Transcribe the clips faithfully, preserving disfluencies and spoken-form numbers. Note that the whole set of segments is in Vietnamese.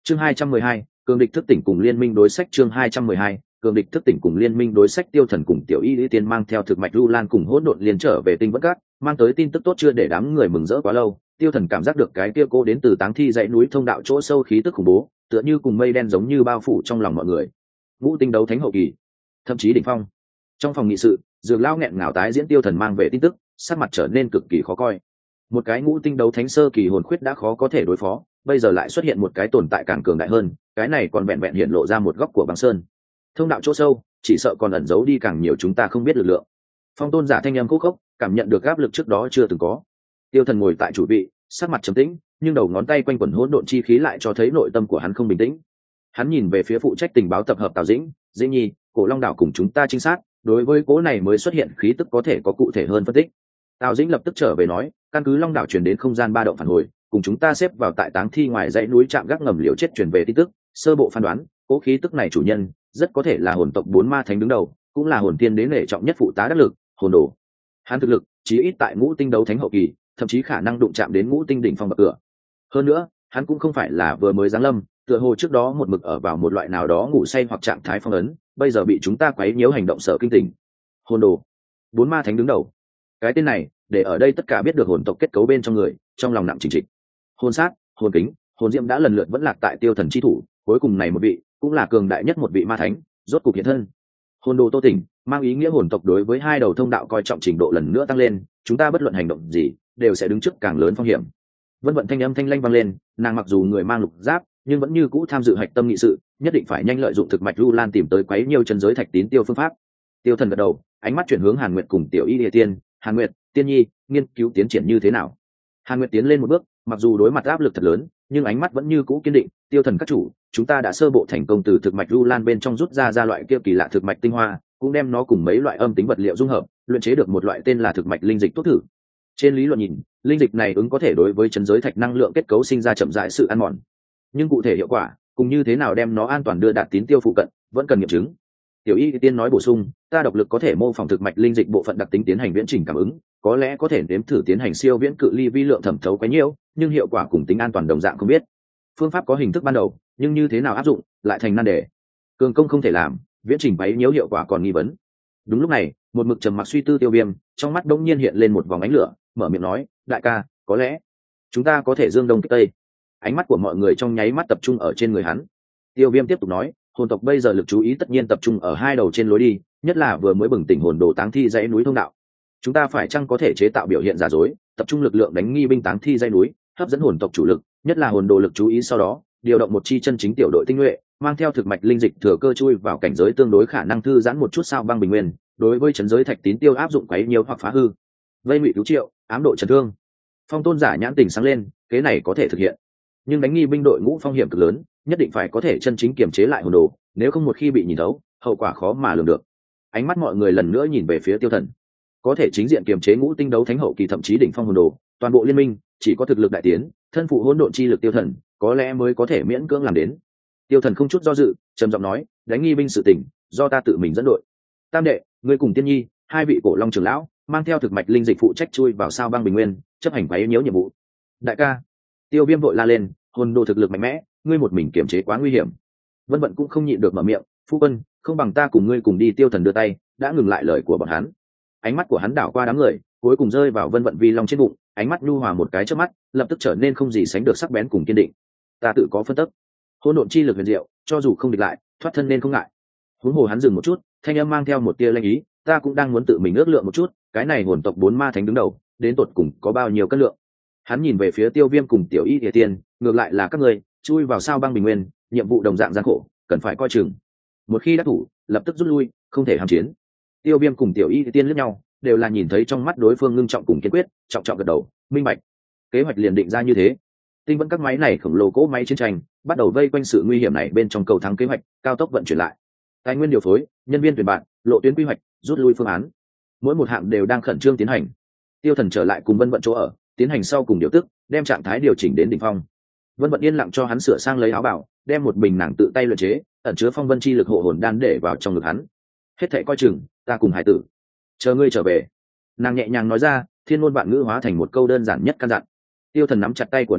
chương hai trăm mười hai, cường địch thức tỉnh cùng liên minh đối sách. Chương hai trăm mười hai, cường địch thức tỉnh cùng liên minh đối sách. Tiêu Thần cùng Tiểu Y Lý Tiên mang theo thực mạch lưu lan cùng hỗn độn liền trở về Tinh Vẫn Các, mang tới tin tức tốt chưa để đám người mừng rỡ quá lâu. Tiêu Thần cảm giác được cái kia cô đến từ táng thi dãy núi thông đạo chỗ sâu khí tức khủng bố, tựa như cùng mây đen giống như bao phủ trong lòng mọi người. Ngũ tinh đấu thánh hậu kỳ, thậm chí đỉnh phong. Trong phòng nghị sự, Dược Lão nghẹn ngào tái diễn Tiêu Thần mang về tin tức, sắc mặt trở nên cực kỳ khó coi. Một cái ngũ tinh đấu thánh sơ kỳ hồn khuyết đã khó có thể đối phó, bây giờ lại xuất hiện một cái tồn tại càng cường đại hơn, cái này còn vẹn vẹn hiện lộ ra một góc của băng sơn. Thông đạo chỗ sâu, chỉ sợ còn ẩn giấu đi càng nhiều chúng ta không biết lực lượng. Phong tôn giả thanh âm khúc khốc, cảm nhận được áp lực trước đó chưa từng có. Tiêu Thần ngồi tại chủ vị, sắc mặt trầm tĩnh, nhưng đầu ngón tay quanh quẩn hỗn độn chi khí lại cho thấy nội tâm của hắn không bình tĩnh. Hắn nhìn về phía phụ trách tình báo tập hợp Tào Dĩnh, Dĩnh Nhi, Cổ Long đảo cùng chúng ta trinh sát, đối với cố này mới xuất hiện khí tức có thể có cụ thể hơn phân tích. Tào Dĩnh lập tức trở về nói, căn cứ Long đảo truyền đến không gian ba động phản hồi, cùng chúng ta xếp vào tại táng thi ngoài dãy núi trạm gác ngầm liều chết truyền về tin tức, sơ bộ phán đoán, cố khí tức này chủ nhân rất có thể là hồn tộc bốn ma thánh đứng đầu, cũng là hồn tiên đế nể trọng nhất phụ tá đắc lực, hồn đồ. Hắn thực lực chí ít tại ngũ tinh đấu thánh hậu kỳ, thậm chí khả năng đụng chạm đến ngũ tinh đỉnh phong bậc cửa. Hơn nữa, hắn cũng không phải là vừa mới giáng lâm, tựa hồ trước đó một mực ở vào một loại nào đó ngủ say hoặc trạng thái phong ấn, bây giờ bị chúng ta quấy nhiễu hành động sợ kinh tỉnh. Hồn đồ, bốn ma thánh đứng đầu. Cái tên này, để ở đây tất cả biết được hồn tộc kết cấu bên trong người, trong lòng nặng chỉnh trịch. Hồn sát, hồn kính, hồn diệm đã lần lượt vẫn lạc tại Tiêu Thần chi thủ, cuối cùng này một vị, cũng là cường đại nhất một vị ma thánh, rốt cục hiện thân. Hồn đồ Tô Tỉnh, mang ý nghĩa hồn tộc đối với hai đầu thông đạo coi trọng trình độ lần nữa tăng lên, chúng ta bất luận hành động gì, đều sẽ đứng trước càng lớn phong hiểm. Vân Vận thanh âm thanh lanh vang lên, nàng mặc dù người mang lục giáp, nhưng vẫn như cũ tham dự hạch tâm nghị sự, nhất định phải nhanh lợi dụng thực mạch lưu lan tìm tới quấy nhiều chân giới thạch tín tiêu phương pháp. Tiêu Thần gật đầu, ánh mắt chuyển hướng Hàn Nguyệt cùng Tiểu Y Địa Tiên, Hàn Nguyệt, Tiên Nhi, nghiên cứu tiến triển như thế nào? Hàn Nguyệt tiến lên một bước, mặc dù đối mặt áp lực thật lớn, nhưng ánh mắt vẫn như cũ kiên định. Tiêu Thần các chủ, chúng ta đã sơ bộ thành công từ thực mạch lưu lan bên trong rút ra ra loại kia kỳ lạ thực mạch tinh hoa, cũng đem nó cùng mấy loại âm tính vật liệu dung hợp, luyện chế được một loại tên là thực mạch linh dịch tốt thử. Trên lý luận nhìn, linh dịch này ứng có thể đối với chân giới thạch năng lượng kết cấu sinh ra chậm rãi sự ăn mòn, nhưng cụ thể hiệu quả, cùng như thế nào đem nó an toàn đưa đạt tín tiêu phụ cận, vẫn cần nghiệm chứng. Tiểu Y Tiên nói bổ sung, ta độc lực có thể mô phỏng thực mạch linh dịch bộ phận đặc tính tiến hành viễn trình cảm ứng, có lẽ có thể nếm thử tiến hành siêu viễn cự ly vi lượng thẩm thấu quấy nhiễu, nhưng hiệu quả cùng tính an toàn đồng dạng không biết. Phương pháp có hình thức ban đầu, nhưng như thế nào áp dụng, lại thành nan đề. Cường công không thể làm, viễn trình quấy nhiễu hiệu quả còn nghi vấn. Đúng lúc này, một mực trầm mặc suy tư Tiêu Viêm, trong mắt đống nhiên hiện lên một vòng ánh lửa, mở miệng nói, đại ca, có lẽ chúng ta có thể dương đông kích tây. Ánh mắt của mọi người trong nháy mắt tập trung ở trên người hắn. Tiêu Viêm tiếp tục nói, hồn tộc bây giờ lực chú ý tất nhiên tập trung ở hai đầu trên lối đi, nhất là vừa mới bừng tỉnh hồn đồ táng thi dãy núi thông đạo. Chúng ta phải chăng có thể chế tạo biểu hiện giả dối, tập trung lực lượng đánh nghi binh táng thi dãy núi, hấp dẫn hồn tộc chủ lực, nhất là hồn đồ lực chú ý, sau đó điều động một chi chân chính tiểu đội tinh nhuệ, mang theo thực mạch linh dịch thừa cơ chui vào cảnh giới tương đối khả năng thư giãn một chút sao băng bình nguyên, đối với chấn giới thạch tín tiêu áp dụng quấy nhiều hoặc phá hư. Vây ngụy cứu triệu, ám độ chấn thương. Phong tôn giả nhãn tình sáng lên, kế này có thể thực hiện, nhưng đánh nghi binh đội ngũ phong hiểm cực lớn, nhất định phải có thể chân chính kiềm chế lại hồn đồ, nếu không một khi bị nhìn thấu, hậu quả khó mà lường được. Ánh mắt mọi người lần nữa nhìn về phía Tiêu Thần. Có thể chính diện kiềm chế ngũ tinh đấu thánh hậu kỳ thậm chí đỉnh phong hồn đồ, toàn bộ liên minh chỉ có thực lực đại tiến, thân phụ hỗn độn chi lực Tiêu Thần, có lẽ mới có thể miễn cưỡng làm đến. Tiêu Thần không chút do dự, trầm giọng nói, đánh nghi binh sự tình, do ta tự mình dẫn đội. Tam đệ, ngươi cùng Tiên Nhi, hai vị cổ long trưởng lão, mang theo thực mạch linh dịch phụ trách chui vào sao băng bình nguyên, chấp hành quấy nhiễu nhiệm vụ. Đại ca. Tiêu Viêm vội la lên, hồn đồ thực lực mạnh mẽ, ngươi một mình kiềm chế quá nguy hiểm. Vân Vận cũng không nhịn được mở miệng, phu quân, không bằng ta cùng ngươi cùng đi. Tiêu Thần đưa tay, đã ngừng lại lời của bọn hắn. Ánh mắt của hắn đảo qua đám người, cuối cùng rơi vào Vân Vận vi long trên bụng, ánh mắt nhu hòa một cái chớp mắt, lập tức trở nên không gì sánh được sắc bén cùng kiên định. Ta tự có phân tích, hỗn độn chi lực huyền diệu, cho dù không địch lại, thoát thân nên không ngại. Huống hồ hắn dừng một chút, thanh âm mang theo một tia lanh ý, ta cũng đang muốn tự mình ước lượng một chút, cái này hồn tộc bốn ma thánh đứng đầu, đến tột cùng có bao nhiêu cân lượng. Hắn nhìn về phía Tiêu Viêm cùng Tiểu Y Địa Tiên, ngược lại là các ngươi chui vào sao băng bình nguyên, nhiệm vụ đồng dạng gian khổ, cần phải coi chừng. Một khi đắc thủ, lập tức rút lui, không thể hàm chiến. Tiêu Viêm cùng Tiểu Y Địa Tiên liếc nhau, đều là nhìn thấy trong mắt đối phương ngưng trọng cùng kiên quyết, trọng trọng gật đầu, minh bạch. Kế hoạch liền định ra như thế. Tinh vẫn các máy này khổng lồ cỗ máy chiến tranh, bắt đầu vây quanh sự nguy hiểm này bên trong cầu thắng kế hoạch, cao tốc vận chuyển lại. Tài nguyên điều phối, nhân viên tuyển bạn, lộ tuyến quy hoạch, rút lui phương án, mỗi một hạng đều đang khẩn trương tiến hành. Tiêu Thần trở lại cùng Vân Vận chỗ ở, tiến hành sau cùng điều tức, đem trạng thái điều chỉnh đến đỉnh phong. Vân Vận yên lặng cho hắn sửa sang lấy áo bảo, đem một bình nàng tự tay luyện chế, ẩn chứa phong vân chi lực hộ hồn đan để vào trong ngực hắn. Hết thảy coi chừng, ta cùng hải tử, chờ ngươi trở về. Nàng nhẹ nhàng nói ra, thiên ngôn vạn ngữ hóa thành một câu đơn giản nhất căn dặn. Tiêu Thần nắm chặt tay của nàng,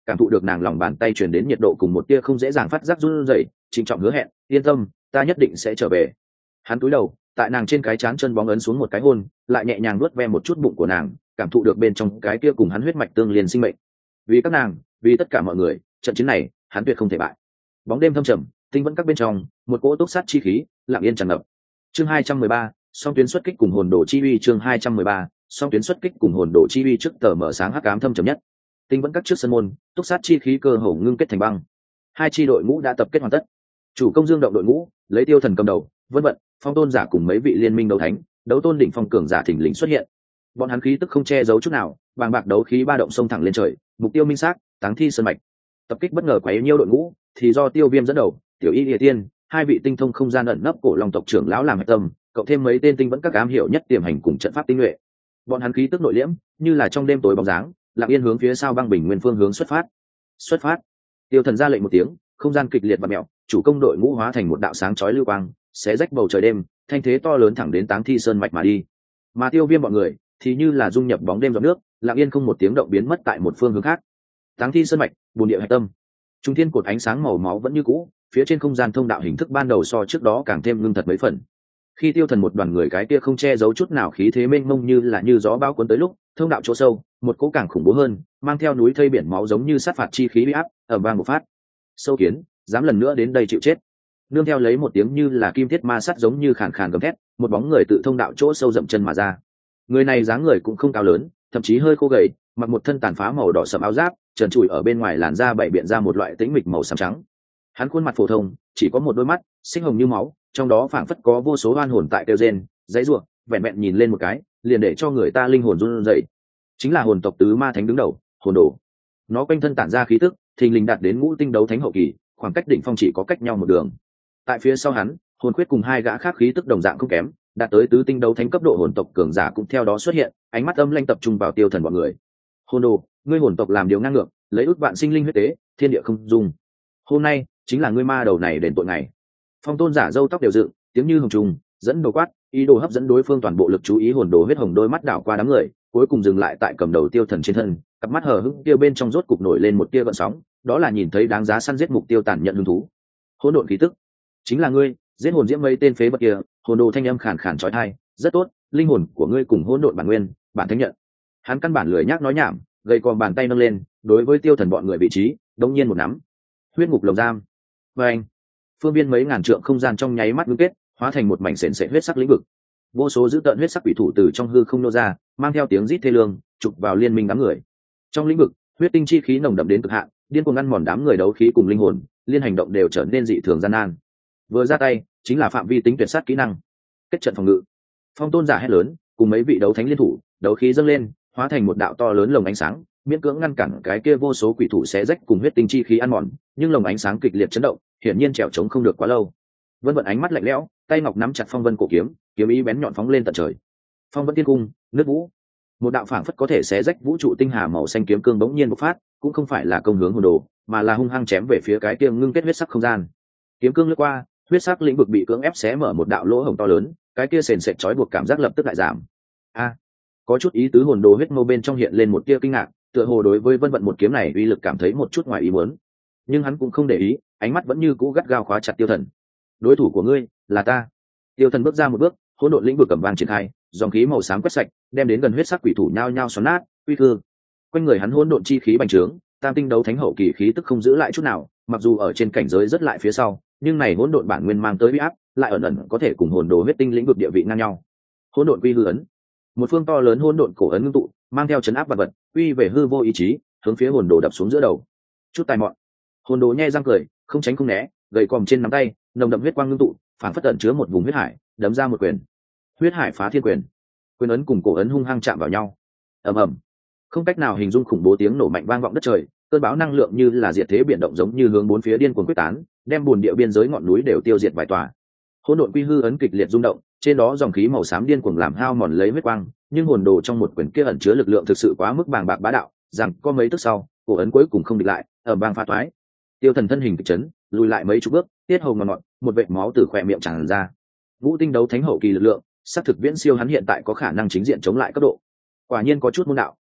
cảm thụ được nàng lòng bàn tay truyền đến nhiệt độ cùng một tia không dễ dàng phát giác run rẩy, trịnh trọng hứa hẹn, yên tâm, ta nhất định sẽ trở về. Hắn cúi đầu, tại nàng trên cái trán chân bóng ấn xuống một cái hôn, lại nhẹ nhàng nuốt ve một chút bụng của nàng, cảm thụ được bên trong cái kia cùng hắn huyết mạch tương liên sinh mệnh. Vì các nàng, vì tất cả mọi người, trận chiến này hắn tuyệt không thể bại. Bóng đêm thâm trầm, tinh vẫn các bên trong, một cỗ túc sát chi khí lặng yên tràn ngập. Chương hai trăm mười ba, song tuyến xuất kích cùng hồn đồ chi uy. Chương hai trăm mười ba, song tuyến xuất kích cùng hồn đồ chi uy. Trước tờ mở sáng hắc ám thâm trầm nhất, tinh vẫn các trước sân môn, túc sát chi khí cơ hồ ngưng kết thành băng. Hai chi đội ngũ đã tập kết hoàn tất. Chủ công dương động đội ngũ lấy Tiêu Thần cầm đầu, Vân Vận, Phong Tôn giả cùng mấy vị liên minh đấu thánh, đấu tôn đỉnh phong cường giả thình lình xuất hiện. Bọn hắn khí tức không che giấu chút nào, bàng bạc đấu khí ba động xông thẳng lên trời, mục tiêu minh xác, Táng Thi Sơn mạch. Tập kích bất ngờ quấy nhiêu đội ngũ, thì do Tiêu Viêm dẫn đầu, Tiểu Y Lìa Tiên, hai vị tinh thông không gian ẩn nấp cổ long tộc trưởng lão làm hạch tâm, cộng thêm mấy tên tinh vẫn các ám hiệu nhất tiềm hành cùng trận pháp tinh nhuệ. Bọn hắn khí tức nội liễm, như là trong đêm tối bóng dáng, lặng yên hướng phía sao băng bình nguyên phương hướng xuất phát. Xuất phát. Tiêu Thần ra lệnh một tiếng, không gian kịch liệt và mèo, chủ công đội ngũ hóa thành một đạo sáng chói lưu quang, xé rách bầu trời đêm, thanh thế to lớn thẳng đến Táng Thi Sơn mạch mà đi. Mà Tiêu Viêm bọn người thì như là dung nhập bóng đêm giọt nước, lặng yên không một tiếng động biến mất tại một phương hướng khác. Táng Thi Sơn mạch, bồn địa hạch tâm. Trung thiên cột ánh sáng màu máu vẫn như cũ, phía trên không gian thông đạo hình thức ban đầu so trước đó càng thêm ngưng thật mấy phần. Khi Tiêu Thần một đoàn người cái kia không che giấu chút nào khí thế mênh mông như là như gió bão cuốn tới lúc, thông đạo chỗ sâu, một cỗ càng khủng bố hơn, mang theo núi thây biển máu giống như sát phạt chi khí uy áp, ầm vang một phát. Sâu kiến, dám lần nữa đến đây chịu chết. Nương theo lấy một tiếng như là kim thiết ma sắt giống như khàn khàn gầm thét, một bóng người tự thông đạo chỗ sâu dậm chân mà ra. Người này dáng người cũng không cao lớn, thậm chí hơi khô gầy, mặc một thân tàn phá màu đỏ sẫm áo giáp, trần trụi ở bên ngoài làn da bảy biện ra một loại tĩnh mịch màu xám trắng. Hắn khuôn mặt phổ thông, chỉ có một đôi mắt, xinh hồng như máu, trong đó phảng phất có vô số oan hồn tại kêu rên, dãy rủa, vẹn vẹn nhìn lên một cái, liền để cho người ta linh hồn run rẩy. Chính là hồn tộc tứ ma thánh đứng đầu, hồn đồ. Nó quanh thân tản ra khí tức, thình lình đạt đến ngũ tinh đấu thánh hậu kỳ, khoảng cách đỉnh phong chỉ có cách nhau một đường. Tại phía sau hắn, hồn quyết cùng hai gã khác khí tức đồng dạng không kém, đạt tới tứ tinh đấu thánh cấp độ hồn tộc cường giả cũng theo đó xuất hiện, ánh mắt âm lãnh tập trung vào Tiêu Thần bọn người. Hồn đồ, ngươi hồn tộc làm điều ngang ngược, lấy ức vạn sinh linh huyết tế, thiên địa không dung. Hôm nay chính là ngươi ma đầu này đền tội ngày. Phong Tôn giả râu tóc đều dựng, tiếng như hồng trùng, dẫn đầu quát, ý đồ hấp dẫn đối phương toàn bộ lực chú ý. Hồn đồ huyết hồng đôi mắt đảo qua đám người, cuối cùng dừng lại tại cầm đầu Tiêu Thần trên thân, cặp mắt hờ hững kia bên trong rốt cục nổi lên một tia gợn sóng, đó là nhìn thấy đáng giá săn giết mục tiêu tàn nhận hứng thú. Hỗn độn khí tức, chính là ngươi, giết hồn diễm mấy tên phế vật kia. Hồn đồ thanh âm khàn khàn chói tai, rất tốt, linh hồn của ngươi cùng hỗn độn bản nguyên, bản thánh nhận. Hắn căn bản lười nhác nói nhảm, gầy còm bàn tay nâng lên, đối với Tiêu Thần bọn người vị trí, đống nhiên một nắm. Huyết ngục lồng giam. Và anh, phương viên mấy ngàn trượng không gian trong nháy mắt ngưng kết, hóa thành một mảnh sền sệt huyết sắc lĩnh vực. Vô số dữ tợn huyết sắc quỷ thủ từ trong hư không nô ra, mang theo tiếng rít thê lương, chụp vào liên minh đám người. Trong lĩnh vực, huyết tinh chi khí nồng đậm đến cực hạn, điên cuồng ăn mòn đám người đấu khí cùng linh hồn, liên hành động đều trở nên dị thường gian nan. Vừa ra tay, chính là phạm vi tính tuyệt sát kỹ năng. Kết trận phòng ngự. Phong Tôn giả hét lớn, cùng mấy vị đấu thánh liên thủ, đấu khí dâng lên, hóa thành một đạo to lớn lồng ánh sáng, miễn cưỡng ngăn cản cái kia vô số quỷ thủ xé rách cùng huyết tinh chi khí ăn mòn, nhưng lồng ánh sáng kịch liệt chấn động, hiển nhiên trèo trống không được quá lâu. Vân Vận ánh mắt lạnh lẽo, tay ngọc nắm chặt phong vân cổ kiếm, kiếm ý bén nhọn phóng lên tận trời. Phong vân tiên cung, nước vũ. Một đạo phảng phất có thể xé rách vũ trụ tinh hà màu xanh kiếm cương bỗng nhiên bộc phát, cũng không phải là công hướng hồn đồ, mà là hung hăng chém về phía cái kia ngưng kết huyết sắc không gian. Kiếm cương lướt qua, huyết sắc lĩnh vực bị cưỡng ép xé mở một đạo lỗ hổng to lớn, cái kia sền sệt chói buộc cảm giác lập tức lại giảm. A, có chút ý tứ. Hồn đồ huyết mâu bên trong hiện lên một tia kinh ngạc, tựa hồ đối với Vân Vận một kiếm này uy lực cảm thấy một chút ngoài ý muốn, nhưng hắn cũng không để ý, ánh mắt vẫn như cũ gắt gao khóa chặt Tiêu Thần. Đối thủ của ngươi là ta. Tiêu Thần bước ra một bước, hỗn độn lĩnh vực cầm vàng triển khai, dòng khí màu xám quét sạch, đem đến gần huyết sắc quỷ thủ nhao nhao xoắn nát, uy cương. Quanh người hắn hỗn độn chi khí bành trướng, tam tinh đấu thánh hậu kỳ khí tức không giữ lại chút nào, mặc dù ở trên cảnh giới rất lại phía sau, nhưng này hỗn độn bản nguyên mang tới uy áp, lại ẩn ẩn có thể cùng hồn đồ huyết tinh lĩnh vực địa vị ngang nhau. Hỗn độn quy hư ấn, một phương to lớn hỗn độn cổ ấn ngưng tụ, mang theo chấn áp vật vật, uy về hư vô ý chí, hướng phía hồn đồ đập xuống giữa đầu. Chút tài mọn. Hồn đồ nhe răng cười, không tránh không né, gầy còm trên nắm tay, nồng đậm huyết quang ngưng tụ, phản phất tận chứa một vùng huyết hải, đấm ra một quyền. Huyết hải phá thiên quyền. Quyền ấn cùng cổ ấn hung hăng chạm vào nhau. Ầm ầm. Không cách nào hình dung khủng bố tiếng nổ mạnh vang vọng đất trời, cơn bão năng lượng như là diệt thế biển động giống như hướng bốn phía điên cuồng quyết tán, đem bùn địa biên giới ngọn núi đều tiêu diệt vài tòa. Hỗn độn quy hư ấn kịch liệt rung động, trên đó dòng khí màu xám điên cuồng làm hao mòn lấy huyết quang, nhưng hồn đồ trong một quyền kia ẩn chứa lực lượng thực sự quá mức bàng bạc bá đạo, rằng có mấy tức sau, cổ ấn cuối cùng không địch lại, ở bang phá toái. Tiêu Thần thân hình kịch chấn, lùi lại mấy chục bước, tiết hầu ngọt ngọt, một vệt máu từ khóe miệng tràn ra. Vũ tinh đấu thánh hậu kỳ lực lượng, sát thực viễn siêu hắn hiện tại có khả năng chính diện chống lại cấp độ. Quả nhiên có chút môn đạo,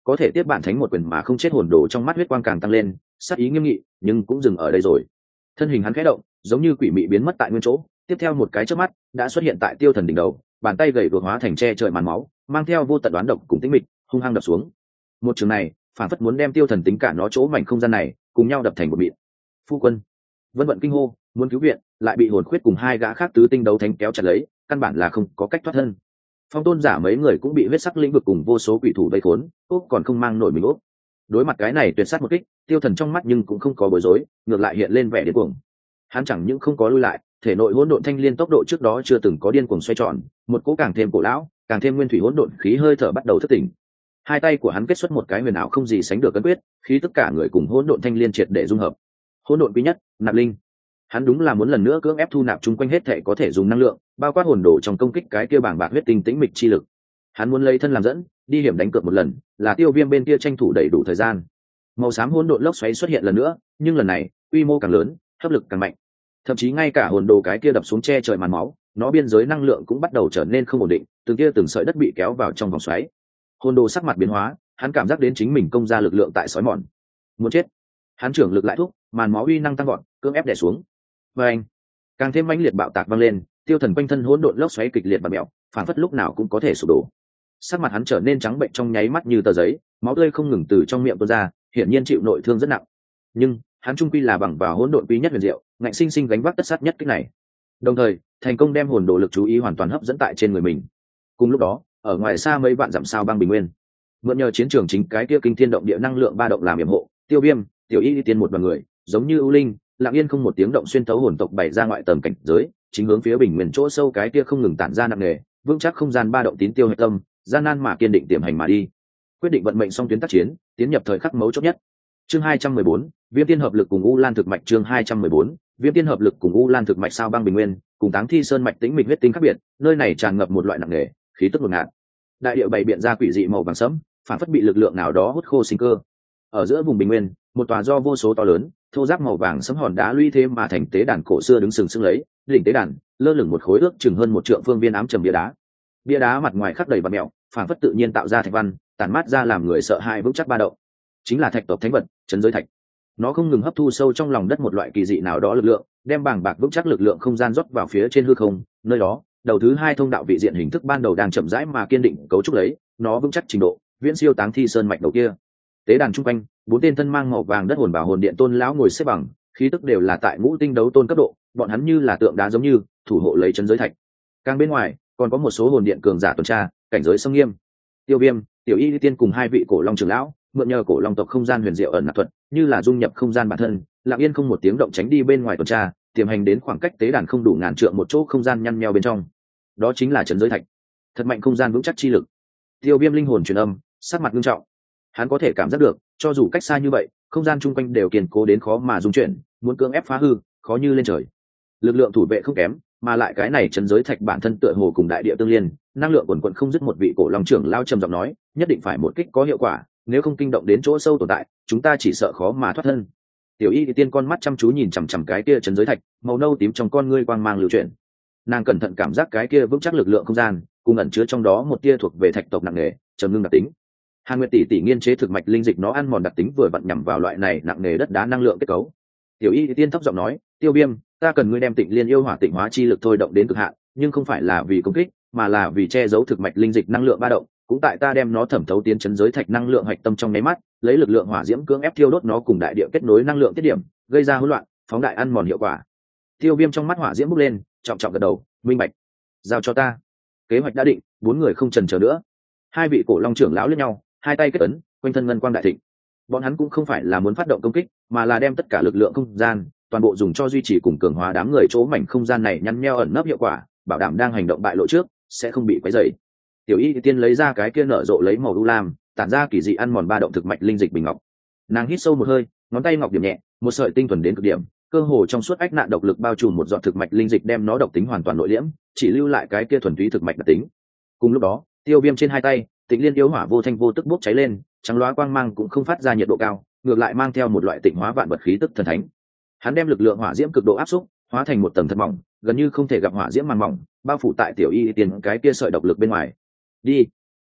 có thể tiếp bản thánh một quyền mà không chết hồn đồ trong mắt huyết quang càng tăng lên, sát ý nghiêm nghị, nhưng cũng dừng ở đây rồi. Thân hình hắn khẽ động, giống như quỷ mị biến mất tại nguyên chỗ, tiếp theo một cái chớp mắt đã xuất hiện tại tiêu thần đỉnh đầu, bàn tay gầy guộc hóa thành che trời màn máu, mang theo vô tận đoán độc cùng tĩnh mịch, hung hăng đập xuống. Một trường này phản phất muốn đem tiêu thần tính cả nó chỗ mảnh không gian này cùng nhau đập thành một mịn. Phu quân vân vận kinh hô, muốn cứu viện, lại bị hồn khuyết cùng hai gã khác tứ tinh đấu thánh kéo chặt lấy, căn bản là không có cách thoát thân. Phong tôn giả mấy người cũng bị huyết sắc lĩnh vực cùng vô số quỷ thủ vây khốn, úp còn không mang nổi mình úp. Đối mặt cái này tuyệt sát một kích, tiêu thần trong mắt nhưng cũng không có bối rối, ngược lại hiện lên vẻ điên cuồng. Hắn chẳng những không có lui lại, thể nội hỗn độn thanh liên tốc độ trước đó chưa từng có điên cuồng xoay tròn, một cỗ càng thêm cổ lão, càng thêm nguyên thủy hỗn độn khí hơi thở bắt đầu thức tỉnh. Hai tay của hắn kết xuất một cái huyền ảo không gì sánh được cân quyết, khí tất cả người cùng hỗn độn thanh liên triệt để dung hợp. Hỗn độn quý nhất, nạp linh. Hắn đúng là muốn lần nữa cưỡng ép thu nạp chung quanh hết thể có thể dùng năng lượng, bao quát hồn đồ trong công kích cái kia bảng bạc huyết tinh tĩnh mịch chi lực. Hắn muốn lấy thân làm dẫn, đi hiểm đánh cược một lần, là Tiêu Viêm bên kia tranh thủ đầy đủ thời gian. Màu xám hỗn độn lốc xoáy xuất hiện lần nữa, nhưng lần này quy mô càng lớn, hấp lực càng mạnh. Thậm chí ngay cả hồn đồ cái kia đập xuống che trời màn máu, nó biên giới năng lượng cũng bắt đầu trở nên không ổn định, từng kia từng sợi đất bị kéo vào trong vòng xoáy. Hồn đồ sắc mặt biến hóa, hắn cảm giác đến chính mình công ra lực lượng tại sói mòn. Muốn chết. Hắn trưởng lực lại thúc, màn máu uy năng tăng vọt, cưỡng ép đè xuống. Và anh, càng thêm mãnh liệt bạo tạc vang lên, tiêu thần quanh thân hỗn độn lốc xoáy kịch liệt và mèo, phản phất lúc nào cũng có thể sụp đổ. Sắc mặt hắn trở nên trắng bệnh trong nháy mắt như tờ giấy, máu tươi không ngừng từ trong miệng tuôn ra, hiển nhiên chịu nội thương rất nặng. Nhưng hắn trung quy là bằng vào hỗn độn quý nhất huyền diệu, ngạnh sinh sinh gánh vác tất sát nhất cái này, đồng thời thành công đem hồn đồ lực chú ý hoàn toàn hấp dẫn tại trên người mình. Cùng lúc đó, ở ngoài xa mấy vạn dặm sao băng bình nguyên, mượn nhờ chiến trường chính cái kia kinh thiên động địa năng lượng ba động làm yểm hộ, Tiêu Viêm, Tiểu Y tiên một đoàn người, giống như ưu linh, lặng yên không một tiếng động xuyên thấu hồn tộc bảy ra ngoại tầng cảnh giới, chính hướng phía bình nguyên chỗ sâu cái kia không ngừng tản ra nặng nề, vững chắc không gian ba động tín tiêu hệ tâm, gian nan mà kiên định tiềm hành mà đi. Quyết định vận mệnh song tuyến tác chiến, tiến nhập thời khắc mấu chốt nhất. Chương hai trăm mười bốn, Viêm Tiên hợp lực cùng U Lan thực mạch. Chương hai trăm mười bốn, Viêm Tiên hợp lực cùng U Lan thực mạch. Sao băng bình nguyên, cùng Táng Thi Sơn mạch tĩnh mịch huyết tinh khác biệt, nơi này tràn ngập một loại nặng nề, khí tức ngột ngạt. Đại địa bày biện ra quỷ dị màu vàng sẫm, phản phất bị lực lượng nào đó hút khô sinh cơ. Ở giữa vùng bình nguyên, một tòa do vô số to lớn, thô ráp màu vàng sẫm hòn đá lũy thế mà thành tế đàn cổ xưa đứng sừng sững lấy, đỉnh tế đàn lơ lửng một khối ước chừng hơn một trượng phương viên ám trầm bia đá. Bia đá mặt ngoài khắc đầy vặn mèo, phản phất tự nhiên tạo ra thạch văn, tản mát ra làm người sợ hãi vững chắc ba động. Chính là thạch tộc thánh vật, trấn giới thạch. Nó không ngừng hấp thu sâu trong lòng đất một loại kỳ dị nào đó lực lượng, đem bàng bạc vững chắc lực lượng không gian rót vào phía trên hư không. Nơi đó, đầu thứ hai thông đạo vị diện hình thức ban đầu đang chậm rãi mà kiên định cấu trúc lấy, nó vững chắc trình độ viễn siêu Táng Thi Sơn mạch đầu kia. Tế đàn trung quanh, bốn tên thân mang màu vàng đất hồn bảo hồn điện tôn lão ngồi xếp bằng, khí tức đều là tại ngũ tinh đấu tôn cấp độ, bọn hắn như là tượng đá giống như thủ hộ lấy trấn giới thạch. Càng bên ngoài, còn có một số hồn điện cường giả tuần tra, cảnh giới sông nghiêm. Tiêu Viêm, Tiểu Y tiên cùng hai vị cổ long trưởng lão, mượn nhờ cổ long tộc không gian huyền diệu ẩn nạp thuật, như là dung nhập không gian bản thân, lặng yên không một tiếng động tránh đi bên ngoài tuần tra, tiềm hành đến khoảng cách tế đàn không đủ ngàn trượng một chỗ không gian nhăn nheo bên trong. Đó chính là trấn giới thạch, thật mạnh không gian vững chắc chi lực. Tiêu Viêm linh hồn truyền âm, sắc mặt nghiêm trọng. Hắn có thể cảm giác được, cho dù cách xa như vậy, không gian chung quanh đều kiên cố đến khó mà dung chuyển, muốn cưỡng ép phá hư, khó như lên trời. Lực lượng thủ vệ không kém, mà lại cái này trấn giới thạch bản thân tựa hồ cùng đại địa tương liên, năng lượng quần quần không dứt. Một vị cổ long trưởng lao trầm giọng nói, nhất định phải một kích có hiệu quả, nếu không kinh động đến chỗ sâu tồn tại, chúng ta chỉ sợ khó mà thoát thân. Tiểu Y tiên con mắt chăm chú nhìn chằm chằm cái kia trấn giới thạch, màu nâu tím trong con ngươi quang mang lưu chuyển. Nàng cẩn thận cảm giác cái kia vững chắc lực lượng không gian, cùng ẩn chứa trong đó một tia thuộc về thạch tộc nặng nề, trầm ngưng đặc tính. Hàn Nguyệt tỷ tỷ nghiên chế thực mạch linh dịch, nó ăn mòn đặc tính vừa vặn nhằm vào loại này nặng nề đất đá năng lượng kết cấu. Tiểu Y tiên thấp giọng nói, Tiêu Viêm, ta cần ngươi đem Tịnh Liên yêu hỏa tịnh hóa chi lực thôi động đến cực hạn, nhưng không phải là vì công kích, mà là vì che giấu thực mạch linh dịch năng lượng ba động, cũng tại ta đem nó thẩm thấu tiến trấn giới thạch năng lượng hạch tâm trong nháy mắt, lấy lực lượng hỏa diễm cưỡng ép thiêu đốt nó cùng đại địa kết nối năng lượng tiết điểm, gây ra hỗn loạn, phóng đại ăn mòn hiệu quả. Tiêu Viêm trong mắt hỏa diễm bốc lên, trọng trọng gật đầu, minh bạch, giao cho ta. Kế hoạch đã định, bốn người không chần chờ nữa. Hai vị cổ long trưởng lão liếc nhau, hai tay kết ấn, quanh thân ngân quang đại thịnh. Bọn hắn cũng không phải là muốn phát động công kích, mà là đem tất cả lực lượng không gian toàn bộ dùng cho duy trì cùng cường hóa đám người chỗ mảnh không gian này nhăn nheo ẩn nấp hiệu quả, bảo đảm đang hành động bại lộ trước sẽ không bị quấy rầy. Tiểu Y tiên lấy ra cái kia nở rộ lấy màu u lam, tản ra kỳ dị ăn mòn ba động thực mạch linh dịch bình ngọc. Nàng hít sâu một hơi, ngón tay ngọc điểm nhẹ, một sợi tinh thuần đến cực điểm, cơ hồ trong suốt ách nạn độc lực bao trùm một giọt thực mạch linh dịch, đem nó độc tính hoàn toàn nội liễm, chỉ lưu lại cái kia thuần túy thực mạch đặc tính. Cùng lúc đó, Tiêu Viêm trên hai tay, Tịnh Liên yêu hỏa vô thanh vô tức bốc cháy lên, trắng loá quang mang cũng không phát ra nhiệt độ cao, ngược lại mang theo một loại tịnh hóa vạn vật khí tức thần thánh. Hắn đem lực lượng hỏa diễm cực độ áp xúc, hóa thành một tầng thật mỏng, gần như không thể gặp hỏa diễm màn mỏng, bao phủ tại Tiểu Y tiên cái kia sợi độc lực bên ngoài. Đi.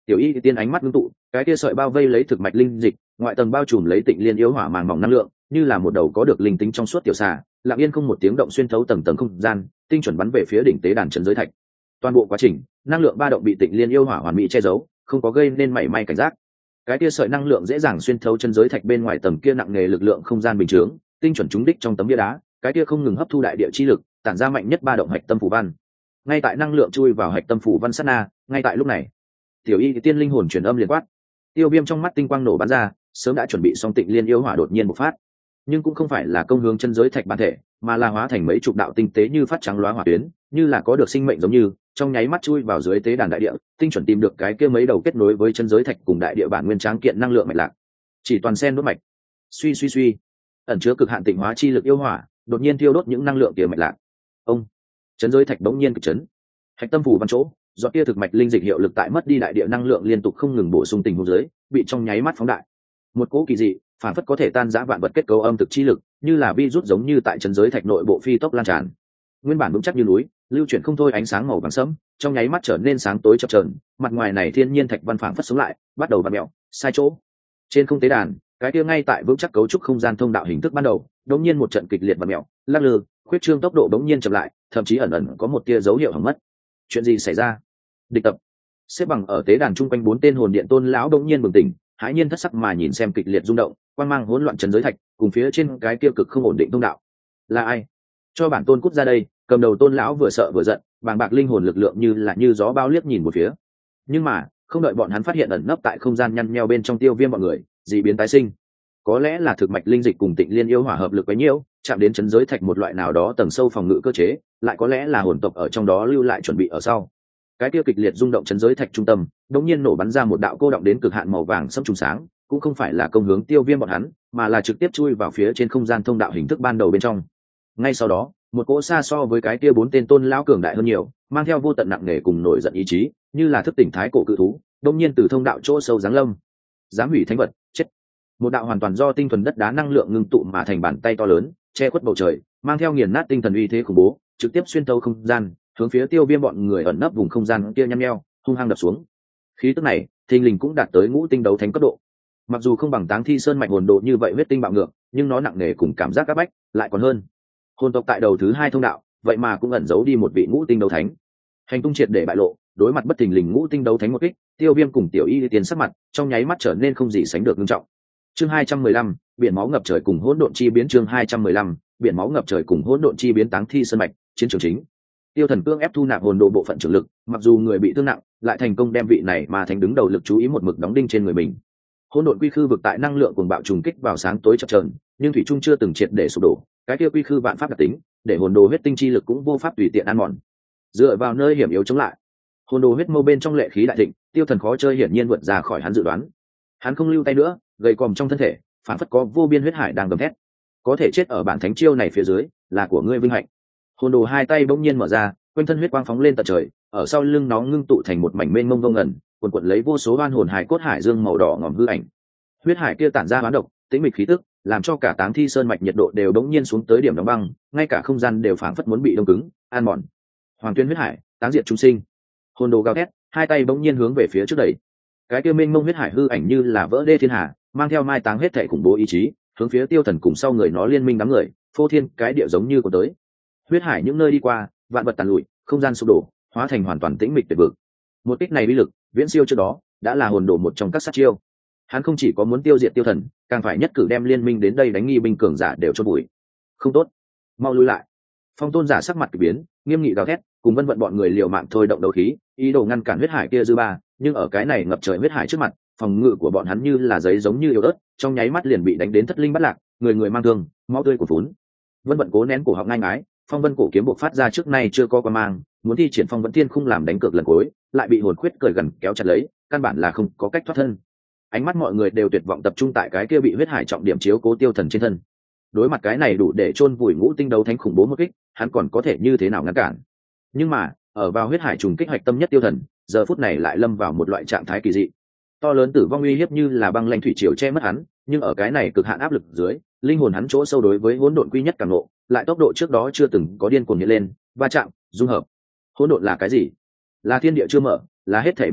Tiểu y tiên ánh mắt ngưng tụ, cái kia sợi bao vây lấy thực mạch linh dịch, ngoại tầng bao trùm lấy tịnh liên yếu hỏa màng mỏng năng lượng, như là một đầu có được linh tính trong suốt tiểu xà, lặng yên không một tiếng động xuyên thấu tầng tầng không gian, tinh chuẩn bắn về phía đỉnh tế đàn trấn giới thạch. Toàn bộ quá trình, năng lượng ba động bị tịnh liên yêu hỏa hoàn mỹ che giấu, không có gây nên mảy may cảnh giác. Cái kia sợi năng lượng dễ dàng xuyên thấu chân giới thạch bên ngoài tầng kia nặng nề lực lượng không gian bình thường, tinh chuẩn trúng đích trong tấm bia đá, cái kia không ngừng hấp thu đại địa chi lực, tản ra mạnh nhất ba động hạch tâm phù văn. Ngay tại năng lượng chui vào hạch tâm phù văn sát na, ngay tại lúc này, tiểu y tiên linh hồn truyền âm liền quát. Tiêu Viêm trong mắt tinh quang nổ bắn ra, sớm đã chuẩn bị xong tịnh liên yêu hỏa đột nhiên bộc phát, nhưng cũng không phải là công hướng chân giới thạch bản thể, mà là hóa thành mấy chục đạo tinh tế như phát trắng lóa hỏa tuyến, như là có được sinh mệnh giống như, trong nháy mắt chui vào dưới tế đàn đại địa, tinh chuẩn tìm được cái kia mấy đầu kết nối với chân giới thạch cùng đại địa bản nguyên tráng kiện năng lượng mạch lạc. Chỉ toàn sen đốt mạch. Suy suy suy, ẩn chứa cực hạn tịnh hóa chi lực yêu hỏa, đột nhiên thiêu đốt những năng lượng kia mạch lạc. Ông, chân giới thạch bỗng nhiên cực chấn. Hạch tâm phủ văn chỗ, do kia thực mạch linh dịch hiệu lực tại mất đi đại địa năng lượng liên tục không ngừng bổ sung tình huống dưới, bị trong nháy mắt phóng đại. Một cỗ kỳ dị, phản phất có thể tan rã vạn vật kết cấu âm thực chi lực, như là vi rút giống như tại chân giới thạch nội bộ phi tốc lan tràn. Nguyên bản vững chắc như núi, lưu chuyển không thôi ánh sáng màu vàng sẫm, trong nháy mắt trở nên sáng tối chập chờn, mặt ngoài này thiên nhiên thạch văn phảng phất sống lại, bắt đầu vặn mèo, sai chỗ. Trên không tế đàn, cái kia ngay tại vững chắc cấu trúc không gian thông đạo hình thức ban đầu, đột nhiên một trận kịch liệt vặn mèo, lắc lư, khuyết trương tốc độ đột nhiên chậm lại, thậm chí ẩn ẩn có một tia dấu hiệu hỏng mất. Chuyện gì xảy ra? Địch tập. Xếp bằng ở tế đàn trung quanh bốn tên hồn điện tôn lão đột nhiên bừng tỉnh, hãi nhiên thất sắc mà nhìn xem kịch liệt rung động, quang mang hỗn loạn trấn giới thạch, cùng phía trên cái kia cực không ổn định thông đạo. Là ai? Cho bản tôn cút ra đây! Cầm đầu tôn lão vừa sợ vừa giận, bàng bạc linh hồn lực lượng như là như gió bao liếc nhìn một phía. Nhưng mà không đợi bọn hắn phát hiện ẩn nấp tại không gian nhăn nheo bên trong Tiêu Viêm bọn người, dị biến tái sinh. Có lẽ là thực mạch linh dịch cùng tịnh liên yêu hỏa hợp lực bấy nhiêu, chạm đến trấn giới thạch một loại nào đó tầng sâu phòng ngự cơ chế, lại có lẽ là hồn tộc ở trong đó lưu lại chuẩn bị ở sau. Cái kia kịch liệt rung động trấn giới thạch trung tâm, đột nhiên nổ bắn ra một đạo cô động đến cực hạn màu vàng sẫm trùng sáng, cũng không phải là công hướng Tiêu Viêm bọn hắn, mà là trực tiếp chui vào phía trên không gian thông đạo hình thức ban đầu bên trong. Ngay sau đó, một cỗ xa so với cái kia bốn tên tôn lão cường đại hơn nhiều, mang theo vô tận nặng nề cùng nổi giận ý chí, như là thức tỉnh thái cổ cự thú, đột nhiên từ thông đạo chỗ sâu giáng lâm. Dám hủy thánh vật, chết. Một đạo hoàn toàn do tinh thuần đất đá năng lượng ngưng tụ mà thành bàn tay to lớn, che khuất bầu trời, mang theo nghiền nát tinh thần uy thế khủng bố, trực tiếp xuyên thấu không gian, hướng phía Tiêu Viêm bọn người ẩn nấp vùng không gian kia nhăn nheo, hung hăng đập xuống. Khí tức này, thình lình cũng đạt tới ngũ tinh đấu thánh cấp độ. Mặc dù không bằng Táng Thi Sơn mạch hồn độ như vậy huyết tinh bạo ngược, nhưng nó nặng nề cùng cảm giác áp bách, lại còn hơn. Hồn tộc tại đầu thứ hai thông đạo, vậy mà cũng ẩn giấu đi một vị ngũ tinh đấu thánh. Hành tung triệt để bại lộ, đối mặt bất thình lình ngũ tinh đấu thánh một kích, Tiêu Viêm cùng Tiểu Y tiến sắc mặt, trong nháy mắt trở nên không gì sánh được nghiêm trọng. Chương hai trăm mười lăm, biển máu ngập trời cùng hỗn độn chi biến. Chương hai trăm mười lăm, biển máu ngập trời cùng hỗn độn chi biến. Táng Thi Sơn mạch, chiến trường chính. Tiêu Thần cưỡng ép thu nạp hồn độ bộ phận trưởng lực, mặc dù người bị thương nặng, lại thành công đem vị này mà thành đứng đầu lực chú ý một mực đóng đinh trên người mình. Hỗn độn quy khư vực tại năng lượng cuồng bạo trùng kích vào sáng tối chập chờn, nhưng thủy trung chưa từng triệt để sụp đổ, cái kia quy khư vạn pháp đặc tính, để hồn đồ huyết tinh chi lực cũng vô pháp tùy tiện ăn mòn. Dựa vào nơi hiểm yếu chống lại, hồn đồ huyết mâu bên trong lệ khí đại thịnh, Tiêu Thần khó chơi hiển nhiên vượt ra khỏi hắn dự đoán. Hắn không lưu tay nữa, gầy còm trong thân thể, phản phất có vô biên huyết hải đang gầm thét. Có thể chết ở bản thánh chiêu này phía dưới, là của ngươi vinh hạnh. Hồn đồ hai tay bỗng nhiên mở ra, quanh thân huyết quang phóng lên tận trời, ở sau lưng nó ngưng tụ thành một mảnh mênh mông vô ngần, cuồn cuộn lấy vô số oan hồn hải cốt hải dương màu đỏ ngòm hư ảnh. Huyết hải kia tản ra hoán độc, tĩnh mịch khí tức, làm cho cả Táng Thi Sơn mạch nhiệt độ đều đống nhiên xuống tới điểm đóng băng, ngay cả không gian đều phảng phất muốn bị đông cứng, an mòn. Hoàng tuyên huyết hải, táng diệt chúng sinh. Hồn đồ gào thét, hai tay bỗng nhiên hướng về phía trước đẩy. Cái kia mênh mông huyết hải hư ảnh như là vỡ đê thiên hà, mang theo mai táng hết thảy khủng bố ý chí, hướng phía Tiêu Thần cùng sau người nó liên minh đám người, phô thiên cái địa giống như của tới. Huyết hải những nơi đi qua, vạn vật tàn lụi, không gian sụp đổ, hóa thành hoàn toàn tĩnh mịch tuyệt vực. Một kích này uy lực, viễn siêu trước đó, đã là hồn đồ một trong các sát chiêu. Hắn không chỉ có muốn tiêu diệt Tiêu Thần, càng phải nhất cử đem liên minh đến đây đánh nghi binh cường giả đều cho bụi. Không tốt, mau lui lại. Phong Tôn giả sắc mặt kỳ biến, nghiêm nghị gào thét, cùng Vân Vận bọn người liều mạng thôi động đấu khí, ý đồ ngăn cản huyết hải kia dư ba, nhưng ở cái này ngập trời huyết hải trước mặt, phòng ngự của bọn hắn như là giấy giống như yếu ớt, trong nháy mắt liền bị đánh đến thất linh bất lạc, người người mang thương, máu tươi của vốn. Vân Vận cố nén cổ họng ngai ngái, Phong Vân cổ kiếm buộc phát ra trước nay chưa có qua mang, muốn thi triển Phong Vân Thiên Khung làm đánh cược lần cuối, lại bị hồn khuyết cởi gần kéo chặt lấy, căn bản là không có cách thoát thân. Ánh mắt mọi người đều tuyệt vọng tập trung tại cái kia bị huyết hải trọng điểm chiếu cố Tiêu Thần trên thân. Đối mặt cái này đủ để chôn vùi ngũ tinh đấu thánh khủng bố một kích, hắn còn có thể như thế nào ngăn cản? Nhưng mà, ở vào huyết hải trùng kích hoạch tâm nhất Tiêu Thần, giờ phút này lại lâm vào một loại trạng thái kỳ dị. To lớn tử vong uy hiếp như là băng lãnh thủy triều che mất hắn, nhưng ở cái này cực hạn áp lực dưới, linh hồn hắn chỗ sâu đối với hỗn độn quy nhất càng nộ, lại tốc độ trước đó chưa từng có điên cuồng hiện lên, va chạm, dung hợp. Hỗn độn là cái gì? Là thiên địa chưa mở, là hết thảy bắt đầu,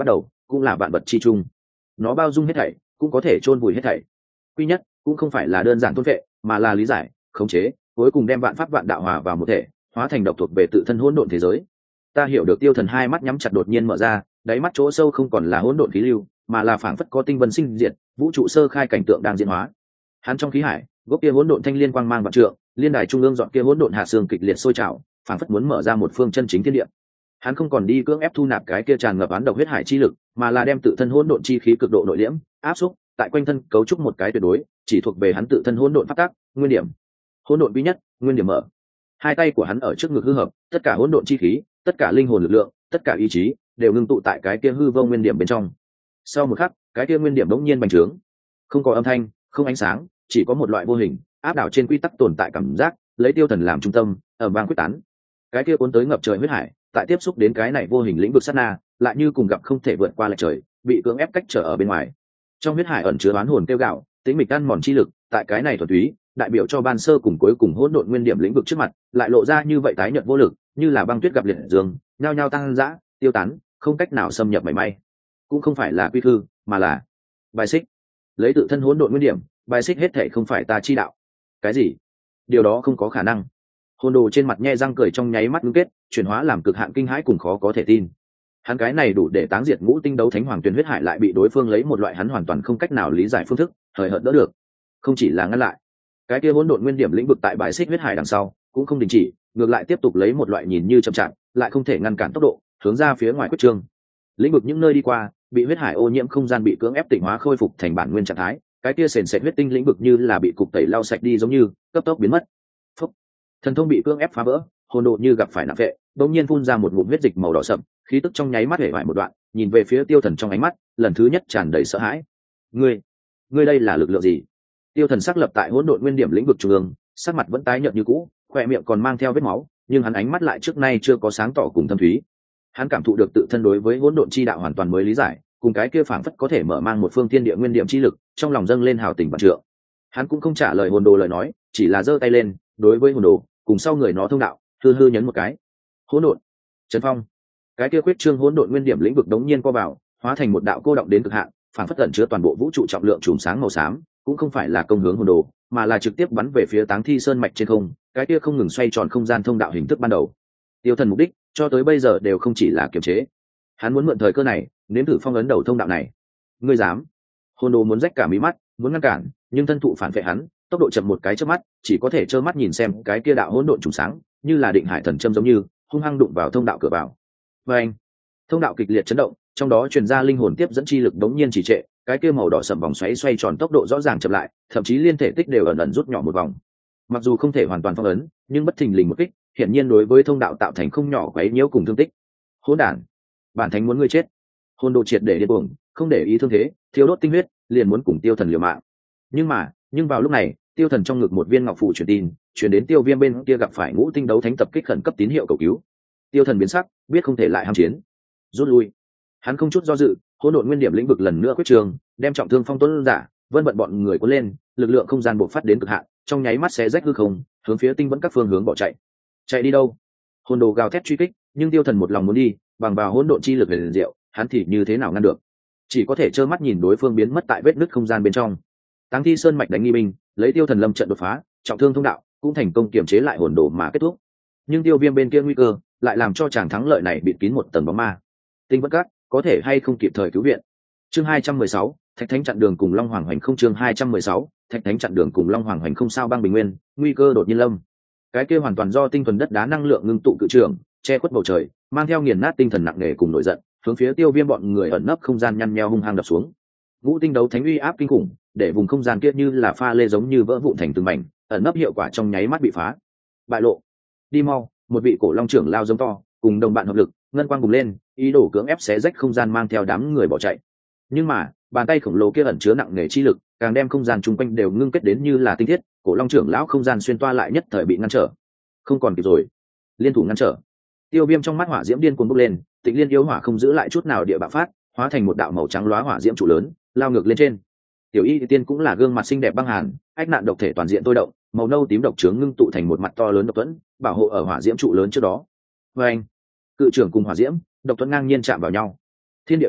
cũng là vạn vật chi chung. Nó bao dung hết thảy, cũng có thể chôn vùi hết thảy. Quy nhất cũng không phải là đơn giản thôn vệ, mà là lý giải, khống chế, cuối cùng đem vạn pháp vạn đạo hòa vào một thể, hóa thành độc thuộc về tự thân hỗn độn thế giới. Ta hiểu được. Tiêu Thần hai mắt nhắm chặt đột nhiên mở ra, đáy mắt chỗ sâu không còn là hỗn độn khí lưu, mà là phảng phất có tinh vân sinh diệt, vũ trụ sơ khai cảnh tượng đang diễn hóa. Hắn trong khí hải, gốc kia hỗn độn thanh liên quang mang vạn trượng, liên đài trung ương dọn kia hỗn độn hạ xương kịch liệt sôi trào, phảng phất muốn mở ra một phương chân chính thiên địa. Hắn không còn đi cưỡng ép thu nạp cái kia tràn ngập án độc huyết hải chi lực, mà là đem tự thân hỗn độn chi khí cực độ nội liễm, áp xúc tại quanh thân cấu trúc một cái tuyệt đối, chỉ thuộc về hắn tự thân hỗn độn pháp tắc, nguyên điểm. Hỗn độn quý nhất, nguyên điểm mở. Hai tay của hắn ở trước ngực hư hợp, tất cả hỗn độn chi khí, tất cả linh hồn lực lượng, tất cả ý chí đều ngưng tụ tại cái kia hư vô nguyên điểm bên trong. Sau một khắc, cái kia nguyên điểm bỗng nhiên bành trướng, không có âm thanh, không ánh sáng, chỉ có một loại vô hình áp đảo trên quy tắc tồn tại cảm giác, lấy Tiêu Thần làm trung tâm, ầm vang quyết tán. Cái kia cuốn tới ngập trời huyết hải, tại tiếp xúc đến cái này vô hình lĩnh vực sát na, lại như cùng gặp không thể vượt qua lại trời, bị cưỡng ép cách trở ở bên ngoài. Trong huyết hải ẩn chứa oán hồn kêu gạo, tính mịch ăn mòn chi lực, tại cái này thuần túy, đại biểu cho ban sơ cùng cuối cùng hỗn độn nguyên điểm lĩnh vực trước mặt, lại lộ ra như vậy tái nhợt vô lực, như là băng tuyết gặp liệt dương, nhao nhao tăng dã, tiêu tán, không cách nào xâm nhập mảy may. Cũng không phải là quy thư, mà là bài xích. Lấy tự thân hỗn độn nguyên điểm, bài xích hết thể không phải ta chi đạo. Cái gì? Điều đó không có khả năng. Hồn Đồ trên mặt nhe răng cười trong nháy mắt ngưng kết, chuyển hóa làm cực hạn kinh hãi cùng khó có thể tin. Hắn cái này đủ để táng diệt ngũ tinh đấu thánh hoàng tuyền huyết hải, lại bị đối phương lấy một loại hắn hoàn toàn không cách nào lý giải phương thức hời hợt đỡ được. Không chỉ là ngăn lại, cái kia hỗn độn nguyên điểm lĩnh vực tại bài xích huyết hải đằng sau cũng không đình chỉ, ngược lại tiếp tục lấy một loại nhìn như chậm chạp lại không thể ngăn cản tốc độ hướng ra phía ngoài quyết trương. Lĩnh vực những nơi đi qua, bị huyết hải ô nhiễm không gian bị cưỡng ép tịnh hóa khôi phục thành bản nguyên trạng thái, cái kia sền sệt huyết tinh lĩnh vực như là bị cục tẩy lau sạch đi giống như cấp tốc biến mất. Phúc. Thần thông bị cưỡng ép phá vỡ, hồn độ như gặp phải nặng vệ, đột nhiên phun ra một ngụm huyết dịch màu đỏ sậm, khí tức trong nháy mắt hể vải một đoạn, nhìn về phía Tiêu Thần trong ánh mắt lần thứ nhất tràn đầy sợ hãi. Ngươi, ngươi đây là lực lượng gì? Tiêu Thần sắc lập tại hỗn độn nguyên điểm lĩnh vực trung ương, sắc mặt vẫn tái nhợt như cũ, khóe miệng còn mang theo vết máu, nhưng hắn ánh mắt lại trước nay chưa có sáng tỏ cùng thâm thúy. Hắn cảm thụ được tự thân đối với hỗn độn chi đạo hoàn toàn mới lý giải, cùng cái kia phảng phất có thể mở mang một phương thiên địa nguyên điểm chi lực, trong lòng dâng lên hào tình vạn trượng. Hắn cũng không trả lời hồn đồ lời nói, chỉ là giơ tay lên, đối với hồn đồ, cùng sau người nó thông đạo, hư hư nhấn một cái. Hỗn độn, trấn phong. Cái kia quyết trương hỗn độn nguyên điểm lĩnh vực đống nhiên co vào, hóa thành một đạo cô động đến cực hạn, phảng phất ẩn chứa toàn bộ vũ trụ trọng lượng chùm sáng màu xám, cũng không phải là công hướng hồn đồ, mà là trực tiếp bắn về phía Táng Thi Sơn mạch trên không, cái kia không ngừng xoay tròn không gian thông đạo hình thức ban đầu. Tiêu Thần mục đích cho tới bây giờ đều không chỉ là kiềm chế, hắn muốn mượn thời cơ này nếm thử phong ấn đầu thông đạo này. Ngươi dám? Hồn đồ muốn rách cả mí mắt, muốn ngăn cản, nhưng thân thụ phản vệ hắn, tốc độ chậm một cái chớp mắt, chỉ có thể trơ mắt nhìn xem cái kia đạo hỗn độn trùng sáng, như là định hải thần châm giống như, hung hăng đụng vào thông đạo cửa vào. Và anh, thông đạo kịch liệt chấn động, trong đó truyền ra linh hồn tiếp dẫn chi lực đống nhiên trì trệ, cái kia màu đỏ sẫm vòng xoáy xoay tròn tốc độ rõ ràng chậm lại, thậm chí liên thể tích đều ẩn ẩn rút nhỏ một vòng. Mặc dù không thể hoàn toàn phong ấn, nhưng bất thình lình một kích, hiển nhiên đối với thông đạo tạo thành không nhỏ quấy nhiễu cùng thương tích. Hỗn đản, bản thánh muốn ngươi chết. Hồn đồ triệt để điên cuồng, không để ý thương thế, thiêu đốt tinh huyết, liền muốn cùng Tiêu Thần liều mạng. Nhưng mà, nhưng vào lúc này, Tiêu Thần trong ngực một viên ngọc phù truyền tin, truyền đến Tiêu Viêm bên kia gặp phải ngũ tinh đấu thánh tập kích khẩn cấp tín hiệu cầu cứu. Tiêu Thần biến sắc, biết không thể lại ham chiến, rút lui. Hắn không chút do dự, hỗn độn nguyên điểm lĩnh vực lần nữa quyết trường, đem trọng thương Phong Tuấn giả, vân vận bọn người cuốn lên, lực lượng không gian bộc phát đến cực hạn, trong nháy mắt xé rách hư không, hướng phía tinh vẫn các phương hướng bỏ chạy. Chạy đi đâu? Hồn đồ gào thét truy kích, nhưng Tiêu Thần một lòng muốn đi, bằng vào hỗn độn chi lực huyền diệu, hắn thì như thế nào ngăn được? Chỉ có thể trơ mắt nhìn đối phương biến mất tại vết nứt không gian bên trong. Táng Thi Sơn mạch đánh nghi binh, lấy Tiêu Thần lâm trận đột phá, trọng thương thông đạo, cũng thành công kiềm chế lại hồn đồ mà kết thúc. Nhưng Tiêu Viêm bên kia nguy cơ, lại làm cho chàng thắng lợi này bịt kín một tầng bóng ma. Tinh vẫn các có thể hay không kịp thời cứu viện? Chương hai trăm mười sáu, Thạch Thánh chặn đường cùng Long Hoàng Hoành không. Chương hai trăm mười sáu, Thạch Thánh chặn đường cùng Long Hoàng Hoành không. Sao băng bình nguyên, nguy cơ đột nhiên lâm. Cái kia hoàn toàn do tinh thuần đất đá năng lượng ngưng tụ cự trường, che khuất bầu trời, mang theo nghiền nát tinh thần nặng nề cùng nổi giận, hướng phía Tiêu Viêm bọn người ẩn nấp không gian nhăn nheo hung hăng đập xuống. Ngũ tinh đấu thánh uy áp kinh khủng, để vùng không gian kia như là pha lê giống như vỡ vụn thành từng mảnh, ẩn nấp hiệu quả trong nháy mắt bị phá. Bại lộ. Đi mau, một vị cổ long trưởng lao giống to, cùng đồng bạn hợp lực, ngân quang bùng lên, ý đồ cưỡng ép xé rách không gian mang theo đám người bỏ chạy. Nhưng mà, bàn tay khổng lồ kia ẩn chứa nặng nề chi lực, càng đem không gian chung quanh đều ngưng kết đến như là tinh thiết, cổ long trưởng lão không gian xuyên toa lại nhất thời bị ngăn trở. Không còn kịp rồi, liên thủ ngăn trở. Tiêu Viêm trong mắt hỏa diễm điên cuồng bốc lên, Tịnh Liên yêu hỏa không giữ lại chút nào địa bạo phát, hóa thành một đạo màu trắng lóa hỏa diễm trụ lớn, lao ngược lên trên. Tiểu Y Tiên cũng là gương mặt xinh đẹp băng hàn, ách nạn độc thể toàn diện tôi động, màu nâu tím độc trướng ngưng tụ thành một mặt to lớn độc tuẫn, bảo hộ ở hỏa diễm trụ lớn trước đó. Và anh, cự trưởng cùng hỏa diễm, độc tuẫn ngang nhiên chạm vào nhau. Thiên địa thất sắc,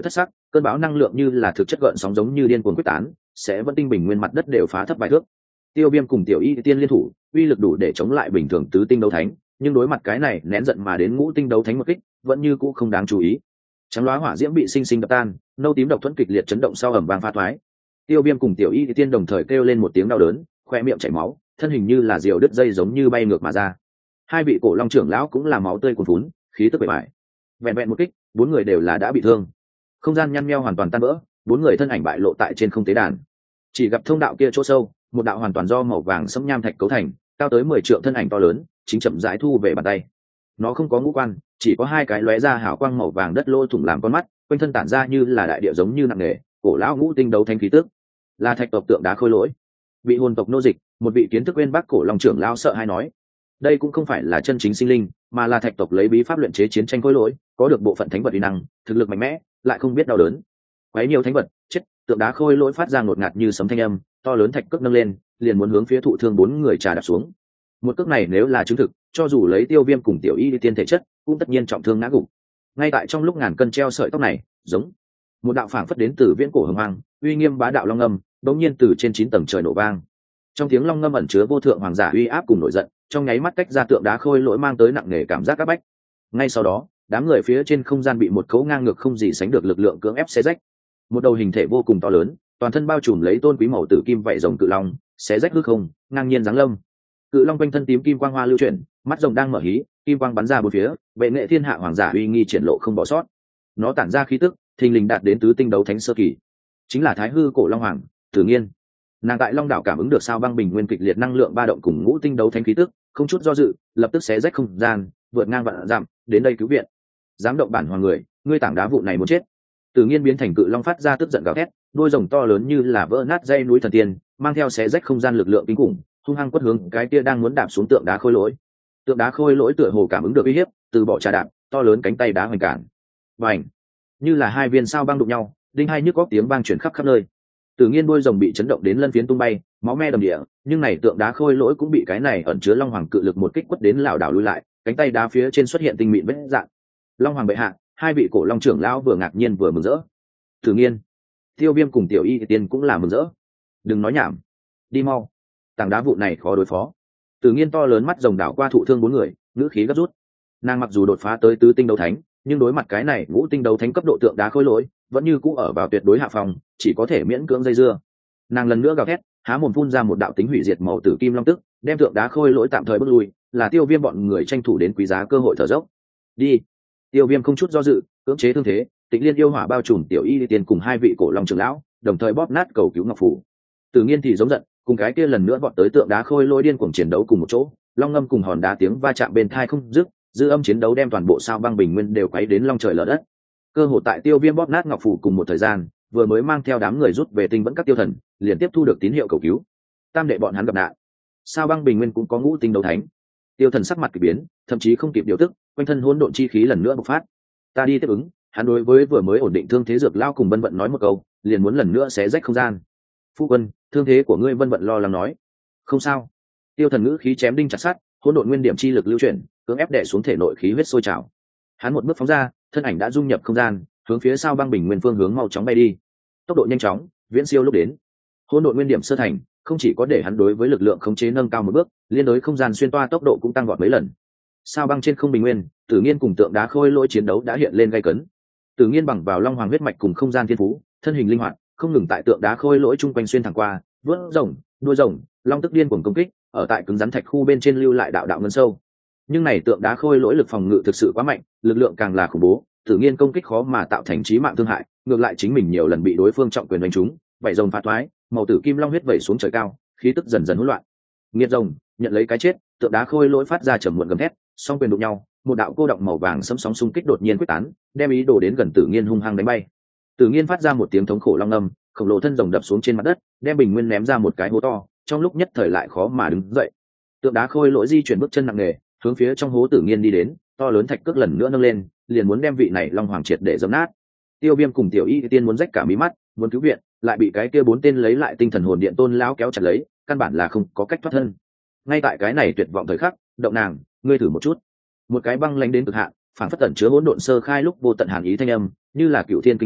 cơn bão năng lượng như là thực chất gợn sóng giống như điên cuồng quyết tán, sẽ vẫn tinh bình nguyên mặt đất đều phá thấp vài thước. Tiêu Viêm cùng Tiểu Y Tiên liên thủ, uy lực đủ để chống lại bình thường tứ tinh đấu thánh, nhưng đối mặt cái này nén giận mà đến ngũ tinh đấu thánh một kích, vẫn như cũ không đáng chú ý. Trắng loá hỏa diễm bị sinh sinh đập tan, nâu tím độc thuẫn kịch liệt chấn động sau ầm vang pha thoái. Tiêu Viêm cùng Tiểu Y Tiên đồng thời kêu lên một tiếng đau đớn, khoe miệng chảy máu, thân hình như là diều đứt dây giống như bay ngược mà ra. Hai vị cổ long trưởng lão cũng là máu tươi cuồn phún, khí tức bề bại. Vẹn vẹn một kích, bốn người đều là đã bị thương. Không gian nhăn nheo hoàn toàn tan vỡ, bốn người thân ảnh bại lộ tại trên không tế đàn. Chỉ gặp thông đạo kia chỗ sâu, một đạo hoàn toàn do màu vàng sẫm nham thạch cấu thành, cao tới mười trượng thân ảnh to lớn, chính chậm rãi thu về bàn tay. Nó không có ngũ quan, chỉ có hai cái lóe ra hào quang màu vàng đất lỗ thủng làm con mắt, quanh thân tản ra như là đại địa giống như nặng nề, cổ lão ngũ tinh đấu thanh khí tức. Là thạch tộc tượng đá khôi lỗi. Bị hồn tộc nô dịch, một vị kiến thức quên bác cổ long trưởng lão sợ hai nói, đây cũng không phải là chân chính sinh linh, mà là thạch tộc lấy bí pháp luyện chế chiến tranh khôi lỗi, có được bộ phận thánh vật uy năng, thực lực mạnh mẽ, lại không biết đau đớn. Quấy nhiều thánh vật, chết, tượng đá khôi lỗi phát ra ngột ngạt như sấm thanh âm, to lớn thạch cước nâng lên, liền muốn hướng phía thụ thương bốn người trà đạp xuống. Một cước này nếu là chứng thực, cho dù lấy Tiêu Viêm cùng Tiểu Y Tiên thể chất, cũng tất nhiên trọng thương ngã gục. Ngay tại trong lúc ngàn cân treo sợi tóc này, giống một đạo phảng phất đến từ viễn cổ hồng hoang, uy nghiêm bá đạo long âm, đống nhiên từ trên chín tầng trời nổ vang. Trong tiếng long ngâm ẩn chứa vô thượng hoàng giả uy áp cùng nổi giận, trong nháy mắt cách ra tượng đá khôi lỗi mang tới nặng nề cảm giác áp bách. Ngay sau đó, đám người phía trên không gian bị một cấu ngang ngược không gì sánh được lực lượng cưỡng ép xé rách. Một đầu hình thể vô cùng to lớn, toàn thân bao trùm lấy tôn quý màu tử kim vảy rồng cự long, xé rách hư không, ngang nhiên giáng lâm. Cự long quanh thân tím kim quang hoa lưu chuyển, mắt rồng đang mở hí, kim quang bắn ra bốn phía, bệ nghệ thiên hạ hoàng giả uy nghi triển lộ không bỏ sót. Nó tản ra khí tức, thình lình đạt đến tứ tinh đấu thánh sơ kỳ, chính là Thái Hư cổ long hoàng, Tử Nghiên. Nàng tại Long đảo cảm ứng được sao băng bình nguyên kịch liệt năng lượng ba động cùng ngũ tinh đấu thánh khí tức, không chút do dự, lập tức xé rách không gian, vượt ngang vạn dặm, đến đây cứu viện. Dám động bản hoàng người, ngươi tảng đá vụ này muốn chết. Tử Nghiên biến thành cự long phát ra tức giận gào thét, đôi rồng to lớn như là vỡ nát dây núi thần tiên, mang theo xé rách không gian lực lượng kinh khủng, hung hăng quất hướng cái kia đang muốn đạp xuống tượng đá khôi lỗi. Tượng đá khôi lỗi tựa hồ cảm ứng được uy hiếp, từ bỏ trà đạp, to lớn cánh tay đá hoành cản. Bành! Như là hai viên sao băng đụng nhau, đinh hai nhức góc tiếng vang chuyển khắp khắp nơi. Tử Nghiên đuôi rồng bị chấn động đến lân phiến tung bay, máu me đầm địa, nhưng này tượng đá khôi lỗi cũng bị cái này ẩn chứa long hoàng cự lực một kích quất đến lảo đảo lùi lại, cánh tay đá phía trên xuất hiện tinh mịn vết dạn. Long hoàng bệ hạ, hai vị cổ long trưởng lão vừa ngạc nhiên vừa mừng rỡ. Tử Nghiên, Tiêu Viêm cùng Tiểu Y Tiên cũng là mừng rỡ. Đừng nói nhảm, đi mau, tảng đá vụ này khó đối phó. Tử Nghiên to lớn mắt rồng đảo qua thụ thương bốn người, ngữ khí gấp rút. Nàng mặc dù đột phá tới tứ tinh đấu thánh, nhưng đối mặt cái này ngũ tinh đấu thánh cấp độ tượng đá khôi lỗi, vẫn như cũ ở vào tuyệt đối hạ phòng, chỉ có thể miễn cưỡng dây dưa. Nàng lần nữa gào thét, há mồm phun ra một đạo tính hủy diệt màu tử kim long tức, đem tượng đá khôi lỗi tạm thời bước lui, là Tiêu Viêm bọn người tranh thủ đến quý giá cơ hội thở dốc. Đi. Tiêu Viêm không chút do dự, cưỡng chế thương thế, Tịnh Liên yêu hỏa bao trùm Tiểu Y Tiên cùng hai vị cổ long trưởng lão, đồng thời bóp nát cầu cứu ngọc phủ. Tử Nghiên thì giống giận, cùng cái kia lần nữa vọt tới tượng đá khôi lỗi điên cuồng chiến đấu cùng một chỗ, long ngâm cùng hòn đá tiếng va chạm bên tai không dứt, dư âm chiến đấu đem toàn bộ sao băng bình nguyên đều quấy đến long trời lở đất. Cơ hội tại Tiêu Viêm bóp nát ngọc phủ cùng một thời gian, vừa mới mang theo đám người rút về tinh vẫn các tiêu thần, liền tiếp thu được tín hiệu cầu cứu. Tam đệ bọn hắn gặp nạn. Sao băng bình nguyên cũng có ngũ tinh đấu thánh. Tiêu thần sắc mặt kỳ biến, thậm chí không kịp điều tức, quanh thân hỗn độn chi khí lần nữa bộc phát. Ta đi tiếp ứng. Hắn đối với vừa mới ổn định thương thế Dược Lao cùng Vân Vận nói một câu, liền muốn lần nữa xé rách không gian. Phu quân, thương thế của ngươi. Vân Vận lo lắng nói. Không sao. Tiêu thần ngữ khí chém đinh chặt sắt, hỗn độn nguyên điểm chi lực lưu chuyển, cưỡng ép đè xuống thể nội khí huyết sôi trào. Hắn một bước phóng ra, thân ảnh đã dung nhập không gian, hướng phía sao băng bình nguyên phương hướng mau chóng bay đi. Tốc độ nhanh chóng, viễn siêu lúc đến. Hỗn độn nguyên điểm sơ thành, không chỉ có để hắn đối với lực lượng khống chế nâng cao một bước, liên đối không gian xuyên toa tốc độ cũng tăng vọt mấy lần. Sao băng trên không bình nguyên, Tử Nghiên cùng tượng đá khôi lỗi chiến đấu đã hiện lên gay cấn. Tử Nghiên bằng vào long hoàng huyết mạch cùng không gian thiên phú, thân hình linh hoạt, không ngừng tại tượng đá khôi lỗi chung quanh xuyên thẳng qua, vớt rồng, đuôi rồng, long tức điên cuồng công kích, ở tại cứng rắn thạch khu bên trên lưu lại đạo đạo ngân sâu. Nhưng này tượng đá khôi lỗi lực phòng ngự thực sự quá mạnh, lực lượng càng là khủng bố, Tử Nghiên công kích khó mà tạo thành chí mạng thương hại, ngược lại chính mình nhiều lần bị đối phương trọng quyền đánh trúng, vảy rồng phá thoái, màu tử kim long huyết vẩy xuống trời cao, khí tức dần dần hỗn loạn. Nghiệt rồng, nhận lấy cái chết, tượng đá khôi lỗi phát ra trầm muộn gầm thét, song quyền đụng nhau, một đạo cô động màu vàng sấm sóng xung kích đột nhiên quyết tán, đem ý đồ đến gần Tử Nghiên hung hăng đánh bay. Tử Nghiên phát ra một tiếng thống khổ long âm, khổng lồ thân rồng đập xuống trên mặt đất, đem bình nguyên ném ra một cái hố to, trong lúc nhất thời lại khó mà đứng dậy. Tượng đá khôi lỗi di chuyển bước chân nặng nề, hướng phía trong hố Tử Nghiên đi đến, to lớn thạch cước lần nữa nâng lên, liền muốn đem vị này long hoàng triệt để dẫm nát. Tiêu Viêm cùng Tiểu Y Tiên muốn rách cả mí mắt, muốn cứu viện, lại bị cái kia bốn tên lấy lại tinh thần hồn điện tôn lão kéo chặt lấy, căn bản là không có cách thoát thân. Ngay tại cái này tuyệt vọng thời khắc, động nàng, ngươi thử một chút. Một cái băng lãnh đến cực hạn, phản phất tẩn chứa hỗn độn sơ khai lúc vô tận hàn ý thanh âm, như là cựu thiên kinh lôi,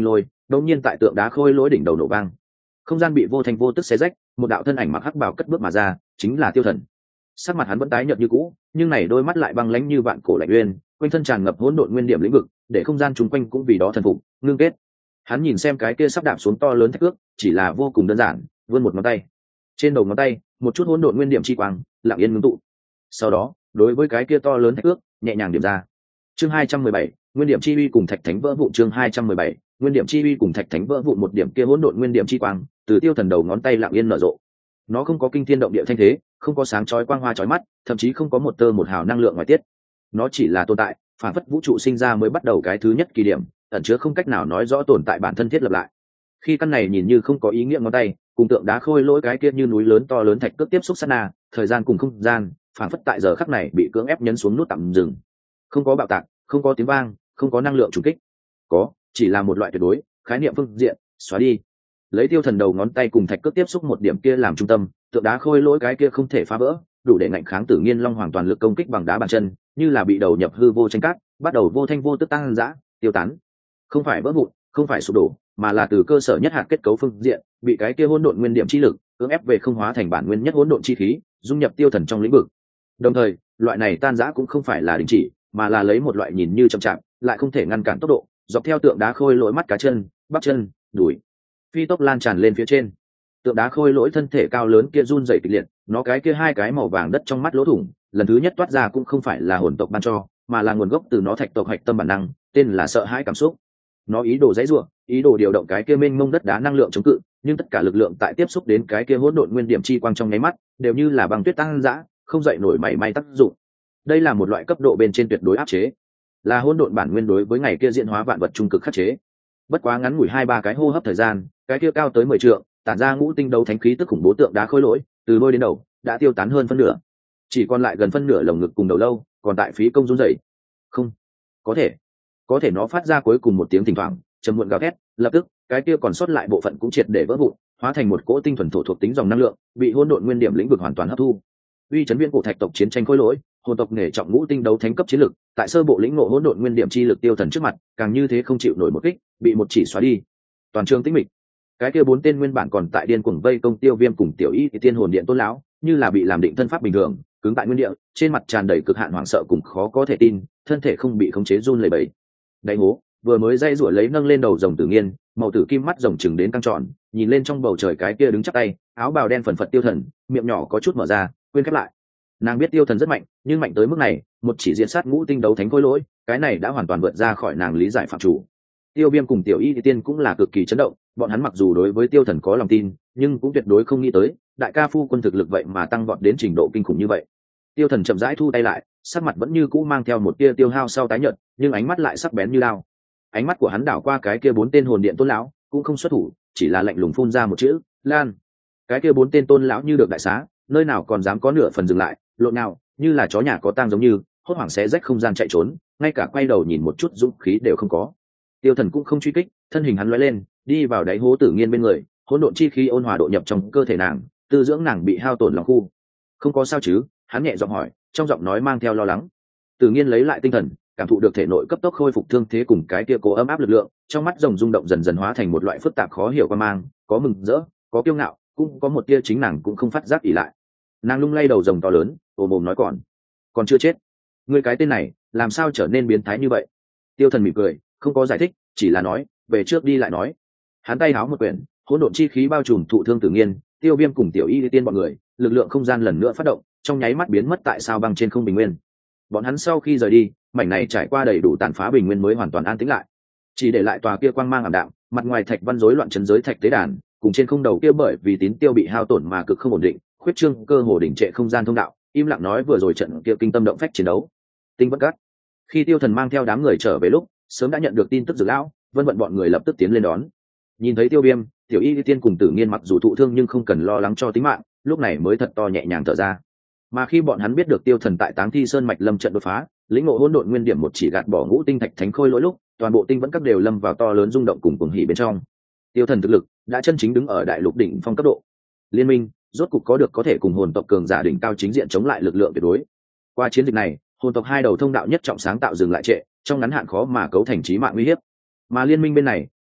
đột nhiên tại tượng đá khôi lỗi đỉnh đầu nổ vang, không gian bị vô thành vô tức xé rách, một đạo thân ảnh mặc hắc bào cất bước mà ra, chính là Tiêu Thần. Sắc mặt hắn vẫn tái nhợt như cũ, nhưng này đôi mắt lại băng lãnh như vạn cổ lạnh uyên, quanh thân tràn ngập hỗn độn nguyên điểm lĩnh vực, để không gian chung quanh cũng vì đó thần phục, ngưng kết. Hắn nhìn xem cái kia sắp đạp xuống to lớn thạch ước, chỉ là vô cùng đơn giản, vươn một ngón tay. Trên đầu ngón tay, một chút hỗn độn nguyên điểm chi quang, lặng yên ngưng tụ. Sau đó, đối với cái kia to lớn thạch ước, nhẹ nhàng điểm ra. Chương hai trăm mười bảy, nguyên điểm chi uy cùng thạch thánh vỡ vụn. Chương hai trăm mười bảy, nguyên điểm chi uy cùng thạch thánh vỡ vụn. Một điểm kia hỗn độn nguyên điểm chi quang, từ Tiêu Thần đầu ngón tay lặng yên nở rộ. Nó không có kinh thiên động địa thanh thế, không có sáng chói quang hoa chói mắt, thậm chí không có một tơ một hào năng lượng ngoại tiết. Nó chỉ là tồn tại, phản phất vũ trụ sinh ra mới bắt đầu cái thứ nhất kỳ điểm, ẩn chứa không cách nào nói rõ tồn tại bản thân thiết lập lại. Khi căn này nhìn như không có ý nghĩa ngón tay, cùng tượng đá khôi lỗi cái kia như núi lớn to lớn thạch cước tiếp xúc sát na, thời gian cùng không gian, phản phất tại giờ khắc này bị cưỡng ép nhấn xuống nút tạm dừng. Không có bạo tạc, không có tiếng vang, không có năng lượng trùng kích, có chỉ là một loại tuyệt đối khái niệm phương diện xóa đi. Lấy Tiêu Thần đầu ngón tay cùng thạch cước tiếp xúc một điểm kia làm trung tâm, tượng đá khôi lỗi cái kia không thể phá vỡ, đủ để ngạnh kháng Tử Nghiên Long Hoàng toàn lực công kích bằng đá bàn chân, như là bị đầu nhập hư vô tranh cát, bắt đầu vô thanh vô tức tăng dã, tiêu tán. Không phải vỡ vụn, không phải sụp đổ, mà là từ cơ sở nhất hạt kết cấu phương diện, bị cái kia hỗn độn nguyên điểm chi lực cưỡng ép về không hóa thành bản nguyên nhất hỗn độn chi khí, dung nhập Tiêu Thần trong lĩnh vực. Đồng thời, loại này tan rã cũng không phải là đình chỉ, mà là lấy một loại nhìn như chậm chạp, lại không thể ngăn cản tốc độ, dọc theo tượng đá khôi lỗi mắt cá chân, bắp chân, đùi, phi tốc lan tràn lên phía trên. Tượng đá khôi lỗi thân thể cao lớn kia run rẩy kịch liệt, nó cái kia hai cái màu vàng đất trong mắt lỗ thủng, lần thứ nhất toát ra cũng không phải là hồn tộc ban cho, mà là nguồn gốc từ nó thạch tộc hạch tâm bản năng, tên là sợ hãi cảm xúc. Nó ý đồ dãy rủa, ý đồ điều động cái kia mênh mông đất đá năng lượng chống cự, nhưng tất cả lực lượng tại tiếp xúc đến cái kia hỗn độn nguyên điểm chi quang trong nháy mắt, đều như là băng tuyết tăng dã, không dậy nổi mảy may tác dụng. Đây là một loại cấp độ bên trên tuyệt đối áp chế, là hỗn độn bản nguyên đối với ngày kia diễn hóa vạn vật trung cực khắc chế. Bất quá ngắn ngủi hai ba cái hô hấp thời gian, cái kia cao tới mười trượng, tản ra ngũ tinh đấu thánh khí tức khủng bố tượng đá khôi lỗi, từ đôi đến đầu đã tiêu tán hơn phân nửa, chỉ còn lại gần phân nửa lồng ngực cùng đầu lâu còn tại phí công run rẩy. Không, có thể, có thể nó phát ra cuối cùng một tiếng thỉnh thoảng trầm muộn gào thét, lập tức cái kia còn sót lại bộ phận cũng triệt để vỡ vụn, hóa thành một cỗ tinh thuần thổ thuộc tính dòng năng lượng, bị hỗn độn nguyên điểm lĩnh vực hoàn toàn hấp thu. Uy chấn viễn cổ thạch tộc chiến tranh khôi lỗi, hồn tộc nghề trọng ngũ tinh đấu thánh cấp chiến lực, tại sơ bộ lĩnh ngộ hỗn độn nguyên điểm chi lực Tiêu Thần trước mặt, càng như thế không chịu nổi một kích, bị một chỉ xóa đi. Toàn trường tĩnh mịch. Cái kia bốn tên nguyên bản còn tại điên cuồng vây công Tiêu Viêm cùng Tiểu Y thì tiên hồn điện tôn lão, như là bị làm định thân pháp bình thường, cứng tại nguyên địa, trên mặt tràn đầy cực hạn hoảng sợ cùng khó có thể tin, thân thể không bị khống chế run lẩy bẩy. Đáy hố, vừa mới dây rủa lấy nâng lên đầu rồng Tử Nghiên, màu tử kim mắt rồng chừng đến căng tròn, nhìn lên trong bầu trời cái kia đứng chắp tay, áo bào đen phần phật Tiêu Thần, miệng nhỏ có chút mở ra, quên khép lại. Nàng biết Tiêu Thần rất mạnh, nhưng mạnh tới mức này, một chỉ diện sát ngũ tinh đấu thánh khôi lỗi, cái này đã hoàn toàn vượt ra khỏi nàng lý giải phạm chủ. Tiêu Viêm cùng Tiểu Y tiên cũng là cực kỳ chấn động, bọn hắn mặc dù đối với Tiêu Thần có lòng tin, nhưng cũng tuyệt đối không nghĩ tới, đại ca phu quân thực lực vậy mà tăng vọt đến trình độ kinh khủng như vậy. Tiêu Thần chậm rãi thu tay lại, sắc mặt vẫn như cũ mang theo một tia tiêu hao sau tái nhợt, nhưng ánh mắt lại sắc bén như lao. Ánh mắt của hắn đảo qua cái kia bốn tên hồn điện tôn lão, cũng không xuất thủ, chỉ là lạnh lùng phun ra một chữ, "Lan." Cái kia bốn tên tôn lão như được đại xá, nơi nào còn dám có nửa phần dừng lại, lộn nào, như là chó nhà có tang giống như, hốt hoảng xé rách không gian chạy trốn, ngay cả quay đầu nhìn một chút dũng khí đều không có. Tiêu Thần cũng không truy kích, thân hình hắn lóe lên, đi vào đáy hố Tử Nghiên bên người, hỗn độn chi khí ôn hòa độ nhập trong cơ thể nàng, tư dưỡng nàng bị hao tổn lòng khu. "Không có sao chứ?" Hắn nhẹ giọng hỏi, trong giọng nói mang theo lo lắng. Tử Nghiên lấy lại tinh thần, cảm thụ được thể nội cấp tốc khôi phục thương thế cùng cái kia cố ấm áp lực lượng, trong mắt rồng rung động dần dần hóa thành một loại phức tạp khó hiểu qua mang, có mừng rỡ, có kiêu ngạo, cũng có một tia chính nàng cũng không phát giác ỷ lại. Nàng lung lay đầu rồng to lớn, ồm ồm nói còn, còn chưa chết. Ngươi cái tên này, làm sao trở nên biến thái như vậy? Tiêu Thần mỉm cười, không có giải thích, chỉ là nói, về trước đi lại nói. Hắn tay háo một quyển, hỗn độn chi khí bao trùm thụ thương Tử Nghiên, Tiêu Viêm cùng Tiểu Y tiên bọn người, lực lượng không gian lần nữa phát động, trong nháy mắt biến mất tại sao băng trên không bình nguyên. Bọn hắn sau khi rời đi, mảnh này trải qua đầy đủ tàn phá bình nguyên mới hoàn toàn an tĩnh lại, chỉ để lại tòa kia quang mang ảm đạm, mặt ngoài thạch văn rối loạn chấn giới thạch tế đàn, cùng trên không đầu kia bởi vì tín tiêu bị hao tổn mà cực không ổn định, khuyết trương cơ hồ đỉnh trệ không gian thông đạo, im lặng nói vừa rồi trận kia kinh tâm động phách chiến đấu. Tinh Vẫn Các. Khi Tiêu Thần mang theo đám người trở về lúc, sớm đã nhận được tin tức Dược lão, Vân Vận bọn người lập tức tiến lên đón. Nhìn thấy Tiêu Viêm, Tiểu Y tiên cùng Tử Nghiên mặc dù thụ thương nhưng không cần lo lắng cho tính mạng, lúc này mới thật to nhẹ nhàng thở ra. Mà khi bọn hắn biết được Tiêu Thần tại Táng Thi Sơn mạch lâm trận đột phá, lĩnh ngộ hỗn độn nguyên điểm một chỉ gạt bỏ ngũ tinh thạch thánh khôi lỗi lúc, toàn bộ Tinh Vẫn Các đều lâm vào to lớn rung động cùng cuồng hỉ bên trong. Tiêu Thần thực lực đã chân chính đứng ở đại lục đỉnh phong cấp độ. Liên minh rốt cục có được có thể cùng hồn tộc cường giả đỉnh cao chính diện chống lại lực lượng tuyệt đối. Qua chiến dịch này, hồn tộc hai đầu thông đạo nhất trọng sáng tạo dừng lại trệ, trong ngắn hạn khó mà cấu thành chí mạng nguy hiểm. Mà liên minh bên này,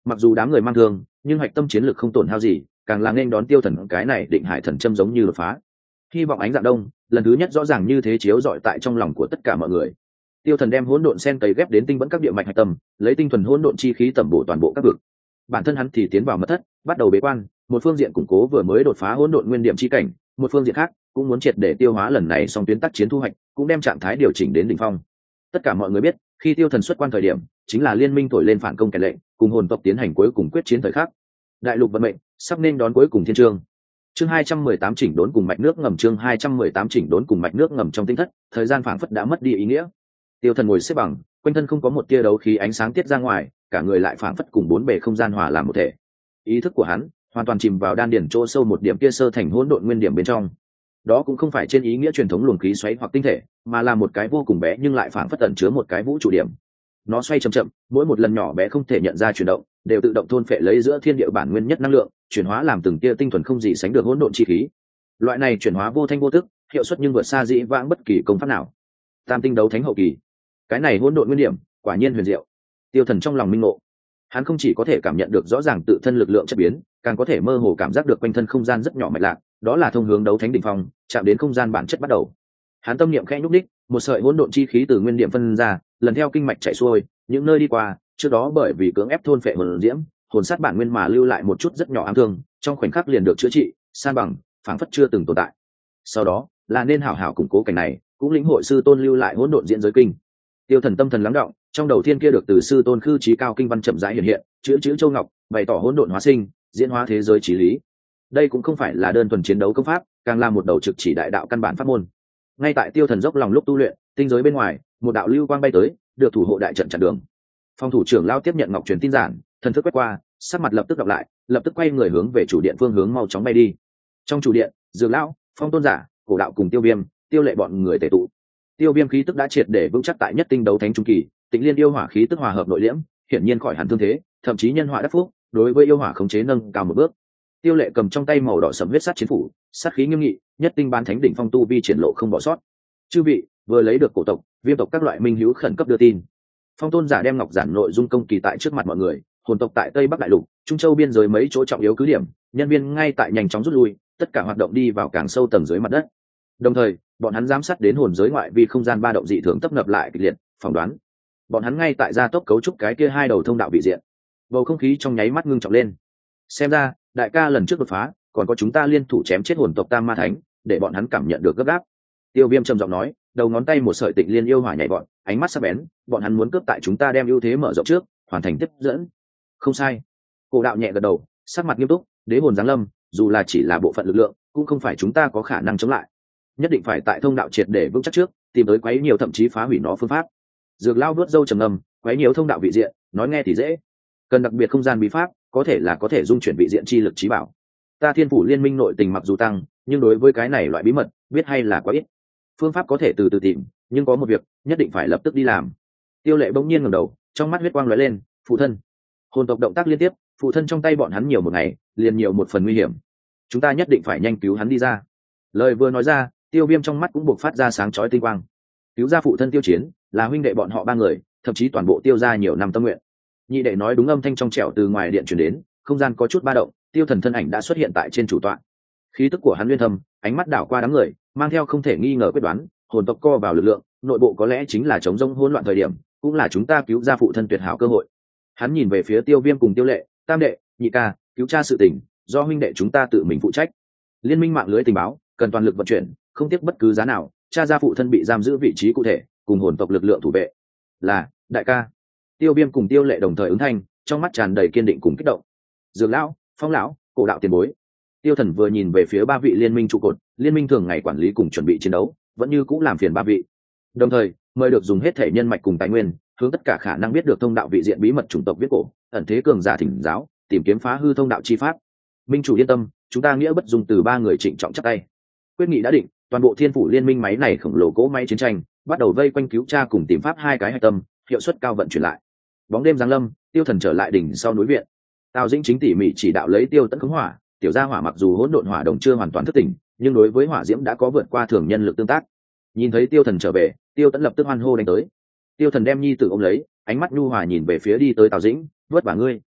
mặc dù đám người mang thương nhưng hạch tâm chiến lược không tổn hao gì, càng là nên đón tiêu thần cái này định hải thần châm giống như đột phá. Hy vọng ánh dạng đông lần thứ nhất rõ ràng như thế chiếu rọi tại trong lòng của tất cả mọi người. Tiêu thần đem hỗn độn sen cấy ghép đến tinh vẫn các địa mạch hạch tâm, lấy tinh thuần hỗn độn chi khí tẩm bổ toàn bộ các vực. Bản thân hắn thì tiến vào mật thất, bắt đầu bế quan, một phương diện củng cố vừa mới đột phá hỗn độn nguyên điểm chi cảnh, một phương diện khác cũng muốn triệt để tiêu hóa lần này xong tuyến tác chiến thu hoạch, cũng đem trạng thái điều chỉnh đến đỉnh phong. Tất cả mọi người biết, khi tiêu thần xuất quan thời điểm, chính là liên minh thổi lên phản công kẻ lệnh, cùng hồn tộc tiến hành cuối cùng quyết chiến thời khắc. Đại lục vận mệnh sắp nên đón cuối cùng thiên chương. Chương hai trăm mười tám chỉnh đốn cùng mạch nước ngầm chương hai trăm mười tám chỉnh đốn cùng mạch nước ngầm trong tinh thất, thời gian phảng phất đã mất đi ý nghĩa. Tiêu thần ngồi xếp bằng, quanh thân không có một tia đấu khí ánh sáng tiết ra ngoài, cả người lại phảng phất cùng bốn bề không gian hòa làm một thể. Ý thức của hắn hoàn toàn chìm vào đan điển chỗ sâu một điểm kia sơ thành hỗn độn nguyên điểm bên trong. Đó cũng không phải trên ý nghĩa truyền thống luồng khí xoáy hoặc tinh thể, mà là một cái vô cùng bé nhưng lại phảng phất ẩn chứa một cái vũ trụ điểm. Nó xoay chậm chậm, mỗi một lần nhỏ bé không thể nhận ra chuyển động, đều tự động thôn phệ lấy giữa thiên địa bản nguyên nhất năng lượng, chuyển hóa làm từng tia tinh thuần không gì sánh được hỗn độn chi khí. Loại này chuyển hóa vô thanh vô tức, hiệu suất nhưng vượt xa dĩ vãng bất kỳ công pháp nào. Tam tinh đấu thánh hậu kỳ, cái này hỗn độn nguyên điểm, quả nhiên huyền diệu. Tiêu thần trong lòng minh ngộ, hắn không chỉ có thể cảm nhận được rõ ràng tự thân lực lượng chất biến, càng có thể mơ hồ cảm giác được quanh thân không gian rất nhỏ mạch lạc, đó là thông hướng đấu thánh đỉnh phong, chạm đến không gian bản chất bắt đầu. Hắn tâm niệm khẽ nhúc đích, một sợi hỗn độn chi khí từ nguyên điểm phân ra, lần theo kinh mạch chảy xuôi, những nơi đi qua, trước đó bởi vì cưỡng ép thôn phệ hồn diễm, hồn sát bản nguyên mà lưu lại một chút rất nhỏ ám thương, trong khoảnh khắc liền được chữa trị, san bằng, phảng phất chưa từng tồn tại. Sau đó, là nên hảo hảo củng cố cảnh này, cũng lĩnh hội sư tôn lưu lại hỗn độn diễn giới kinh. Tiêu thần tâm thần lắng động, trong đầu thiên kia được từ sư tôn khư trí cao kinh văn chậm rãi hiện hiện, chữ chữ châu ngọc, bày tỏ hỗn độn hóa sinh, diễn hóa thế giới chí lý. Đây cũng không phải là đơn thuần chiến đấu công pháp, càng là một đầu trực chỉ đại đạo căn bản pháp môn. Ngay tại tiêu thần dốc lòng lúc tu luyện, tinh giới bên ngoài, một đạo lưu quang bay tới, được thủ hộ đại trận chặn đường. Phong thủ trưởng lao tiếp nhận ngọc truyền tin giản, thần thức quét qua, sắc mặt lập tức đọc lại, lập tức quay người hướng về chủ điện phương hướng mau chóng bay đi. Trong chủ điện, dược lão, phong tôn giả, cổ đạo cùng tiêu viêm, tiêu lệ bọn người tề tụ. Tiêu viêm khí tức đã triệt để vững chắc tại nhất tinh đấu thánh trung kỳ, tịnh liên yêu hỏa khí tức hòa hợp nội liễm, hiển nhiên khỏi hẳn thương thế, thậm chí nhân họa đắc phúc, đối với yêu hỏa khống chế nâng cao một bước. Tiêu lệ cầm trong tay màu đỏ sẫm huyết sát chiến phủ, sát khí nghiêm nghị, nhất tinh bán thánh đỉnh phong tu vi triển lộ không bỏ sót. Chư vị, vừa lấy được cổ tộc, viêm tộc các loại minh hữu khẩn cấp đưa tin. Phong tôn giả đem ngọc giản nội dung công kỳ tại trước mặt mọi người, hồn tộc tại tây bắc đại lục, trung châu biên giới mấy chỗ trọng yếu cứ điểm, nhân viên ngay tại nhanh chóng rút lui, tất cả hoạt động đi vào càng sâu tầng dưới mặt đất. Đồng thời, bọn hắn giám sát đến hồn giới ngoại vì không gian ba động dị thường tấp nập lại kịch liệt, phỏng đoán bọn hắn ngay tại gia tốc cấu trúc cái kia hai đầu thông đạo vị diện. Bầu không khí trong nháy mắt ngưng trọng lên. Xem ra, đại ca lần trước đột phá, còn có chúng ta liên thủ chém chết hồn tộc Tam Ma Thánh, để bọn hắn cảm nhận được gấp gáp. Tiêu Viêm trầm giọng nói, đầu ngón tay một sợi tịnh liên yêu hỏa nhảy vọt, ánh mắt sắc bén, bọn hắn muốn cướp tại chúng ta đem ưu thế mở rộng trước, hoàn thành tiếp dẫn. Không sai. Cổ đạo nhẹ gật đầu, sắc mặt nghiêm túc, đế hồn giáng lâm, dù là chỉ là bộ phận lực lượng, cũng không phải chúng ta có khả năng chống lại. Nhất định phải tại thông đạo triệt để vững chắc trước, tìm tới quấy nhiều thậm chí phá hủy nó phương pháp. Dược lao vuốt râu trầm ngâm, quấy nhiều thông đạo vị diện, nói nghe thì dễ, cần đặc biệt không gian bí pháp, có thể là có thể dung chuyển vị diện chi lực trí bảo. Ta Thiên Phủ Liên minh nội tình mặc dù tăng, nhưng đối với cái này loại bí mật, biết hay là quá ít. Phương pháp có thể từ từ tìm, nhưng có một việc nhất định phải lập tức đi làm. Tiêu Lệ bỗng nhiên ngẩng đầu, trong mắt huyết quang lóe lên, phụ thân. Hồn tộc động tác liên tiếp, phụ thân trong tay bọn hắn nhiều một ngày, liền nhiều một phần nguy hiểm. Chúng ta nhất định phải nhanh cứu hắn đi ra. Lời vừa nói ra, Tiêu Viêm trong mắt cũng bộc phát ra sáng chói tinh quang. Cứu ra phụ thân Tiêu Chiến, là huynh đệ bọn họ ba người, thậm chí toàn bộ Tiêu gia nhiều năm tâm nguyện. Nhị đệ nói đúng, âm thanh trong trẻo từ ngoài điện truyền đến, không gian có chút ba động, Tiêu Thần thân ảnh đã xuất hiện tại trên chủ tọa. Khí tức của hắn liên thâm, ánh mắt đảo qua đám người, mang theo không thể nghi ngờ quyết đoán, hồn tộc co vào lực lượng, nội bộ có lẽ chính là chống rông hỗn loạn thời điểm, cũng là chúng ta cứu ra phụ thân tuyệt hảo cơ hội. Hắn nhìn về phía Tiêu Viêm cùng Tiêu Lệ, tam đệ, nhị ca, cứu cha sự tình, do huynh đệ chúng ta tự mình phụ trách. Liên minh mạng lưới tình báo, cần toàn lực vận chuyển, không tiếc bất cứ giá nào, cha gia phụ thân bị giam giữ vị trí cụ thể, cùng hồn tộc lực lượng thủ vệ. Là, đại ca. Tiêu Viêm cùng Tiêu Lệ đồng thời ứng thanh, trong mắt tràn đầy kiên định cùng kích động. Dược lão, Phong lão, cổ đạo tiền bối. Tiêu Thần vừa nhìn về phía ba vị liên minh trụ cột, liên minh thường ngày quản lý cùng chuẩn bị chiến đấu, vẫn như cũng làm phiền ba vị. Đồng thời, mời được dùng hết thể nhân mạch cùng tài nguyên, hướng tất cả khả năng biết được thông đạo vị diện bí mật chủng tộc viết cổ, ẩn thế cường giả thỉnh giáo, tìm kiếm phá hư thông đạo chi pháp. Minh chủ yên tâm, chúng ta nghĩa bất dung từ ba người trịnh trọng chắp tay. Quyết nghị đã định, toàn bộ Thiên Phủ Liên minh máy này khổng lồ cỗ máy chiến tranh, bắt đầu vây quanh cứu cha cùng tìm pháp hai cái hạch tâm, hiệu suất cao vận chuyển lại. Bóng đêm giáng lâm, Tiêu Thần trở lại đỉnh sau núi viện. Tào Dĩnh chính tỉ mỉ chỉ đạo lấy Tiêu Tấn khống hỏa, tiểu gia hỏa mặc dù hỗn độn hỏa đồng chưa hoàn toàn thức tỉnh, nhưng đối với hỏa diễm đã có vượt qua thường nhân lực tương tác. Nhìn thấy Tiêu Thần trở về, Tiêu Tấn lập tức hoan hô đánh tới. Tiêu Thần đem nhi tử ôm lấy, ánh mắt nhu hòa nhìn về phía đi tới Tào Dĩnh, vất vả ngươi,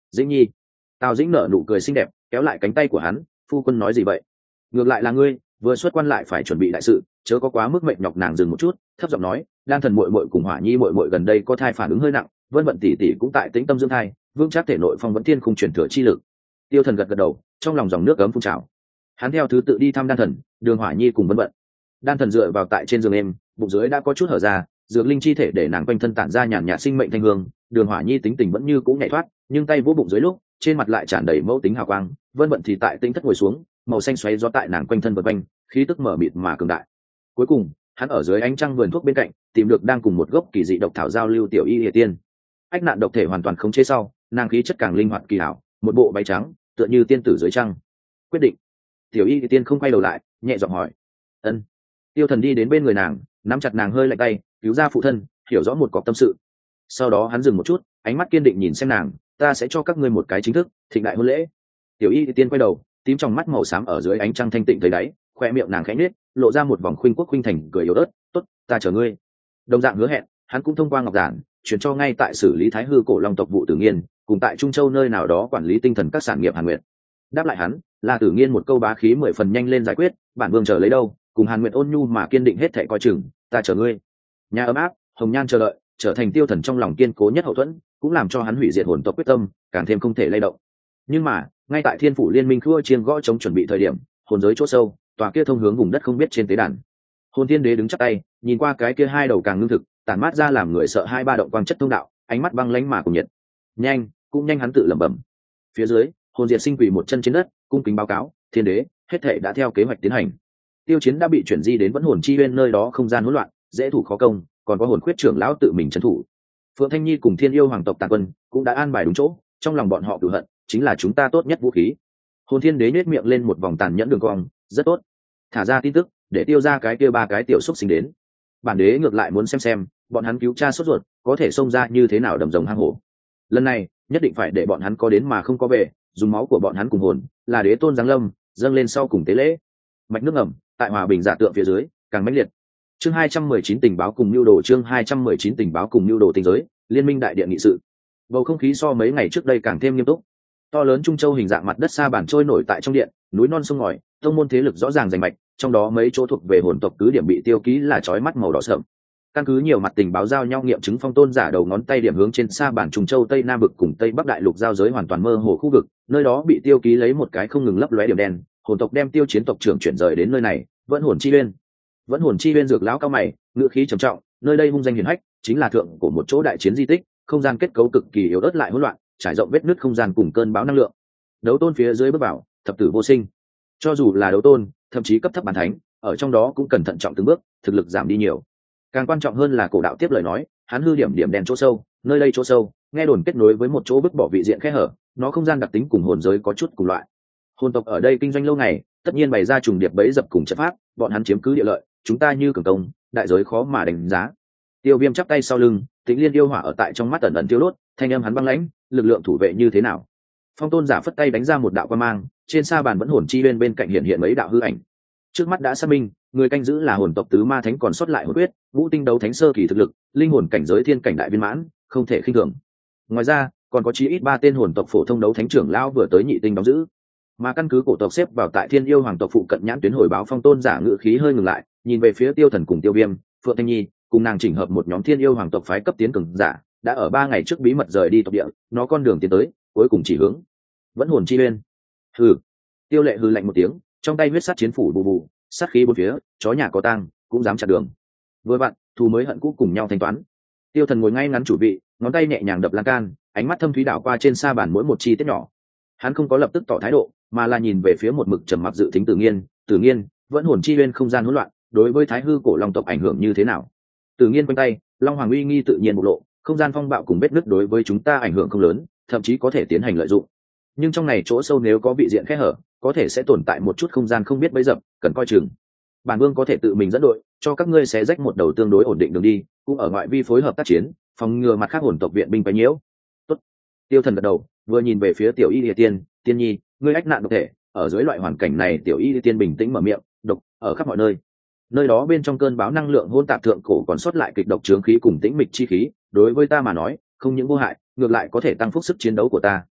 Dĩnh Nhi. Tào Dĩnh nở nụ cười xinh đẹp, kéo lại cánh tay của hắn. Phu quân nói gì vậy? Ngược lại là ngươi vừa xuất quan lại phải chuẩn bị đại sự, chớ có quá mức mệnh nhọc nàng. Dừng một chút, thấp giọng nói, đan thần muội muội cùng Hỏa Nhi muội muội gần đây có thai phản ứng hơi nặng, Vân Vận tỷ tỷ cũng tại tĩnh tâm dưỡng thai, vững chắc thể nội phong vẫn thiên khung chuyển thừa chi lực. Tiêu Thần gật gật đầu, trong lòng dòng nước ấm phun trào. Hắn theo thứ tự đi thăm đan thần, Đường Hỏa Nhi cùng Vân Vận. Đan thần dựa vào tại trên giường êm, bụng dưới đã có chút hở ra, dược linh chi thể để nàng quanh thân tản ra nhàn nhạt sinh mệnh thanh hương. Đường Hỏa Nhi tính tình vẫn như cũ nhạy thoát, nhưng tay vỗ bụng dưới lúc trên mặt lại tràn đầy mẫu tính hào quang. Vân Vận thì tại tĩnh thất ngồi xuống, màu xanh xoáy gió tại nàng quanh thân vần quanh, khí tức mở mịt mà cường đại. Cuối cùng hắn ở dưới ánh trăng vườn thuốc bên cạnh tìm được đang cùng một gốc kỳ dị độc thảo giao lưu tiểu y địa tiên. Ách nạn độc thể hoàn toàn khống chế sau, nàng khí chất càng linh hoạt kỳ hảo, một bộ váy trắng tựa như tiên tử dưới trăng. Quyết định. Tiểu y địa tiên không quay đầu lại, nhẹ giọng hỏi. Ân. Tiêu Thần đi đến bên người nàng, nắm chặt nàng hơi lạnh tay, cứu ra phụ thân, hiểu rõ một cọc tâm sự. Sau đó hắn dừng một chút, ánh mắt kiên định nhìn xem nàng, ta sẽ cho các ngươi một cái chính thức thịnh đại hôn lễ. Tiểu y địa tiên quay đầu, tím trong mắt màu xám ở dưới ánh trăng thanh tịnh thấy đáy, khoe miệng nàng khẽ nhếch, lộ ra một vòng khuynh quốc khuynh thành cười yếu ớt. Tốt, ta chờ ngươi. Đồng dạng hứa hẹn, hắn cũng thông qua ngọc giản chuyển cho ngay tại xử lý thái hư cổ long tộc vụ Tử Nghiên, cùng tại Trung Châu nơi nào đó quản lý tinh thần các sản nghiệp Hàn Nguyệt. Đáp lại hắn là Tử Nghiên một câu bá khí mười phần nhanh lên giải quyết, bản vương chờ lấy đâu, cùng Hàn Nguyệt ôn nhu mà kiên định hết thảy coi chừng, ta chờ ngươi. Nhà ấm áp, hồng nhan chờ đợi, trở thành Tiêu Thần trong lòng kiên cố nhất hậu thuẫn, cũng làm cho hắn hủy diệt hồn tộc quyết tâm càng thêm không thể lay động. Nhưng mà ngay tại Thiên Phủ Liên Minh khua chiên gõ chống chuẩn bị thời điểm, hồn giới chỗ sâu, tòa kia thông hướng vùng đất không biết trên tế đàn, Hồn Thiên Đế đứng chắp tay, nhìn qua cái kia hai đầu càng ngưng thực, tản mát ra làm người sợ hai ba động quang chất thông đạo, ánh mắt băng lãnh mà cùng nhiệt. Nhanh, cũng nhanh, hắn tự lẩm bẩm. Phía dưới, Hồn Diệt Sinh quỳ một chân trên đất, cung kính báo cáo, Thiên Đế, hết thảy đã theo kế hoạch tiến hành. Tiêu Chiến đã bị chuyển di đến Vẫn Hồn Chi Uyên nơi đó không gian hỗn loạn, dễ thủ khó công, còn có Hồn Khuyết trưởng lão tự mình trấn thủ. Phượng Thanh Nhi cùng Thiên Yêu hoàng tộc tàn quân cũng đã an bài đúng chỗ, trong lòng bọn họ cửu hận chính là chúng ta tốt nhất vũ khí. Hồn Thiên Đế nhếch miệng lên một vòng tàn nhẫn đường cong, rất tốt. Thả ra tin tức, để tiêu ra cái kia ba cái tiểu xúc sinh đến. Bản đế ngược lại muốn xem xem bọn hắn cứu cha sốt ruột có thể xông ra như thế nào đầm rồng hang hổ. Lần này nhất định phải để bọn hắn có đến mà không có về, dùng máu của bọn hắn cùng hồn là đế tôn giáng lâm dâng lên sau cùng tế lễ. Mạch nước ngầm tại hòa bình giả tượng phía dưới càng mãnh liệt. Chương hai trăm mười chín tình báo cùng nhu đồ chương hai trăm mười chín tình báo cùng nhu đồ tinh giới, Liên minh đại điện nghị sự. Bầu không khí so mấy ngày trước đây càng thêm nghiêm túc. To lớn Trung Châu hình dạng mặt đất sa bản trôi nổi tại trong điện, núi non sông ngòi, tông môn thế lực rõ ràng rành mạch, trong đó mấy chỗ thuộc về hồn tộc cứ điểm bị tiêu ký là chói mắt màu đỏ sậm. Căn cứ nhiều mặt tình báo giao nhau nghiệm chứng, Phong Tôn giả đầu ngón tay điểm hướng trên sa bản Trung Châu Tây Nam vực cùng Tây Bắc đại lục giao giới hoàn toàn mơ hồ khu vực, nơi đó bị tiêu ký lấy một cái không ngừng lấp lóe điểm đen, hồn tộc đem Tiêu Chiến tộc trưởng chuyển rời đến nơi này, Vẫn Hồn Chi Uyên. Vẫn Hồn Chi Uyên dược lão cao mày, ngữ khí trầm trọng, nơi đây hung danh hiển hách, chính là thượng của một chỗ đại chiến di tích, không gian kết cấu cực kỳ yếu ớt lại hỗn loạn, trải rộng vết nứt không gian cùng cơn bão năng lượng. Đấu tôn phía dưới bước vào, thập tử vô sinh. Cho dù là đấu tôn, thậm chí cấp thấp bản thánh, ở trong đó cũng cần thận trọng từng bước, thực lực giảm đi nhiều. Càng quan trọng hơn là cổ đạo tiếp lời nói, hắn hư điểm điểm đen chỗ sâu, nơi đây chỗ sâu, nghe đồn kết nối với một chỗ vứt bỏ vị diện khe hở, nó không gian đặc tính cùng hồn giới có chút cùng loại. Hồn tộc ở đây kinh doanh lâu ngày, tất nhiên bày ra trùng điệp bẫy dập cùng trận pháp, bọn hắn chiếm cứ địa lợi, chúng ta như cường công, đại giới khó mà đánh giá. Tiêu Viêm chắp tay sau lưng, Tĩnh Liên yêu hỏa ở tại trong mắt ẩn ẩn tiêu đốt, thanh âm hắn băng lãnh, lực lượng thủ vệ như thế nào? Phong Tôn giả phất tay đánh ra một đạo quang mang, trên sa bàn Vẫn Hồn Chi Uyên bên cạnh hiện hiện mấy đạo hư ảnh. Trước mắt đã xác minh, người canh giữ là hồn tộc tứ ma thánh còn sót lại hồn quyết, ngũ tinh đấu thánh sơ kỳ thực lực, linh hồn cảnh giới thiên cảnh đại viên mãn, không thể khinh thường. Ngoài ra, còn có chí ít ba tên hồn tộc phổ thông đấu thánh trưởng lão vừa tới nhị tinh đóng giữ. Mà căn cứ cổ tộc xếp vào tại Thiên Yêu hoàng tộc phụ cận nhãn tuyến hồi báo, Phong Tôn giả ngự khí hơi ngừng lại, nhìn về phía Tiêu Thần cùng Tiêu Viêm, Phượng Thanh Nhi, cùng nàng chỉnh hợp một nhóm Thiên Yêu hoàng tộc phái cấp tiến cường giả, đã ở ba ngày trước bí mật rời đi tộc địa, nó con đường tiến tới, cuối cùng chỉ hướng Vẫn Hồn Chi Uyên. Hừ. Tiêu Lệ hừ lạnh một tiếng, trong tay huyết sát chiến phủ bù bù, sát khí bốn phía, chó nhà có tang cũng dám chặn đường. Vừa bạn, thù mới hận cũ cùng nhau thanh toán. Tiêu Thần ngồi ngay ngắn chủ vị, ngón tay nhẹ nhàng đập lan can, ánh mắt thâm thúy đảo qua trên sa bàn mỗi một chi tiết nhỏ. Hắn không có lập tức tỏ thái độ, mà là nhìn về phía một mực trầm mặc dự tính Tử Nghiên. Tử Nghiên, Vẫn Hồn Chi Uyên không gian hỗn loạn, đối với Thái Hư cổ long tộc ảnh hưởng như thế nào? Tử Nghiên quanh tay, Long Hoàng uy nghi tự nhiên bộc lộ, không gian phong bạo cùng vết nứt đối với chúng ta ảnh hưởng không lớn, thậm chí có thể tiến hành lợi dụng. Nhưng trong này chỗ sâu nếu có vị diện khe hở, có thể sẽ tồn tại một chút không gian không biết bấy dập, cần coi chừng. Bản vương có thể tự mình dẫn đội, cho các ngươi xé rách một đầu tương đối ổn định đường đi, cũng ở ngoại vi phối hợp tác chiến, phòng ngừa mặt khác hồn tộc viện binh quấy nhiễu. Tốt. Tiêu Thần gật đầu, vừa nhìn về phía Tiểu Y Lìa Tiên, Tiên Nhi, ngươi ách nạn độc thể, ở dưới loại hoàn cảnh này Tiểu Y Lìa Tiên bình tĩnh mở miệng, độc ở khắp mọi nơi. Nơi đó bên trong cơn bão năng lượng hỗn tạp thượng cổ còn sót lại kịch độc chướng khí cùng tĩnh mịch chi khí, đối với ta mà nói, không những vô hại, ngược lại có thể tăng phúc sức chiến đấu của ta.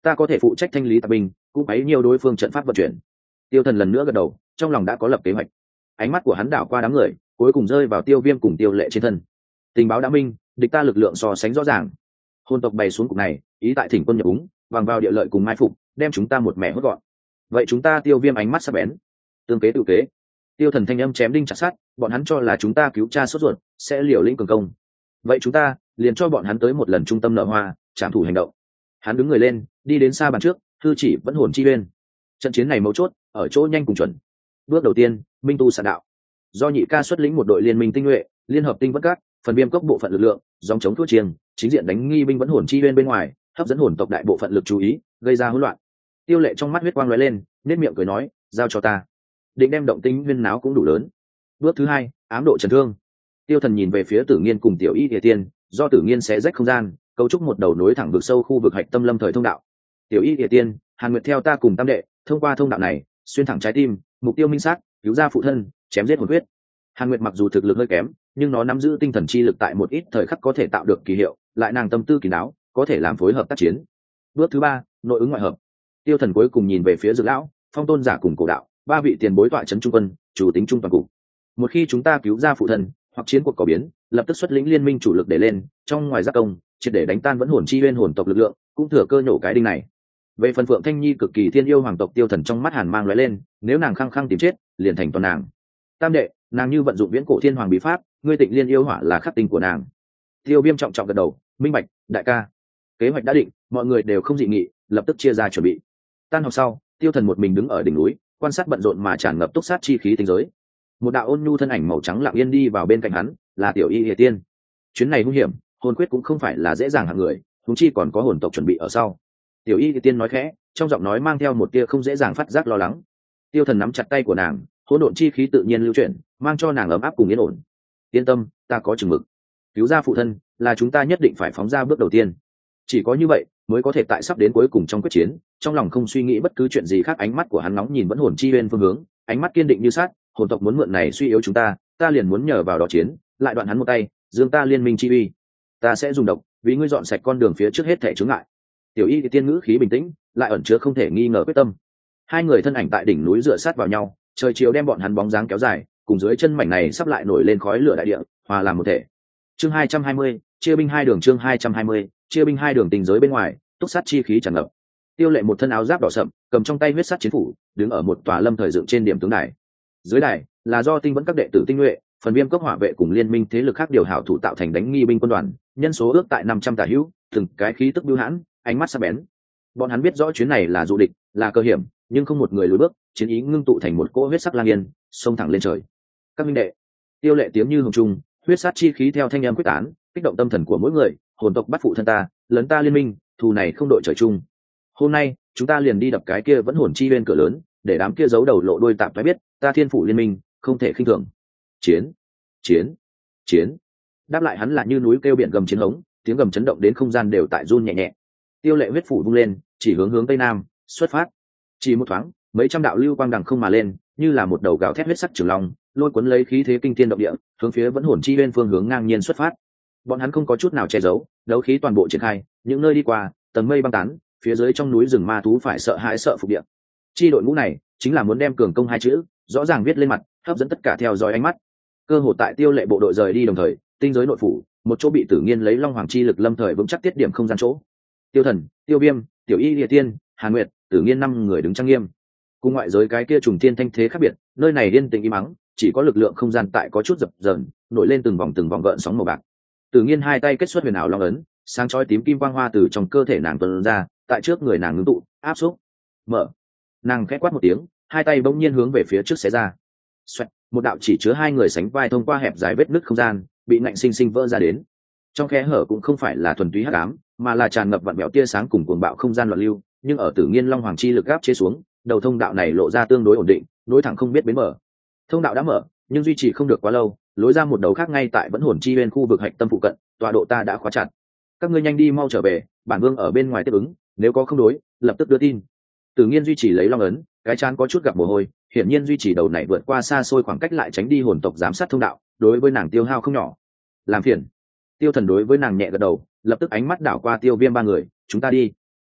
ta có thể phụ trách thanh lý tạp binh, cũng ấy nhiều đối phương trận pháp vận chuyển. Tiêu Thần lần nữa gật đầu, trong lòng đã có lập kế hoạch. Ánh mắt của hắn đảo qua đám người, cuối cùng rơi vào Tiêu Viêm cùng Tiêu Lệ trên thân. Tình báo đã minh, địch ta lực lượng so sánh rõ ràng. Hồn tộc bày xuống cục này, ý tại thỉnh quân nhập úng, bằng vào địa lợi cùng mai phục, đem chúng ta một mẻ hốt gọn. Vậy chúng ta Tiêu Viêm ánh mắt sắc bén, tương kế tự kế. Tiêu Thần thanh âm chém đinh chặt sắt, bọn hắn cho là chúng ta cứu cha sốt ruột, sẽ liều lĩnh cường công. Vậy chúng ta liền cho bọn hắn tới một lần trung tâm nợ hoa, trảm thủ hành động. Hắn đứng người lên, đi đến xa bàn trước, thư chỉ vẫn hồn chi uyên. Trận chiến này mấu chốt ở chỗ nhanh cùng chuẩn. Bước đầu tiên, minh tu sạn đạo. Do nhị ca xuất lĩnh một đội liên minh tinh nhuệ, liên hợp tinh vẫn cát, phần viêm cốc bộ phận lực lượng, dòng chống thuốc chiêng, chính diện đánh nghi binh vẫn hồn chi uyên bên ngoài, hấp dẫn hồn tộc đại bộ phận lực chú ý, gây ra hỗn loạn. Tiêu Lệ trong mắt huyết quang lóe lên, nét miệng cười nói, giao cho ta. Định đem động tính huyên náo cũng đủ lớn. Bước thứ hai, ám độ trần thương. Tiêu Thần nhìn về phía Tử Nghiên cùng Tiểu Y Địa Tiên, do Tử Nghiên xé rách không gian, cấu trúc một đầu nối thẳng vực sâu khu vực hạch tâm lâm thời thông đạo. Tiểu Y Địa Tiên, Hàn Nguyệt theo ta cùng tam đệ, thông qua thông đạo này, xuyên thẳng trái tim, mục tiêu minh xác, cứu ra phụ thân, chém giết hồn huyết. Hàn Nguyệt mặc dù thực lực hơi kém, nhưng nó nắm giữ tinh thần chi lực tại một ít thời khắc có thể tạo được kỳ hiệu, lại nàng tâm tư kín đáo, có thể làm phối hợp tác chiến. Bước thứ ba, nội ứng ngoại hợp. Tiêu Thần cuối cùng nhìn về phía Dược lão, Phong Tôn giả cùng Cổ đạo, ba vị tiền bối tọa trấn trung quân, chủ tính trung toàn cục. Một khi chúng ta cứu ra phụ thân, hoặc chiến cuộc có biến, lập tức xuất lĩnh liên minh chủ lực để lên, trong ngoài giác công, triệt để đánh tan vẫn hồn chi uyên hồn tộc lực lượng, cũng thừa cơ nhổ cái đinh này. Về phần Phượng Thanh Nhi cực kỳ thiên yêu hoàng tộc Tiêu Thần trong mắt hàn mang lóe lên, nếu nàng khăng khăng tìm chết, liền thành toàn nàng. Tam đệ, nàng như vận dụng viễn cổ thiên hoàng bí pháp, ngươi Tịnh Liên yêu hỏa là khắc tinh của nàng. Tiêu Viêm trọng trọng gật đầu, minh bạch, đại ca. Kế hoạch đã định, mọi người đều không dị nghị, lập tức chia ra chuẩn bị. Tan học sau, Tiêu Thần một mình đứng ở đỉnh núi, quan sát bận rộn mà tràn ngập túc sát chi khí tinh giới. Một đạo ôn nhu thân ảnh màu trắng lặng yên đi vào bên cạnh hắn, là Tiểu Y Địa Tiên. Chuyến này hung hiểm, hồn quyết cũng không phải là dễ dàng hạng người, huống chi còn có hồn tộc chuẩn bị ở sau. Tiểu Y Địa Tiên nói khẽ, trong giọng nói mang theo một tia không dễ dàng phát giác lo lắng. Tiêu Thần nắm chặt tay của nàng, hỗn độn chi khí tự nhiên lưu chuyển, mang cho nàng ấm áp cùng yên ổn. Yên tâm, ta có chừng mực. Cứu ra phụ thân là chúng ta nhất định phải phóng ra bước đầu tiên. Chỉ có như vậy mới có thể tại sắp đến cuối cùng trong quyết chiến, trong lòng không suy nghĩ bất cứ chuyện gì khác. Ánh mắt của hắn nóng nhìn vẫn hồn chi uyên phương hướng, ánh mắt kiên định như sắt. Hồn tộc muốn mượn này suy yếu chúng ta, ta liền muốn nhờ vào đó chiến, lại đoạn hắn một tay, dương ta liên minh chi uy. Ta sẽ dùng độc, vì ngươi dọn sạch con đường phía trước hết thảy chướng ngại. Tiểu Y thì tiên ngữ khí bình tĩnh, lại ẩn chứa không thể nghi ngờ quyết tâm. Hai người thân ảnh tại đỉnh núi dựa sát vào nhau, trời chiều đem bọn hắn bóng dáng kéo dài, cùng dưới chân mảnh này sắp lại nổi lên khói lửa đại địa, hòa làm một thể. Chương hai trăm hai mươi, chia binh hai đường. Chương hai trăm hai mươi, chia binh hai đường. Tình giới bên ngoài, túc sát chi khí tràn ngập. Tiêu Lệ một thân áo giáp đỏ sậm, cầm trong tay huyết sát chiến phủ, đứng ở một tòa lâm thời dựng trên điểm tướng đài. Dưới đài là do tinh vẫn các đệ tử tinh nhuệ, phần viêm cốc hỏa vệ cùng liên minh thế lực khác điều hảo thủ tạo thành đánh nghi binh quân đoàn, nhân số ước tại năm trăm tà hữu, từng cái khí tức bưu hãn, ánh mắt sắc bén. Bọn hắn biết rõ chuyến này là dụ địch, là cơ hiểm, nhưng không một người lùi bước, chiến ý ngưng tụ thành một cỗ huyết sắc lang yên, xông thẳng lên trời. Các minh đệ, Tiêu Lệ tiếng như hồng trung, huyết sát chi khí theo thanh âm quyết tán, kích động tâm thần của mỗi người. Hồn tộc bắt phụ thân ta, lấn ta liên minh, thù này không đội trời chung. Hôm nay chúng ta liền đi đập cái kia vẫn hồn chi bên cửa lớn, để đám kia giấu đầu lộ đuôi tạm thoái biết, ta thiên phủ liên minh không thể khinh thường. Chiến, chiến, chiến. Đáp lại hắn là như núi kêu biển gầm chiến hống, tiếng gầm chấn động đến không gian đều tại run nhẹ nhẹ. Tiêu Lệ huyết phủ vung lên, chỉ hướng hướng tây nam xuất phát. Chỉ một thoáng, mấy trăm đạo lưu quang đằng không mà lên, như là một đầu gào thét huyết sắc trường long, lôi cuốn lấy khí thế kinh thiên động địa, hướng phía vẫn hồn chi bên phương hướng ngang nhiên xuất phát. Bọn hắn không có chút nào che giấu, đấu khí toàn bộ triển khai, những nơi đi qua, tầng mây băng tán, phía dưới trong núi rừng ma thú phải sợ hãi sợ phục địa. Chi đội ngũ này chính là muốn đem cường công hai chữ rõ ràng viết lên mặt, hấp dẫn tất cả theo dõi ánh mắt. Cơ hội tại Tiêu Lệ bộ đội rời đi đồng thời, tinh giới nội phủ, một chỗ bị Tử Nghiên lấy Long Hoàng chi lực lâm thời vững chắc tiết điểm không gian chỗ. Tiêu Thần, Tiêu Viêm, Tiểu Y Địa Tiên, Hàn Nguyệt, Tử Nghiên năm người đứng trang nghiêm. Cùng ngoại giới cái kia trùng tiên thanh thế khác biệt, nơi này yên tĩnh im mắng, chỉ có lực lượng không gian tại có chút dập dờn, nổi lên từng vòng từng vòng gợn sóng màu bạc. Tử Nghiên hai tay kết xuất huyền ảo long ấn, sáng chói tím kim quang hoa từ trong cơ thể nàng tuôn ra, tại trước người nàng ngưng tụ, áp xúc. Mở. Nàng khẽ quát một tiếng, hai tay bỗng nhiên hướng về phía trước xé ra. Xoẹt, một đạo chỉ chứa hai người sánh vai thông qua hẹp dài vết nứt không gian, bị ngạnh sinh sinh vỡ ra đến. Trong khe hở cũng không phải là thuần túy hắc ám, mà là tràn ngập vặn vẹo tia sáng cùng cuồng bạo không gian loạn lưu, nhưng ở Tử Nghiên Long Hoàng chi lực áp chế xuống, đầu thông đạo này lộ ra tương đối ổn định, nối thẳng không biết bến mở. Thông đạo đã mở, nhưng duy trì không được quá lâu, lối ra một đầu khác ngay tại vẫn hồn chi bên khu vực hạch tâm phụ cận, tọa độ ta đã khóa chặt. Các ngươi nhanh đi mau trở về, bản vương ở bên ngoài tiếp ứng, nếu có không đối, lập tức đưa tin. Tử Nghiên duy trì lấy long ấn, cái chán có chút gặp mồ hôi, hiển nhiên duy trì đầu này vượt qua xa xôi khoảng cách lại tránh đi hồn tộc giám sát thông đạo, đối với nàng tiêu hao không nhỏ. Làm phiền. Tiêu Thần đối với nàng nhẹ gật đầu, lập tức ánh mắt đảo qua Tiêu Viêm ba người, chúng ta đi.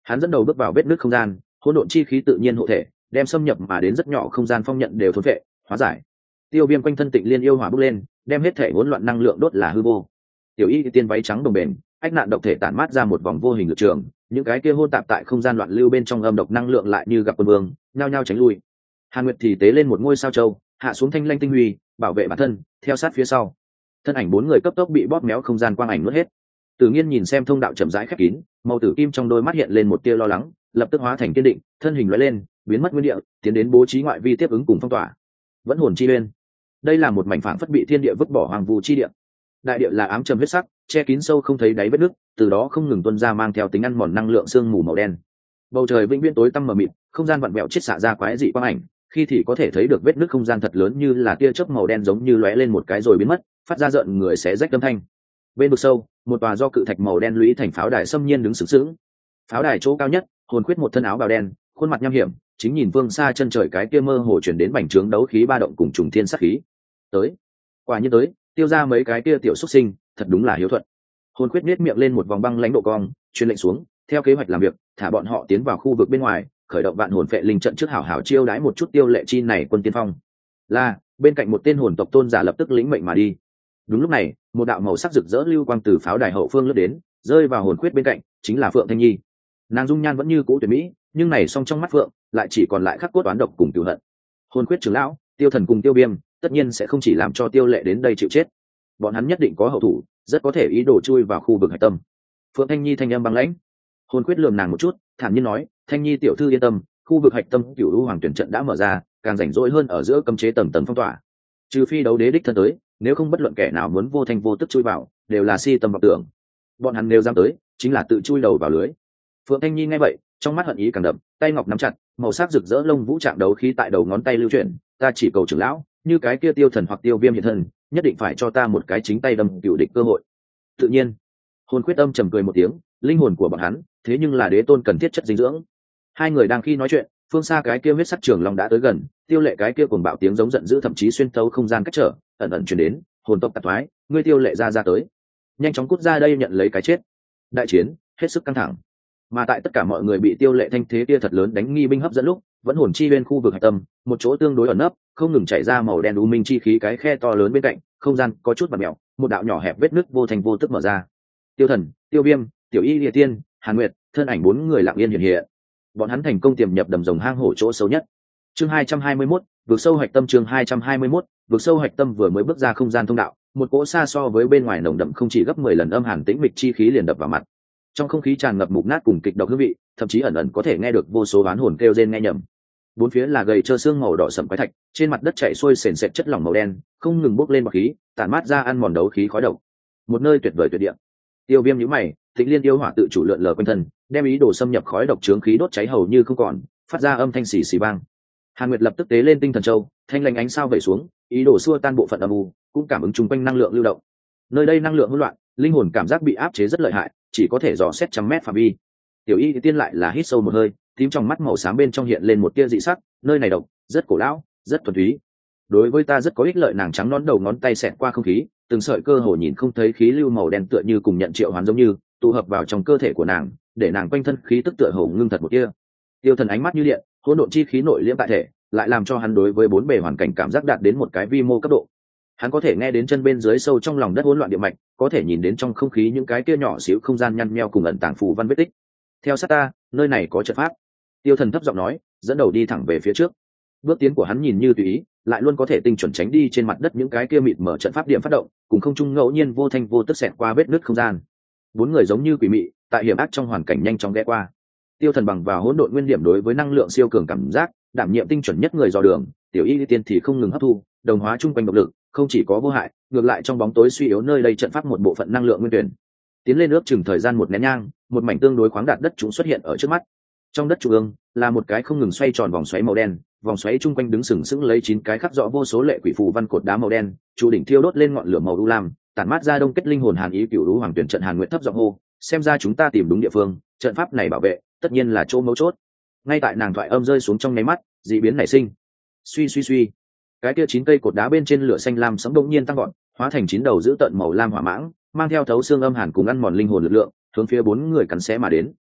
Hắn dẫn đầu bước vào vết nước không gian, hỗn độn chi khí tự nhiên hộ thể, đem xâm nhập mà đến rất nhỏ không gian phong nhận đều thôn vệ hóa giải. Tiêu Viêm quanh thân tịnh liên yêu hỏa bốc lên, đem hết thể hỗn loạn năng lượng đốt là hư vô. Tiểu Y tiên váy trắng đồng bền, ách nạn độc thể tản mát ra một vòng vô hình lực trường, những cái kia hôn tạp tại không gian loạn lưu bên trong âm độc năng lượng lại như gặp quân vương, nhao nhao tránh lui. Hàn Nguyệt thì tế lên một ngôi sao châu, hạ xuống thanh lanh tinh huy, bảo vệ bản thân, theo sát phía sau. Thân ảnh bốn người cấp tốc bị bóp méo không gian quang ảnh nuốt hết. Tự Nhiên nhìn xem thông đạo chậm rãi khép kín, màu tử kim trong đôi mắt hiện lên một tia lo lắng, lập tức hóa thành kiên định, thân hình lóe lên, biến mất nguyên địa, tiến đến bố trí ngoại vi tiếp ứng cùng phong tỏa. Vẫn hồn chi uyên. Đây là một mảnh phảng phất bị thiên địa vứt bỏ hoàng vu chi địa. Đại địa là ám trầm huyết sắc, che kín sâu không thấy đáy vết nước, từ đó không ngừng tuôn ra mang theo tính ăn mòn năng lượng sương mù màu đen. Bầu trời vĩnh viễn tối tăm mờ mịt, không gian vặn vẹo chiết xạ ra quái dị quang ảnh, khi thì có thể thấy được vết nước không gian thật lớn như là tia chớp màu đen giống như lóe lên một cái rồi biến mất, phát ra rợn người xé rách âm thanh. Bên vực sâu, một tòa do cự thạch màu đen lũy thành pháo đài xâm nhiên đứng sướng sướng. Pháo đài chỗ cao nhất, hồn khuyết một thân áo bào đen, khuôn mặt nham hiểm, chính nhìn phương xa chân trời cái kia mơ hồ chuyển đến bành trướng đấu khí ba động cùng trùng thiên sát khí. Tới, quả nhiên tới, tiêu ra mấy cái kia tiểu xuất sinh, thật đúng là hiếu thuận. Hồn khuyết nết miệng lên một vòng băng lãnh độ cong, truyền lệnh xuống, theo kế hoạch làm việc, thả bọn họ tiến vào khu vực bên ngoài, khởi động vạn hồn phệ linh trận trước hảo hảo chiêu đái một chút tiêu lệ chi này quân tiên phong. Là, bên cạnh một tên hồn tộc tôn giả lập tức lĩnh mệnh mà đi. Đúng lúc này, một đạo màu sắc rực rỡ lưu quang từ pháo đài hậu phương lướt đến, rơi vào hồn khuyết bên cạnh, chính là Phượng Thanh Nhi. Nàng dung nhan vẫn như cũ tuyệt mỹ, nhưng này song trong mắt Phượng lại chỉ còn lại khắc cốt oán độc cùng cửu hận. Hồn khuyết trưởng lão, Tiêu Thần cùng Tiêu Viêm, tất nhiên sẽ không chỉ làm cho Tiêu Lệ đến đây chịu chết. Bọn hắn nhất định có hậu thủ, rất có thể ý đồ chui vào khu vực hạch tâm. Phượng Thanh Nhi thanh âm băng lãnh. Hồn khuyết lườm nàng một chút, thản nhiên nói, Thanh Nhi tiểu thư yên tâm, khu vực hạch tâm Cửu U Hoàng tuyển trận đã mở ra, càng rảnh rỗi hơn ở giữa cấm chế tầng tầng phong tỏa. Trừ phi đấu đế đích thân tới, nếu không bất luận kẻ nào muốn vô thanh vô tức chui vào, đều là si tâm vọng tưởng. Bọn hắn nếu dám tới, chính là tự chui đầu vào lưới. Phượng Thanh Nhi nghe vậy, trong mắt hận ý càng đậm, tay ngọc nắm chặt, màu sắc rực rỡ lông vũ trạng đấu khí tại đầu ngón tay lưu chuyển, ta chỉ cầu trưởng lão, như cái kia Tiêu Thần hoặc Tiêu Viêm hiện thân, nhất định phải cho ta một cái chính tay đâm cựu địch cơ hội. Tự nhiên, hồn quyết âm trầm cười một tiếng, linh hồn của bọn hắn, thế nhưng là đế tôn cần thiết chất dinh dưỡng. Hai người đang khi nói chuyện, phương xa cái kia huyết sắc trường long đã tới gần, Tiêu Lệ cái kia cuồng bạo tiếng giống giận dữ thậm chí xuyên tấu không gian cách trở, ẩn ẩn truyền đến, hồn tộc tạp thoái, ngươi Tiêu Lệ ra ra tới, nhanh chóng cút ra đây nhận lấy cái chết. Đại chiến hết sức căng thẳng, mà tại tất cả mọi người bị Tiêu Lệ thanh thế kia thật lớn đánh nghi binh hấp dẫn lúc, vẫn hồn chi bên khu vực hạch tâm, một chỗ tương đối ẩn nấp, không ngừng chảy ra màu đen u minh chi khí cái khe to lớn bên cạnh, không gian có chút vặn mèo, một đạo nhỏ hẹp vết nứt vô thành vô tức mở ra. Tiêu Thần, Tiêu Viêm, Tiểu Y Lìa Tiên, Hàn Nguyệt, thân ảnh bốn người lặng yên hiện hiện. Bọn hắn thành công tiềm nhập đầm rồng hang hổ chỗ sâu nhất. Chương hai trăm hai mươi mốt, vượt sâu hạch tâm chương hai trăm hai mươi mốt, vượt sâu hạch tâm vừa mới bước ra không gian thông đạo, một cỗ xa so với bên ngoài nồng đậm không chỉ gấp mười lần âm hàn tĩnh mịch chi khí liền đập vào mặt. Trong không khí tràn ngập mục nát cùng kịch độc hương vị, thậm chí ẩn ẩn có thể nghe được vô số oán hồn kêu rên nghe nhầm. Bốn phía là gầy trơ xương màu đỏ sẫm quái thạch, trên mặt đất chảy xuôi sền sệt chất lỏng màu đen, không ngừng bốc lên bọt khí, tản mát ra ăn mòn đấu khí khói độc. Một nơi tuyệt vời tuyệt địa. Tiêu Viêm nhíu mày, Tịnh Liên yêu hỏa tự chủ lượn lờ quanh thân, đem ý đồ xâm nhập khói độc chướng khí đốt cháy hầu như không còn, phát ra âm thanh xì xì vang. Hàn Nguyệt lập tức tế lên tinh thần châu, thanh lành ánh sao vẩy xuống, ý đồ xua tan bộ phận âm u, cũng cảm ứng chung quanh năng lượng lưu động. Nơi đây năng lượng hỗn loạn, linh hồn cảm giác bị áp chế rất lợi hại, chỉ có thể dò xét trăm mét phạm vi. Tiểu Y Tiên lại là hít sâu một hơi, tím trong mắt màu xám bên trong hiện lên một tia dị sắc, nơi này độc, rất cổ lão, rất thuần túy. Đối với ta rất có ích lợi, nàng trắng nón đầu ngón tay xẹt qua không khí, từng sợi cơ hồ nhìn không thấy khí lưu màu đen tựa như cùng nhận triệu hoán giống như tụ hợp vào trong cơ thể của nàng, để nàng quanh thân khí tức tựa hồ ngưng thật một tia. Tiêu Thần ánh mắt như điện, hỗn độn chi khí nội liễm tại thể, lại làm cho hắn đối với bốn bề hoàn cảnh cảm giác đạt đến một cái vi mô cấp độ. Hắn có thể nghe đến chân bên dưới sâu trong lòng đất hỗn loạn địa mạch, có thể nhìn đến trong không khí những cái kia nhỏ xíu không gian nhăn nheo cùng ẩn tàng phù văn vết tích. Theo sát ta, nơi này có trận pháp. Tiêu Thần thấp giọng nói, dẫn đầu đi thẳng về phía trước. Bước tiến của hắn nhìn như tùy ý, lại luôn có thể tinh chuẩn tránh đi trên mặt đất những cái kia mịt mở trận pháp điểm phát động, cùng không trung ngẫu nhiên vô thanh vô tức xẹt qua vết nứt không gian. Bốn người giống như quỷ mị, tại hiểm ác trong hoàn cảnh nhanh chóng ghé qua. Tiêu Thần bằng vào hỗn độn nguyên điểm đối với năng lượng siêu cường cảm giác, đảm nhiệm tinh chuẩn nhất người dò đường, Tiểu Y Tiên thì không ngừng hấp thu, đồng hóa chung quanh độc lực, không chỉ có vô hại, ngược lại trong bóng tối suy yếu nơi đây trận pháp một bộ phận năng lượng nguyên tuyển. Tiến lên ước chừng thời gian một nén nhang, một mảnh tương đối khoáng đạt đất chúng xuất hiện ở trước mắt. Trong đất trung ương là một cái không ngừng xoay tròn vòng xoáy màu đen, vòng xoáy chung quanh đứng sừng sững lấy chín cái khắc rõ vô số lệ quỷ phù văn cột đá màu đen, trụ đỉnh thiêu đốt lên ngọn lửa màu u lam, tản mát ra đông kết linh hồn hàn ý. Cửu Lũ Hoàng tuyển trận Hàn Nguyệt thấp giọng hô, xem ra chúng ta tìm đúng địa phương, trận pháp này bảo vệ tất nhiên là chỗ mấu chốt. Ngay tại nàng thoại âm rơi xuống trong nháy mắt, dị biến nảy sinh. Suy suy suy, cái kia chín cây cột đá bên trên lửa xanh lam sấm đông nhiên tăng gọn, hóa thành chín đầu dữ tợn màu lam hỏa mãng, mang theo thấu xương âm hàn cùng ăn mòn linh hồn lực lượng, hướng phía bốn người cắn xé mà đến.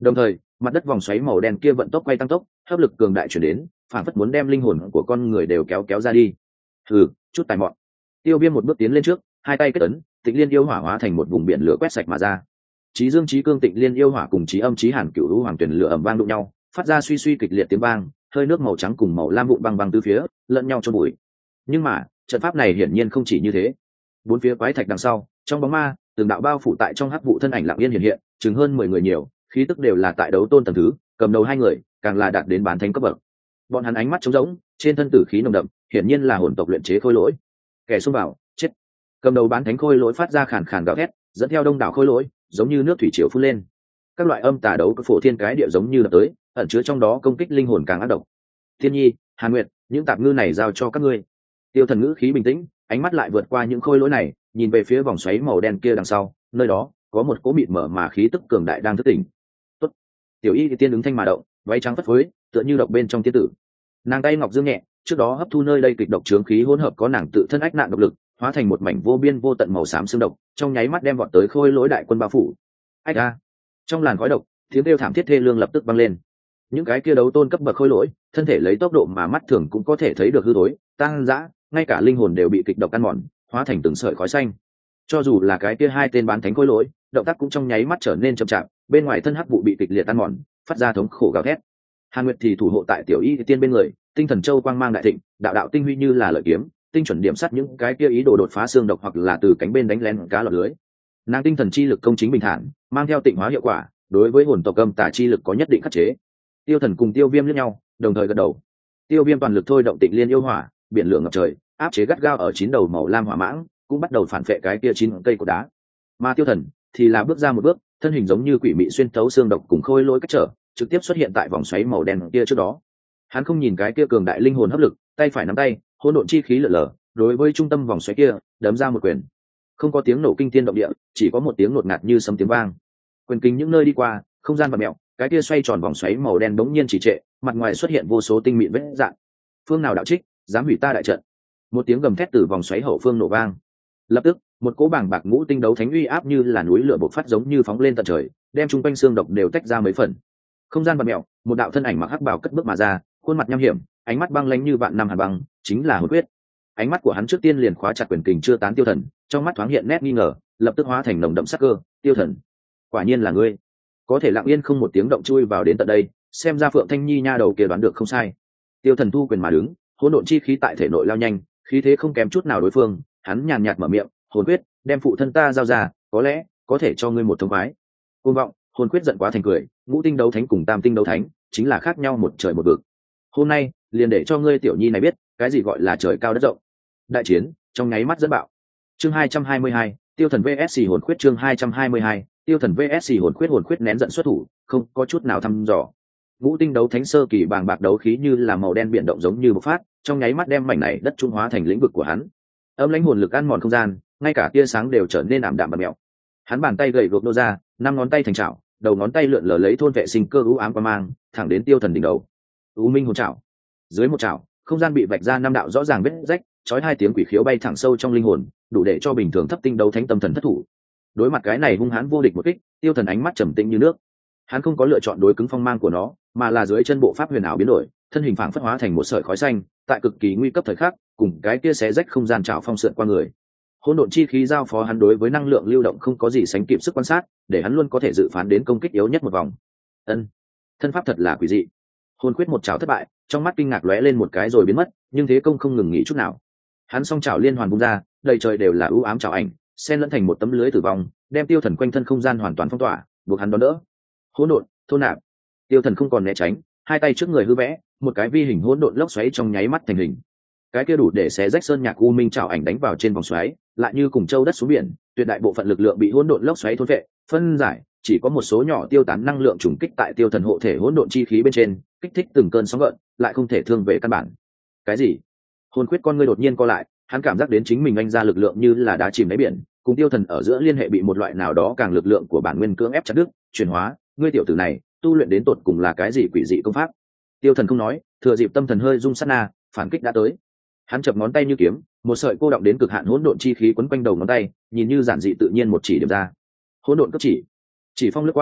Đồng thời mặt đất vòng xoáy màu đen kia vận tốc quay tăng tốc, hấp lực cường đại chuyển đến, phản phất muốn đem linh hồn của con người đều kéo kéo ra đi. Hừ, chút tài mọn. Tiêu Viêm một bước tiến lên trước, hai tay kết ấn, Tịnh Liên yêu hỏa hóa thành một vùng biển lửa quét sạch mà ra. Chí Dương Chí Cương Tịnh Liên yêu hỏa cùng Chí Âm Chí Hàn Cửu Lũ Hoàng Tuyển lửa ầm vang đụng nhau, phát ra suy suy kịch liệt tiếng vang, hơi nước màu trắng cùng màu lam vụn băng băng từ phía, lẫn nhau chôn bụi. Nhưng mà, trận pháp này hiển nhiên không chỉ như thế. Bốn phía quái thạch đằng sau, trong bóng ma, từng đạo bao phủ tại trong hắc vụ thân ảnh lặng yên hiện hiện, chừng hơn mười người nhiều, khí tức đều là tại đấu tôn tầng thứ, cầm đầu hai người, càng là đạt đến bán thánh cấp bậc. Bọn hắn ánh mắt trống rỗng, trên thân tử khí nồng đậm, hiển nhiên là hồn tộc luyện chế khôi lỗi. Kẻ xông vào, chết. Cầm đầu bán thánh khôi lỗi phát ra khàn khàn gào thét, dẫn theo đông đảo khôi lỗi, giống như nước thủy triều phun lên. Các loại âm tà đấu các phổ thiên cái địa giống như đập tới, ẩn chứa trong đó công kích linh hồn càng ác độc. Thiên Nhi, Hàn Nguyệt, những tạp ngư này giao cho các ngươi. Tiêu Thần ngữ khí bình tĩnh, ánh mắt lại vượt qua những khôi lỗi này, nhìn về phía vòng xoáy màu đen kia đằng sau, nơi đó có một cỗ mịt mở mà khí tức cường đại đang thức tỉnh. Tốt. Tiểu Y thì tiên ứng thanh mà động, váy trắng phất phới, tựa như độc bên trong tiên tử. Nàng tay ngọc dương nhẹ, trước đó hấp thu nơi đây kịch độc chướng khí hỗn hợp có nàng tự thân ách nạn độc lực, hóa thành một mảnh vô biên vô tận màu xám xương độc, trong nháy mắt đem vọt tới khôi lỗi đại quân bao phủ. Ách a! Trong làn khói độc, tiếng kêu thảm thiết thê lương lập tức vang lên. Những cái kia đấu tôn cấp bậc khôi lỗi, thân thể lấy tốc độ mà mắt thường cũng có thể thấy được hư tối, tăng dã, ngay cả linh hồn đều bị kịch độc ăn mòn, hóa thành từng sợi khói xanh. Cho dù là cái kia hai tên bán thánh khôi lỗi, động tác cũng trong nháy mắt trở nên chậm chạp, bên ngoài thân hắc vụ bị kịch liệt ăn mòn, phát ra thống khổ gào thét. Hàn Nguyệt thì thủ hộ tại Tiểu Y tiên bên người, tinh thần châu quang mang đại thịnh, đạo đạo tinh huy như là lợi kiếm, tinh chuẩn điểm sát những cái kia ý đồ đột phá xương độc hoặc là từ cánh bên đánh lén cá lọt lưới. Nàng tinh thần chi lực công chính bình thản, mang theo tịnh hóa hiệu quả, đối với hồn tộc âm tà chi lực có nhất định khắc chế. Tiêu Thần cùng Tiêu Viêm liếc nhau, đồng thời gật đầu. Tiêu Viêm toàn lực thôi động Tịnh Liên yêu hỏa, biển lửa ngập trời, áp chế gắt gao ở chín đầu màu lam hỏa mãng, cũng bắt đầu phản vệ cái kia chín cây cột đá. Mà Tiêu Thần thì là bước ra một bước, thân hình giống như quỷ mị xuyên thấu xương độc cùng khôi lỗi cách trở, trực tiếp xuất hiện tại vòng xoáy màu đen kia trước đó. Hắn không nhìn cái kia cường đại linh hồn hấp lực, tay phải nắm tay, hỗn độn chi khí lở lở, đối với trung tâm vòng xoáy kia, đấm ra một quyền. Không có tiếng nổ kinh thiên động địa, chỉ có một tiếng nột ngạt như sấm tiếng vang. Quyền kinh những nơi đi qua, không gian vặn mèo, cái kia xoay tròn vòng xoáy màu đen bỗng nhiên chỉ trệ, mặt ngoài xuất hiện vô số tinh mịn vết rạn. Phương nào đạo trích, dám hủy ta đại trận? Một tiếng gầm thét từ vòng xoáy hậu phương nổ vang. Lập tức, một cỗ bảng bạc ngũ tinh đấu thánh uy áp như là núi lửa bộc phát giống như phóng lên tận trời, đem trung quanh xương độc đều tách ra mấy phần. Không gian vặn mèo, một đạo thân ảnh mặc hắc bào cất bước mà ra, khuôn mặt nham hiểm, ánh mắt băng lãnh như vạn năm hàn băng, chính là Hồn Quyết. Ánh mắt của hắn trước tiên liền khóa chặt quyền kình chưa tán Tiêu Thần, trong mắt thoáng hiện nét nghi ngờ, lập tức hóa thành nồng đậm sắc cơ. Tiêu Thần, quả nhiên là ngươi, có thể lặng yên không một tiếng động chui vào đến tận đây, xem ra Phượng Thanh Nhi nha đầu kia đoán được không sai. Tiêu Thần thu quyền mà đứng, hỗn độn chi khí tại thể nội lao nhanh, khí thế không kém chút nào đối phương. Hắn nhàn nhạt mở miệng, Hồn Quyết, đem phụ thân ta giao ra, có lẽ có thể cho ngươi một thông khoái. Cuồng vọng, Hồn Quyết giận quá thành cười, ngũ tinh đấu thánh cùng tam tinh đấu thánh chính là khác nhau một trời một vực. Hôm nay liền để cho ngươi tiểu nhi này biết cái gì gọi là trời cao đất rộng. Đại chiến trong nháy mắt dẫn bạo. Chương hai trăm hai mươi hai, Tiêu Thần vs Hồn Quyết. Chương hai trăm hai mươi hai, Tiêu Thần vs Hồn Quyết. Hồn Quyết nén giận xuất thủ, không có chút nào thăm dò. Ngũ tinh đấu thánh sơ kỳ bàng bạc đấu khí như là màu đen biển động giống như bộc phát, trong nháy mắt đem mảnh này đất trung hóa thành lĩnh vực của hắn. Âm lãnh hồn lực ăn mòn không gian, ngay cả tia sáng đều trở nên ảm đạm bẩn mèo. Hắn bàn tay gầy gộc nô ra, năm ngón tay thành chảo, đầu ngón tay lượn lờ lấy thôn vệ sinh cơ u ám qua mang, thẳng đến Tiêu Thần đỉnh đầu. U minh hồn chảo. Dưới một chảo, không gian bị vạch ra năm đạo rõ ràng vết rách, chói hai tiếng quỷ khiếu bay thẳng sâu trong linh hồn, đủ để cho bình thường thấp tinh đấu thánh tâm thần thất thủ. Đối mặt cái này hung hãn vô địch một kích, Tiêu Thần ánh mắt trầm tĩnh như nước. Hắn không có lựa chọn đối cứng phong mang của nó, mà là dưới chân bộ pháp huyền ảo biến đổi, thân hình phảng phất hóa thành một sợi khói xanh, tại cực kỳ nguy cấp thời khắc, cùng cái kia xé rách không gian trảo phong sượn qua người. Hỗn độn chi khí giao phó hắn đối với năng lượng lưu động không có gì sánh kịp sức quan sát, để hắn luôn có thể dự phán đến công kích yếu nhất một vòng. Ân, thân pháp thật là quỷ dị. Hồn Quyết một chảo thất bại, trong mắt kinh ngạc lóe lên một cái rồi biến mất, nhưng thế công không ngừng nghỉ chút nào. Hắn song chảo liên hoàn bung ra, đầy trời đều là ưu ám chảo ảnh, xen lẫn thành một tấm lưới tử vong, đem Tiêu Thần quanh thân không gian hoàn toàn phong tỏa, buộc hắn đón đỡ. Hỗn độn, thôn nạp. Tiêu Thần không còn né tránh, hai tay trước người hư vẽ, một cái vi hình hỗn độn lốc xoáy trong nháy mắt thành hình. Cái kia đủ để xé rách sơn nhạc u minh chảo ảnh đánh vào trên vòng xoáy, lại như cùng châu đất xuống biển, tuyệt đại bộ phận lực lượng bị hỗn độn lốc xoáy thôn phệ, phân giải, chỉ có một số nhỏ tiêu tán năng lượng trùng kích tại Tiêu Thần hộ thể hỗn độn chi khí bên trên, kích thích từng cơn sóng gợn, lại không thể thương về căn bản. Cái gì? Hồn Quyết con ngươi đột nhiên co lại, hắn cảm giác đến chính mình anh ra lực lượng như là đá chìm đáy biển, cùng Tiêu Thần ở giữa liên hệ bị một loại nào đó càng lực lượng của bản nguyên cưỡng ép chặt đứt, chuyển hóa. Ngươi tiểu tử này, tu luyện đến tột cùng là cái gì quỷ dị công pháp? Tiêu Thần không nói, thừa dịp tâm thần hơi rung sát na, phản kích đã tới. Hắn chập ngón tay như kiếm, một sợi cô động đến cực hạn hỗn độn chi khí quấn quanh đầu ngón tay, nhìn như giản dị tự nhiên một chỉ điểm ra. Hỗn độn cấp chỉ, chỉ phong lướt qua,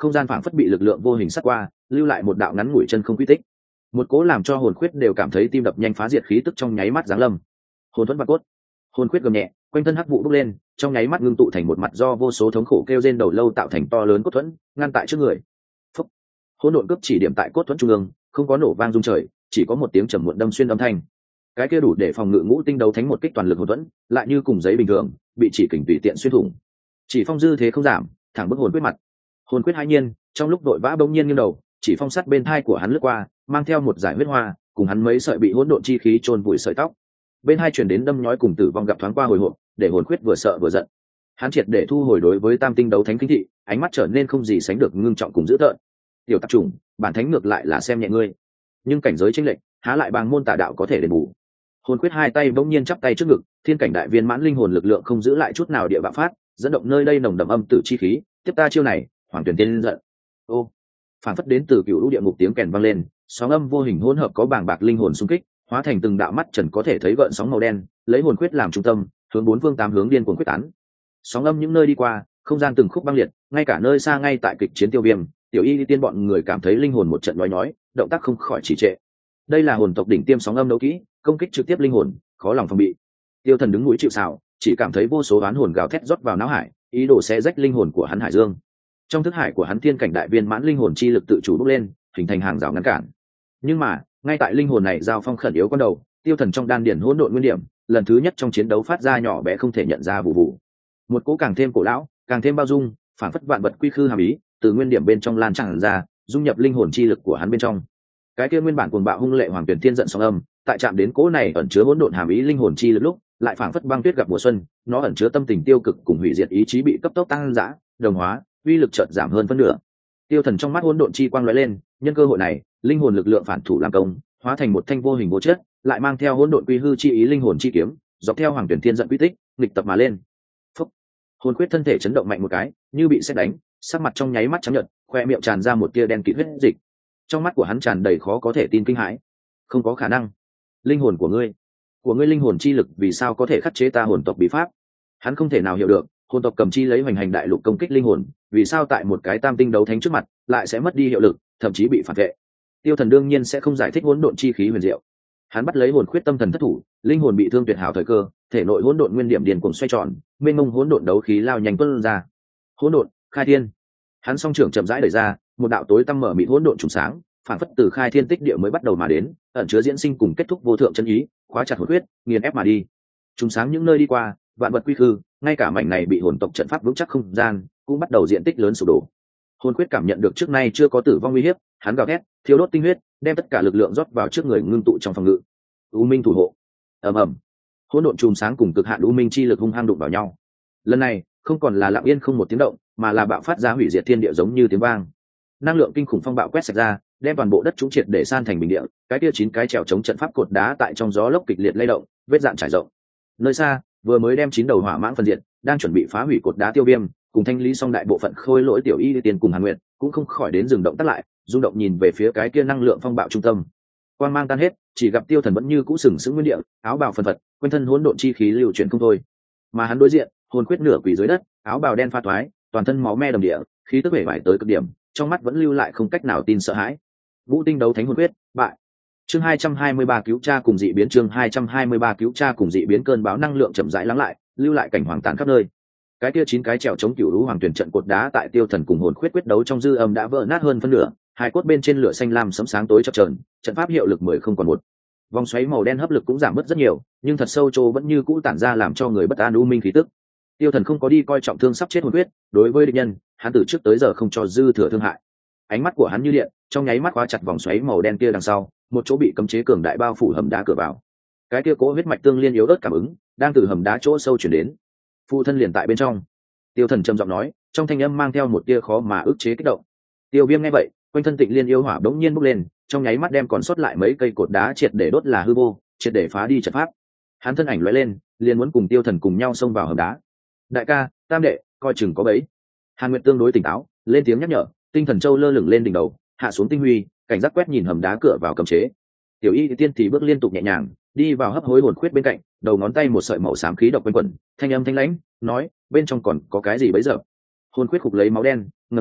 không gian phảng phất bị lực lượng vô hình sắt qua, lưu lại một đạo ngắn ngủi chân không quy tích. Một cố làm cho hồn khuyết đều cảm thấy tim đập nhanh phá diệt khí tức trong nháy mắt giáng lâm. Hồn thuẫn và cốt, hồn khuyết gầm nhẹ, quanh thân hắc vụ bốc lên, trong nháy mắt ngưng tụ thành một mặt do vô số thống khổ kêu rên đầu lâu tạo thành to lớn cốt thuẫn, ngăn tại trước người. Phúc. Hỗn độn cướp chỉ điểm tại cốt thuẫn trung ương, không có nổ vang rung trời, chỉ có một tiếng trầm muộn đâm xuyên âm thanh. Cái kia đủ để phòng ngự ngũ tinh đấu thánh một kích toàn lực hồn thuẫn, lại như cùng giấy bình thường, bị chỉ kình tùy tiện xuyên thủng. Chỉ phong dư thế không giảm, thẳng bức hồn quyết mặt. Hồn quyết hai nhiên, trong lúc đội vã bỗng nhiên nghiêng đầu, chỉ phong sắt bên thai của hắn lướt qua, mang theo một giải huyết hoa, cùng hắn mấy sợi bị hỗn độn chi khí chôn vùi sợi tóc. Bên hai truyền đến đâm nhói cùng tử vong gặp thoáng qua hồi hộp, để hồn quyết vừa sợ vừa giận. Hắn triệt để thu hồi đối với tam tinh đấu thánh kinh thị, ánh mắt trở nên không gì sánh được ngưng trọng cùng dữ tợn. Tiểu tạp chủng, bản thánh ngược lại là xem nhẹ ngươi, nhưng cảnh giới chênh lệch, há lại bằng môn tà đạo có thể đền bù. Hồn quyết hai tay bỗng nhiên chắp tay trước ngực, thiên cảnh đại viên mãn linh hồn lực lượng không giữ lại chút nào địa bạo phát, dẫn động nơi đây nồng đậm âm tử chi khí, tiếp ta chiêu này, hoàng tuyển tiên giận. Ô, phản phất đến từ cựu lũ địa ngục tiếng kèn vang lên, sóng âm vô hình hỗn hợp có bàng bạc linh hồn xung kích, hóa thành từng đạo mắt trần có thể thấy gợn sóng màu đen, lấy hồn quyết làm trung tâm, hướng bốn phương tám hướng điên cuồng quyết tán. Sóng âm những nơi đi qua, không gian từng khúc băng liệt, ngay cả nơi xa ngay tại kịch chiến tiêu viêm, tiểu y tiên bọn người cảm thấy linh hồn một trận nói nói, động tác không khỏi trì trệ. Đây là hồn tộc đỉnh tiêm sóng âm đấu kỹ, công kích trực tiếp linh hồn, khó lòng phòng bị. Tiêu Thần đứng núi chịu sào, chỉ cảm thấy vô số oán hồn gào thét rót vào não hải, ý đồ xé rách linh hồn của hắn hải dương. Trong thức hải của hắn thiên cảnh đại viên mãn linh hồn chi lực tự chủ bốc lên, hình thành hàng rào ngăn cản. Nhưng mà, ngay tại linh hồn này giao phong khẩn yếu con đầu, Tiêu Thần trong đan điển hỗn độn nguyên điểm, lần thứ nhất trong chiến đấu phát ra nhỏ bé không thể nhận ra vụ vụ. Một cỗ càng thêm cổ lão, càng thêm bao dung, phản phất vạn vật quy khư hàm ý, từ nguyên điểm bên trong lan tràn ra, dung nhập linh hồn chi lực của hắn bên trong. Cái kia nguyên bản cuồng bạo hung lệ hoàng tuyển thiên giận sóng âm, tại chạm đến cỗ này ẩn chứa hỗn độn hàm ý linh hồn chi lực lúc, lại phảng phất băng tuyết gặp mùa xuân, nó ẩn chứa tâm tình tiêu cực cùng hủy diệt ý chí bị cấp tốc tăng dã, đồng hóa, uy lực chợt giảm hơn phân nửa. Tiêu Thần trong mắt hỗn độn chi quang lóe lên, nhân cơ hội này, linh hồn lực lượng phản thủ làm công, hóa thành một thanh vô hình vô chất, lại mang theo hỗn độn quy hư chi ý linh hồn chi kiếm, dọc theo hoàng tuyển thiên giận quy tích, nghịch tập mà lên. Phúc. Hồn quyết thân thể chấn động mạnh một cái, như bị sét đánh, sắc mặt trong nháy mắt trắng nhợt, khoe miệng tràn ra một tia đen kịt huyết dịch. Trong mắt của hắn tràn đầy khó có thể tin kinh hãi. Không có khả năng. Linh hồn của ngươi, của ngươi linh hồn chi lực vì sao có thể khắc chế ta hồn tộc bí pháp? Hắn không thể nào hiểu được, hồn tộc cầm chi lấy hoành hành đại lục công kích linh hồn, vì sao tại một cái tam tinh đấu thánh trước mặt lại sẽ mất đi hiệu lực, thậm chí bị phản vệ. Tiêu Thần đương nhiên sẽ không giải thích hỗn độn chi khí huyền diệu. Hắn bắt lấy hồn khuyết tâm thần thất thủ, linh hồn bị thương tuyệt hảo thời cơ, thể nội hỗn độn nguyên điểm điền cuồng xoay tròn, mênh mông hỗn độn đấu khí lao nhanh tuôn ra. Hỗn độn, khai thiên. Hắn song trưởng chậm rãi đẩy ra, một đạo tối tăm mở mịt hỗn độn trùng sáng, phản phất từ khai thiên tích địa mới bắt đầu mà đến, ẩn chứa diễn sinh cùng kết thúc vô thượng chân ý, khóa chặt hồn huyết, nghiền ép mà đi. Trùng sáng những nơi đi qua, vạn vật quy khư, ngay cả mảnh này bị hồn tộc trận pháp vững chắc không gian, cũng bắt đầu diện tích lớn sụp đổ. Hồn quyết cảm nhận được trước nay chưa có tử vong nguy hiểm, hắn gào thét, thiêu đốt tinh huyết, đem tất cả lực lượng rót vào trước người ngưng tụ trong phòng ngự. U Minh thủ hộ. Ầm ầm. Hỗn độn trùng sáng cùng cực hạn U Minh chi lực hung hăng đụng vào nhau. Lần này, không còn là lặng yên không một tiếng động, mà là bạo phát ra hủy diệt thiên địa giống như tiếng vang. Năng lượng kinh khủng phong bạo quét sạch ra, đem toàn bộ đất trũng triệt để san thành bình địa, cái kia chín cái trèo chống trận pháp cột đá tại trong gió lốc kịch liệt lay động, vết dạn trải rộng. Nơi xa, vừa mới đem chín đầu hỏa mãng phân diệt, đang chuẩn bị phá hủy cột đá tiêu viêm, cùng thanh lý xong đại bộ phận khôi lỗi tiểu y tiền cùng Hàn Nguyệt, cũng không khỏi đến dừng động tác lại, rung động nhìn về phía cái kia năng lượng phong bạo trung tâm. Quang mang tan hết, chỉ gặp Tiêu Thần vẫn như cũ sừng sững nguyên địa, áo bào phần phật, quanh thân hỗn độn chi khí lưu chuyển không thôi. Mà hắn đối diện, hồn quyết nửa quỳ dưới đất, áo bào đen pha thoái, toàn thân máu me đầm địa, khí tức vẻ vải tới cực điểm, trong mắt vẫn lưu lại không cách nào tin sợ hãi. Vũ tinh đấu thánh hồn quyết, bại. Chương hai trăm hai mươi ba cứu cha cùng dị biến chương hai trăm hai mươi ba cứu cha cùng dị biến cơn bão năng lượng chậm rãi lắng lại, lưu lại cảnh hoàng tàn khắp nơi. Cái kia chín cái trèo chống cửu lũ hoàng tuyển trận cột đá tại Tiêu Thần cùng hồn quyết quyết đấu trong dư âm đã vỡ nát hơn phân nửa, hai cốt bên trên lửa xanh lam sấm sáng tối chập chờn, trận pháp hiệu lực mười không còn một. Vòng xoáy màu đen hấp lực cũng giảm bớt rất nhiều, nhưng thật sâu chỗ vẫn như cũ tản ra làm cho người bất an u minh khí tức. Tiêu Thần không có đi coi trọng thương sắp chết hồn quyết, đối với địch nhân, hắn từ trước tới giờ không cho dư thừa thương hại. Ánh mắt của hắn như điện, trong nháy mắt khóa chặt vòng xoáy màu đen kia đằng sau, một chỗ bị cấm chế cường đại bao phủ hầm đá cửa vào. Cái kia cố huyết mạch tương liên yếu ớt cảm ứng, đang từ hầm đá chỗ sâu truyền đến. Phụ thân liền tại bên trong. Tiêu Thần trầm giọng nói, trong thanh âm mang theo một tia khó mà ức chế kích động. Tiêu Viêm nghe vậy, quanh thân Tịnh Liên yêu hỏa bỗng nhiên bốc lên, trong nháy mắt đem còn sót lại mấy cây cột đá triệt để đốt là hư vô, triệt để phá đi trận pháp. Hắn thân ảnh lóe lên, liền muốn cùng Tiêu Thần cùng nhau xông vào hầm đá. Đại ca, tam đệ, coi chừng có bẫy. Hàn Nguyệt tương đối tỉnh táo, lên tiếng nhắc nhở, tinh thần châu lơ lửng lên đỉnh đầu, hạ xuống tinh huy, cảnh giác quét nhìn hầm đá cửa vào cấm chế. Tiểu Y Tiên thì bước liên tục nhẹ nhàng, đi vào hấp hối hồn khuyết bên cạnh, đầu ngón tay một sợi màu xám khí độc quanh quẩn, thanh âm thanh lãnh, nói, bên trong còn có cái gì bấy giờ? Hồn khuyết khục lấy máu đen, ngẩng đầu,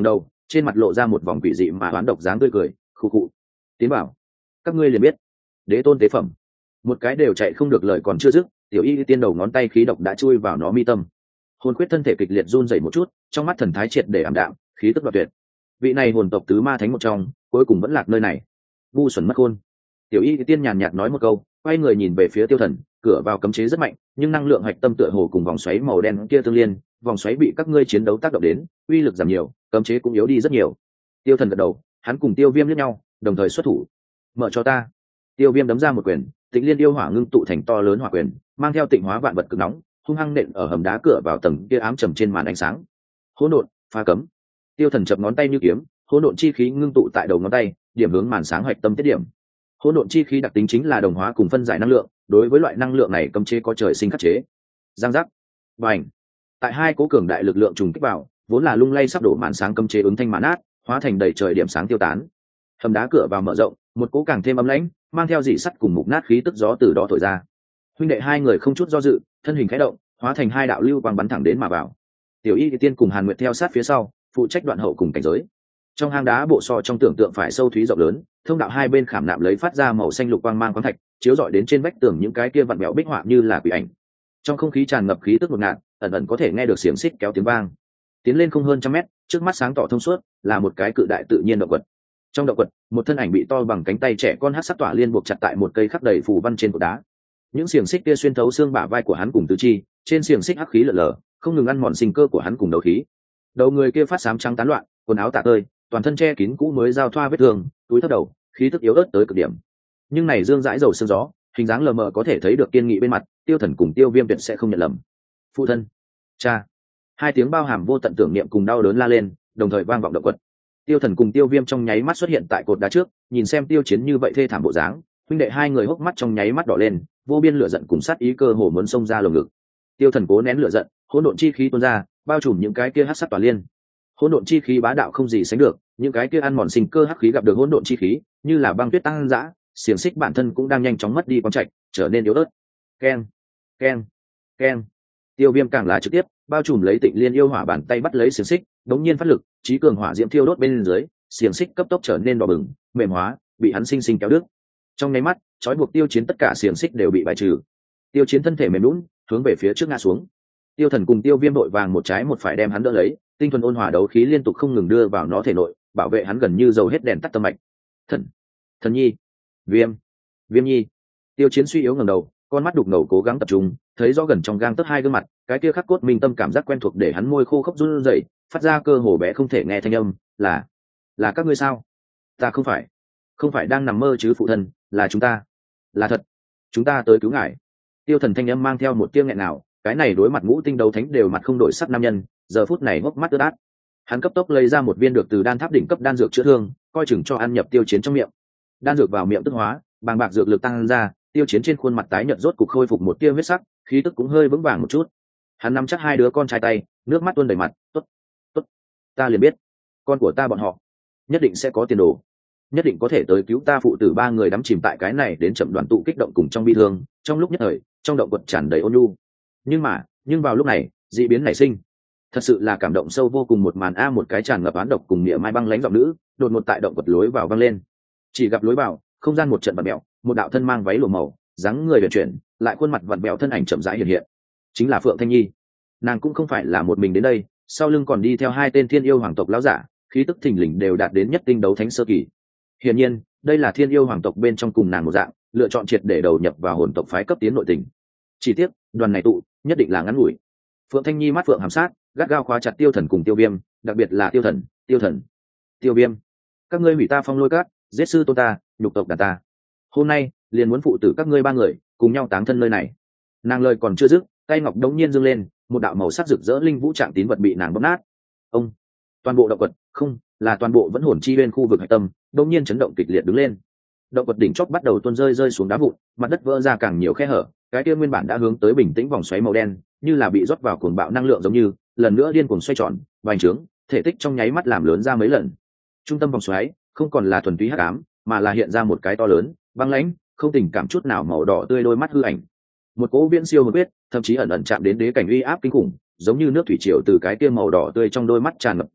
trên mặt lộ ra một vòng quỷ dị mà oán độc dáng tươi cười. Khụ khụ. Tiến bảo, các ngươi liền biết, đế tôn tế phẩm. Một cái đều chạy không được, lời còn chưa dứt, tiểu y tiên đầu ngón tay khí độc đã chui vào nó mi tâm. Hồn khuyết thân thể kịch liệt run rẩy một chút, trong mắt thần thái triệt để ảm đạm, khí tức đoạt tuyệt. Vị này hồn tộc tứ ma thánh một trong, cuối cùng vẫn lạc nơi này. Ngu xuẩn mất khôn. Tiểu y tiên nhàn nhạt nói một câu, quay người nhìn về phía Tiêu Thần. Cửa vào cấm chế rất mạnh, nhưng năng lượng hạch tâm tựa hồ cùng vòng xoáy màu đen kia tương liên, vòng xoáy bị các ngươi chiến đấu tác động đến, uy lực giảm nhiều, cấm chế cũng yếu đi rất nhiều. Tiêu Thần gật đầu, hắn cùng Tiêu Viêm liếc nhau, đồng thời xuất thủ. Mở cho ta. Tiêu Viêm đấm ra một quyền, Tịnh Liên yêu hỏa ngưng tụ thành to lớn hỏa quyền, mang theo tịnh hóa vạn vật cực nóng, hung hăng nện ở hầm đá cửa vào tầng kia ám trầm trên màn ánh sáng. Hỗn độn, phá cấm. Tiêu Thần chập ngón tay như kiếm, hỗn độn chi khí ngưng tụ tại đầu ngón tay, điểm hướng màn sáng hoạch tâm tiết điểm. Hỗn độn chi khí đặc tính chính là đồng hóa cùng phân giải năng lượng, đối với loại năng lượng này cấm chế có trời sinh khắc chế. Giang giác, bành. Tại hai cố cường đại lực lượng trùng kích vào, vốn là lung lay sắp đổ màn sáng cấm chế ứng thanh màn át, hóa thành đầy trời điểm sáng tiêu tán. Hầm đá cửa vào mở rộng, một cố càng thêm ấm lãnh, mang theo dị sắt cùng mục nát khí tức gió từ đó thổi ra. Huynh đệ hai người không chút do dự, thân hình khẽ động, hóa thành hai đạo lưu quang bắn thẳng đến mà vào. Tiểu Y Tiên cùng Hàn Nguyệt theo sát phía sau, phụ trách đoạn hậu cùng cảnh giới. Trong hang đá bộ so trong tưởng tượng phải sâu thúy rộng lớn, thông đạo hai bên khảm nạm lấy phát ra màu xanh lục quang mang khoáng thạch, chiếu rọi đến trên vách tường những cái kia vặn vẹo bích họa như là quỷ ảnh. Trong không khí tràn ngập khí tức ngột ngạt, ẩn ẩn có thể nghe được xiềng xích kéo tiếng vang. Tiến lên không hơn trăm mét, trước mắt sáng tỏ thông suốt, là một cái cự đại tự nhiên động vật. Trong động vật, một thân ảnh bị to bằng cánh tay trẻ con hắc sắc tỏa liên buộc chặt tại một cây khắc đầy phù văn trên cột đá. Những xiềng xích kia xuyên thấu xương bả vai của hắn cùng tứ chi, trên xiềng xích hắc khí lở lở, không ngừng ăn mòn sinh cơ của hắn cùng đấu khí. Đầu người kia phát xám trắng tán loạn, quần áo tả tơi, toàn thân che kín cũ mới giao thoa vết thương, túi thấp đầu, khí tức yếu ớt tới cực điểm. Nhưng này dương dãi dầu sương gió, hình dáng lờ mờ có thể thấy được kiên nghị bên mặt, Tiêu Thần cùng Tiêu Viêm tuyệt sẽ không nhận lầm. Phụ thân, cha. Hai tiếng bao hàm vô tận tưởng niệm cùng đau đớn la lên, đồng thời vang vọng động quật. Tiêu Thần cùng Tiêu Viêm trong nháy mắt xuất hiện tại cột đá trước, nhìn xem Tiêu Chiến như vậy thê thảm bộ dáng, huynh đệ hai người hốc mắt trong nháy mắt đỏ lên, vô biên lửa giận cùng sát ý cơ hồ muốn xông ra lồng ngực. Tiêu Thần cố nén lửa giận, hỗn độn chi khí tuôn ra, bao trùm những cái kia hắc sắc tỏa liên. Hỗn độn chi khí bá đạo không gì sánh được, những cái kia ăn mòn sinh cơ hắc khí gặp được hỗn độn chi khí, như là băng tuyết tăng dã, xiềng xích bản thân cũng đang nhanh chóng mất đi quang trạch, trở nên yếu ớt. Keng, keng, keng. Tiêu Viêm càng là trực tiếp bao trùm lấy Tịnh Liên yêu hỏa bàn tay bắt lấy xiềng xích, đống nhiên phát lực, trí cường hỏa diễm thiêu đốt bên dưới, xiềng xích cấp tốc trở nên đỏ bừng, mềm hóa, bị hắn sinh sinh kéo đứt. Trong nháy mắt, trói buộc Tiêu Chiến tất cả xiềng xích đều bị bài trừ. Tiêu Chiến thân thể mềm nhũn, hướng về phía trước ngã xuống. Tiêu Thần cùng Tiêu Viêm đội vàng một trái một phải đem hắn đỡ lấy, tinh thuần ôn hòa đấu khí liên tục không ngừng đưa vào nó thể nội, bảo vệ hắn gần như dầu hết đèn tắt tâm mạch. Thần, Thần Nhi, Viêm, Viêm Nhi. Tiêu Chiến suy yếu ngẩng đầu, con mắt đục ngầu cố gắng tập trung, thấy rõ gần trong gang tấc hai gương mặt, cái kia khắc cốt minh tâm cảm giác quen thuộc để hắn môi khô khốc run rẩy, phát ra cơ hồ bé không thể nghe thanh âm, là là các ngươi sao? Ta không phải, không phải đang nằm mơ chứ phụ thân, là chúng ta, là thật, chúng ta tới cứu ngài. Tiêu Thần thanh âm mang theo một tiếng nghẹn nào, cái này đối mặt ngũ tinh đấu thánh đều mặt không đổi sắc nam nhân, giờ phút này hốc mắt ướt át. Hắn cấp tốc lấy ra một viên được từ đan tháp đỉnh cấp đan dược chữa thương, coi chừng cho ăn nhập Tiêu Chiến trong miệng. Đan dược vào miệng tức hóa, bàng bạc dược lực tăng ra, Tiêu Chiến trên khuôn mặt tái nhợt rốt cục khôi phục một tia huyết sắc, khí tức cũng hơi vững vàng một chút. Hắn nắm chắc hai đứa con trai tay, nước mắt tuôn đầy mặt, "Tốt, tốt, ta liền biết, con của ta bọn họ nhất định sẽ có tiền đồ, nhất định có thể tới cứu ta." Phụ tử ba người đắm chìm tại cái này đến chậm đoàn tụ kích động cùng trong bi thương, trong lúc nhất thời, trong động quật tràn đầy ôn nhu. Nhưng mà, nhưng vào lúc này, dị biến nảy sinh. Thật sự là cảm động sâu vô cùng một màn a, một cái tràn ngập án độc cùng nghĩa mai băng lãnh giọng nữ, đột ngột tại động quật lối vào vang lên. Chỉ gặp lối vào, không gian một trận vặn mèo, một đạo thân mang váy lụa màu, dáng người huyền chuyển, lại khuôn mặt vặn vẹo thân ảnh chậm rãi hiện hiện. Chính là Phượng Thanh Nhi. Nàng cũng không phải là một mình đến đây, sau lưng còn đi theo hai tên thiên yêu hoàng tộc lão giả, khí tức thình lình đều đạt đến nhất tinh đấu thánh sơ kỳ. Hiển nhiên, đây là thiên yêu hoàng tộc bên trong cùng nàng một dạng, lựa chọn triệt để đầu nhập vào hồn tộc phái cấp tiến nội tình. Chỉ tiếc, đoàn này tụ, nhất định là ngắn ngủi. Phượng Thanh Nhi mắt phượng hàm sát, gắt gao khóa chặt Tiêu Thần cùng Tiêu Viêm, đặc biệt là Tiêu Thần, Tiêu Thần, Tiêu Viêm. Các ngươi hủy ta Phong Lôi Các, giết sư tôn ta, nhục tộc đàn ta. Hôm nay, liền muốn phụ tử các ngươi ba người, cùng nhau táng thân nơi này. Nàng lời còn chưa dứt, tay ngọc đống nhiên giương lên, một đạo màu sắc rực rỡ linh vũ trạng tín vật bị nàng bóp nát. Ông, toàn bộ động quật, không, là toàn bộ vẫn hồn chi bên khu vực hải tâm, đống nhiên chấn động kịch liệt đứng lên. Động quật đỉnh chóp bắt đầu tuôn rơi rơi xuống đá vụn, mặt đất vỡ ra càng nhiều khe hở, cái kia nguyên bản đã hướng tới bình tĩnh vòng xoáy màu đen, như là bị rót vào cuồng bạo năng lượng giống như, lần nữa điên cuồng xoay tròn, vành trướng, thể tích trong nháy mắt làm lớn ra mấy lần. Trung tâm vòng xoáy không còn là thuần túy hắc ám, mà là hiện ra một cái to lớn, băng lãnh, không tình cảm chút nào màu đỏ tươi đôi mắt hư ảnh. Một cỗ viễn siêu hồn huyết, thậm chí ẩn ẩn chạm đến đế cảnh uy áp kinh khủng, giống như nước thủy triều từ cái kia màu đỏ tươi trong đôi mắt tràn ngập ra,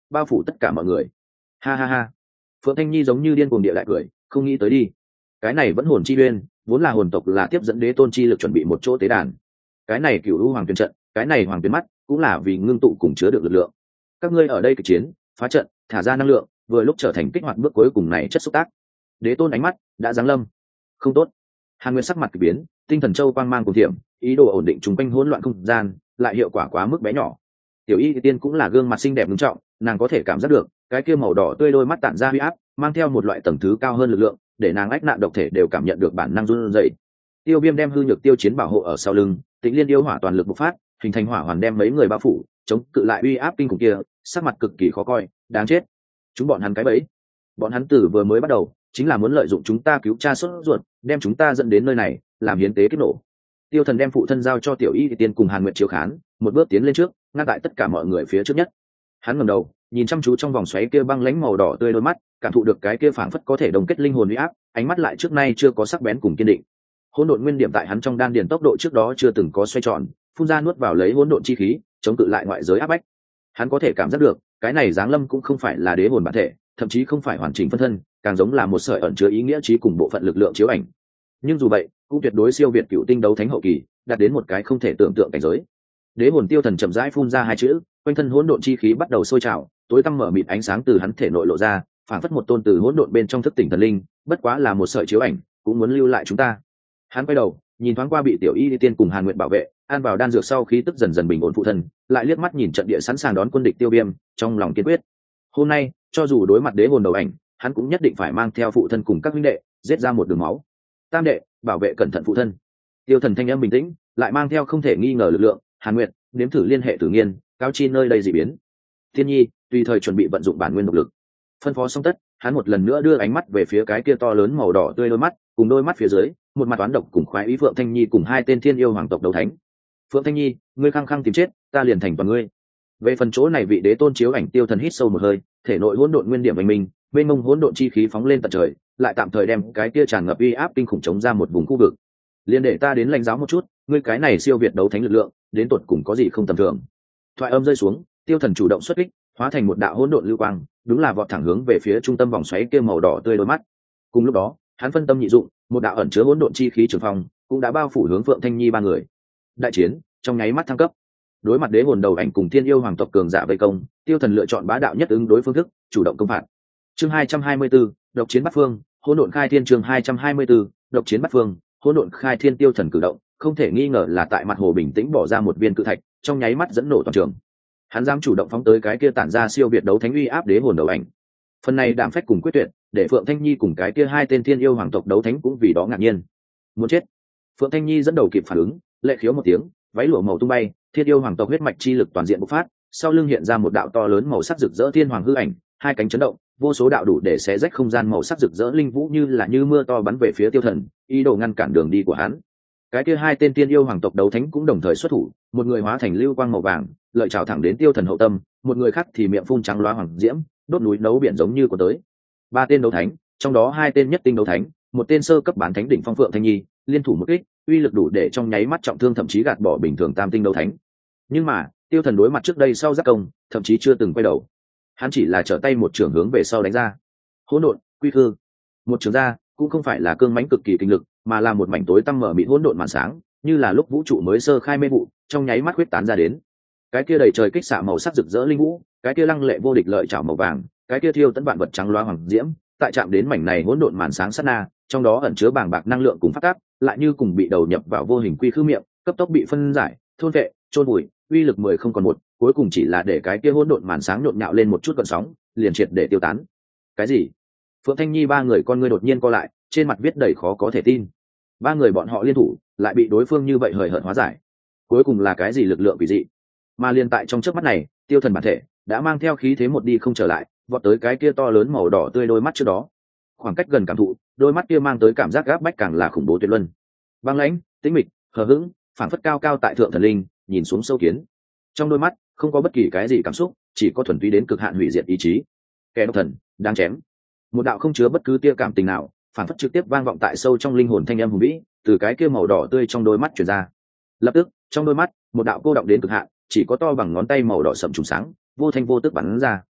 bao phủ tất cả mọi người. Ha ha ha. Phượng Thanh Nhi giống như điên cuồng địa đại cười, không nghĩ tới đi, cái này vẫn hồn chi uyên, vốn là hồn tộc là tiếp dẫn đế tôn chi lực chuẩn bị một chỗ tế đàn. Cái này cửu u hoàng tuyển trận, cái này hoàng tuyển mắt, cũng là vì ngưng tụ cùng chứa được lực lượng. Các ngươi ở đây kịch chiến, phá trận, thả ra năng lượng, vừa lúc trở thành kích hoạt bước cuối cùng này chất xúc tác. Đế tôn ánh mắt đã giáng lâm. Không tốt. Hàn Nguyên sắc mặt kỳ biến, tinh thần châu quang mang cùng thiểm, ý đồ ổn định chúng quanh hỗn loạn không gian, lại hiệu quả quá mức bé nhỏ. Tiểu Y Tiên cũng là gương mặt xinh đẹp nghiêm trọng, nàng có thể cảm giác được, cái kia màu đỏ tươi đôi mắt tản ra huy áp, mang theo một loại tầng thứ cao hơn lực lượng, để nàng ách nạn độc thể đều cảm nhận được bản năng run rẩy. Tiêu Viêm đem hư nhược tiêu chiến bảo hộ ở sau lưng, Tịnh Liên yêu hỏa toàn lực bộc phát, hình thành hỏa hoàn đem mấy người bao phủ, chống cự lại uy áp kinh khủng kia, sắc mặt cực kỳ khó coi, đáng chết. Chúng bọn hắn cái bẫy. Bọn hắn từ vừa mới bắt đầu, chính là muốn lợi dụng chúng ta cứu cha sốt ruột, đem chúng ta dẫn đến nơi này, làm hiến tế kích nổ. Tiêu Thần đem phụ thân giao cho Tiểu Y Tiên cùng Hàn Nguyệt chiếu khán, một bước tiến lên trước, ngăn tại tất cả mọi người phía trước nhất. Hắn ngẩng đầu, nhìn chăm chú trong vòng xoáy kia băng lãnh màu đỏ tươi đôi mắt, cảm thụ được cái kia phảng phất có thể đồng kết linh hồn uy áp, ánh mắt lại trước nay chưa có sắc bén cùng kiên định. Hỗn độn nguyên điểm tại hắn trong đan điền tốc độ trước đó chưa từng có xoay tròn, phun ra nuốt vào lấy hỗn độn chi khí, chống cự lại ngoại giới áp bách. Hắn có thể cảm giác được, cái này giáng lâm cũng không phải là đế hồn bản thể, thậm chí không phải hoàn chỉnh phân thân, càng giống là một sợi ẩn chứa ý nghĩa trí cùng bộ phận lực lượng chiếu ảnh. Nhưng dù vậy, cũng tuyệt đối siêu việt cựu tinh đấu thánh hậu kỳ, đạt đến một cái không thể tưởng tượng cảnh giới. Đế hồn Tiêu Thần chậm rãi phun ra hai chữ, quanh thân hỗn độn chi khí bắt đầu sôi trào, tối tăm mở mịt ánh sáng từ hắn thể nội lộ ra, phản phất một tôn từ hỗn độn bên trong thức tỉnh thần linh, bất quá là một sợi chiếu ảnh, cũng muốn lưu lại chúng ta. Hắn quay đầu, nhìn thoáng qua bị Tiểu Y Tiên cùng Hàn Nguyệt bảo vệ, an vào đan dược sau khí tức dần dần bình ổn phụ thân, lại liếc mắt nhìn trận địa sẵn sàng đón quân địch Tiêu Viêm, trong lòng kiên quyết. Hôm nay, cho dù đối mặt đế hồn đầu ảnh, hắn cũng nhất định phải mang theo phụ thân cùng các huynh đệ, giết ra một đường máu. Tam đệ, bảo vệ cẩn thận phụ thân. Tiêu Thần thanh âm bình tĩnh, lại mang theo không thể nghi ngờ lực lượng. Hàn Nguyệt, nếm thử liên hệ Tử Nghiên, cáo chi nơi đây dị biến. Thiên Nhi, tùy thời chuẩn bị vận dụng bản nguyên độc lực. Phân phó xong tất, hắn một lần nữa đưa ánh mắt về phía cái kia to lớn màu đỏ tươi đôi mắt, cùng đôi mắt phía dưới, một mặt toán độc cùng khoái ý Phượng Thanh Nhi cùng hai tên thiên yêu hoàng tộc đấu thánh. Phượng Thanh Nhi, ngươi khăng khăng tìm chết, ta liền thành toàn ngươi. Về phần chỗ này vị đế tôn chiếu ảnh Tiêu Thần hít sâu một hơi, thể nội hỗn độn nguyên điểm bình minh, bên mông hỗn độn chi khí phóng lên tận trời, lại tạm thời đem cái kia tràn ngập uy áp kinh khủng chống ra một vùng khu vực. Liên để ta đến lãnh giáo một chút, ngươi cái này siêu việt đấu thánh lực lượng, đến tột cùng có gì không tầm thường. Thoại âm rơi xuống, Tiêu Thần chủ động xuất kích, hóa thành một đạo hỗn độn lưu quang, đúng là vọt thẳng hướng về phía trung tâm vòng xoáy kia màu đỏ tươi đôi mắt. Cùng lúc đó, hắn phân tâm nhị dụng, một đạo ẩn chứa hỗn độn chi khí trường phong, cũng đã bao phủ hướng Phượng Thanh Nhi ba người. Đại chiến trong nháy mắt thăng cấp. Đối mặt đế hồn đầu ảnh cùng thiên yêu hoàng tộc cường giả vây công, Tiêu Thần lựa chọn bá đạo nhất ứng đối phương thức, chủ động công phạt. Chương hai trăm hai mươi tư, độc chiến bắt phương, hỗn độn khai thiên chương hai trăm hai mươi tư, độc chiến bắt phương, hỗn độn khai thiên. Tiêu Thần cử động, không thể nghi ngờ là tại mặt hồ bình tĩnh bỏ ra một viên cự thạch, trong nháy mắt dẫn nổ toàn trường. Hắn dám chủ động phóng tới cái kia tản ra siêu việt đấu thánh uy áp đế hồn đầu ảnh. Phần này đạm phách cùng quyết tuyệt, để Phượng Thanh Nhi cùng cái kia hai tên thiên yêu hoàng tộc đấu thánh cũng vì đó ngạc nhiên. Muốn chết. Phượng Thanh Nhi dẫn đầu kịp phản ứng, lệ khiếu một tiếng, váy lụa màu tung bay, thiên yêu hoàng tộc huyết mạch chi lực toàn diện bộc phát, sau lưng hiện ra một đạo to lớn màu sắc rực rỡ thiên hoàng hư ảnh, hai cánh chấn động, vô số đạo đủ để xé rách không gian màu sắc rực rỡ linh vũ như là như mưa to bắn về phía Tiêu Thần, ý đồ ngăn cản đường đi của hắn. Cái kia hai tên tiên yêu hoàng tộc đấu thánh cũng đồng thời xuất thủ, một người hóa thành lưu quang màu vàng, lợi chảo thẳng đến Tiêu Thần hậu tâm, một người khác thì miệng phun trắng loá hoàng diễm, đốt núi nấu biển giống như của tới. Ba tên đấu thánh, trong đó hai tên nhất tinh đấu thánh, một tên sơ cấp bán thánh đỉnh phong Phượng Thanh Nhi, liên thủ một kích, uy lực đủ để trong nháy mắt trọng thương thậm chí gạt bỏ bình thường tam tinh đấu thánh. Nhưng mà, Tiêu Thần đối mặt trước đây sau giác công, thậm chí chưa từng quay đầu. Hắn chỉ là trở tay một trường hướng về sau đánh ra. Hỗn độn, quy khư. Một trường ra, cũng không phải là cương mãnh cực kỳ kinh lực, mà là một mảnh tối tăm mở mịt hỗn độn màn sáng, như là lúc vũ trụ mới sơ khai mê vụ, trong nháy mắt huyết tán ra đến. Cái kia đầy trời kích xạ màu sắc rực rỡ linh vũ, cái kia lăng lệ vô địch lợi chảo màu vàng, cái kia thiêu tấn vạn vật trắng loá hoàng diễm, tại chạm đến mảnh này hỗn độn màn sáng sát na, trong đó ẩn chứa bàng bạc năng lượng cùng phát tác, lại như cùng bị đầu nhập vào vô hình quy khư miệng, cấp tốc bị phân giải, thôn vệ, chôn bụi, uy lực mười không còn một, cuối cùng chỉ là để cái kia hỗn độn màn sáng nhộn nhạo lên một chút gợn sóng, liền triệt để tiêu tán. Cái gì? Phượng Thanh Nhi ba người con ngươi đột nhiên co lại, trên mặt viết đầy khó có thể tin. Ba người bọn họ liên thủ, lại bị đối phương như vậy hời hợt hóa giải. Cuối cùng là cái gì lực lượng quỷ dị? Mà liền tại trong chớp mắt này, Tiêu Thần bản thể đã mang theo khí thế một đi không trở lại, vọt tới cái kia to lớn màu đỏ tươi đôi mắt trước đó. Khoảng cách gần cảm thụ, đôi mắt kia mang tới cảm giác gáp bách càng là khủng bố tuyệt luân. Băng lãnh, tĩnh mịch, hờ hững, phảng phất cao cao tại thượng thần linh, nhìn xuống sâu kiến. Trong đôi mắt không có bất kỳ cái gì cảm xúc, chỉ có thuần túy đến cực hạn hủy diệt ý chí. Kẻ độc thần đang chém. Một đạo không chứa bất cứ tia cảm tình nào, phảng phất trực tiếp vang vọng tại sâu trong linh hồn thanh âm hùng vĩ, từ cái kia màu đỏ tươi trong đôi mắt truyền ra. Lập tức, trong đôi mắt, một đạo cô động đến cực hạn, chỉ có to bằng ngón tay màu đỏ sậm trùng sáng, vô thanh vô tức bắn ra.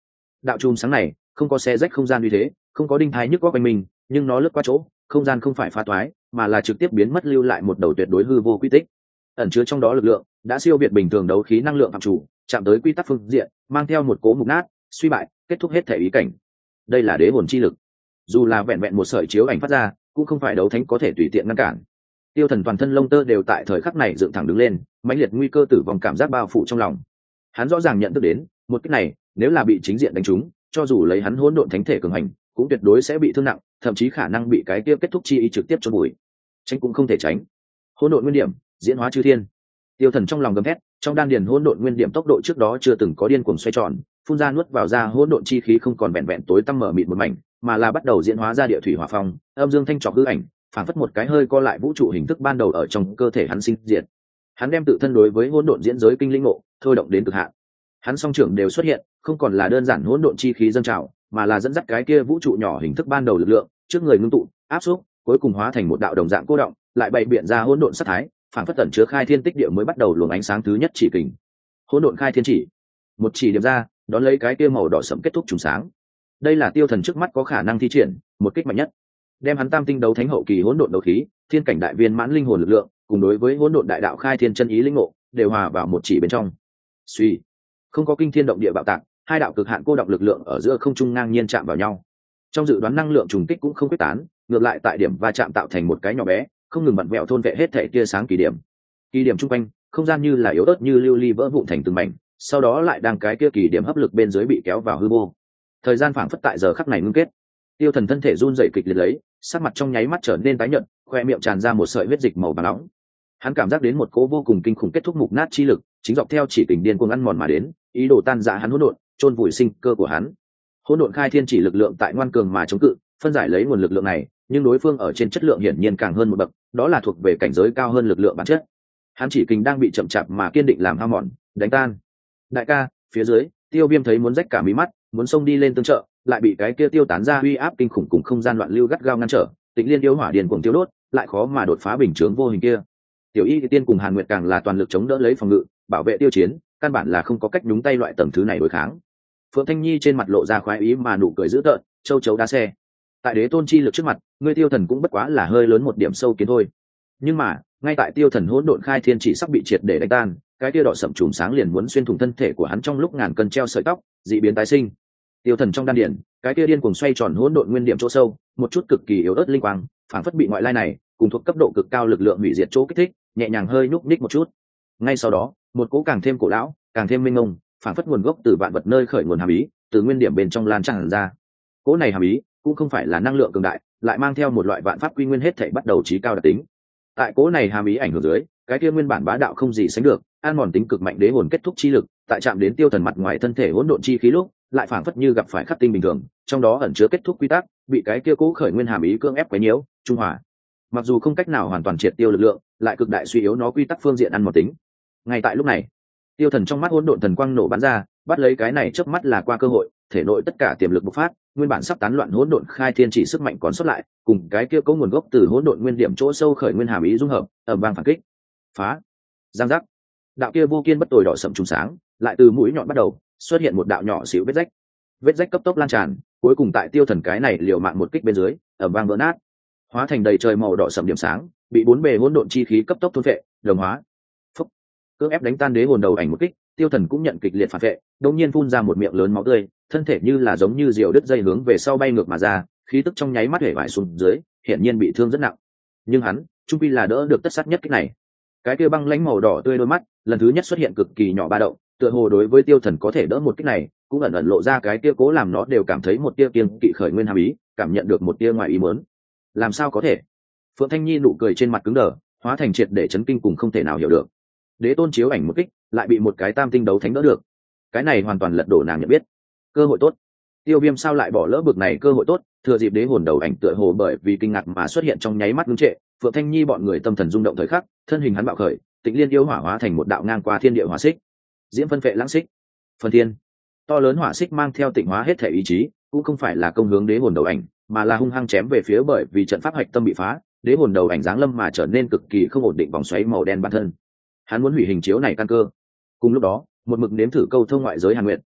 Đạo chùm sáng này không có xe rách không gian uy thế, không có đinh thái nhức góc quanh mình, nhưng nó lướt qua chỗ không gian không phải phá toái mà là trực tiếp biến mất, lưu lại một đầu tuyệt đối hư vô quy tích. Ẩn chứa trong đó lực lượng đã siêu việt bình thường đấu khí năng lượng phạm chủ, chạm tới quy tắc phương diện, mang theo một cố mục nát suy bại, kết thúc hết thể ý cảnh. Đây là đế hồn chi lực, dù là vẹn vẹn một sợi chiếu ảnh phát ra cũng không phải đấu thánh có thể tùy tiện ngăn cản. Tiêu Thần toàn thân lông tơ đều tại thời khắc này dựng thẳng đứng lên, mãnh liệt nguy cơ tử vong cảm giác bao phủ trong lòng. Hắn rõ ràng nhận thức đến một cách này nếu là bị chính diện đánh trúng, cho dù lấy hắn hỗn độn thánh thể cường hành cũng tuyệt đối sẽ bị thương nặng, thậm chí khả năng bị cái kia kết thúc chi ý trực tiếp chôn bụi. Tránh cũng không thể tránh. Hỗn độn nguyên điểm diễn hóa chư thiên. Tiêu Thần trong lòng gầm thét, trong đan điền hỗn độn nguyên điểm tốc độ trước đó chưa từng có điên cuồng xoay tròn, phun ra nuốt vào ra hỗn độn chi khí không còn vẹn vẹn tối tăm mở mịt một mảnh, mà là bắt đầu diễn hóa ra địa thủy hỏa phong, âm dương thanh trọc hư ảnh, phản phất một cái hơi co lại vũ trụ hình thức ban đầu ở trong cơ thể hắn sinh diệt. Hắn đem tự thân đối với hỗn độn diễn giới kinh linh ngộ thôi động đến cực hạn. Hắn song trưởng đều xuất hiện, không còn là đơn giản hỗn độn chi khí dâng trào, mà là dẫn dắt cái kia vũ trụ nhỏ hình thức ban đầu lực lượng, trước người ngưng tụ, áp xúc, cuối cùng hóa thành một đạo đồng dạng cô động, lại bày biện ra hỗn độn sát thái, phản phất tẩn chứa khai thiên tích địa mới bắt đầu luồng ánh sáng thứ nhất chỉ kình. Hỗn độn khai thiên chỉ, một chỉ điểm ra, đón lấy cái kia màu đỏ sẫm kết thúc trùng sáng. Đây là Tiêu Thần trước mắt có khả năng thi triển một kích mạnh nhất, đem hắn tam tinh đấu thánh hậu kỳ hỗn độn đấu khí, thiên cảnh đại viên mãn linh hồn lực lượng, cùng đối với hỗn độn đại đạo khai thiên chân ý linh ngộ, đều hòa vào một chỉ bên trong. Suy, không có kinh thiên động địa bạo tạc, hai đạo cực hạn cô động lực lượng ở giữa không trung ngang nhiên chạm vào nhau. Trong dự đoán năng lượng trùng kích cũng không quyết tán, ngược lại tại điểm va chạm tạo thành một cái nhỏ bé, không ngừng vặn vẹo thôn vệ hết thể tia sáng kỳ điểm. Kỳ điểm trung quanh, không gian như là yếu ớt như lưu ly vỡ vụn thành từng mảnh, sau đó lại đang cái kia kỳ điểm hấp lực bên dưới bị kéo vào hư vô. Thời gian phảng phất tại giờ khắc này ngưng kết. Tiêu Thần thân thể run rẩy kịch liệt lấy, sắc mặt trong nháy mắt trở nên tái nhợt, khoe miệng tràn ra một sợi huyết dịch màu vàng nóng. Hắn cảm giác đến một cỗ vô cùng kinh khủng kết thúc mục nát chi lực, chính dọc theo chỉ kình điên cuồng ăn mòn mà đến, ý đồ tan rã hắn hỗn độn, chôn vùi sinh cơ của hắn. Hỗn độn khai thiên chỉ lực lượng tại ngoan cường mà chống cự, phân giải lấy nguồn lực lượng này, nhưng đối phương ở trên chất lượng hiển nhiên càng hơn một bậc, đó là thuộc về cảnh giới cao hơn lực lượng bản chất. Hắn chỉ kình đang bị chậm chạp mà kiên định làm hao mòn, đánh tan. Đại ca, phía dưới, Tiêu Viêm thấy muốn rách cả mí mắt, muốn xông đi lên tương trợ, lại bị cái kia tiêu tán ra uy áp kinh khủng cùng không gian loạn lưu gắt gao ngăn trở. Tịnh Liên yêu hỏa điền cuồng tiêu đốt, lại khó mà đột phá bình chướng vô hình kia. Tiểu Y Tiên cùng Hàn Nguyệt càng là toàn lực chống đỡ lấy phòng ngự, bảo vệ tiêu chiến, căn bản là không có cách đúng tay loại tầng thứ này đối kháng. Phượng Thanh Nhi trên mặt lộ ra khoái ý mà nụ cười dữ tợn, châu chấu đá xe. Tại đế tôn chi lực trước mặt, ngươi Tiêu Thần cũng bất quá là hơi lớn một điểm sâu kiến thôi. Nhưng mà, ngay tại Tiêu Thần hỗn độn khai thiên chỉ sắp bị triệt để đánh tan, cái kia đỏ sẫm chùm sáng liền muốn xuyên thủng thân thể của hắn trong lúc ngàn cân treo sợi tóc, dị biến tái sinh. Tiêu Thần trong đan điển, cái kia điên cuồng xoay tròn hỗn độn nguyên điểm chỗ sâu, một chút cực kỳ yếu ớt linh quang, phảng phất bị ngoại lai này, cùng thuộc cấp độ cực cao lực lượng hủy diệt chỗ kích thích, nhẹ nhàng hơi nhúc nhích một chút. Ngay sau đó, một cỗ càng thêm cổ lão, càng thêm mênh mông, phảng phất nguồn gốc từ vạn vật nơi khởi nguồn hàm ý, từ nguyên điểm bên trong lan tràn ra. Cỗ này hàm ý cũng không phải là năng lượng cường đại, lại mang theo một loại vạn pháp quy nguyên hết thảy bắt đầu trí cao đặc tính. Tại cỗ này hàm ý ảnh hưởng dưới, cái kia nguyên bản bá đạo không gì sánh được, an mòn tính cực mạnh đế hồn kết thúc chi lực, tại chạm đến Tiêu Thần mặt ngoài thân thể hỗn độn chi khí lúc, lại phảng phất như gặp phải khắc tinh bình thường, trong đó ẩn chứa kết thúc quy tắc, bị cái kia cỗ khởi nguyên hàm ý cưỡng ép quấy nhiễu, trung hòa. Mặc dù không cách nào hoàn toàn triệt tiêu lực lượng, lại cực đại suy yếu nó quy tắc phương diện ăn mòn tính. Ngay tại lúc này, Tiêu Thần trong mắt hỗn độn thần quang nổ bắn ra, bắt lấy cái này chớp mắt là qua cơ hội, thể nội tất cả tiềm lực bộc phát, nguyên bản sắp tán loạn hỗn độn khai thiên chỉ sức mạnh còn sót lại, cùng cái kia có nguồn gốc từ hỗn độn nguyên điểm chỗ sâu khởi nguyên hàm ý dung hợp, ầm vang phản kích. Phá! Giang giác! Đạo kia vô kiên bất tồi đỏ sẫm trùng sáng, lại từ mũi nhọn bắt đầu, xuất hiện một đạo nhỏ xíu vết rách. Vết rách cấp tốc lan tràn, cuối cùng tại Tiêu Thần cái này liều mạng một kích bên dưới, ầm vang vỡ nát, hóa thành đầy trời màu đỏ sẫm điểm sáng, bị bốn bề hỗn độn chi khí cấp tốc thôn phệ, đồng hóa. Phúc! Cưỡng ép đánh tan đế hồn đầu ảnh một kích, Tiêu Thần cũng nhận kịch liệt phản vệ, đột nhiên phun ra một miệng lớn máu tươi, thân thể như là giống như diều đứt dây hướng về sau bay ngược mà ra, khí tức trong nháy mắt hể vải xuống dưới, hiển nhiên bị thương rất nặng. Nhưng hắn, trung quy là đỡ được tất sát nhất kích này. Cái kia băng lãnh màu đỏ tươi đôi mắt, lần thứ nhất xuất hiện cực kỳ nhỏ ba động, tựa hồ đối với Tiêu Thần có thể đỡ một kích này, cũng ẩn ẩn lộ ra cái kia cố làm nó đều cảm thấy một tia kiêng kỵ khởi nguyên hàm ý, cảm nhận được một tia ngoài ý muốn. Làm sao có thể? Phượng Thanh Nhi nụ cười trên mặt cứng đờ, hóa thành triệt để chấn kinh cùng không thể nào hiểu được. Đế tôn chiếu ảnh một kích, lại bị một cái tam tinh đấu thánh đỡ được. Cái này hoàn toàn lật đổ nàng nhận biết. Cơ hội tốt. Tiêu Viêm sao lại bỏ lỡ bực này cơ hội tốt, thừa dịp đế hồn đầu ảnh tựa hồ bởi vì kinh ngạc mà xuất hiện trong nháy mắt ngưng trệ, Phượng Thanh Nhi bọn người tâm thần rung động thời khắc, thân hình hắn bạo khởi, Tịnh Liên yêu hỏa hóa thành một đạo ngang qua thiên địa hỏa xích. Diễm phân phệ lãng xích. Phần thiên. To lớn hỏa xích mang theo tịnh hóa hết thể ý chí, cũng không phải là công hướng đế hồn đầu ảnh, mà là hung hăng chém về phía bởi vì trận pháp hạch tâm bị phá, đế hồn đầu ảnh giáng lâm mà trở nên cực kỳ không ổn định vòng xoáy màu đen bản thân. Hắn muốn hủy hình chiếu này căn cơ. Cùng lúc đó, một mực nếm thử câu thông ngoại giới Hàn Nguyệt,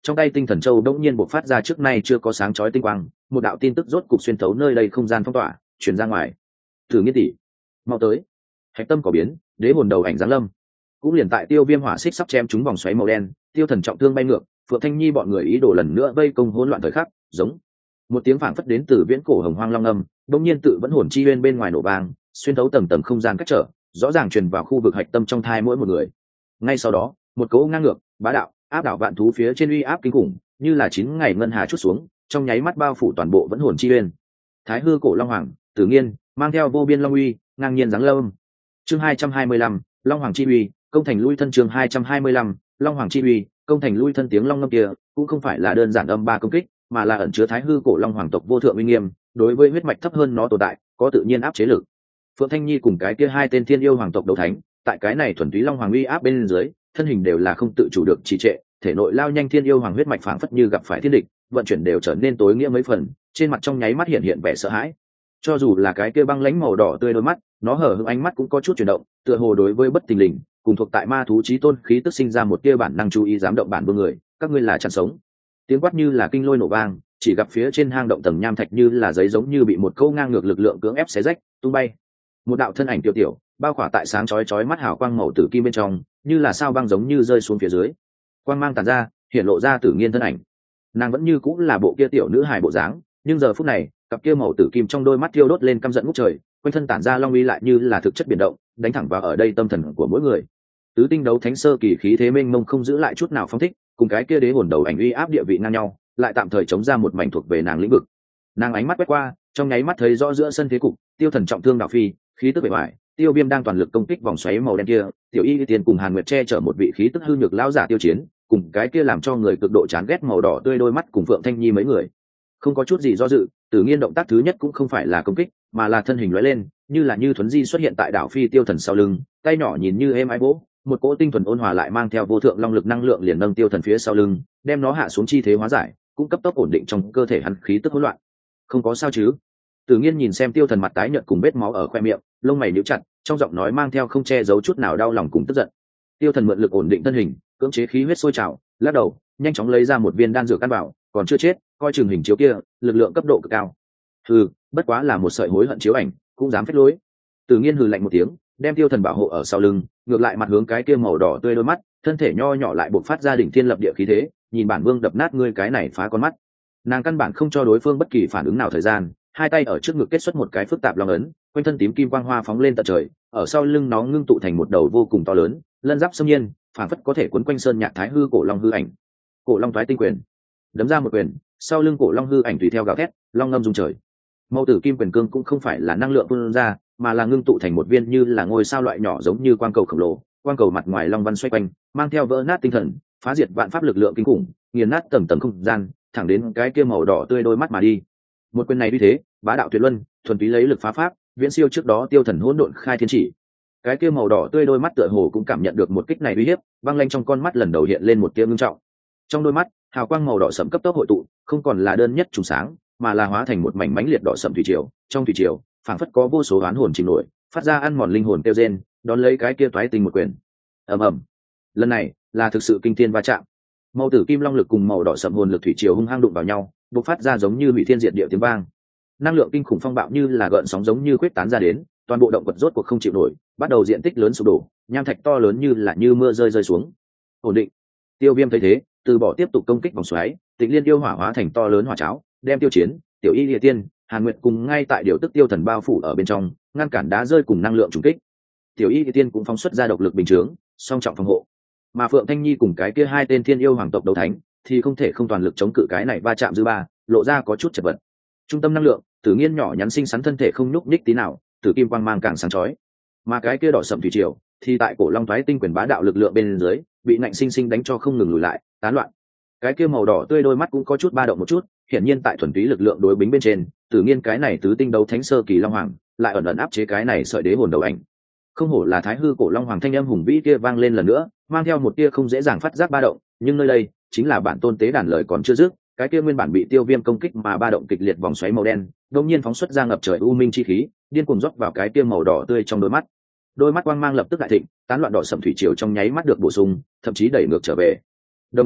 trong tay tinh thần châu đột nhiên bộc phát ra trước nay chưa có sáng chói tinh quang, một đạo tin tức rốt cục xuyên thấu nơi đây không gian phong tỏa, truyền ra ngoài. Thử Nghiên tỷ, mau tới. Hạch tâm có biến, đế hồn đầu ảnh giáng lâm. Cũng liền tại Tiêu Viêm hỏa xích sắp chém trúng vòng xoáy màu đen, Tiêu Thần trọng thương bay ngược, Phượng Thanh Nhi bọn người ý đồ lần nữa vây công hỗn loạn thời khắc, giống một tiếng phảng phất đến từ viễn cổ hồng hoang long âm, đột nhiên tự vẫn hồn chi uyên bên ngoài nổ vang, xuyên thấu tầng tầng không gian cách trở, rõ ràng truyền vào khu vực hạch tâm trong thai mỗi một người. Ngay sau đó, một cỗ ngang ngược, bá đạo, áp đảo vạn thú phía trên uy áp kinh khủng, như là chín ngày ngân hà chút xuống, trong nháy mắt bao phủ toàn bộ vẫn hồn chi uyên. Thái hư cổ long hoàng, Tử Nghiên, mang theo vô biên long uy, ngang nhiên giáng lâm. Chương hai trăm hai mươi lăm, Long Hoàng chi uy, công thành lui thân. Chương hai trăm hai mươi lăm, Long Hoàng chi uy, công thành lui thân. Tiếng long ngâm kia cũng không phải là đơn giản âm ba công kích, mà là ẩn chứa thái hư cổ long hoàng tộc vô thượng uy nghiêm, đối với huyết mạch thấp hơn nó tồn tại, có tự nhiên áp chế lực. Phượng Thanh Nhi cùng cái kia hai tên thiên yêu hoàng tộc đấu thánh, tại cái này thuần túy long hoàng uy áp bên dưới, thân hình đều là không tự chủ được trì trệ, thể nội lao nhanh thiên yêu hoàng huyết mạch phảng phất như gặp phải thiên địch, vận chuyển đều trở nên tối nghĩa mấy phần, trên mặt trong nháy mắt hiện hiện vẻ sợ hãi. Cho dù là cái kia băng lãnh màu đỏ tươi đôi mắt, nó hở hững ánh mắt cũng có chút chuyển động, tựa hồ đối với bất tình lình, cùng thuộc tại ma thú chí tôn khí tức sinh ra một tia bản năng chú ý dám động bản vương người, các ngươi là chăn sống. Tiếng quát như là kinh lôi nổ vang, chỉ gặp phía trên hang động tầng nham thạch như là giấy giống như bị một câu ngang ngược lực lượng cưỡng ép xé rách, tung bay. Một đạo thân ảnh tiểu tiểu, bao khỏa tại sáng chói chói mắt hào quang màu tử kim bên trong, như là sao băng giống như rơi xuống phía dưới. Quang mang tản ra, hiện lộ ra Tử Nghiên thân ảnh. Nàng vẫn như cũng là bộ kia tiểu nữ hài bộ dáng, nhưng giờ phút này, cặp kia màu tử kim trong đôi mắt thiêu đốt lên căm giận ngút trời, quanh thân tản ra long uy lại như là thực chất biển động, đánh thẳng vào ở đây tâm thần của mỗi người. Tứ tinh đấu thánh sơ kỳ khí thế mênh mông không giữ lại chút nào phong thích, cùng cái kia đế hồn đầu ảnh uy áp địa vị ngang nhau, lại tạm thời chống ra một mảnh thuộc về nàng lĩnh vực. Nàng ánh mắt quét qua, trong nháy mắt thấy rõ giữa sân thế cục, Tiêu Thần trọng thương đảo phi, khí tức bề ngoài, Tiêu Viêm đang toàn lực công kích vòng xoáy màu đen kia, Tiểu Y Tiên cùng Hàn Nguyệt che chở một vị khí tức hư nhược lão giả tiêu chiến, cùng cái kia làm cho người cực độ chán ghét màu đỏ tươi đôi mắt cùng Phượng Thanh Nhi mấy người. Không có chút gì do dự, Tử Nghiên động tác thứ nhất cũng không phải là công kích, mà là thân hình lóe lên, như là như thuấn di xuất hiện tại đảo phi Tiêu Thần sau lưng, tay nhỏ nhìn như êm ái bố, một cỗ tinh thuần ôn hòa lại mang theo vô thượng long lực năng lượng liền nâng Tiêu Thần phía sau lưng, đem nó hạ xuống chi thế hóa giải, cũng cấp tốc ổn định trong cơ thể hắn khí tức hỗn loạn. Không có sao chứ? Tử Nghiên nhìn xem Tiêu Thần mặt tái nhợt cùng vết máu ở khoe miệng, lông mày nhíu chặt, trong giọng nói mang theo không che giấu chút nào đau lòng cùng tức giận. Tiêu Thần mượn lực ổn định thân hình, cưỡng chế khí huyết sôi trào, lắc đầu, nhanh chóng lấy ra một viên đan dược căn bảo, còn chưa chết, coi chừng hình chiếu kia, lực lượng cấp độ cực cao. Hừ, bất quá là một sợi hối hận chiếu ảnh, cũng dám phách lối. Tử Nghiên hừ lạnh một tiếng, đem Tiêu Thần bảo hộ ở sau lưng, ngược lại mặt hướng cái kia màu đỏ tươi đôi mắt, thân thể nho nhỏ lại bộc phát ra đỉnh thiên lập địa khí thế, nhìn bản vương đập nát ngươi cái này phá con mắt. Nàng căn bản không cho đối phương bất kỳ phản ứng nào thời gian, hai tay ở trước ngực kết xuất một cái phức tạp long ấn, quanh thân tím kim quang hoa phóng lên tận trời, ở sau lưng nó ngưng tụ thành một đầu vô cùng to lớn, lân giáp xâm nhiên, phản phất có thể quấn quanh sơn nhạc thái hư cổ long hư ảnh. Cổ long thoái tinh quyền, đấm ra một quyền, sau lưng cổ long hư ảnh tùy theo gào thét, long ngâm rung trời. Mâu tử kim quyền cương cũng không phải là năng lượng tuôn ra, mà là ngưng tụ thành một viên như là ngôi sao loại nhỏ giống như quang cầu khổng lồ, quang cầu mặt ngoài long văn xoay quanh, mang theo vỡ nát tinh thần, phá diệt vạn pháp lực lượng kinh khủng, nghiền nát tầng tầng không gian, thẳng đến cái kia màu đỏ tươi đôi mắt mà đi. Một quyền này uy thế, bá đạo tuyệt luân, thuần túy lấy lực phá pháp, viễn siêu trước đó Tiêu Thần hỗn độn khai thiên chỉ. Cái kia màu đỏ tươi đôi mắt tựa hồ cũng cảm nhận được một kích này uy hiếp, băng lanh trong con mắt lần đầu hiện lên một tia ngưng trọng. Trong đôi mắt, hào quang màu đỏ sẫm cấp tốc hội tụ, không còn là đơn nhất trùng sáng, mà là hóa thành một mảnh mánh liệt đỏ sẫm thủy triều. Trong thủy triều, phảng phất có vô số oán hồn chìm nổi, phát ra ăn mòn linh hồn tiêu rên, đón lấy cái kia toái tinh một quyền. Ầm ầm. Lần này, là thực sự kinh thiên va chạm. Màu tử kim long lực cùng màu đỏ sẫm hồn lực thủy triều hung hăng đụng vào nhau, bộc phát ra giống như hủy thiên diệt địa tiếng vang. Năng lượng kinh khủng phong bạo như là gợn sóng giống như quyết tán ra đến, toàn bộ động vật rốt cuộc không chịu nổi, bắt đầu diện tích lớn sụp đổ, nham thạch to lớn như là như mưa rơi rơi xuống. Ổn định. Tiêu Viêm thấy thế, từ bỏ tiếp tục công kích vòng xoáy, Tịnh Liên yêu hỏa hóa thành to lớn hỏa cháo, đem Tiêu Chiến, Tiểu Y Lìa Tiên, Hàn Nguyệt cùng ngay tại điều tức Tiêu Thần bao phủ ở bên trong, ngăn cản đá rơi cùng năng lượng trùng kích. Tiểu Y Lìa Tiên cũng phóng xuất ra độc lực bình chướng, song trọng phòng hộ. Mà Phượng Thanh Nhi cùng cái kia hai tên thiên yêu hoàng tộc đấu thánh, thì không thể không toàn lực chống cự cái này va chạm dư ba, lộ ra có chút chật vật. Trung tâm năng lượng, Tử Nghiên nhỏ nhắn xinh xắn thân thể không nhúc nhích tí nào, tử kim quang mang càng sáng chói. Mà cái kia đỏ sẫm thủy triều, thì tại cổ long thoái tinh quyền bá đạo lực lượng bên dưới, bị nạnh sinh sinh đánh cho không ngừng lùi lại, tán loạn. Cái kia màu đỏ tươi đôi mắt cũng có chút ba động một chút, hiển nhiên tại thuần túy lực lượng đối bính bên trên, Tử Nghiên cái này tứ tinh đấu thánh sơ kỳ long hoàng, lại ẩn ẩn áp chế cái này sợi đế hồn đầu ảnh. Không hổ là thái hư cổ long hoàng, thanh âm hùng vĩ kia vang lên lần nữa, mang theo một tia không dễ dàng phát giác ba động, nhưng nơi đây chính là bản tôn tế đàn lời còn chưa dứt, cái kia nguyên bản bị Tiêu Viêm công kích mà ba động kịch liệt vòng xoáy màu đen, đột nhiên phóng xuất ra ngập trời u minh chi khí, điên cuồng rót vào cái kia màu đỏ tươi trong đôi mắt. Đôi mắt quang mang lập tức đại thịnh, tán loạn đỏ sẫm thủy triều trong nháy mắt được bổ sung, thậm chí đẩy ngược trở về. Đồng thời,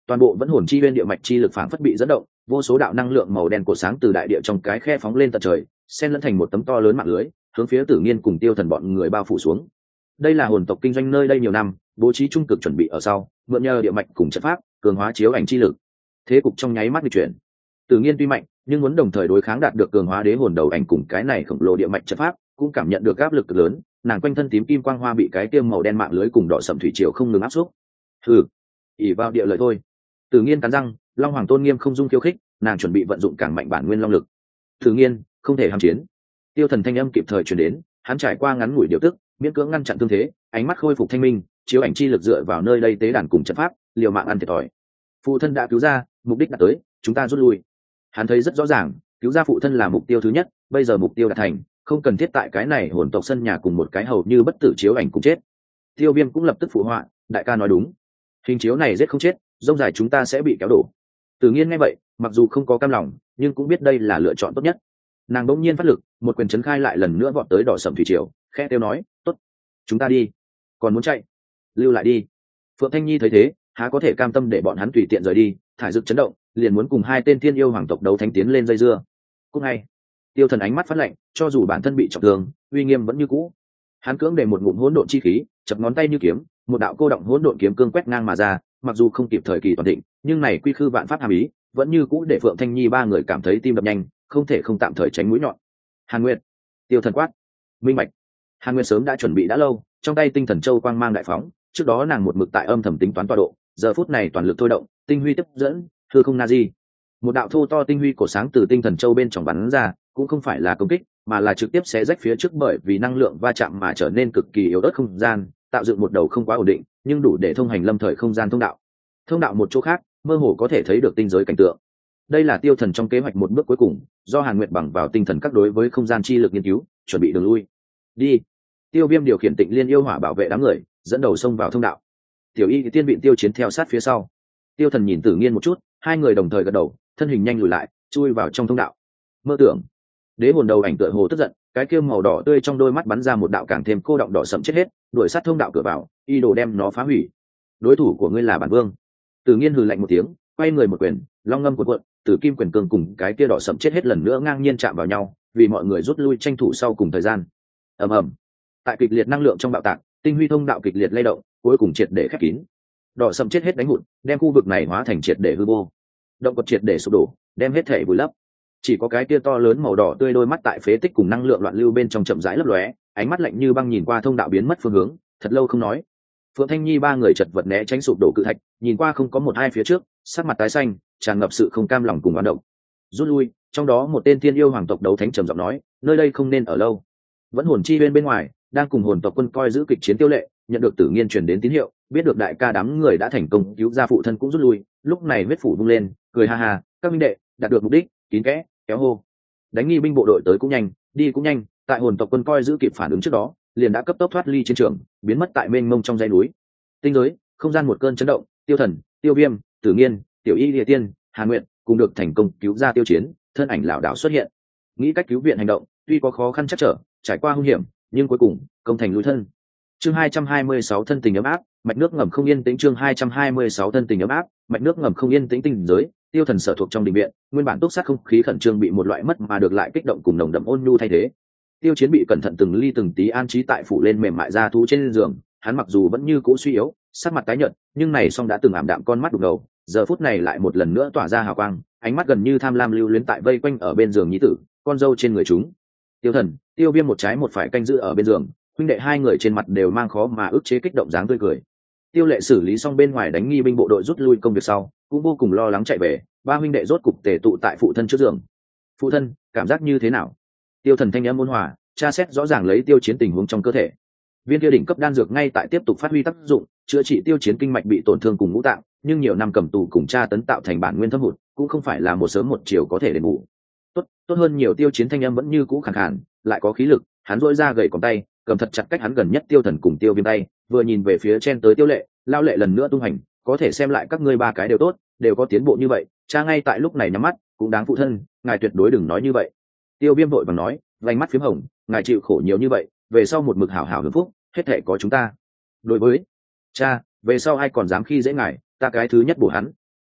toàn bộ vẫn hồn chi bên địa mạch chi lực phảng phất bị dẫn động, vô số đạo năng lượng màu đen cổ sáng từ đại địa trong cái khe phóng lên tận trời, xen lẫn thành một tấm to lớn mạng lưới, hướng phía Tử Nghiên cùng Tiêu Thần bọn người bao phủ xuống. Đây là hồn tộc kinh doanh nơi đây nhiều năm, bố trí trung cực chuẩn bị ở sau, mượn nhờ địa mạch cùng trận pháp, cường hóa chiếu ảnh chi lực. Thế cục trong nháy mắt di chuyển. Tử Nghiên tuy mạnh, nhưng muốn đồng thời đối kháng đạt được cường hóa đế hồn đầu ảnh cùng cái này khổng lồ địa mạch trận pháp, cũng cảm nhận được áp lực cực lớn, nàng quanh thân tím kim quang hoa bị cái tiêm màu đen mạng lưới cùng đỏ sẫm thủy triều không ngừng áp xúc. Hừ, ỉ vào địa lợi thôi. Tử Nghiên cắn răng, Long Hoàng tôn nghiêm không dung khiêu khích, nàng chuẩn bị vận dụng càng mạnh bản nguyên long lực. Tử Nghiên, không thể ham chiến. Tiêu Thần thanh âm kịp thời truyền đến, hắn trải qua ngắn ngủi điều tức, miễn cưỡng ngăn chặn thương thế, ánh mắt khôi phục thanh minh, chiếu ảnh chi lực dựa vào nơi đây tế đàn cùng trận pháp, liều mạng ăn thiệt thòi. Phụ thân đã cứu ra, mục đích đã tới, chúng ta rút lui. Hắn thấy rất rõ ràng, cứu ra phụ thân là mục tiêu thứ nhất, bây giờ mục tiêu đã thành, không cần thiết tại cái này hồn tộc sân nhà cùng một cái hầu như bất tử chiếu ảnh cùng chết. Tiêu Viêm cũng lập tức phụ họa, đại ca nói đúng, hình chiếu này giết không chết, rông dài chúng ta sẽ bị kéo đổ. Tử Nghiên nghe vậy, mặc dù không có cam lòng, nhưng cũng biết đây là lựa chọn tốt nhất. Nàng bỗng nhiên phát lực, một quyền chấn khai lại lần nữa vọt tới đỏ sầm thủy triều, khẽ tiêu nói, tốt, chúng ta đi. Còn muốn chạy, lưu lại đi. Phượng Thanh Nhi thấy thế, há có thể cam tâm để bọn hắn tùy tiện rời đi, thải dực chấn động, liền muốn cùng hai tên thiên yêu hoàng tộc đấu thánh tiến lên dây dưa. Cũng ngay, Tiêu Thần ánh mắt phát lạnh, cho dù bản thân bị trọng thương, uy nghiêm vẫn như cũ. Hắn cưỡng để một ngụm hỗn độn chi khí, chập ngón tay như kiếm, một đạo cô động hỗn độn kiếm cương quét ngang mà ra, mặc dù không kịp thời kỳ toàn định, nhưng này quy khư vạn pháp hàm ý, vẫn như cũ để Phượng Thanh Nhi ba người cảm thấy tim đập nhanh, không thể không tạm thời tránh mũi nhọn. Hàn Nguyệt, Tiêu Thần quát, minh bạch. Hàn Nguyệt sớm đã chuẩn bị đã lâu, trong tay tinh thần châu quang mang đại phóng, trước đó nàng một mực tại âm thầm tính toán tọa độ, giờ phút này toàn lực thôi động, tinh huy tiếp dẫn, hư không na di. Một đạo thô to tinh huy cổ sáng từ tinh thần châu bên trong bắn ra, cũng không phải là công kích, mà là trực tiếp xé rách phía trước bởi vì năng lượng va chạm mà trở nên cực kỳ yếu ớt không gian, tạo dựng một đầu không quá ổn định, nhưng đủ để thông hành lâm thời không gian thông đạo. Thông đạo một chỗ khác, mơ hồ có thể thấy được tinh giới cảnh tượng. Đây là Tiêu Thần trong kế hoạch một bước cuối cùng, do Hàn Nguyệt bằng vào tinh thần các đối với không gian chi lực nghiên cứu, chuẩn bị đường lui. Đi. Tiêu Viêm điều khiển Tịnh Liên yêu hỏa bảo vệ đám người, dẫn đầu xông vào thông đạo. Tiểu Y thì tiên bị Tiêu Chiến theo sát phía sau. Tiêu Thần nhìn Tử Nghiên một chút, hai người đồng thời gật đầu, thân hình nhanh lùi lại, chui vào trong thông đạo. Mơ tưởng. Đế hồn đầu ảnh tựa hồ tức giận, cái kia màu đỏ tươi trong đôi mắt bắn ra một đạo càng thêm cô động đỏ sẫm chết hết, đuổi sát thông đạo cửa vào, y đồ đem nó phá hủy. Đối thủ của ngươi là bản vương. Tử Nghiên hừ lạnh một tiếng, quay người một quyền, long ngâm cuộn cuộn, Tử Kim quyền cương cùng cái kia đỏ sẫm chết hết lần nữa ngang nhiên chạm vào nhau, vì mọi người rút lui tranh thủ sau cùng thời gian. Ầm ầm. Tại kịch liệt năng lượng trong bạo tạc, tinh huy thông đạo kịch liệt lay động, cuối cùng triệt để khép kín. Đỏ sẫm chết hết đánh hụt, đem khu vực này hóa thành triệt để hư vô. Động quật triệt để sụp đổ, đem hết thể vùi lấp. Chỉ có cái kia to lớn màu đỏ tươi đôi mắt tại phế tích cùng năng lượng loạn lưu bên trong chậm rãi lấp lóe, ánh mắt lạnh như băng nhìn qua thông đạo biến mất phương hướng, thật lâu không nói. Phượng Thanh Nhi ba người chật vật né tránh sụp đổ cự thạch, nhìn qua không có một hai phía trước, sắc mặt tái xanh, tràn ngập sự không cam lòng cùng oán động. Rút lui, trong đó một tên thiên yêu hoàng tộc đấu thánh trầm giọng nói, nơi đây không nên ở lâu. Vẫn hồn chi bên bên ngoài, đang cùng hồn tộc quân coi giữ kịch chiến Tiêu Lệ, nhận được Tử Nghiên truyền đến tín hiệu, biết được đại ca đám người đã thành công cứu ra phụ thân cũng rút lui, lúc này huyết phủ vung lên, cười ha ha, các minh đệ, đạt được mục đích, kín kẽ, kéo hô. Đánh nghi binh bộ đội tới cũng nhanh, đi cũng nhanh, tại hồn tộc quân coi giữ kịp phản ứng trước đó, liền đã cấp tốc thoát ly chiến trường, biến mất tại mênh mông trong dãy núi. Tinh giới, không gian một cơn chấn động, Tiêu Thần, Tiêu Viêm, Tử Nghiên, Tiểu Y Lìa Tiên, Hàn Nguyệt cùng được thành công cứu ra Tiêu Chiến, thân ảnh lão đảo xuất hiện. Nghĩ cách cứu viện hành động, tuy có khó khăn chắc trở, trải qua hung hiểm, nhưng cuối cùng công thành lui thân. Chương hai trăm hai mươi sáu thân tình ấm áp, mạch nước ngầm không yên tĩnh. Chương hai trăm hai mươi sáu thân tình ấm áp, mạch nước ngầm không yên tĩnh. Tinh giới, Tiêu Thần sở thuộc trong đình viện, nguyên bản túc sát không khí khẩn trương bị một loại mất mà được lại kích động cùng nồng đậm ôn nhu thay thế. Tiêu Chiến bị cẩn thận từng ly từng tí an trí tại phủ lên mềm mại da thú trên giường, hắn mặc dù vẫn như cũ suy yếu, sắc mặt tái nhợt, nhưng này song đã từng ảm đạm con mắt đục ngầu, giờ phút này lại một lần nữa tỏa ra hào quang, ánh mắt gần như tham lam lưu luyến tại vây quanh ở bên giường nhi tử, con dâu trên người chúng. Tiêu Thần, Tiêu Viêm một trái một phải canh giữ ở bên giường, huynh đệ hai người trên mặt đều mang khó mà ức chế kích động dáng tươi cười. Tiêu Lệ xử lý xong bên ngoài đánh nghi binh bộ đội rút lui công việc sau, cũng vô cùng lo lắng chạy về, ba huynh đệ rốt cục tề tụ tại phụ thân trước giường. Phụ thân, cảm giác như thế nào? Tiêu Thần thanh âm ôn hòa, tra xét rõ ràng lấy Tiêu Chiến tình huống trong cơ thể. Viên kia đỉnh cấp đan dược ngay tại tiếp tục phát huy tác dụng, chữa trị Tiêu Chiến kinh mạch bị tổn thương cùng ngũ tạng, nhưng nhiều năm cầm tù cùng tra tấn tạo thành bản nguyên thâm hụt, cũng không phải là một sớm một chiều có thể đền bù. Tốt, tốt hơn nhiều. Tiêu Chiến thanh âm vẫn như cũ khàn khàn, lại có khí lực, hắn rỗi ra gầy còng tay, cầm thật chặt cách hắn gần nhất Tiêu Thần cùng Tiêu Viêm tay, vừa nhìn về phía trên tới Tiêu Lệ, lao lệ lần nữa tung hành, có thể xem lại các ngươi ba cái đều tốt, đều có tiến bộ như vậy, cha ngay tại lúc này nhắm mắt, cũng đáng phụ thân, ngài tuyệt đối đừng nói như vậy. Tiêu Viêm vội vàng nói, vành mắt phím hồng, ngài chịu khổ nhiều như vậy, về sau một mực hảo hảo hưởng phúc, hết thảy có chúng ta. Đối với cha, về sau ai còn dám khi dễ ngài, ta cái thứ nhất bổ hắn.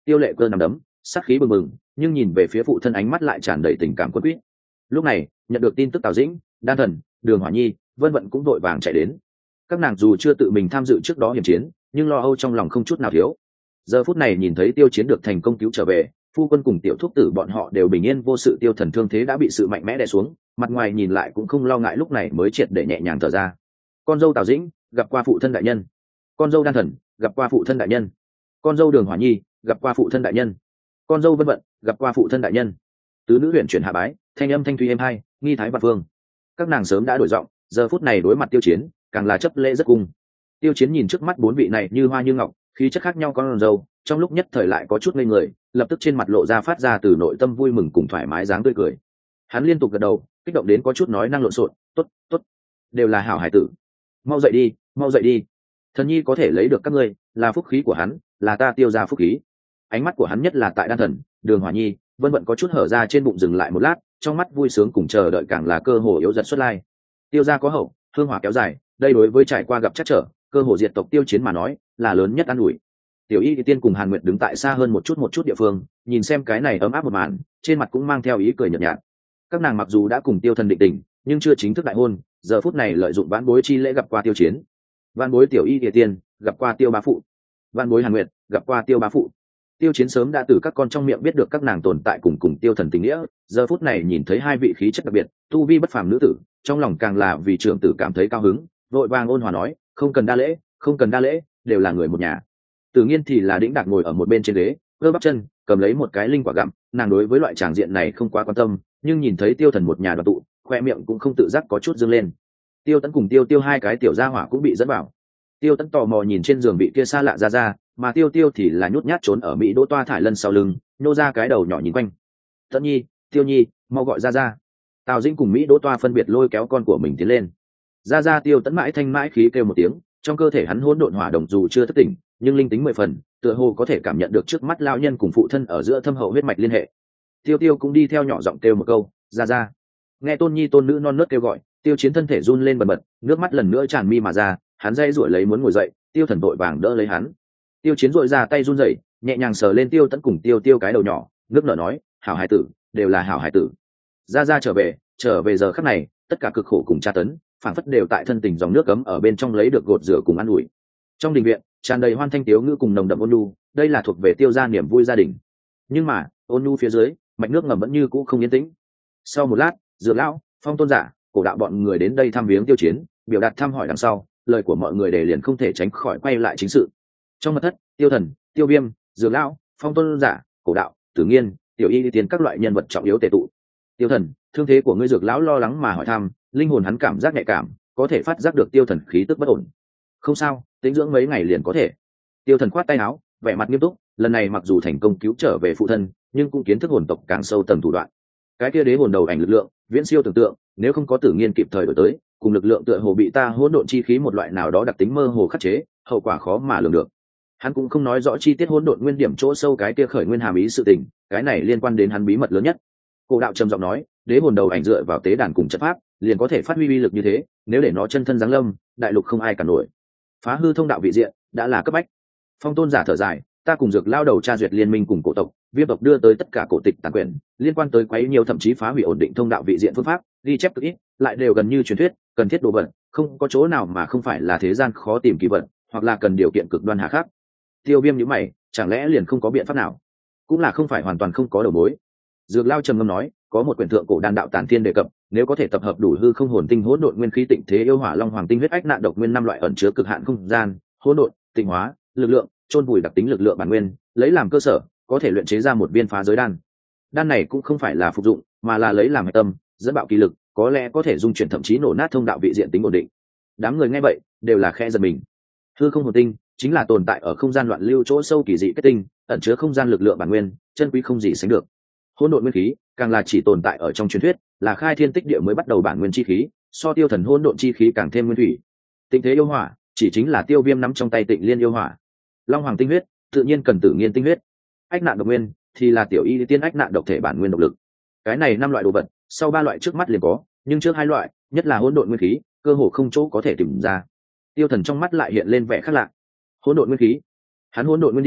Tiêu Lệ Cơ nằm đấm, sát khí bừng bừng, nhưng nhìn về phía phụ thân ánh mắt lại tràn đầy tình cảm quân quýt. Lúc này, nhận được tin tức Tào Dĩnh, Đan Thần, Đường Hỏa Nhi, Vân Vận cũng đội vàng chạy đến. Các nàng dù chưa tự mình tham dự trước đó hiểm chiến, nhưng lo âu trong lòng không chút nào thiếu. Giờ phút này nhìn thấy Tiêu Chiến được thành công cứu trở về, phu quân cùng tiểu thúc tử bọn họ đều bình yên vô sự, Tiêu Thần thương thế đã bị sự mạnh mẽ đè xuống, mặt ngoài nhìn lại cũng không lo ngại, lúc này mới triệt để nhẹ nhàng thở ra. Con dâu Tào Dĩnh gặp qua phụ thân đại nhân. Con dâu Đan Thần gặp qua phụ thân đại nhân. Con dâu Đường Hỏa Nhi gặp qua phụ thân đại nhân. Con dâu Vân Vận gặp qua phụ thân đại nhân. Tứ nữ huyện chuyển hạ bái, thanh âm thanh thúy êm hai, nghi thái và phương. Các nàng sớm đã đổi giọng, giờ phút này đối mặt Tiêu Chiến, càng là chấp lễ rất cung. Tiêu Chiến nhìn trước mắt bốn vị này như hoa như ngọc, khí chất khác nhau con dâu, trong lúc nhất thời lại có chút ngây người, lập tức trên mặt lộ ra phát ra từ nội tâm vui mừng cùng thoải mái dáng tươi cười. Hắn liên tục gật đầu, kích động đến có chút nói năng lộn xộn, "Tốt, tốt, đều là hảo hải tử. Mau dậy đi, mau dậy đi. Thần nhi có thể lấy được các ngươi, là phúc khí của hắn, là ta Tiêu gia phúc khí." Ánh mắt của hắn nhất là tại Đan Thần, Đường Hỏa Nhi, Vân Vận có chút hở ra trên bụng dừng lại một lát, trong mắt vui sướng cùng chờ đợi càng là cơ hồ yếu dần xuất lai. Tiêu gia có hậu, hương hỏa kéo dài, đây đối với trải qua gặp chắc trở, cơ hồ diệt tộc Tiêu Chiến mà nói, là lớn nhất an ủi. Tiểu Y Tiên cùng Hàn Nguyệt đứng tại xa hơn một chút một chút địa phương, nhìn xem cái này ấm áp một màn, trên mặt cũng mang theo ý cười nhợt nhạt. Các nàng mặc dù đã cùng Tiêu Thần định tình, nhưng chưa chính thức đại hôn, giờ phút này lợi dụng vãn bối chi lễ gặp qua Tiêu Chiến. Vãn bối Tiểu Y Tiên gặp qua Tiêu bá phụ. Vãn bối Hàn Nguyệt gặp qua Tiêu bá phụ. Tiêu Chiến sớm đã từ các con trong miệng biết được các nàng tồn tại cùng cùng Tiêu Thần tình nghĩa, giờ phút này nhìn thấy hai vị khí chất đặc biệt, tu vi bất phàm nữ tử, trong lòng càng là vì trưởng tử cảm thấy cao hứng, vội vàng ôn hòa nói, không cần đa lễ, không cần đa lễ, đều là người một nhà. Tự nhiên thì là đĩnh đạc ngồi ở một bên trên ghế, cơ bắp chân, cầm lấy một cái linh quả gặm, nàng đối với loại tràng diện này không quá quan tâm, nhưng nhìn thấy Tiêu Thần một nhà đoàn tụ, khoe miệng cũng không tự giác có chút dương lên. Tiêu Tấn cùng Tiêu Tiêu hai cái tiểu gia hỏa cũng bị dẫn vào. Tiêu Tấn tò mò nhìn trên giường bị kia xa lạ ra ra, mà Tiêu Tiêu thì là nhút nhát trốn ở Mỹ Đỗ Toa thải lân sau lưng, nô ra cái đầu nhỏ nhìn quanh. Tấn Nhi, Tiêu Nhi, mau gọi ra ra. Tào Dĩnh cùng Mỹ Đỗ Toa phân biệt lôi kéo con của mình tiến lên. Ra ra Tiêu Tấn mãi thanh mãi khí kêu một tiếng, trong cơ thể hắn hỗn độn hỏa đồng dù chưa thức tỉnh, nhưng linh tính mười phần, tựa hồ có thể cảm nhận được trước mắt lão nhân cùng phụ thân ở giữa thâm hậu huyết mạch liên hệ. Tiêu Tiêu cũng đi theo nhỏ giọng kêu một câu, ra ra. Nghe Tôn Nhi tôn nữ non nớt kêu gọi, Tiêu Chiến thân thể run lên bần bật, nước mắt lần nữa tràn mi mà ra, hắn dây duỗi lấy muốn ngồi dậy, Tiêu Thần vội vàng đỡ lấy hắn. Tiêu Chiến duỗi ra tay run rẩy, nhẹ nhàng sờ lên Tiêu Tấn cùng Tiêu Tiêu cái đầu nhỏ, nước nở nói, hảo hải tử, đều là hảo hải tử. Ra ra trở về, trở về giờ khắc này, tất cả cực khổ cùng tra tấn, phảng phất đều tại thân tình dòng nước cấm ở bên trong lấy được gột rửa cùng ăn ủi. Trong đình viện, tràn đầy hoan thanh tiếu ngữ cùng nồng đậm ôn nhu, đây là thuộc về Tiêu gia niềm vui gia đình. Nhưng mà, ôn nhu phía dưới, mạch nước ngầm vẫn như cũ không yên tĩnh. Sau một lát, Dược lão, Phong tôn giả, cổ đạo bọn người đến đây thăm viếng Tiêu Chiến, biểu đạt thăm hỏi đằng sau, lời của mọi người để liền không thể tránh khỏi quay lại chính sự. Trong mật thất, Tiêu Thần, Tiêu Viêm, Dược lão, Phong tôn giả, cổ đạo, Tử Nghiên, Tiểu Y Tiên các loại nhân vật trọng yếu tề tụ. Tiêu Thần, thương thế của ngươi? Dược lão lo lắng mà hỏi thăm, linh hồn hắn cảm giác nhạy cảm, có thể phát giác được Tiêu Thần khí tức bất ổn. Không sao, tĩnh dưỡng mấy ngày liền có thể. Tiêu Thần khoát tay áo, vẻ mặt nghiêm túc, lần này mặc dù thành công cứu trở về phụ thân, nhưng cũng kiến thức hồn tộc càng sâu tầng thủ đoạn. Cái kia đế hồn đầu ảnh lực lượng, viễn siêu tưởng tượng, nếu không có Tử Nghiên kịp thời đổi tới, cùng lực lượng tựa hồ bị ta hỗn độn chi khí một loại nào đó đặc tính mơ hồ khắc chế, hậu quả khó mà lường được. Hắn cũng không nói rõ chi tiết hỗn độn nguyên điểm chỗ sâu cái kia khởi nguyên hàm ý sự tình, cái này liên quan đến hắn bí mật lớn nhất. Cổ đạo trầm giọng nói, đế hồn đầu ảnh dựa vào tế đàn cùng trận pháp, liền có thể phát huy uy lực như thế, nếu để nó chân thân giáng lâm, đại lục không ai cản nổi. Phá hư thông đạo vị diện đã là cấp bách. Phong tôn giả thở dài, ta cùng Dược lao đầu tra duyệt liên minh cùng cổ tộc, Viêm tộc đưa tới tất cả cổ tịch tàn quyền, liên quan tới quấy nhiều thậm chí phá hủy ổn định thông đạo vị diện phương pháp, ghi chép cực ít, lại đều gần như truyền thuyết, cần thiết đồ vật, không có chỗ nào mà không phải là thế gian khó tìm kỳ vật, hoặc là cần điều kiện cực đoan hà khắc. Tiêu Viêm nhíu mày, chẳng lẽ liền không có biện pháp nào? Cũng là không phải hoàn toàn không có đầu mối. Dược lao trầm ngâm nói, có một quyển thượng cổ đan đạo tản thiên đề cập, nếu có thể tập hợp đủ hư không hồn tinh hỗn độn nguyên khí tịnh thế yêu hỏa long hoàng tinh huyết ách nạn độc nguyên năm loại ẩn chứa cực hạn không gian, hỗn độn, tịnh hóa, lực lượng, chôn vùi đặc tính lực lượng bản nguyên, lấy làm cơ sở, có thể luyện chế ra một viên phá giới đan. Đan này cũng không phải là phục dụng, mà là lấy làm hệ tâm, dẫn bạo kỳ lực, có lẽ có thể dung chuyển thậm chí nổ nát thông đạo vị diện tính ổn định. Đám người nghe vậy, đều là khẽ giật mình. Hư không hồn tinh chính là tồn tại ở không gian loạn lưu chỗ sâu kỳ dị kết tinh, ẩn chứa không gian lực lượng bản nguyên, chân quý không gì sánh được. Hỗn độn nguyên khí càng là chỉ tồn tại ở trong truyền thuyết, là khai thiên tích địa mới bắt đầu bản nguyên chi khí, so Tiêu Thần hỗn độn chi khí càng thêm nguyên thủy. Tịnh thế yêu hỏa chỉ chính là Tiêu Viêm nắm trong tay Tịnh Liên yêu hỏa. Long hoàng tinh huyết tự nhiên cần Tử Nghiên tinh huyết. Ách nạn độc nguyên thì là Tiểu Y tiên ách nạn độc thể bản nguyên độc lực. Cái này năm loại đồ vật, sau ba loại trước mắt liền có, nhưng trước hai loại, nhất là hỗn độn nguyên khí, cơ hồ không chỗ có thể tìm ra. Tiêu Thần trong mắt lại hiện lên vẻ khác lạ. Hỗn độn nguyên khí, hắn hỗn độn nguyên điểm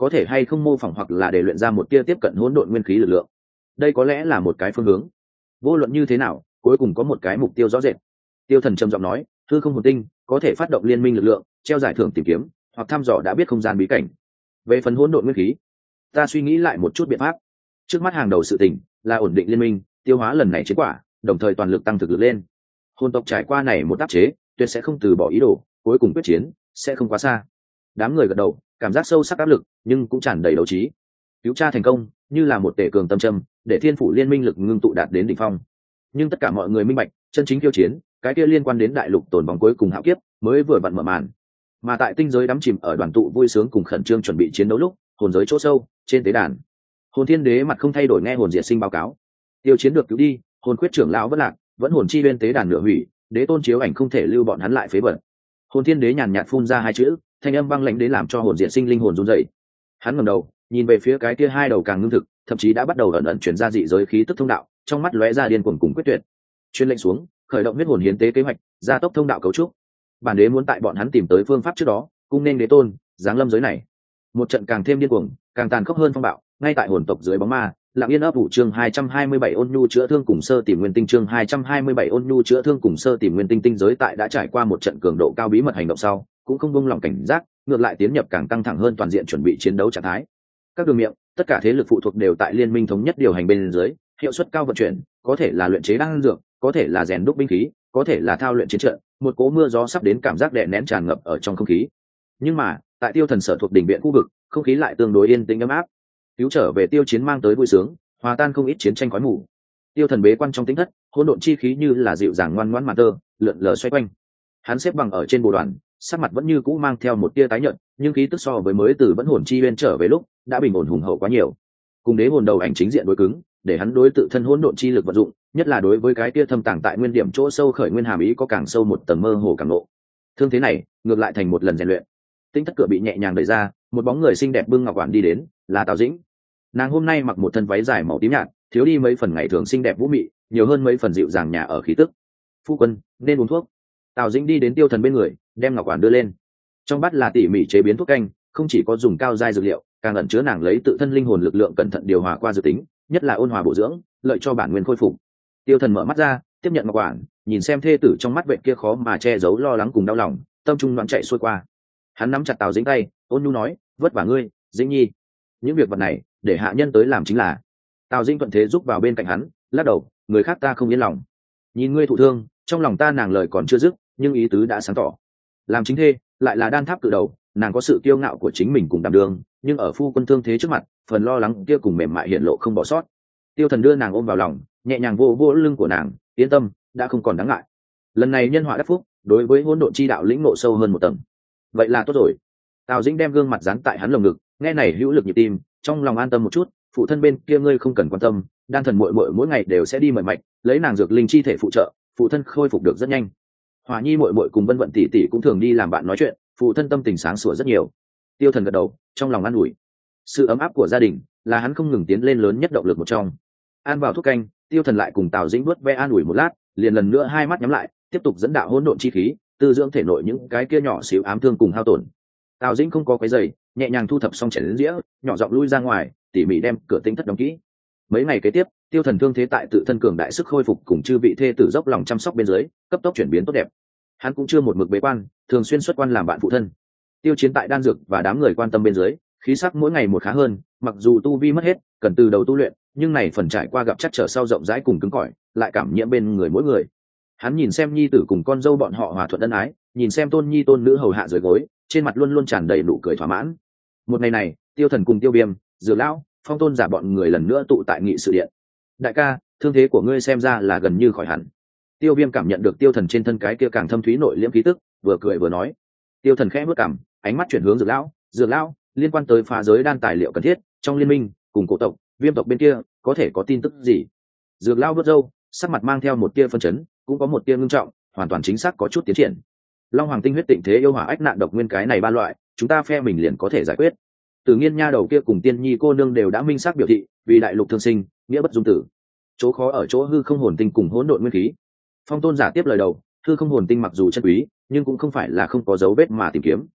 có thể hay không mô phỏng hoặc là để luyện ra một tia tiếp cận hỗn độn nguyên khí lực lượng. Đây có lẽ là một cái phương hướng. Vô luận như thế nào, cuối cùng có một cái mục tiêu rõ rệt. Tiêu Thần trầm giọng nói, hư không hồn tinh có thể phát động liên minh lực lượng, treo giải thưởng tìm kiếm hoặc thăm dò đã biết không gian bí cảnh. Về phần hỗn độn nguyên khí, ta suy nghĩ lại một chút biện pháp. Trước mắt hàng đầu sự tình là ổn định liên minh, tiêu hóa lần này chiến quả, đồng thời toàn lực tăng thực lực lên. Hồn tộc trải qua này một áp chế, tuyệt sẽ không từ bỏ ý đồ, cuối cùng quyết chiến sẽ không quá xa. Đám người gật đầu, cảm giác sâu sắc áp lực, nhưng cũng tràn đầy đấu trí. Cứu cha thành công, như là một tể cường tâm châm, để thiên phủ liên minh lực ngưng tụ đạt đến đỉnh phong. Nhưng tất cả mọi người minh bạch, chân chính khiêu chiến, cái kia liên quan đến đại lục tồn vong cuối cùng hạo kiếp, mới vừa vặn mở màn. Mà tại tinh giới đắm chìm ở đoàn tụ vui sướng cùng khẩn trương chuẩn bị chiến đấu lúc, hồn giới chỗ sâu, trên tế đàn, hồn thiên đế mặt không thay đổi nghe hồn diệt sinh báo cáo. Tiêu chiến được cứu đi, hồn khuyết trưởng lão vẫn lạc, vẫn hồn chi bên tế đàn nửa hủy, đế tôn chiếu ảnh không thể lưu bọn hắn lại phế bẩn. Hồn thiên đế nhàn nhạt phun ra hai chữ, thanh âm băng lãnh đến làm cho hồn diệt sinh linh hồn run rẩy. Hắn ngẩng đầu, nhìn về phía cái kia hai đầu càng ngưng thực, thậm chí đã bắt đầu ẩn ẩn chuyển ra dị giới khí tức thông đạo, trong mắt lóe ra điên cuồng cùng quyết tuyệt. Truyền lệnh xuống, khởi động huyết hồn hiến tế kế hoạch, gia tốc thông đạo cấu trúc. Bản đế muốn tại bọn hắn tìm tới phương pháp trước đó, cung nên đế tôn giáng lâm giới này. Một trận càng thêm điên cuồng, càng tàn khốc hơn phong bạo, ngay tại hồn tộc dưới bóng ma, lặng yên ấp ủ chương hai trăm hai mươi bảy ôn nhu chữa thương cùng sơ tìm nguyên tinh chương hai trăm hai mươi bảy ôn nhu chữa thương cùng sơ tìm nguyên tinh tinh giới tại đã trải qua một trận cường độ cao bí mật hành động sau, cũng không buông lỏng cảnh giác, ngược lại tiến nhập càng căng thẳng hơn toàn diện chuẩn bị chiến đấu trạng thái. Các đường miệng, tất cả thế lực phụ thuộc đều tại liên minh thống nhất điều hành bên dưới, hiệu suất cao vận chuyển, có thể là luyện chế đan dược, có thể là rèn đúc binh khí, có thể là thao luyện chiến trận, một cỗ mưa gió sắp đến cảm giác đè nén tràn ngập ở trong không khí. Nhưng mà, tại Tiêu Thần sở thuộc đỉnh viện khu vực, không khí lại tương đối yên tĩnh ấm áp. Cứu trở về tiêu chiến mang tới vui sướng, hòa tan không ít chiến tranh khói mù. Tiêu Thần bế quan trong tĩnh thất, hỗn độn chi khí như là dịu dàng ngoan ngoãn mà tơ, lượn lờ xoay quanh. Hắn xếp bằng ở trên bồ đoàn, sắc mặt vẫn như cũ mang theo một tia tái nhợt, nhưng khí tức so với mới từ vẫn hồn chi bên trở về lúc, đã bình ổn hùng hậu quá nhiều. Cùng đế hồn đầu ảnh chính diện đối cứng, để hắn đối tự thân hỗn độn chi lực vận dụng, nhất là đối với cái tia thâm tàng tại nguyên điểm chỗ sâu khởi nguyên hàm ý có càng sâu một tầng mơ hồ càng nộ. Thương thế này, ngược lại thành một lần rèn luyện. Tinh thất cửa bị nhẹ nhàng đẩy ra, một bóng người xinh đẹp bưng ngọc quản đi đến, là Tào Dĩnh. Nàng hôm nay mặc một thân váy dài màu tím nhạt, thiếu đi mấy phần ngày thường xinh đẹp vũ mị, nhiều hơn mấy phần dịu dàng nhà ở khí tức. Phu quân, nên uống thuốc. Tào Dĩnh đi đến Tiêu Thần bên người, đem ngọc quản đưa lên. Trong bát là tỉ mỉ chế biến thuốc canh, không chỉ có dùng cao giai dược liệu, càng ẩn chứa nàng lấy tự thân linh hồn lực lượng cẩn thận điều hòa qua dự tính, nhất là ôn hòa bổ dưỡng, lợi cho bản nguyên khôi phục. Tiêu Thần mở mắt ra, tiếp nhận ngọc quản, nhìn xem thê tử trong mắt vệ kia khó mà che giấu lo lắng cùng đau lòng, tâm trung loạn chạy xuôi qua. Hắn nắm chặt Tào Dĩnh tay, ôn nhu nói, vất vả ngươi, Dĩnh nhi. Những việc vật này, để hạ nhân tới làm chính là. Tào Dĩnh thuận thế giúp vào bên cạnh hắn, lắc đầu, người khác ta không yên lòng. Nhìn ngươi thụ thương, trong lòng ta nàng lời còn chưa dứt, nhưng ý tứ đã sáng tỏ. Làm chính thê, lại là đan tháp cự đầu, nàng có sự kiêu ngạo của chính mình cùng đảm đương, nhưng ở phu quân thương thế trước mặt, phần lo lắng kia cùng mềm mại hiện lộ không bỏ sót. Tiêu Thần đưa nàng ôm vào lòng, nhẹ nhàng vô vô lưng của nàng, yên tâm, đã không còn đáng ngại. Lần này nhân họa đắc phúc, đối với hỗn độn chi đạo lĩnh ngộ sâu hơn một tầng. Vậy là tốt rồi. Tào Dĩnh đem gương mặt dán tại hắn lồng ngực, nghe này hữu lực nhịp tim, trong lòng an tâm một chút, phụ thân bên kia ngươi không cần quan tâm, đan thần muội muội mỗi ngày đều sẽ đi mời mạch, lấy nàng dược linh chi thể phụ trợ, phụ thân khôi phục được rất nhanh. Hòa Nhi muội muội cùng Vân Vận tỷ tỷ cũng thường đi làm bạn nói chuyện, phụ thân tâm tình sáng sủa rất nhiều. Tiêu Thần gật đầu, trong lòng an ủi. Sự ấm áp của gia đình là hắn không ngừng tiến lên lớn nhất động lực một trong. An vào thuốc canh, Tiêu Thần lại cùng Tào Dĩnh vuốt ve an ủi một lát, liền lần nữa hai mắt nhắm lại, tiếp tục dẫn đạo hỗn độn chi khí, tư dưỡng thể nội những cái kia nhỏ xíu ám thương cùng hao tổn. Tào Dĩnh không có quấy rầy, nhẹ nhàng thu thập xong chén đến dĩa, nhỏ giọng lui ra ngoài, tỉ mỉ đem cửa tinh thất đóng kỹ. Mấy ngày kế tiếp, Tiêu Thần thương thế tại tự thân cường đại sức khôi phục cùng chư vị thê tử dốc lòng chăm sóc bên dưới, cấp tốc chuyển biến tốt đẹp. Hắn cũng chưa một mực bế quan, thường xuyên xuất quan làm bạn phụ thân. Tiêu Chiến tại đan dược và đám người quan tâm bên dưới, khí sắc mỗi ngày một khá hơn, mặc dù tu vi mất hết, cần từ đầu tu luyện, nhưng này phần trải qua gặp chắc trở sau rộng rãi cùng cứng cỏi, lại cảm nhiễm bên người mỗi người. Hắn nhìn xem nhi tử cùng con dâu bọn họ hòa thuận ân ái, nhìn xem tôn nhi tôn nữ hầu hạ dưới gối, trên mặt luôn luôn tràn đầy nụ cười thỏa mãn. Một ngày này, Tiêu Thần cùng Tiêu Viêm, Dược Lão, Phong Tôn giả bọn người lần nữa tụ tại nghị sự điện. Đại ca, thương thế của ngươi xem ra là gần như khỏi hẳn. Tiêu Viêm cảm nhận được Tiêu Thần trên thân cái kia càng thâm thúy nội liễm khí tức, vừa cười vừa nói. Tiêu Thần khẽ bước cằm, ánh mắt chuyển hướng Dược Lão, Dược Lão, liên quan tới phá giới đan tài liệu cần thiết, trong liên minh cùng cổ tộc, Viêm tộc bên kia, có thể có tin tức gì? Dược Lão vuốt râu, sắc mặt mang theo một tia phân chấn, cũng có một tia ngưng trọng, hoàn toàn chính xác có chút tiến triển. Long Hoàng tinh huyết tịnh thế yêu hỏa ách nạn độc nguyên cái này ba loại, chúng ta phe mình liền có thể giải quyết. Tử Nghiên nha đầu kia cùng Tiên Nhi cô nương đều đã minh xác biểu thị, vì đại lục thương sinh, nghĩa bất dung tử. Chỗ khó ở chỗ hư không hồn tinh cùng hỗn độn nguyên khí. Phong Tôn giả tiếp lời đầu, hư không hồn tinh mặc dù chân quý, nhưng cũng không phải là không có dấu vết mà tìm kiếm.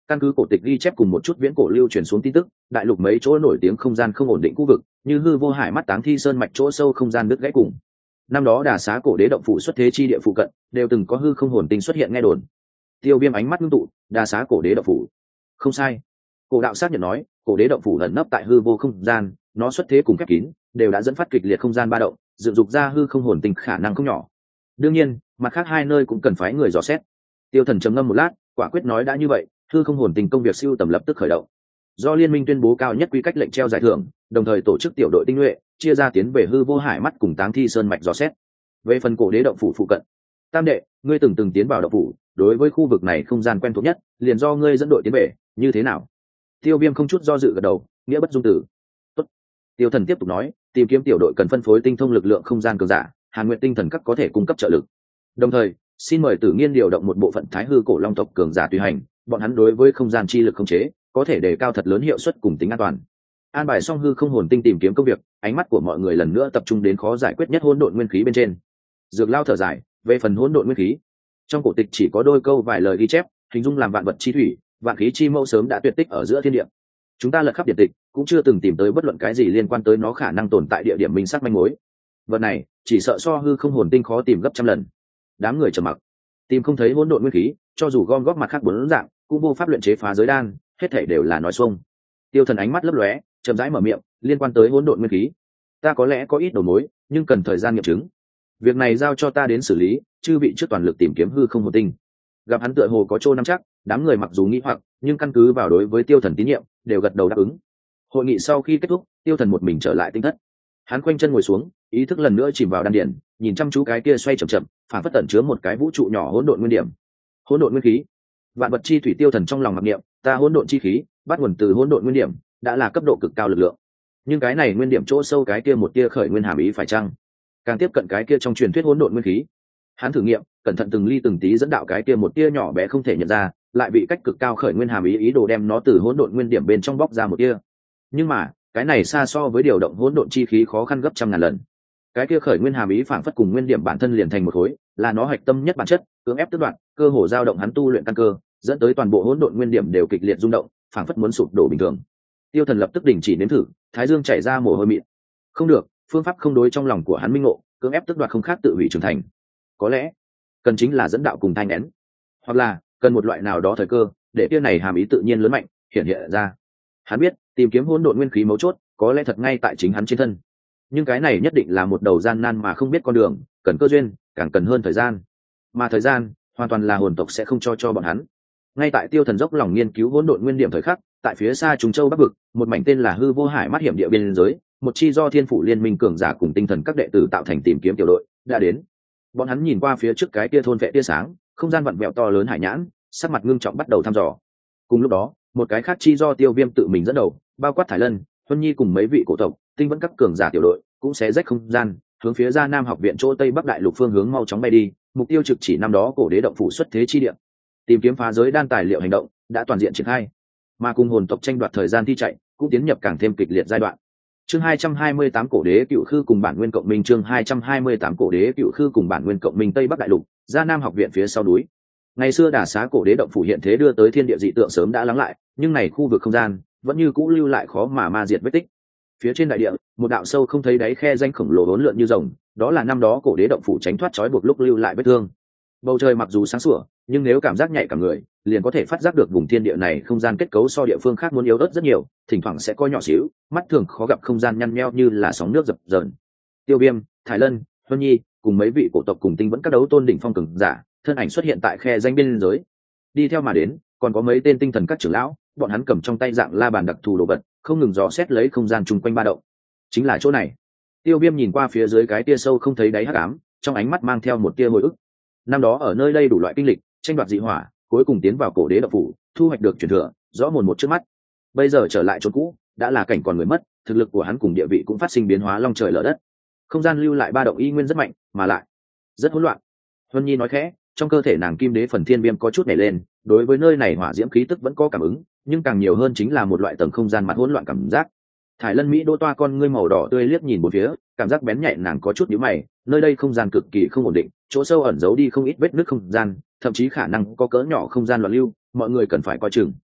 Căn cứ cổ tịch ghi chép cùng một chút viễn cổ lưu truyền xuống tin tức, đại lục mấy chỗ nổi tiếng không gian không ổn định khu vực, như hư vô hải mắt táng thi sơn mạch chỗ sâu không gian đứt gãy cùng. Năm đó đà xá cổ đế động phủ xuất thế chi địa phụ cận, đều từng có hư không hồn tinh xuất hiện nghe đồn. Tiêu Viêm ánh mắt ngưng tụ, đà xá cổ đế động phủ. Không sai. Cổ đạo xác nhận nói, cổ đế động phủ ẩn nấp tại hư vô không gian, nó xuất thế cùng khép kín, đều đã dẫn phát kịch liệt không gian ba động, dựng dục ra hư không hồn tinh khả năng không nhỏ. Đương nhiên, mặt khác hai nơi cũng cần phái người dò xét. Tiêu Thần trầm ngâm một lát, quả quyết nói đã như vậy, hư không hồn tinh công việc siêu tầm lập tức khởi động. Do liên minh tuyên bố cao nhất quy cách lệnh treo giải thưởng, đồng thời tổ chức tiểu đội tinh nhuệ chia ra tiến về hư vô hải mắt cùng táng thi sơn mạch dò xét. Về phần cổ đế động phủ phụ cận, Tam đệ, ngươi từng từng tiến vào động phủ, đối với khu vực này không gian quen thuộc nhất, liền do ngươi dẫn đội tiến về, như thế nào? Tiêu Viêm không chút do dự gật đầu, nghĩa bất dung tử. Tốt. Tiêu Thần tiếp tục nói, tìm kiếm tiểu đội cần phân phối tinh thông lực lượng không gian cường giả, Hàn Nguyệt tinh thần các có thể cung cấp trợ lực. Đồng thời, xin mời Tử Nghiên điều động một bộ phận Thái hư cổ long tộc cường giả tùy hành, bọn hắn đối với không gian chi lực khống chế, có thể đề cao thật lớn hiệu suất cùng tính an toàn. An bài xong hư không hồn tinh tìm kiếm công việc, ánh mắt của mọi người lần nữa tập trung đến khó giải quyết nhất hỗn độn nguyên khí bên trên. Dược Lao thở dài, về phần hỗn độn nguyên khí, trong cổ tịch chỉ có đôi câu vài lời ghi chép, hình dung làm vạn vật chi thủy, vạn khí chi mẫu sớm đã tuyệt tích ở giữa thiên địa. Chúng ta lật khắp điện tịch, cũng chưa từng tìm tới bất luận cái gì liên quan tới nó khả năng tồn tại địa điểm minh xác manh mối. Vật này, chỉ sợ so hư không hồn tinh khó tìm gấp trăm lần. Đám người trầm mặc, tìm không thấy hỗn độn nguyên khí, cho dù gom góp mặt khác bốn dạng, cũng vô pháp luyện chế phá giới đan, hết thảy đều là nói xuông. Tiêu Thần ánh mắt lấp lóe, chậm rãi mở miệng, liên quan tới hỗn độn nguyên khí, ta có lẽ có ít đầu mối, nhưng cần thời gian nghiệm chứng. Việc này giao cho ta đến xử lý, chư vị trước toàn lực tìm kiếm hư không hồn tinh. Gặp hắn tựa hồ có chỗ nắm chắc, đám người mặc dù nghi hoặc, nhưng căn cứ vào đối với Tiêu Thần tín nhiệm, đều gật đầu đáp ứng. Hội nghị sau khi kết thúc, Tiêu Thần một mình trở lại tinh thất. Hắn khoanh chân ngồi xuống, ý thức lần nữa chìm vào đan điển, nhìn chăm chú cái kia xoay chậm chậm, phản phất tẩn chứa một cái vũ trụ nhỏ hỗn độn nguyên điểm. Hỗn độn nguyên khí, vạn vật chi thủy. Tiêu Thần trong lòng mặc niệm, ta hỗn độn chi khí, bắt nguồn từ hỗn độn nguyên điểm, đã là cấp độ cực cao lực lượng. Nhưng cái này nguyên điểm chỗ sâu cái kia một tia khởi nguyên hàm ý phải chăng càng tiếp cận cái kia trong truyền thuyết hỗn độn nguyên khí? Hắn thử nghiệm, cẩn thận từng ly từng tí dẫn đạo cái kia một tia nhỏ bé không thể nhận ra, lại bị cách cực cao khởi nguyên hàm ý ý đồ đem nó từ hỗn độn nguyên điểm bên trong bóc ra một tia. Nhưng mà, cái này xa so với điều động hỗn độn chi khí khó khăn gấp trăm ngàn lần. Cái kia khởi nguyên hàm ý phảng phất cùng nguyên điểm bản thân liền thành một khối, là nó hạch tâm nhất bản chất, cưỡng ép tước đoạt, cơ hồ dao động hắn tu luyện căn cơ, dẫn tới toàn bộ hỗn độn nguyên điểm đều kịch liệt rung động, phảng phất muốn sụp đổ bình thường. Tiêu Thần lập tức đình chỉ nếm thử, thái dương chảy ra mồ hôi mịn. Không được, phương pháp không đối trong lòng của hắn minh ngộ, cưỡng ép tước đoạt không khác tự hủy trưởng thành. Có lẽ cần chính là dẫn đạo cùng thanh nén, hoặc là cần một loại nào đó thời cơ, để kia này hàm ý tự nhiên lớn mạnh hiện hiện ra. Hắn biết, tìm kiếm hỗn độn nguyên khí mấu chốt, có lẽ thật ngay tại chính hắn trên thân. Nhưng cái này nhất định là một đầu gian nan mà không biết con đường, cần cơ duyên, càng cần hơn thời gian. Mà thời gian, hoàn toàn là hồn tộc sẽ không cho cho bọn hắn. Ngay tại Tiêu Thần dốc lòng nghiên cứu hỗn độn nguyên điểm thời khắc, tại phía xa Trùng Châu Bắc vực, một mảnh tên là Hư Vô Hải mắt hiểm địa biên giới, một chi do Thiên Phủ Liên Minh cường giả cùng tinh thần các đệ tử tạo thành tìm kiếm tiểu đội đã đến. Bọn hắn nhìn qua phía trước cái kia thôn vệ tia sáng, không gian vặn vẹo to lớn hải nhãn, sắc mặt ngưng trọng bắt đầu thăm dò. Cùng lúc đó, một cái khác chi do Tiêu Viêm tự mình dẫn đầu, bao quát Thải Lân, Huân Nhi cùng mấy vị cổ tộc, tinh vẫn các cường giả tiểu đội, cũng sẽ rách không gian, hướng phía Gia Nam học viện chỗ Tây Bắc đại lục phương hướng mau chóng bay đi, mục tiêu trực chỉ năm đó cổ đế động phủ xuất thế chi địa. Tìm kiếm phá giới đan tài liệu hành động đã toàn diện triển khai, mà cùng hồn tộc tranh đoạt thời gian thi chạy cũng tiến nhập càng thêm kịch liệt giai đoạn. Chương hai trăm hai mươi tám cổ đế cựu khư cùng bản nguyên cộng minh. Chương hai trăm hai mươi tám cổ đế cựu khư cùng bản nguyên cộng minh. Tây Bắc đại lục, Gia Nam học viện phía sau núi. Ngày xưa đả xá cổ đế động phủ hiện thế đưa tới thiên địa dị tượng sớm đã lắng lại, nhưng này khu vực không gian vẫn như cũ lưu lại khó mà ma diệt vết tích. Phía trên đại địa, một đạo sâu không thấy đáy khe danh khổng lồ hỗn lượn như rồng, đó là năm đó cổ đế động phủ tránh thoát trói buộc lúc lưu lại vết thương. Bầu trời mặc dù sáng sủa, nhưng nếu cảm giác nhạy cả người, liền có thể phát giác được vùng thiên địa này không gian kết cấu so địa phương khác muốn yếu ớt rất nhiều, thỉnh thoảng sẽ có nhỏ xíu, mắt thường khó gặp không gian nhăn nheo như là sóng nước dập dờn. Tiêu Viêm, Thái Lân, Huân Nhi cùng mấy vị cổ tộc cùng tinh vẫn các đấu tôn đỉnh phong cường giả, thân ảnh xuất hiện tại khe danh biên giới. Đi theo mà đến, còn có mấy tên tinh thần các trưởng lão, bọn hắn cầm trong tay dạng la bàn đặc thù đồ vật, không ngừng dò xét lấy không gian chung quanh ba động. Chính là chỗ này. Tiêu Viêm nhìn qua phía dưới cái tia sâu không thấy đáy hắc ám, trong ánh mắt mang theo một tia hồi ức. Năm đó ở nơi đây đủ loại kinh lịch, tranh đoạt dị hỏa, cuối cùng tiến vào cổ đế động phủ, thu hoạch được truyền thừa, rõ mồn một trước mắt. Bây giờ trở lại chỗ cũ, đã là cảnh còn người mất, thực lực của hắn cùng địa vị cũng phát sinh biến hóa long trời lở đất. Không gian lưu lại ba động y nguyên rất mạnh, mà lại rất hỗn loạn. Huân Nhi nói khẽ, trong cơ thể nàng kim đế phần thiên viêm có chút nảy lên, đối với nơi này hỏa diễm khí tức vẫn có cảm ứng, nhưng càng nhiều hơn chính là một loại tầng không gian mặt hỗn loạn cảm giác. Thải Lân Mỹ đô toa con ngươi màu đỏ tươi liếc nhìn bốn phía, cảm giác bén nhạy nàng có chút nhíu mày, nơi đây không gian cực kỳ không ổn định, chỗ sâu ẩn giấu đi không ít vết nứt không gian, thậm chí khả năng có cỡ nhỏ không gian loạn lưu, mọi người cần phải coi chừng.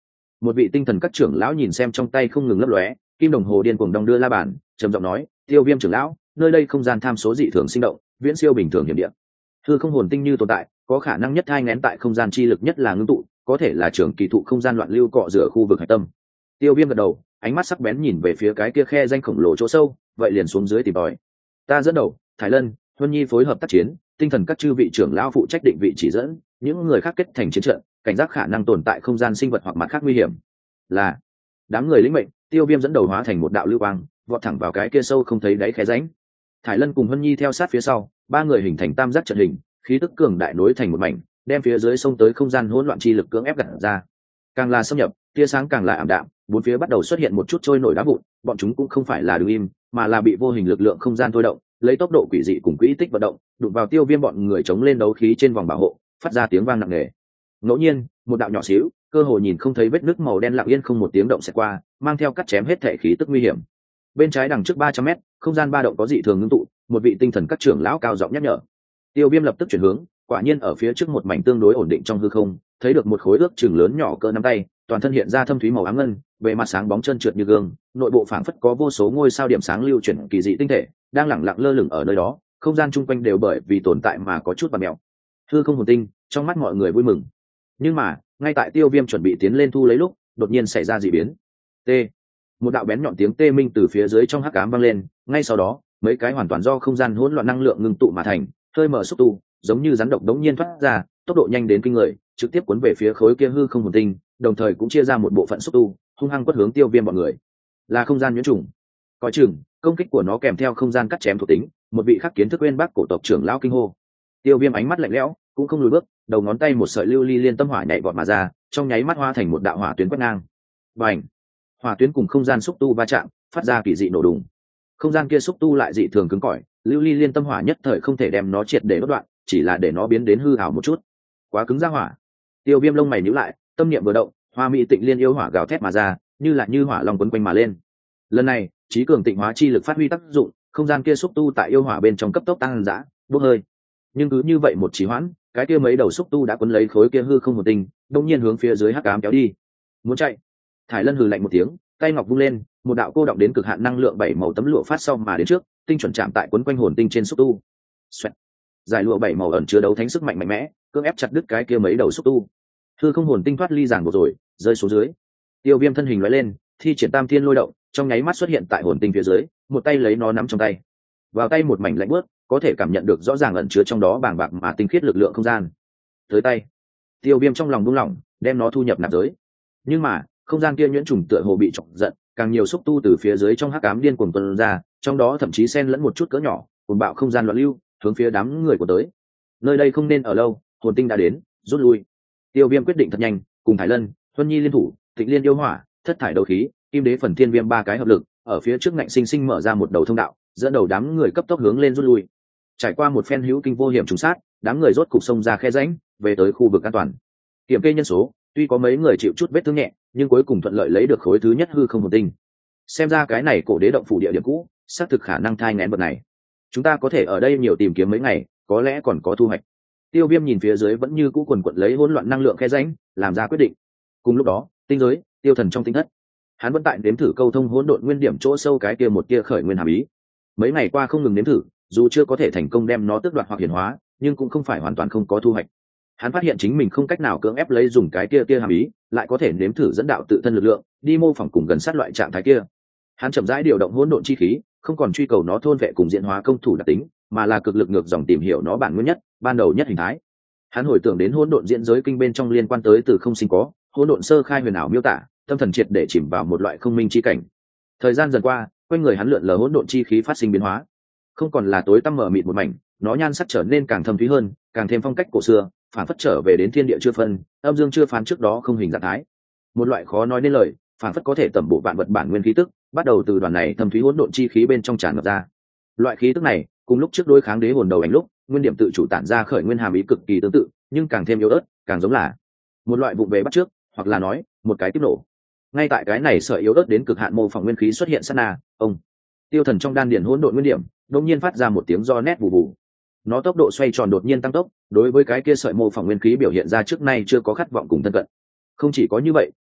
Một vị tinh thần các trưởng lão nhìn xem trong tay không ngừng lấp lóe kim đồng hồ điên cuồng đong đưa la bàn, trầm giọng nói: Tiêu Viêm trưởng lão, nơi đây không gian tham số dị thường sinh động, viễn siêu bình thường hiểm địa. Hư không hồn tinh như tồn tại, có khả năng nhất thai nghén tại không gian chi lực nhất là ngưng tụ, có thể là trưởng kỳ thụ không gian loạn lưu cọ rửa khu vực hải tâm. Tiêu Viêm gật đầu, ánh mắt sắc bén nhìn về phía cái kia khe danh khổng lồ chỗ sâu, vậy liền xuống dưới tìm tòi. Ta dẫn đầu, Thái Lân, Huân Nhi phối hợp tác chiến, tinh thần các chư vị trưởng lão phụ trách định vị chỉ dẫn, những người khác kết thành chiến trận, cảnh giác khả năng tồn tại không gian sinh vật hoặc mặt khác nguy hiểm. Là đám người lĩnh mệnh. Tiêu Viêm dẫn đầu hóa thành một đạo lưu quang, vọt thẳng vào cái kia sâu không thấy đáy khe rãnh. Thái Lân cùng Huân Nhi theo sát phía sau, ba người hình thành tam giác trận hình, khí tức cường đại nối thành một mảnh, đem phía dưới sông tới không gian hỗn loạn chi lực cưỡng ép gặt ra. Càng là xâm nhập, tia sáng càng là ảm đạm, bốn phía bắt đầu xuất hiện một chút trôi nổi đá vụn, bọn chúng cũng không phải là đứng im, mà là bị vô hình lực lượng không gian thôi động, lấy tốc độ quỷ dị cùng quỹ tích vận động, đụng vào Tiêu Viêm bọn người chống lên đấu khí trên vòng bảo hộ, phát ra tiếng vang nặng nề. Ngẫu nhiên, một đạo nhỏ xíu, cơ hồ nhìn không thấy vết nứt màu đen lặng yên không một tiếng động sẽ qua, mang theo cắt chém hết thể khí tức nguy hiểm. Bên trái đằng trước ba trăm mét, không gian ba động có dị thường ngưng tụ, một vị tinh thần các trưởng lão cao giọng nhắc nhở. Tiêu Viêm lập tức chuyển hướng, quả nhiên ở phía trước một mảnh tương đối ổn định trong hư không, thấy được một khối ước chừng lớn nhỏ cỡ nắm tay, toàn thân hiện ra thâm thúy màu ám ngân, bề mặt sáng bóng trơn trượt như gương, nội bộ phảng phất có vô số ngôi sao điểm sáng lưu chuyển kỳ dị tinh thể, đang lẳng lặng lơ lửng ở nơi đó, không gian chung quanh đều bởi vì tồn tại mà có chút bặm mèo. Hư không hồn tinh, trong mắt mọi người vui mừng. Nhưng mà, ngay tại Tiêu Viêm chuẩn bị tiến lên thu lấy lúc, đột nhiên xảy ra dị biến. T. Một đạo bén nhọn tiếng tê minh từ phía dưới trong hắc ám vang lên, ngay sau đó, mấy cái hoàn toàn do không gian hỗn loạn năng lượng ngưng tụ mà thành, hơi mở xúc tu, giống như rắn độc đống nhiên thoát ra, tốc độ nhanh đến kinh người, trực tiếp cuốn về phía khối kia hư không hồn tinh, đồng thời cũng chia ra một bộ phận xúc tu, hung hăng quất hướng Tiêu Viêm bọn người. Là không gian nhuyễn trùng. Coi chừng, công kích của nó kèm theo không gian cắt chém thuộc tính, một vị khắc kiến thức uyên bác cổ tộc trưởng lão kinh hô. Tiêu Viêm ánh mắt lạnh lẽo, cũng không lùi bước, đầu ngón tay một sợi lưu ly liên tâm hỏa nhảy vọt mà ra, trong nháy mắt hóa thành một đạo hỏa tuyến quét ngang. Bành! Hỏa tuyến cùng không gian xúc tu va chạm, phát ra kỳ dị nổ đùng. Không gian kia xúc tu lại dị thường cứng cỏi, lưu ly liên tâm hỏa nhất thời không thể đem nó triệt để đốt đoạn, chỉ là để nó biến đến hư ảo một chút. Quá cứng ra hỏa. Tiêu Viêm lông mày nhíu lại, tâm niệm vừa động, Hoa Mỹ Tịnh Liên yêu hỏa gào thét mà ra, như là như hỏa long quấn quanh mà lên. Lần này, trí cường tịnh hóa chi lực phát huy tác dụng, không gian kia xúc tu tại yêu hỏa bên trong cấp tốc tăng dã, bốc hơi. Nhưng cứ như vậy một trì hoãn, cái kia mấy đầu xúc tu đã cuốn lấy khối kia hư không một tinh, đột nhiên hướng phía dưới hắc ám kéo đi. Muốn chạy. Thải Lân hừ lạnh một tiếng, tay ngọc vung lên, một đạo cô động đến cực hạn năng lượng bảy màu tấm lụa phát sau mà đến trước, tinh chuẩn chạm tại quấn quanh hồn tinh trên xúc tu. Xoẹt. Giải lụa bảy màu ẩn chứa đấu thánh sức mạnh mạnh mẽ, cưỡng ép chặt đứt cái kia mấy đầu xúc tu. Hư không hồn tinh thoát ly giảng buộc rồi, rơi xuống dưới. Tiêu Viêm thân hình lóe lên, thi triển Tam Thiên Lôi Động, trong nháy mắt xuất hiện tại hồn tinh phía dưới, một tay lấy nó nắm trong tay. Vào tay một mảnh lạnh buốt, có thể cảm nhận được rõ ràng ẩn chứa trong đó bàng bạc mà tinh khiết lực lượng không gian. Tới tay, Tiêu Viêm trong lòng buông lỏng, đem nó thu nhập nạp giới. Nhưng mà, không gian kia nhuyễn trùng tựa hồ bị chọc giận, càng nhiều xúc tu từ phía dưới trong hắc ám điên cuồng tuôn ra, trong đó thậm chí xen lẫn một chút cỡ nhỏ, cuồng bạo không gian loạn lưu, hướng phía đám người của tới. Nơi đây không nên ở lâu, hồn tinh đã đến, rút lui. Tiêu Viêm quyết định thật nhanh, cùng Thái Lân, Huân Nhi liên thủ, Tịnh Liên yêu hỏa, Thất thải đấu khí, Kim Đế phần thiên viêm ba cái hợp lực, ở phía trước ngạnh sinh sinh mở ra một đầu thông đạo, dẫn đầu đám người cấp tốc hướng lên rút lui. Trải qua một phen hữu kinh vô hiểm trùng sát, đám người rốt cục xông ra khe rãnh, về tới khu vực an toàn. Kiểm kê nhân số, tuy có mấy người chịu chút vết thương nhẹ, nhưng cuối cùng thuận lợi lấy được khối thứ nhất hư không hồn tinh. Xem ra cái này cổ đế động phủ địa điểm cũ, xác thực khả năng thai nghén vật này. Chúng ta có thể ở đây nhiều tìm kiếm mấy ngày, có lẽ còn có thu hoạch. Tiêu Viêm nhìn phía dưới vẫn như cũ quần quật lấy hỗn loạn năng lượng khe rãnh, làm ra quyết định. Cùng lúc đó, tinh giới, Tiêu Thần trong tinh thất, hắn vẫn tại nếm thử câu thông hỗn độn nguyên điểm chỗ sâu cái kia một tia khởi nguyên hàm ý. Mấy ngày qua không ngừng nếm thử, dù chưa có thể thành công đem nó tước đoạt hoặc hiển hóa, nhưng cũng không phải hoàn toàn không có thu hoạch. Hắn phát hiện chính mình không cách nào cưỡng ép lấy dùng cái kia kia hàm ý, lại có thể nếm thử dẫn đạo tự thân lực lượng, đi mô phỏng cùng gần sát loại trạng thái kia. Hắn chậm rãi điều động hỗn độn chi khí, không còn truy cầu nó thôn vệ cùng diễn hóa công thủ đặc tính, mà là cực lực ngược dòng tìm hiểu nó bản nguyên nhất, ban đầu nhất hình thái. Hắn hồi tưởng đến hỗn độn diễn giới kinh bên trong liên quan tới từ không sinh có, hỗn độn sơ khai huyền ảo miêu tả, tâm thần triệt để chìm vào một loại không minh chi cảnh. Thời gian dần qua, quanh người hắn lượn lờ hỗn độn chi khí phát sinh biến hóa, không còn là tối tăm mờ mịt một mảnh, nó nhan sắc trở nên càng thâm thúy hơn, càng thêm phong cách cổ xưa, phản phất trở về đến thiên địa chưa phân, âm dương chưa phán trước đó không hình dạng thái. Một loại khó nói nên lời, phản phất có thể tẩm bổ vạn vật bản nguyên khí tức, bắt đầu từ đoàn này thâm thúy hỗn độn chi khí bên trong tràn ngập ra. Loại khí tức này, cùng lúc trước đối kháng đế hồn đầu ảnh lúc, nguyên điểm tự chủ tản ra khởi nguyên hàm ý cực kỳ tương tự, nhưng càng thêm yếu ớt, càng giống là một loại vụ về bắt trước, hoặc là nói, một cái tiếp nổ. Ngay tại cái này sợi yếu ớt đến cực hạn mô phỏng nguyên khí xuất hiện sát na, ông Tiêu Thần trong đan điền hỗn độn nguyên điểm, đột nhiên phát ra một tiếng do nét vụ vụ. Nó tốc độ xoay tròn đột nhiên tăng tốc, đối với cái kia sợi mô phỏng nguyên khí biểu hiện ra trước nay chưa có khát vọng cùng thân cận. Không chỉ có như vậy,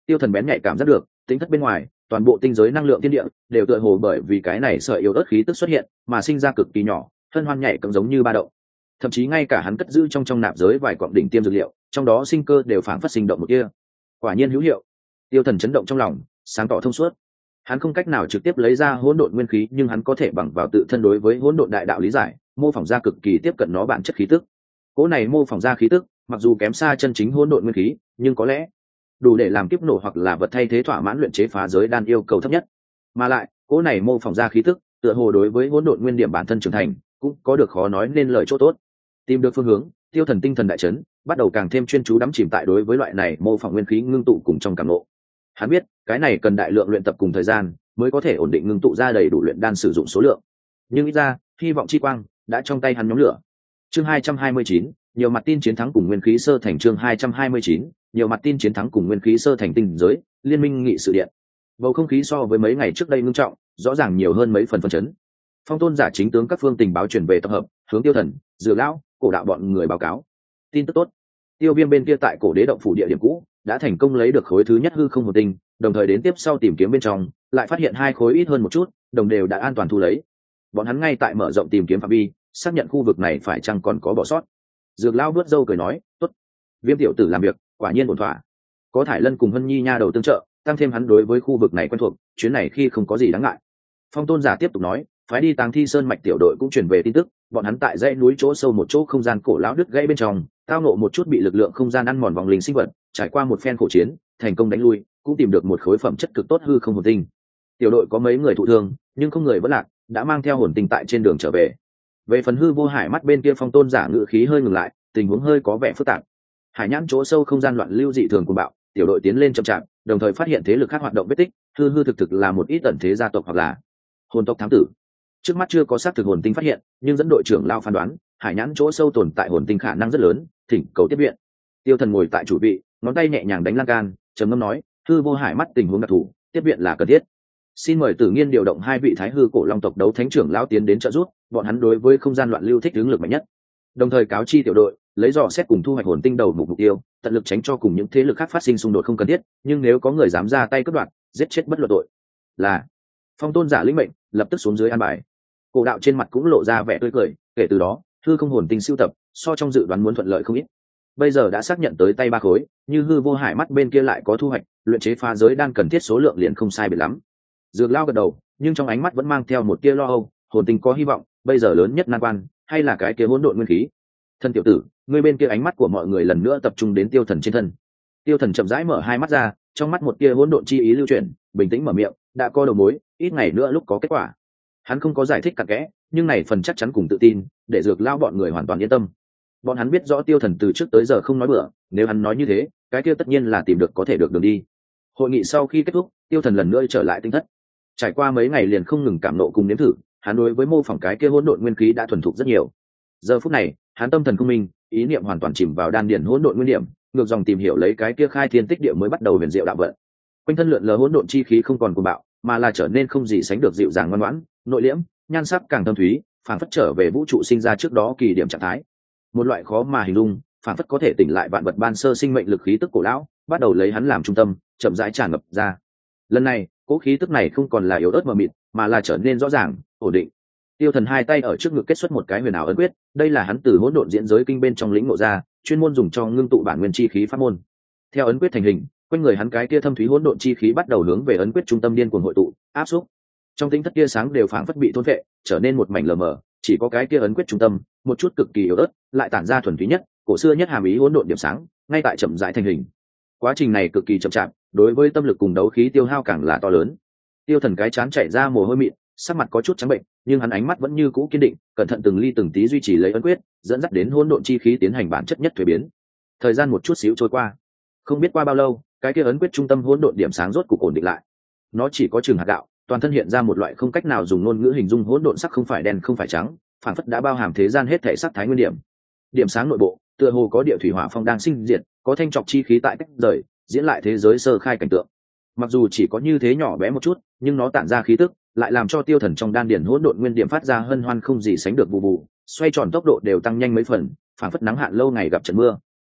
Tiêu Thần bén nhạy cảm giác được, tính thất bên ngoài, toàn bộ tinh giới năng lượng thiên địa đều tựa hồ bởi vì cái này sợi yếu ớt khí tức xuất hiện mà sinh ra cực kỳ nhỏ, hân hoan nhạy cũng giống như ba động. Thậm chí ngay cả hắn cất giữ trong trong nạp giới vài quặng đỉnh tiêm dược liệu, trong đó sinh cơ đều phản phát sinh động một kia. Quả nhiên hữu hiệu. Tiêu Thần chấn động trong lòng, sáng tỏ thông suốt. Hắn không cách nào trực tiếp lấy ra hỗn độn nguyên khí, nhưng hắn có thể bằng vào tự thân đối với hỗn độn đại đạo lý giải, mô phỏng ra cực kỳ tiếp cận nó bản chất khí tức. Cỗ này mô phỏng ra khí tức, mặc dù kém xa chân chính hỗn độn nguyên khí, nhưng có lẽ đủ để làm kiếp nổ hoặc là vật thay thế thỏa mãn luyện chế phá giới đan yêu cầu thấp nhất. Mà lại, cỗ này mô phỏng ra khí tức, tựa hồ đối với hỗn độn nguyên điểm bản thân trưởng thành, cũng có được khó nói nên lời chỗ tốt. Tìm được phương hướng, Tiêu Thần tinh thần đại chấn, bắt đầu càng thêm chuyên chú đắm chìm tại đối với loại này mô phỏng nguyên khí ngưng tụ cùng trong cảm ngộ. Hắn biết, cái này cần đại lượng luyện tập cùng thời gian, mới có thể ổn định ngưng tụ ra đầy đủ luyện đan sử dụng số lượng. Nhưng ít ra, hy vọng chi quang đã trong tay hắn nhóm lửa. Chương hai trăm hai mươi chín, nhiều mặt tin chiến thắng cùng nguyên khí sơ thành. Chương hai trăm hai mươi chín, nhiều mặt tin chiến thắng cùng nguyên khí sơ thành. Tinh giới, liên minh nghị sự điện. Bầu không khí so với mấy ngày trước đây ngưng trọng, rõ ràng nhiều hơn mấy phần phấn chấn. Phong tôn giả chính tướng các phương tình báo truyền về tập hợp, hướng Tiêu Thần, Dược lão, Cổ đạo bọn người báo cáo. Tin tức tốt. Tiêu Viêm bên kia tại Cổ Đế động phủ địa điểm cũ, đã thành công lấy được khối thứ nhất hư không hồn tinh, đồng thời đến tiếp sau tìm kiếm bên trong, lại phát hiện hai khối ít hơn một chút, đồng đều đã an toàn thu lấy. Bọn hắn ngay tại mở rộng tìm kiếm phạm vi, xác nhận khu vực này phải chăng còn có bỏ sót. Dược lão vuốt râu cười nói, tốt. Viêm tiểu tử làm việc quả nhiên ổn thỏa. Có Thải Lân cùng Hân Nhi nha đầu tương trợ, tăng thêm hắn đối với khu vực này quen thuộc, chuyến này khi không có gì đáng ngại. Phong tôn giả tiếp tục nói, phái đi Táng Thi Sơn mạch tiểu đội cũng truyền về tin tức, bọn hắn tại dãy núi chỗ sâu một chỗ không gian cổ lão đứt gãy bên trong, tao nộ một chút bị lực lượng không gian ăn mòn vòng linh sinh vật, trải qua một phen khổ chiến, thành công đánh lui, cũng tìm được một khối phẩm chất cực tốt hư không hồn tinh. Tiểu đội có mấy người thụ thương, nhưng không người vẫn lạc, đã mang theo hồn tinh tại trên đường trở về. Về phần hư vô hải mắt bên kia, Phong tôn giả ngự khí hơi ngừng lại, tình huống hơi có vẻ phức tạp. Hải nhãn chỗ sâu không gian loạn lưu dị thường cuồng bạo, tiểu đội tiến lên chậm chạp, đồng thời phát hiện thế lực khác hoạt động vết tích, hư hư thực thực là một ít ẩn thế gia tộc hoặc là hồn tộc thám tử. Trước mắt chưa có xác thực hồn tinh phát hiện, nhưng dẫn đội trưởng lao phán đoán, hải nhãn chỗ sâu tồn tại hồn tinh khả năng rất lớn, thỉnh cầu tiếp viện. Tiêu Thần ngồi tại chủ vị, ngón tay nhẹ nhàng đánh lan can, trầm ngâm nói, hư vô hải mắt tình huống đặc thù, tiếp viện là cần thiết. Xin mời Tử Nghiên điều động hai vị thái hư cổ long tộc đấu thánh trưởng lão tiến đến trợ giúp, bọn hắn đối với không gian loạn lưu thích ứng lực mạnh nhất. Đồng thời cáo chi tiểu đội, lấy dò xét cùng thu hoạch hồn tinh đầu mục mục tiêu, tận lực tránh cho cùng những thế lực khác phát sinh xung đột không cần thiết, nhưng nếu có người dám ra tay cướp đoạt, giết chết bất luận tội. Là Phong tôn giả lĩnh mệnh, lập tức xuống dưới an bài. Cổ đạo trên mặt cũng lộ ra vẻ tươi cười, kể từ đó, hư không hồn tinh sưu tập, so trong dự đoán muốn thuận lợi không ít. Bây giờ đã xác nhận tới tay ba khối, như hư vô hải mắt bên kia lại có thu hoạch, luyện chế phá giới đan cần thiết số lượng liền không sai biệt lắm. Dược lao gật đầu, nhưng trong ánh mắt vẫn mang theo một tia lo âu, hồn tinh có hy vọng, bây giờ lớn nhất nan quan, hay là cái kia hỗn độn nguyên khí. Thân tiểu tử, ngươi bên kia ánh mắt của mọi người lần nữa tập trung đến Tiêu Thần trên thân. Tiêu Thần chậm rãi mở hai mắt ra, trong mắt một tia hỗn độn chi ý lưu chuyển, bình tĩnh mở miệng, đã có đầu mối, ít ngày nữa lúc có kết quả. Hắn không có giải thích cặn kẽ, nhưng này phần chắc chắn cùng tự tin, để Dược lao bọn người hoàn toàn yên tâm. Bọn hắn biết rõ Tiêu Thần từ trước tới giờ không nói bừa, nếu hắn nói như thế, cái kia tất nhiên là tìm được có thể được đường đi. Hội nghị sau khi kết thúc, Tiêu Thần lần nữa trở lại tinh thất. Trải qua mấy ngày liền không ngừng cảm nộ cùng nếm thử, hắn đối với mô phỏng cái kia hỗn độn nguyên khí đã thuần thục rất nhiều. Giờ phút này, hắn tâm thần công minh, ý niệm hoàn toàn chìm vào đan điển hỗn độn nguyên điểm, ngược dòng tìm hiểu lấy cái kia khai thiên tích địa mới bắt đầu huyền diệu đạo vận. Quanh thân lượn lờ hỗn độn chi khí không còn cuồng bạo, mà là trở nên không gì sánh được dịu dàng ngoan ngoãn, nội liễm, nhan sắc càng thâm thúy, phản phất trở về vũ trụ sinh ra trước đó kỳ điểm trạng thái. Một loại khó mà hình dung, phản phất có thể tỉnh lại vạn vật ban sơ sinh mệnh lực khí tức cổ lão, bắt đầu lấy hắn làm trung tâm, chậm rãi tràn ngập ra. Lần này, cỗ khí tức này không còn là yếu ớt mờ mịt, mà là trở nên rõ ràng, ổn định. Tiêu Thần hai tay ở trước ngực kết xuất một cái huyền ảo ấn quyết, đây là hắn từ hỗn độn diễn giới kinh bên trong lĩnh ngộ ra, chuyên môn dùng cho ngưng tụ bản nguyên chi khí pháp môn. Theo ấn quyết thành hình, quanh người hắn cái kia thâm thúy hỗn độn chi khí bắt đầu hướng về ấn quyết trung tâm điên cuồng hội tụ, áp xúc. Trong tinh thất kia sáng đều phảng phất bị thôn phệ, trở nên một mảnh lờ mờ, chỉ có cái kia ấn quyết trung tâm, một chút cực kỳ yếu ớt, lại tản ra thuần túy nhất, cổ xưa nhất hàm ý hỗn độn điểm sáng, ngay tại chậm rãi thành hình. Quá trình này cực kỳ chậm chạp, đối với tâm lực cùng đấu khí tiêu hao càng là to lớn. Tiêu Thần cái chán chảy ra mồ hôi mịn, sắc mặt có chút trắng bệnh, nhưng hắn ánh mắt vẫn như cũ kiên định, cẩn thận từng ly từng tí duy trì lấy ấn quyết, dẫn dắt đến hỗn độn chi khí tiến hành bản chất nhất thuế biến. Thời gian một chút xíu trôi qua, không biết qua bao lâu, cái kia ấn quyết trung tâm hỗn độn điểm sáng rốt cục ổn định lại. Nó chỉ có chừng hạt gạo, toàn thân hiện ra một loại không cách nào dùng ngôn ngữ hình dung hỗn độn sắc, không phải đen không phải trắng, phản phất đã bao hàm thế gian hết thể sắc thái nguyên điểm. Điểm sáng nội bộ, tựa hồ có địa thủy hỏa phong đang sinh diệt, có thanh trọc chi khí tại tách rời, diễn lại thế giới sơ khai cảnh tượng. Mặc dù chỉ có như thế nhỏ bé một chút, nhưng nó tản ra khí tức, lại làm cho Tiêu Thần trong đan điển hỗn độn nguyên điểm phát ra hân hoan không gì sánh được, bù bù, xoay tròn tốc độ đều tăng nhanh mấy phần, phảng phất nắng hạn lâu ngày gặp trận mưa.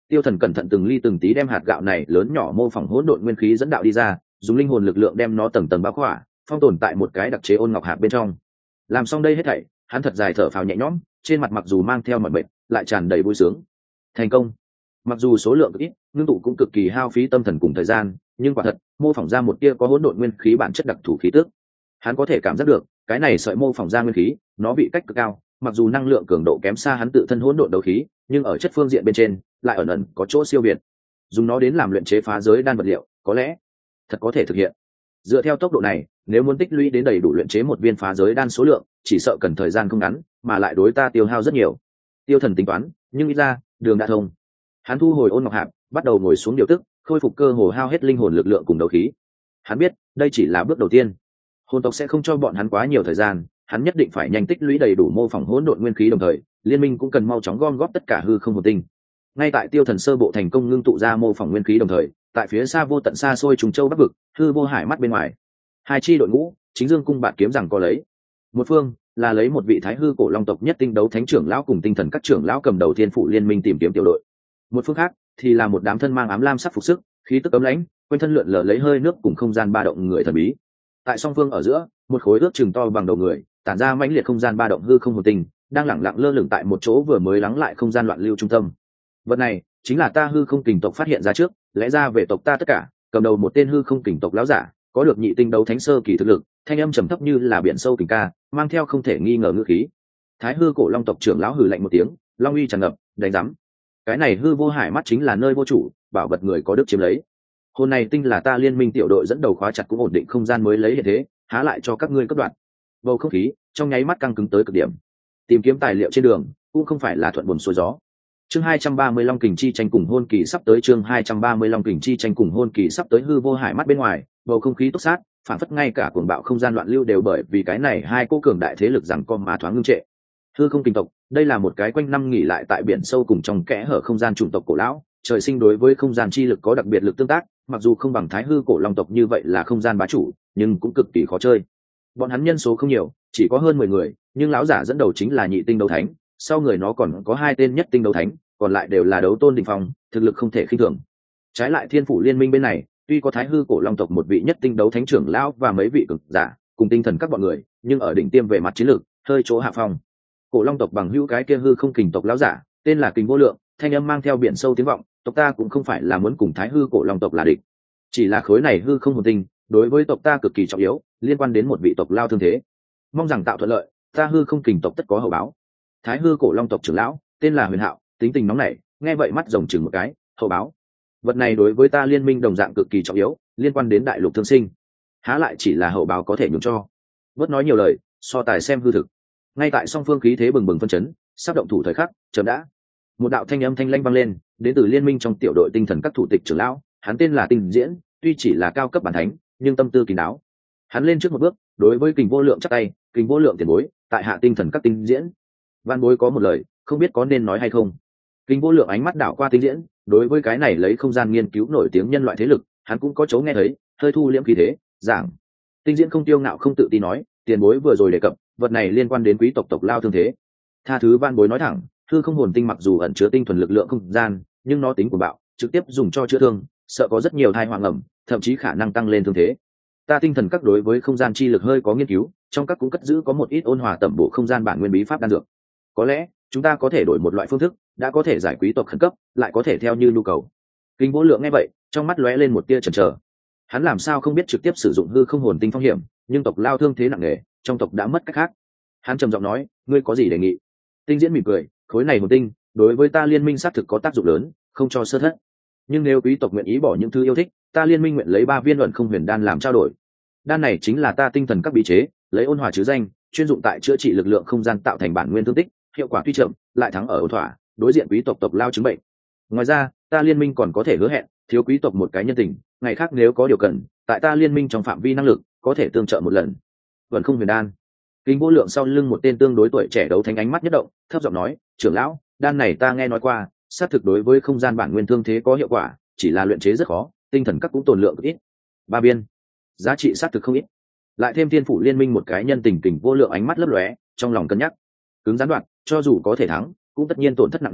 Tiêu Thần cẩn thận từng ly từng tí đem hạt gạo này lớn nhỏ mô phỏng hỗn độn nguyên khí dẫn đạo đi ra, dùng linh hồn lực lượng đem nó tầng tầng bao khỏa, phong tồn tại một cái đặc chế ôn ngọc hạt bên trong. Làm xong đây hết thảy, hắn thật dài thở phào nhẹ nhõm, trên mặt mặc dù mang theo mọi bệnh, lại tràn đầy vui sướng. Thành công. Mặc dù số lượng ít, ngưng tụ cũng cực kỳ hao phí tâm thần cùng thời gian, nhưng quả thật, mô phỏng ra một tia có hỗn độn nguyên khí bản chất đặc thù khí tức. Hắn có thể cảm giác được, cái này sợi mô phỏng ra nguyên khí, nó vị cách cực cao, mặc dù năng lượng cường độ kém xa hắn tự thân hỗn độn đấu khí, nhưng ở chất phương diện bên trên, lại ẩn ẩn có chỗ siêu việt. Dùng nó đến làm luyện chế phá giới đan vật liệu, có lẽ thật có thể thực hiện. Dựa theo tốc độ này, nếu muốn tích lũy đến đầy đủ luyện chế một viên phá giới đan số lượng, chỉ sợ cần thời gian không ngắn, mà lại đối ta tiêu hao rất nhiều. Tiêu Thần tính toán, nhưng ít ra, đường đã thông. Hắn thu hồi ôn ngọc hạp, bắt đầu ngồi xuống điều tức, khôi phục cơ hồ hao hết linh hồn lực lượng cùng đấu khí. Hắn biết, đây chỉ là bước đầu tiên. Hồn tộc sẽ không cho bọn hắn quá nhiều thời gian, hắn nhất định phải nhanh tích lũy đầy đủ mô phỏng hỗn độn nguyên khí, đồng thời, liên minh cũng cần mau chóng gom góp tất cả hư không hồn tinh. Ngay tại Tiêu Thần sơ bộ thành công ngưng tụ ra mô phỏng nguyên khí đồng thời, tại phía xa vô tận xa xôi trùng châu bắc vực, hư vô hải mắt bên ngoài, hai chi đội ngũ chính dương cung bạt kiếm rằng có lấy. Một phương là lấy một vị thái hư cổ long tộc nhất tinh đấu thánh trưởng lão cùng tinh thần các trưởng lão cầm đầu thiên phủ liên minh tìm kiếm tiểu đội. Một phương khác thì là một đám thân mang ám lam sắc phục sức, khí tức cấm lãnh, quanh thân lượn lờ lấy hơi nước cùng không gian ba động người thần bí. Tại song phương ở giữa, một khối ước chừng to bằng đầu người, tản ra mãnh liệt không gian ba động hư không hồn tinh, đang lẳng lặng lơ lửng tại một chỗ vừa mới lắng lại không gian loạn lưu trung tâm. Vật này chính là ta hư không kình tộc phát hiện ra trước, lẽ ra về tộc ta tất cả, cầm đầu một tên hư không kình tộc lão giả, có được nhị tinh đấu thánh sơ kỳ thực lực, thanh âm trầm thấp như là biển sâu kình ca, mang theo không thể nghi ngờ ngữ khí. Thái hư cổ long tộc trưởng lão hừ lạnh một tiếng, long uy tràn ngập, đánh rắm. Cái này hư vô hải mắt chính là nơi vô chủ, bảo vật người có đức chiếm lấy. Hôm nay tinh là ta liên minh tiểu đội dẫn đầu khóa chặt cũng ổn định không gian mới lấy hiện thế, há lại cho các ngươi cất đoạn. Bầu không khí trong nháy mắt căng cứng tới cực điểm. Tìm kiếm tài liệu trên đường cũng không phải là thuận buồm xuôi gió. Chương hai trăm ba mươi Long kình chi tranh cùng hôn kỳ sắp tới, chương hai trăm ba mươi Long kình chi tranh cùng hôn kỳ sắp tới. Hư vô hải mắt bên ngoài, bầu không khí túc sát, phản phất ngay cả cuồng bạo không gian loạn lưu đều bởi vì cái này hai cô cường đại thế lực rằng co mà thoáng ngưng trệ. Hư không kình tộc, đây là một cái quanh năm nghỉ lại tại biển sâu cùng trong kẽ hở không gian chủng tộc cổ lão, trời sinh đối với không gian chi lực có đặc biệt lực tương tác, mặc dù không bằng thái hư cổ long tộc như vậy là không gian bá chủ, nhưng cũng cực kỳ khó chơi. Bọn hắn nhân số không nhiều, chỉ có hơn mười người, nhưng lão giả dẫn đầu chính là nhị tinh đấu thánh, sau người nó còn có hai tên nhất tinh đấu thánh, còn lại đều là đấu tôn đỉnh phong, thực lực không thể khinh thường. Trái lại thiên phủ liên minh bên này, tuy có thái hư cổ long tộc một vị nhất tinh đấu thánh trưởng lão và mấy vị cường giả cùng tinh thần các bọn người, nhưng ở đỉnh tiêm về mặt chiến lược hơi chỗ hạ phong. Cổ long tộc bằng hữu cái kia hư không kình tộc lão giả, tên là Kình Vô Lượng, thanh âm mang theo biển sâu tiếng vọng, tộc ta cũng không phải là muốn cùng thái hư cổ long tộc là địch, chỉ là khối này hư không hồn tinh đối với tộc ta cực kỳ trọng yếu, liên quan đến một vị tộc lao thương thế, mong rằng tạo thuận lợi, ta hư không kình tộc tất có hậu báo. Thái hư cổ long tộc trưởng lão tên là Huyền Hạo, tính tình nóng nảy, nghe vậy mắt rồng chừng một cái. Hậu báo? Vật này đối với ta liên minh đồng dạng cực kỳ trọng yếu, liên quan đến đại lục thương sinh, há lại chỉ là hậu báo có thể nhường cho. Bớt nói nhiều lời, so tài xem hư thực. Ngay tại song phương khí thế bừng bừng phân chấn, sắp động thủ thời khắc, chậm đã. Một đạo thanh âm thanh lãnh vang lên, đến từ liên minh trong tiểu đội tinh thần các thủ tịch trưởng lão, hắn tên là Tinh Diễn, tuy chỉ là cao cấp bản thánh, nhưng tâm tư kín đáo. Hắn lên trước một bước, đối với Kình Vô Lượng chắp tay, Kình Vô Lượng tiền bối, tại hạ tinh thần các Tinh Diễn. Văn bối có một lời, không biết có nên nói hay không. Kình Vô Lượng ánh mắt đảo qua Tinh Diễn, đối với cái này lấy không gian nghiên cứu nổi tiếng nhân loại thế lực, hắn cũng có chỗ nghe thấy, hơi thu liễm khí thế, giảng. Tinh Diễn không tiêu ngạo không tự tin nói, tiền bối vừa rồi đề cập, vật này liên quan đến quý tộc tộc lao thương thế. Tha thứ Văn bối nói thẳng, hư không hồn tinh mặc dù ẩn chứa tinh thuần lực lượng không gian, nhưng nó tính của bạo, trực tiếp dùng cho chữa thương, sợ có rất nhiều thai hoàng ẩm, thậm chí khả năng tăng lên thương thế. Ta tinh thần các đối với không gian chi lực hơi có nghiên cứu, trong các cũng cất giữ có một ít ôn hòa tẩm bổ không gian bản nguyên bí pháp đan dược. Có lẽ chúng ta có thể đổi một loại phương thức, đã có thể giải quý tộc khẩn cấp, lại có thể theo như nhu cầu. Kình Vô Lượng nghe vậy, trong mắt lóe lên một tia chần chờ. Hắn làm sao không biết trực tiếp sử dụng hư không hồn tinh phong hiểm, nhưng tộc lao thương thế nặng nề, trong tộc đã mất cách khác. Hắn trầm giọng nói, ngươi có gì đề nghị? Tinh Diễn mỉm cười, khối này hồn tinh đối với ta liên minh xác thực có tác dụng lớn, không cho sơ thất. Nhưng nếu quý tộc nguyện ý bỏ những thứ yêu thích, ta liên minh nguyện lấy ba viên luận không huyền đan làm trao đổi. Đan này chính là ta tinh thần các bí chế, lấy ôn hòa chứ danh, chuyên dụng tại chữa trị lực lượng không gian tạo thành bản nguyên thương tích, hiệu quả tuy chậm, lại thắng ở ổn thỏa, đối diện quý tộc tộc lao chứng bệnh. Ngoài ra, ta liên minh còn có thể hứa hẹn, thiếu quý tộc một cái nhân tình, ngày khác nếu có điều cần, tại ta liên minh trong phạm vi năng lực, có thể tương trợ một lần. Luận không huyền đan. Kình Vô Lượng sau lưng một tên tương đối tuổi trẻ đấu thánh ánh mắt nhất động, thấp giọng nói, trưởng lão, đan này ta nghe nói qua, xác thực đối với không gian bản nguyên thương thế có hiệu quả, chỉ là luyện chế rất khó, tinh thần các cũng tồn lượng ít. Ba viên, giá trị xác thực không ít. Lại thêm thiên phủ liên minh một cái nhân tình. Kình Vô Lượng ánh mắt lấp lóe, trong lòng cân nhắc, cứng rắn đoạn, cho dù có thể thắng, cũng tất nhiên tổn thất nặng nề,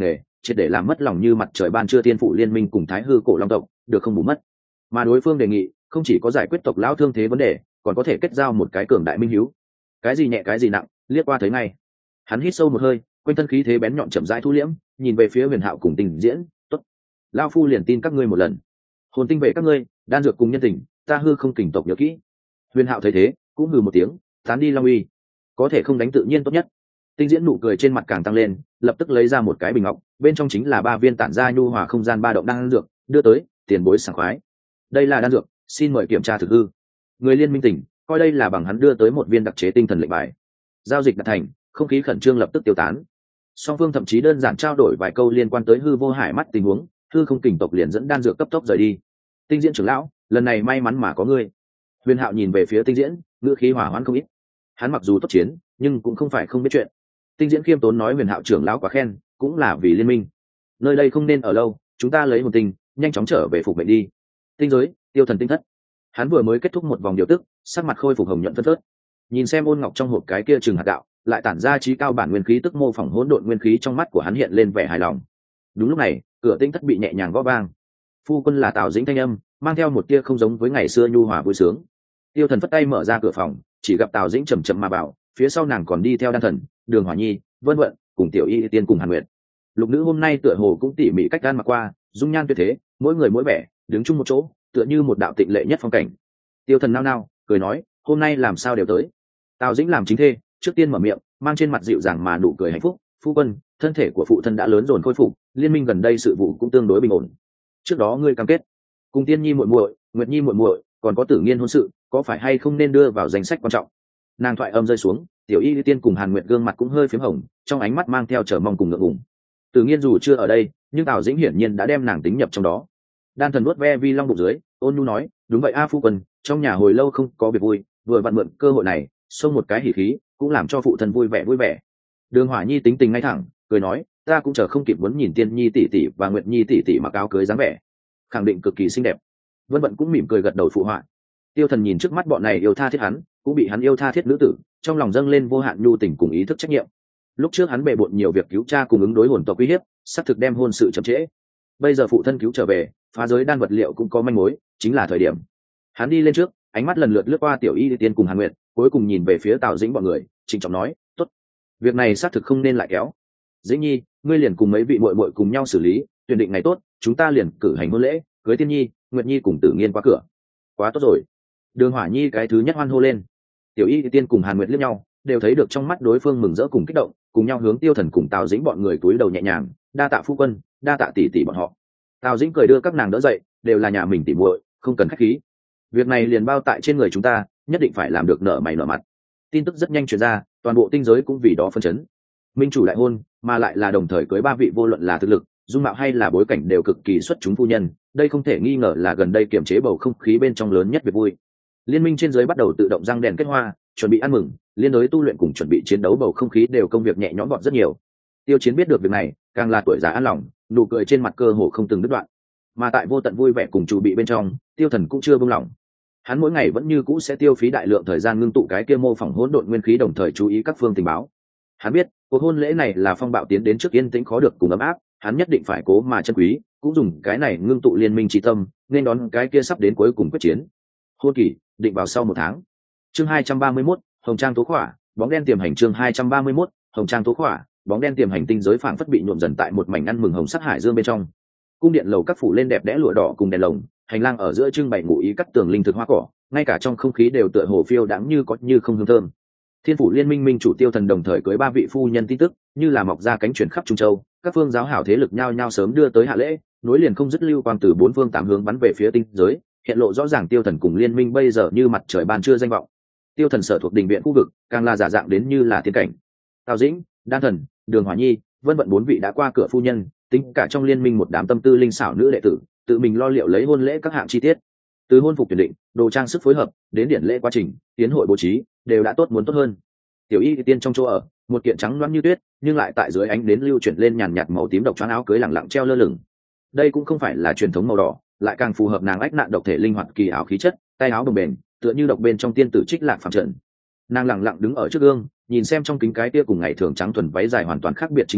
triệt để làm mất lòng như mặt trời ban trưa tiên phụ liên minh cùng thái hư cổ long tộc được không bù mất. Mà đối phương đề nghị không chỉ có giải quyết tộc lão thương thế vấn đề, còn có thể kết giao một cái cường đại minh hiếu. Cái gì nhẹ cái gì nặng, liếc qua thấy ngay. Hắn hít sâu một hơi, quanh thân khí thế bén nhọn chậm rãi thu liễm, nhìn về phía Huyền Hạo cùng Tình Diễn, "Tốt, lão phu liền tin các ngươi một lần. Hồn tinh về các ngươi, đan dược cùng nhân tình, ta hư không kình tộc nhớ kỹ." Huyền Hạo thấy thế, cũng hừ một tiếng, tán đi long uy. Có thể không đánh tự nhiên tốt nhất. Tinh Diễn nụ cười trên mặt càng tăng lên, lập tức lấy ra một cái bình ngọc, bên trong chính là ba viên tản ra nhu hòa không gian ba động đan dược, đưa tới, tiền bối sảng khoái. "Đây là đan dược, xin mời kiểm tra thực hư." Người Liên Minh tỉnh, coi đây là bằng hắn đưa tới một viên đặc chế tinh thần lệnh bài. Giao dịch đạt thành, không khí khẩn trương lập tức tiêu tán. Song phương thậm chí đơn giản trao đổi vài câu liên quan tới hư vô hải mắt tình huống, hư không kình tộc liền dẫn đan dược cấp tốc rời đi. Tinh Diễn trưởng lão, lần này may mắn mà có ngươi. Huyền Hạo nhìn về phía Tinh Diễn, ngữ khí hỏa hoãn không ít. Hắn mặc dù tốt chiến, nhưng cũng không phải không biết chuyện. Tinh Diễn khiêm tốn nói Huyền Hạo trưởng lão quá khen, cũng là vì liên minh. Nơi đây không nên ở lâu, chúng ta lấy một tinh, nhanh chóng trở về phục mệnh đi. Tinh giới, Tiêu Thần tinh thất. Hắn vừa mới kết thúc một vòng điều tức, sắc mặt khôi phục hồng nhuận phấn phớt. Nhìn xem ôn ngọc trong hộp cái kia trừng hạt gạo, lại tản ra trí cao bản nguyên khí tức mô phỏng hỗn độn nguyên khí, trong mắt của hắn hiện lên vẻ hài lòng. Đúng lúc này, cửa tinh thất bị nhẹ nhàng gõ vang. Phu quân là Tào Dĩnh thanh âm, mang theo một tia không giống với ngày xưa nhu hòa vui sướng. Tiêu Thần phất tay mở ra cửa phòng, chỉ gặp Tào Dĩnh chậm chậm mà bảo, phía sau nàng còn đi theo Đan Thần, Đường Hỏa Nhi, Vân Vận, cùng Tiểu Y Tiên cùng Hàn Nguyệt. Lục nữ hôm nay tựa hồ cũng tỉ mỉ cách gan mặc qua, dung nhan tuyệt thế, mỗi người mỗi vẻ, đứng chung một chỗ, tựa như một đạo tịnh lệ nhất phong cảnh. Tiêu Thần nao nao, cười nói, hôm nay làm sao đều tới. Tào Dĩnh làm chính thê, trước tiên mở miệng, mang trên mặt dịu dàng mà nụ cười hạnh phúc, phu quân, thân thể của phụ thân đã lớn dồn khôi phục, liên minh gần đây sự vụ cũng tương đối bình ổn. Trước đó ngươi cam kết cùng Tiên Nhi muội muội, Nguyệt Nhi muội muội, còn có Tử Nghiên hôn sự, có phải hay không nên đưa vào danh sách quan trọng? Nàng thoại âm rơi xuống, Tiểu Y Tiên cùng Hàn Nguyệt gương mặt cũng hơi phím hồng, trong ánh mắt mang theo chờ mong cùng ngượng ngùng. Tử Nghiên dù chưa ở đây, nhưng Tào Dĩnh hiển nhiên đã đem nàng tính nhập trong đó. Đan Thần vuốt ve vi long bụng dưới, ôn nhu nói, đúng vậy a phu quân, trong nhà hồi lâu không có việc vui, vừa vặn mượn cơ hội này, xông một cái hỉ khí, cũng làm cho phụ thân vui vẻ vui vẻ. Đường Hỏa Nhi tính tình ngay thẳng, cười nói, ta cũng chờ không kịp muốn nhìn Tiên Nhi tỷ tỷ và Nguyệt Nhi tỷ tỷ mặc áo cưới dáng vẻ, khẳng định cực kỳ xinh đẹp. Vân Vận cũng mỉm cười gật đầu phụ họa. Tiêu Thần nhìn trước mắt bọn này yêu tha thiết hắn, cũng bị hắn yêu tha thiết nữ tử, trong lòng dâng lên vô hạn nhu tình cùng ý thức trách nhiệm. Lúc trước hắn bề bộn nhiều việc cứu cha cùng ứng đối hồn tộc uy hiếp, sắp thực đem hôn sự chậm trễ. Bây giờ phụ thân cứu trở về, phá giới đan vật liệu cũng có manh mối, chính là thời điểm. Hắn đi lên trước, ánh mắt lần lượt lướt qua Tiểu Y Tiên cùng Hàn Nguyệt, cuối cùng nhìn về phía Tào Dĩnh bọn người, trịnh trọng nói, tốt, việc này xác thực không nên lại kéo. Dĩnh Nhi, ngươi liền cùng mấy vị muội muội cùng nhau xử lý, tuyển định ngày tốt, chúng ta liền cử hành hôn lễ, cưới Tiên Nhi, Nguyệt Nhi cùng Tử Nghiên qua cửa. Quá tốt rồi. Đường Hỏa Nhi cái thứ nhất hoan hô lên. Tiểu Y Tiên cùng Hàn Nguyệt liếc nhau, đều thấy được trong mắt đối phương mừng rỡ cùng kích động, cùng nhau hướng Tiêu Thần cùng Tào Dĩnh bọn người cúi đầu nhẹ nhàng, đa tạ phu quân, đa tạ tỷ tỷ bọn họ. Tào Dĩnh cười đưa các nàng đỡ dậy, đều là nhà mình tỷ muội, không cần khách khí. Việc này liền bao tại trên người chúng ta, nhất định phải làm được nở mày nở mặt. Tin tức rất nhanh truyền ra, toàn bộ tinh giới cũng vì đó phân chấn. Minh chủ đại hôn, mà lại là đồng thời cưới ba vị vô luận là thực lực, dung mạo hay là bối cảnh đều cực kỳ xuất chúng phu nhân, đây không thể nghi ngờ là gần đây kiềm chế bầu không khí bên trong lớn nhất việc vui. Liên minh trên giới bắt đầu tự động răng đèn kết hoa, chuẩn bị ăn mừng, liên đối tu luyện cùng chuẩn bị chiến đấu bầu không khí đều công việc nhẹ nhõm gọn rất nhiều. Tiêu Chiến biết được việc này, càng là tuổi già an lòng, nụ cười trên mặt cơ hồ không từng đứt đoạn. Mà tại vô tận vui vẻ cùng chủ bị bên trong, Tiêu Thần cũng chưa buông lỏng. Hắn mỗi ngày vẫn như cũ sẽ tiêu phí đại lượng thời gian ngưng tụ cái kia mô phỏng hỗn độn nguyên khí, đồng thời chú ý các phương tình báo. Hắn biết, cuộc hôn lễ này là phong bạo tiến đến trước yên tĩnh khó được cùng ấm áp, hắn nhất định phải cố mà trân quý, cũng dùng cái này ngưng tụ liên minh trí tâm, nên đón cái kia sắp đến cuối cùng quyết chiến. Hôn kỳ định vào sau một tháng. Chương hai trăm ba mươi mốt, Hồng Trang tố khỏa, bóng đen tiềm hành. Chương hai trăm ba mươi mốt, Hồng Trang tố khỏa, bóng đen tiềm hành. Tinh giới phảng phất bị nhuộm dần tại một mảnh ăn mừng hồng sắc hải dương bên trong. Cung điện lầu các phủ lên đẹp đẽ lụa đỏ cùng đèn lồng, hành lang ở giữa trưng bày ngụ ý cắt tường linh thực hoa cỏ, ngay cả trong không khí đều tựa hồ phiêu đãng như có như không hương thơm. Thiên phủ liên minh minh chủ Tiêu Thần đồng thời cưới ba vị phu nhân tin tức, như là mọc ra cánh truyền khắp Trung Châu, các phương giáo hảo thế lực nhao nhao sớm đưa tới hạ lễ, nối liền không dứt lưu quang từ bốn phương tám hướng bắn về phía tinh giới, hiện lộ rõ ràng Tiêu Thần cùng liên minh bây giờ như mặt trời ban trưa danh vọng. Tiêu Thần sở thuộc đình viện khu vực, càng là giả dạng đến như là tiên cảnh. Tào Dĩnh, Đan Thần, Đường Hỏa Nhi, Vân Vận bốn vị đã qua cửa phu nhân, tính cả trong liên minh một đám tâm tư linh xảo nữ đệ tử, tự mình lo liệu lấy hôn lễ các hạng chi tiết. Từ hôn phục tuyển định, đồ trang sức phối hợp, đến điển lễ quá trình, tiến hội bố trí, đều đã tốt muốn tốt hơn. Tiểu Y Tiên trong chỗ ở, một kiện trắng loáng như tuyết, nhưng lại tại dưới ánh đến lưu chuyển lên nhàn nhạt màu tím độc choáng áo cưới lẳng lặng treo lơ lửng. Đây cũng không phải là truyền thống màu đỏ, lại càng phù hợp nàng ách nạn độc thể linh hoạt kỳ ảo khí chất, tay áo bồng bềnh, tựa như độc bên trong tiên tử trích lạc phàm trần. Nàng lẳng lặng đứng ở trước gương, nhìn xem trong kính cái kia cùng ngày thường trắng thuần váy dài hoàn toàn khác biệt chính mình,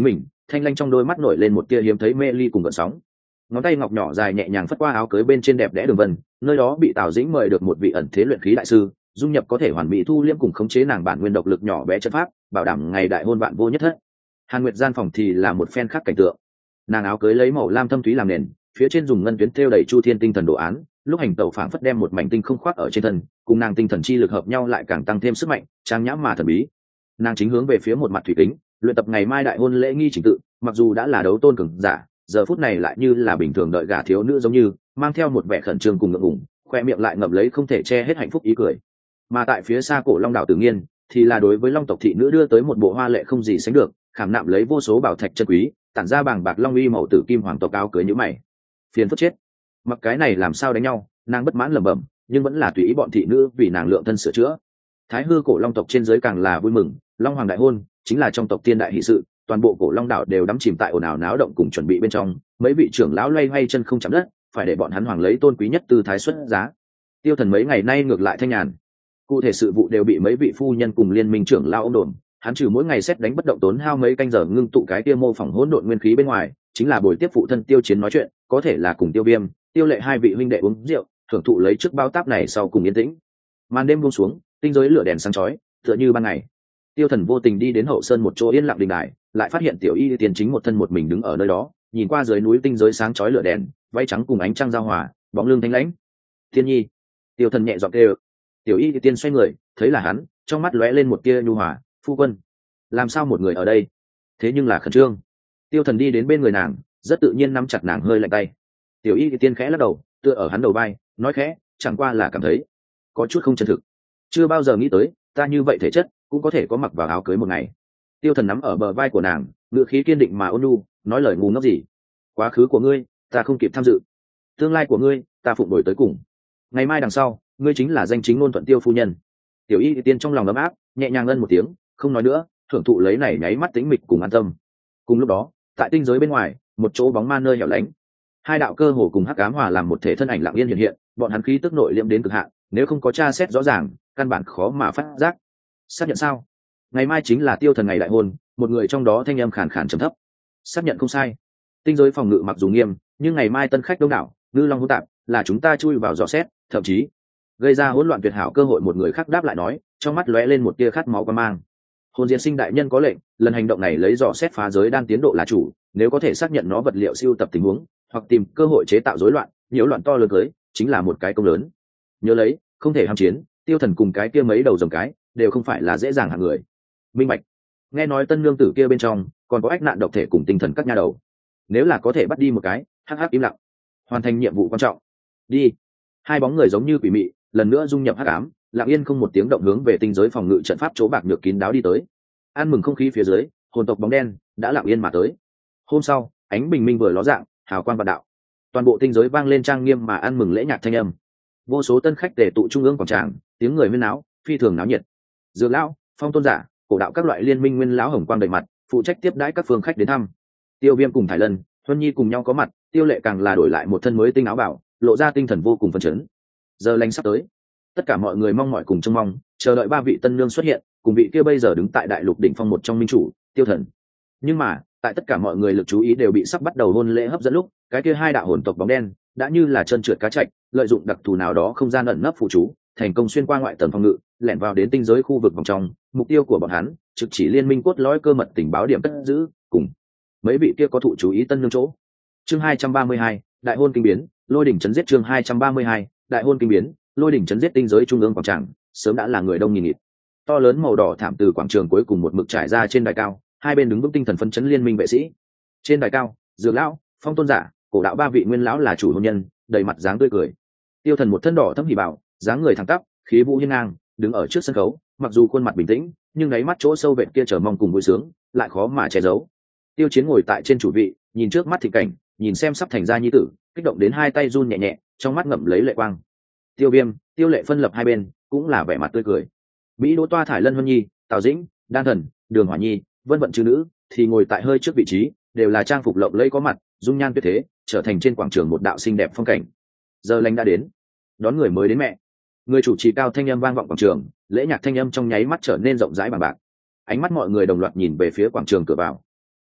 thanh lanh trong đôi mắt nổi lên một tia hiếm thấy mê ly cùng gợn sóng. Ngón tay ngọc nhỏ dài nhẹ nhàng phất qua áo cưới bên trên đẹp đẽ đường vân, nơi đó bị Tào Dĩnh mời được một vị ẩn thế luyện khí đại sư, dung nhập có thể hoàn mỹ thu liễm cùng khống chế nàng bản nguyên độc lực nhỏ bé chất pháp, bảo đảm ngày đại hôn vạn vô nhất thất. Hàn Nguyệt gian phòng thì là một phen khác cảnh tượng. Nàng áo cưới lấy màu lam thâm thúy làm nền, phía trên dùng ngân tuyến thêu đầy chu thiên tinh thần đồ án, lúc hành tẩu phảng phất đem một mảnh tinh không khoác ở trên thân, cùng nàng tinh thần chi lực hợp nhau lại càng tăng thêm sức mạnh, trang nhã mà thần bí. Nàng chính hướng về phía một mặt thủy kính, luyện tập ngày mai đại hôn lễ nghi trình tự, mặc dù đã là đấu tôn cường giả, giờ phút này lại như là bình thường đợi gả thiếu nữ giống như, mang theo một vẻ khẩn trương cùng ngượng ngùng, khoe miệng lại ngậm lấy không thể che hết hạnh phúc ý cười. Mà tại phía xa cổ Long đảo Tử Nghiên, thì là đối với Long tộc thị nữ đưa tới một bộ hoa lệ không gì sánh được, khảm nạm lấy vô số bảo thạch chân quý, tản ra bàng bạc long uy màu tử kim hoàng tộc áo cưới nhíu mày. Phiền phức chết. Mặc cái này làm sao đánh nhau, nàng bất mãn lẩm bẩm, nhưng vẫn là tùy ý bọn thị nữ vì nàng lượng thân sửa chữa. Thái hư cổ Long tộc trên dưới càng là vui mừng, Long hoàng đại hôn chính là trong tộc tiên đại hỷ sự, toàn bộ cổ Long đảo đều đắm chìm tại ồn ào náo động cùng chuẩn bị bên trong, mấy vị trưởng lão loay hoay chân không chạm đất, phải để bọn hắn hoàng lấy tôn quý nhất tư thái xuất giá. Tiêu Thần mấy ngày nay ngược lại thanh nhàn, cụ thể sự vụ đều bị mấy vị phu nhân cùng liên minh trưởng lão ôm đồn, hắn trừ mỗi ngày xét đánh bất động tốn hao mấy canh giờ ngưng tụ cái kia mô phỏng hỗn độn nguyên khí bên ngoài, chính là buổi tiếp phụ thân Tiêu Chiến nói chuyện, có thể là cùng Tiêu Viêm, Tiêu Lệ hai vị huynh đệ uống rượu, thưởng thụ lấy trước bao táp này sau cùng yên tĩnh. Màn đêm buông xuống, tinh giới lửa đèn sáng chói, tựa như ban ngày. Tiêu Thần vô tình đi đến hậu sơn một chỗ yên lặng đình đài, lại phát hiện Tiểu Y Tiên chính một thân một mình đứng ở nơi đó, nhìn qua dưới núi tinh giới sáng chói lửa đèn, váy trắng cùng ánh trăng giao hòa, bóng lưng thanh lãnh. Tiên Nhi. Tiêu Thần nhẹ giọng kêu. Tiểu Y Tiên xoay người, thấy là hắn, trong mắt lóe lên một tia nhu hòa. Phu quân, làm sao một người ở đây? Thế nhưng là khẩn trương. Tiêu Thần đi đến bên người nàng, rất tự nhiên nắm chặt nàng hơi lạnh tay. Tiểu Y Tiên khẽ lắc đầu, tựa ở hắn đầu vai, nói khẽ, chẳng qua là cảm thấy có chút không chân thực. Chưa bao giờ nghĩ tới, ta như vậy thể chất cũng có thể có mặc vào áo cưới một ngày. Tiêu Thần nắm ở bờ vai của nàng, ngữ khí kiên định mà ôn nhu, nói lời ngu ngốc gì? Quá khứ của ngươi, ta không kịp tham dự. Tương lai của ngươi, ta phụng đổi tới cùng. Ngày mai đằng sau, ngươi chính là danh chính ngôn thuận Tiêu phu nhân. Tiểu Y Tiên trong lòng ấm áp, nhẹ nhàng ân một tiếng, không nói nữa, thưởng thụ lấy này nháy mắt tĩnh mịch cùng an tâm. Cùng lúc đó, tại tinh giới bên ngoài, một chỗ bóng ma nơi hẻo lánh, hai đạo cơ hồ cùng hắc ám hòa làm một thể thân ảnh lặng yên hiện hiện, bọn hắn khí tức nội liễm đến cực hạn, nếu không có tra xét rõ ràng, căn bản khó mà phát giác. Xác nhận sao? Ngày mai chính là Tiêu Thần ngày đại hôn, một người trong đó thanh âm khàn khàn trầm thấp. Xác nhận không sai. Tinh giới phòng ngự mặc dù nghiêm, nhưng ngày mai tân khách đông đảo, ngư long hỗn tạp, là chúng ta chui vào dò xét, thậm chí gây ra hỗn loạn tuyệt hảo cơ hội. Một người khác đáp lại nói, trong mắt lóe lên một tia khát máu quan mang. Hồn Diên Sinh đại nhân có lệnh, lần hành động này lấy dò xét phá giới đan tiến độ là chủ, nếu có thể xác nhận nó vật liệu siêu tập tình huống, hoặc tìm cơ hội chế tạo rối loạn, nhiễu loạn to lớn cưới, chính là một cái công lớn. Nhớ lấy, không thể ham chiến, Tiêu Thần cùng cái kia mấy đầu rồng cái, đều không phải là dễ dàng hạng người. Minh bạch. Nghe nói tân nương tử kia bên trong còn có ách nạn độc thể cùng tinh thần các nha đầu, nếu là có thể bắt đi một cái, hắc hắc im lặng, hoàn thành nhiệm vụ quan trọng. Đi. Hai bóng người giống như quỷ mị, lần nữa dung nhập hắc ám, lặng yên không một tiếng động hướng về tinh giới phòng ngự trận pháp chỗ bạc nhược kín đáo đi tới. An mừng không khí phía dưới, hồn tộc bóng đen đã lặng yên mà tới. Hôm sau, ánh bình minh vừa ló dạng, hào quang vạn đạo, toàn bộ tinh giới vang lên trang nghiêm mà ăn mừng lễ nhạc thanh âm. Vô số tân khách tề tụ trung ương quảng tràng, tiếng người huyên náo, phi thường náo nhiệt. Dược lão, Phong tôn giả, cổ đạo các loại liên minh nguyên lão hồng quang đầy mặt, phụ trách tiếp đãi các phương khách đến thăm. Tiêu Viêm cùng Thải Lân, Huân Nhi cùng nhau có mặt, Tiêu Lệ càng là đổi lại một thân mới tinh áo bảo, lộ ra tinh thần vô cùng phấn chấn. Giờ lành sắp tới, tất cả mọi người mong mỏi cùng trông mong, chờ đợi ba vị tân nương xuất hiện, cùng vị kia bây giờ đứng tại đại lục đỉnh phong một trong minh chủ, Tiêu Thần. Nhưng mà, tại tất cả mọi người lực chú ý đều bị sắp bắt đầu hôn lễ hấp dẫn lúc, cái kia hai đạo hồn tộc bóng đen đã như là chân trượt cá chạch, lợi dụng đặc thù nào đó không gian ẩn nấp phụ chú, thành công xuyên qua ngoại tầng phòng ngự, lẻn vào đến tinh giới khu vực vòng trong. Mục tiêu của bọn hắn trực chỉ liên minh cốt lõi cơ mật tình báo điểm cất giữ, cùng mấy vị kia có thụ chú ý tân nương chỗ. Chương hai trăm ba mươi hai, đại hôn kinh biến, lôi đỉnh chấn giết. Chương hai trăm ba mươi hai, đại hôn kinh biến, lôi đỉnh chấn giết. Tinh giới trung ương quảng trường sớm đã là người đông nghìn nghịt. To lớn màu đỏ thảm từ quảng trường cuối cùng một mực trải ra trên đài cao, hai bên đứng vững tinh thần phấn chấn liên minh vệ sĩ. Trên đài cao, Dược lão, Phong tôn giả, cổ đạo ba vị nguyên lão là chủ hôn nhân, đầy mặt dáng tươi cười. Tiêu Thần một thân đỏ thẫm hỉ bảo, dáng người thẳng tắp, khí vũ hiên ngang, đứng ở trước sân khấu, mặc dù khuôn mặt bình tĩnh, nhưng đáy mắt chỗ sâu vệt kia chờ mong cùng vui sướng, lại khó mà che giấu. Tiêu Chiến ngồi tại trên chủ vị, nhìn trước mắt thị cảnh, nhìn xem sắp thành ra nhi tử, kích động đến hai tay run nhẹ nhẹ, trong mắt ngậm lấy lệ quang. Tiêu Viêm, Tiêu Lệ phân lập hai bên, cũng là vẻ mặt tươi cười. Mỹ Đỗ Toa, Thải Lân, Huân Nhi, Tào Dĩnh, Đan Thần, Đường Hỏa Nhi, vân vận chư nữ thì ngồi tại hơi trước vị trí, đều là trang phục lộng lẫy có mặt, dung nhan tuyệt thế, trở thành trên quảng trường một đạo xinh đẹp phong cảnh. Giờ lành đã đến, đón người mới đến mẹ. Người chủ trì cao thanh âm vang vọng quảng trường, lễ nhạc thanh âm trong nháy mắt trở nên rộng rãi bằng bạc. Ánh mắt mọi người đồng loạt nhìn về phía quảng trường cửa vào.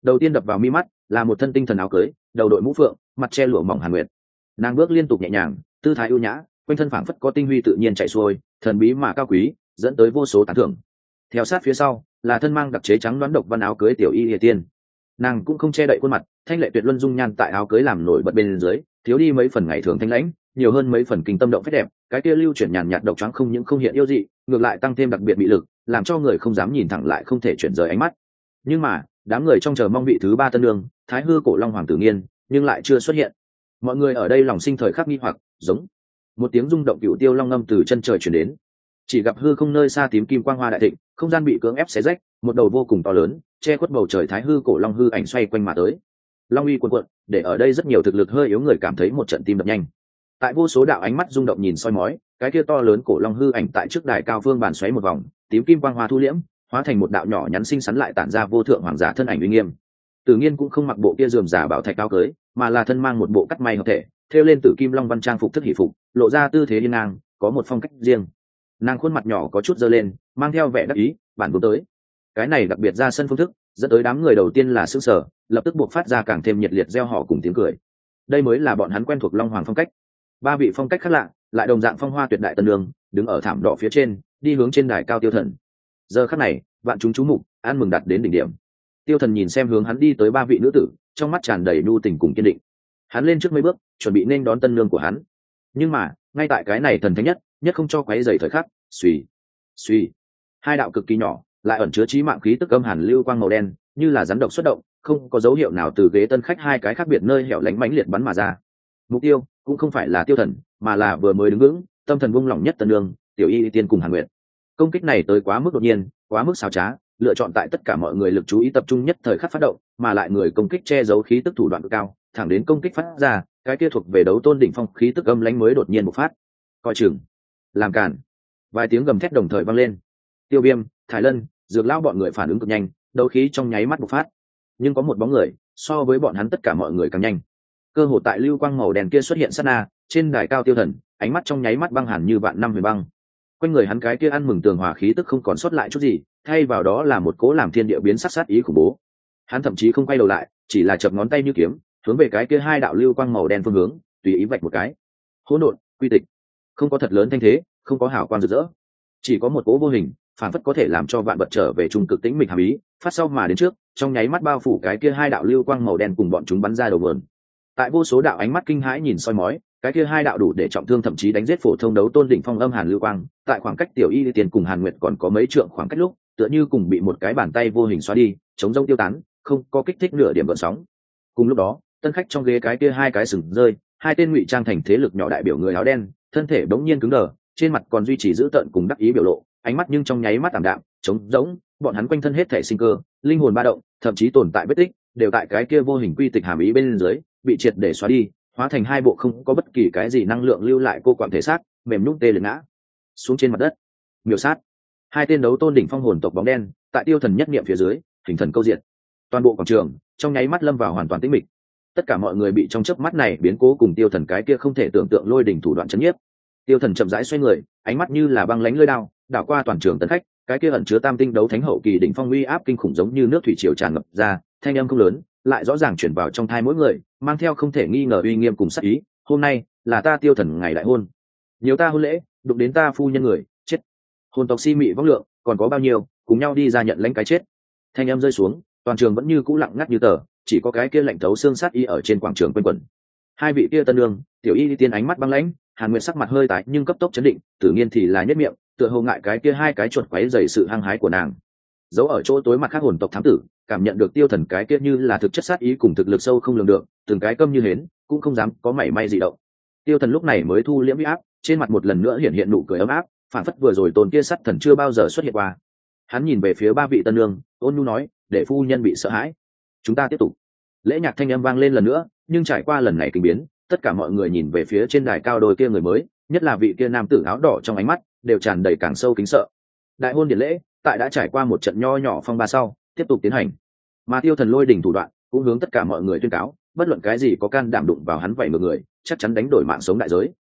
đầu tiên đập vào mi mắt là một thân tinh thần áo cưới, đầu đội mũ phượng, mặt che lụa mỏng hàn nguyệt. Nàng bước liên tục nhẹ nhàng, tư thái ưu nhã, quanh thân phảng phất có tinh huy tự nhiên chạy xuôi, thần bí mà cao quý, dẫn tới vô số tán thưởng. Theo sát phía sau là thân mang đặc chế trắng đoán độc văn áo cưới tiểu y Lìa Tiên. Nàng cũng không che đậy khuôn mặt, thanh lệ tuyệt luân dung nhan tại áo cưới làm nổi bật bên dưới, thiếu đi mấy phần ngày thường thanh lãnh, nhiều hơn mấy phần kinh tâm động phách đẹp. Cái kia lưu chuyển nhàn nhạt độc trắng không những không hiện yêu dị, ngược lại tăng thêm đặc biệt bị lực, làm cho người không dám nhìn thẳng lại không thể chuyển rời ánh mắt. Nhưng mà đám người trong chờ mong vị thứ ba tân nương, Thái Hư Cổ Long Hoàng Tử Nghiên, nhưng lại chưa xuất hiện. Mọi người ở đây lòng sinh thời khắc nghi hoặc, giống một tiếng rung động cựu tiêu long ngâm từ chân trời chuyển đến. Chỉ gặp hư không nơi xa tím kim quang hoa đại thịnh, không gian bị cưỡng ép xé rách, một đầu vô cùng to lớn che khuất bầu trời Thái Hư Cổ Long hư ảnh xoay quanh mà tới. Long uy cuồn cuộn, để ở đây rất nhiều thực lực hơi yếu người cảm thấy một trận tim đập nhanh. Tại vô số đạo ánh mắt rung động nhìn soi mói, cái kia to lớn cổ long hư ảnh tại trước đài cao vương bàn xoáy một vòng, tím kim quang hoa thu liễm, hóa thành một đạo nhỏ nhắn xinh xắn lại tản ra vô thượng hoàng giả thân ảnh uy nghiêm. Tử Nghiên cũng không mặc bộ kia rườm rà bảo thạch cao cưới, mà là thân mang một bộ cắt may hợp thể, thêu lên tử kim long văn trang phục thức hỷ phục, lộ ra tư thế hiên ngang, có một phong cách riêng. Nàng khuôn mặt nhỏ có chút dơ lên, mang theo vẻ đắc ý, bản vô tới. Cái này đặc biệt ra sân phương thức, dẫn tới đám người đầu tiên là sững sờ, lập tức buộc phát ra càng thêm nhiệt liệt reo hò cùng tiếng cười. Đây mới là bọn hắn quen thuộc Long Hoàng phong cách. Ba vị phong cách khác lạ, lại đồng dạng phong hoa tuyệt đại tân đường, đứng ở thảm đỏ phía trên, đi hướng trên đài cao Tiêu Thần. Giờ khắc này, vạn chúng chú mục, an mừng đạt đến đỉnh điểm. Tiêu Thần nhìn xem hướng hắn đi tới ba vị nữ tử, trong mắt tràn đầy nhu tình cùng kiên định. Hắn lên trước mấy bước, chuẩn bị nên đón tân nương của hắn. Nhưng mà, ngay tại cái này thần thánh nhất, nhất không cho quấy rầy thời khắc, suy, suy, hai đạo cực kỳ nhỏ, lại ẩn chứa chí mạng khí tức âm hàn lưu quang màu đen, như là rắn độc xuất động, không có dấu hiệu nào từ ghế tân khách hai cái khác biệt nơi hẻo lánh mãnh liệt bắn mà ra. Mục tiêu cũng không phải là Tiêu Thần, mà là vừa mới đứng vững, tâm thần buông lỏng nhất tân nương, tiểu y tiên cùng Hàn Nguyệt. Công kích này tới quá mức đột nhiên, quá mức xảo trá, lựa chọn tại tất cả mọi người lực chú ý tập trung nhất thời khắc phát động, mà lại người công kích che giấu khí tức thủ đoạn cực cao, thẳng đến công kích phát ra, cái kia thuộc về đấu tôn đỉnh phong khí tức âm lãnh mới đột nhiên bộc phát. Coi chừng, làm cản. Vài tiếng gầm thét đồng thời vang lên. Tiêu Viêm, Thái Lân, Dược Lão bọn người phản ứng cực nhanh, đấu khí trong nháy mắt bộc phát. Nhưng có một bóng người, so với bọn hắn tất cả mọi người càng nhanh. Cơ hồ tại lưu quang màu đen kia xuất hiện sát na, trên đài cao Tiêu Thần, ánh mắt trong nháy mắt băng hàn như vạn năm huyền băng. Quanh người hắn cái kia ăn mừng tường hòa khí tức không còn sót lại chút gì, thay vào đó là một cố làm thiên địa biến sắc sát ý khủng bố. Hắn thậm chí không quay đầu lại, chỉ là chập ngón tay như kiếm, hướng về cái kia hai đạo lưu quang màu đen phương hướng, tùy ý vạch một cái. Hỗn độn, quy tịch. Không có thật lớn thanh thế, không có hào quang rực rỡ, chỉ có một cố vô hình, phản phất có thể làm cho vạn vật trở về trung cực tĩnh mịch hàm ý, phát sau mà đến trước, trong nháy mắt bao phủ cái kia hai đạo lưu quang màu đen cùng bọn chúng bắn ra đầu vườn. Tại vô số đạo ánh mắt kinh hãi nhìn soi mói, cái kia hai đạo đủ để trọng thương thậm chí đánh giết phổ thông đấu tôn đỉnh phong âm hàn lưu quang, tại khoảng cách tiểu y tiền cùng Hàn Nguyệt còn có mấy trượng khoảng cách lúc, tựa như cùng bị một cái bàn tay vô hình xóa đi, chống rông tiêu tán, không có kích thích nửa điểm gợn sóng. Cùng lúc đó, tân khách trong ghế cái kia hai cái sừng rơi, hai tên ngụy trang thành thế lực nhỏ đại biểu người áo đen, thân thể bỗng nhiên cứng đờ, trên mặt còn duy trì giữ tợn cùng đắc ý biểu lộ, ánh mắt nhưng trong nháy mắt tạm đạm, trống rỗng, bọn hắn quanh thân hết thể sinh cơ, linh hồn ba động, thậm chí tồn tại vết tích, đều tại cái kia vô hình quy tịch hàm ý bên dưới, bị triệt để xóa đi, hóa thành hai bộ không có bất kỳ cái gì năng lượng lưu lại cô quạng thể xác, mềm nhũn tê liệt ngã xuống trên mặt đất. Miểu sát. Hai tên đấu tôn đỉnh phong hồn tộc bóng đen, tại Tiêu Thần nhất niệm phía dưới, hình thần câu diện. Toàn bộ quảng trường, trong nháy mắt lâm vào hoàn toàn tĩnh mịch. Tất cả mọi người bị trong chớp mắt này biến cố cùng Tiêu Thần cái kia không thể tưởng tượng lôi đỉnh thủ đoạn chấn nhiếp. Tiêu Thần chậm rãi xoay người, ánh mắt như là băng lãnh lưỡi đao, đảo qua toàn trường tân khách, cái kia ẩn chứa tam tinh đấu thánh hậu kỳ đỉnh phong uy áp kinh khủng giống như nước thủy triều tràn ngập ra, thanh âm không lớn, lại rõ ràng chuyển vào trong thai mỗi người, mang theo không thể nghi ngờ uy nghiêm cùng sắc ý. Hôm nay là ta Tiêu Thần ngày đại hôn, nhiều ta hôn lễ, đụng đến ta phu nhân người, chết. Hồn tộc si mị vong lượng, còn có bao nhiêu, cùng nhau đi ra nhận lãnh cái chết. Thanh âm rơi xuống, toàn trường vẫn như cũ lặng ngắt như tờ, chỉ có cái kia lạnh thấu xương sát ý ở trên quảng trường quanh quẩn. Hai vị kia tân nương, tiểu y tiên ánh mắt băng lãnh, Hàn Nguyệt sắc mặt hơi tái nhưng cấp tốc chấn định, Tử Nghiên thì là nhất miệng, tựa hồ ngại cái kia hai cái chuột quấy rầy sự hăng hái của nàng. Giấu ở chỗ tối mặt khác hồn tộc thám tử, cảm nhận được Tiêu Thần cái kia như là thực chất sát ý cùng thực lực sâu không lường được, từng cái câm như hến, cũng không dám có mảy may gì động. Tiêu Thần lúc này mới thu liễm uy áp, trên mặt một lần nữa hiện hiện nụ cười ấm áp, phản phất vừa rồi tôn kia sắt thần chưa bao giờ xuất hiện qua. Hắn nhìn về phía ba vị tân nương, ôn nhu nói, để phu nhân bị sợ hãi. Chúng ta tiếp tục. Lễ nhạc thanh âm vang lên lần nữa, nhưng trải qua lần này kinh biến, tất cả mọi người nhìn về phía trên đài cao đôi kia người mới, nhất là vị kia nam tử áo đỏ trong ánh mắt đều tràn đầy càng sâu kính sợ. Đại hôn điển lễ, tại đã trải qua một trận nho nhỏ phong ba sau, tiếp tục tiến hành. Mà Tiêu Thần lôi đỉnh thủ đoạn, cũng hướng tất cả mọi người tuyên cáo, bất luận cái gì có can đảm đụng vào hắn vậy ngược người, chắc chắn đánh đổi mạng sống đại giới.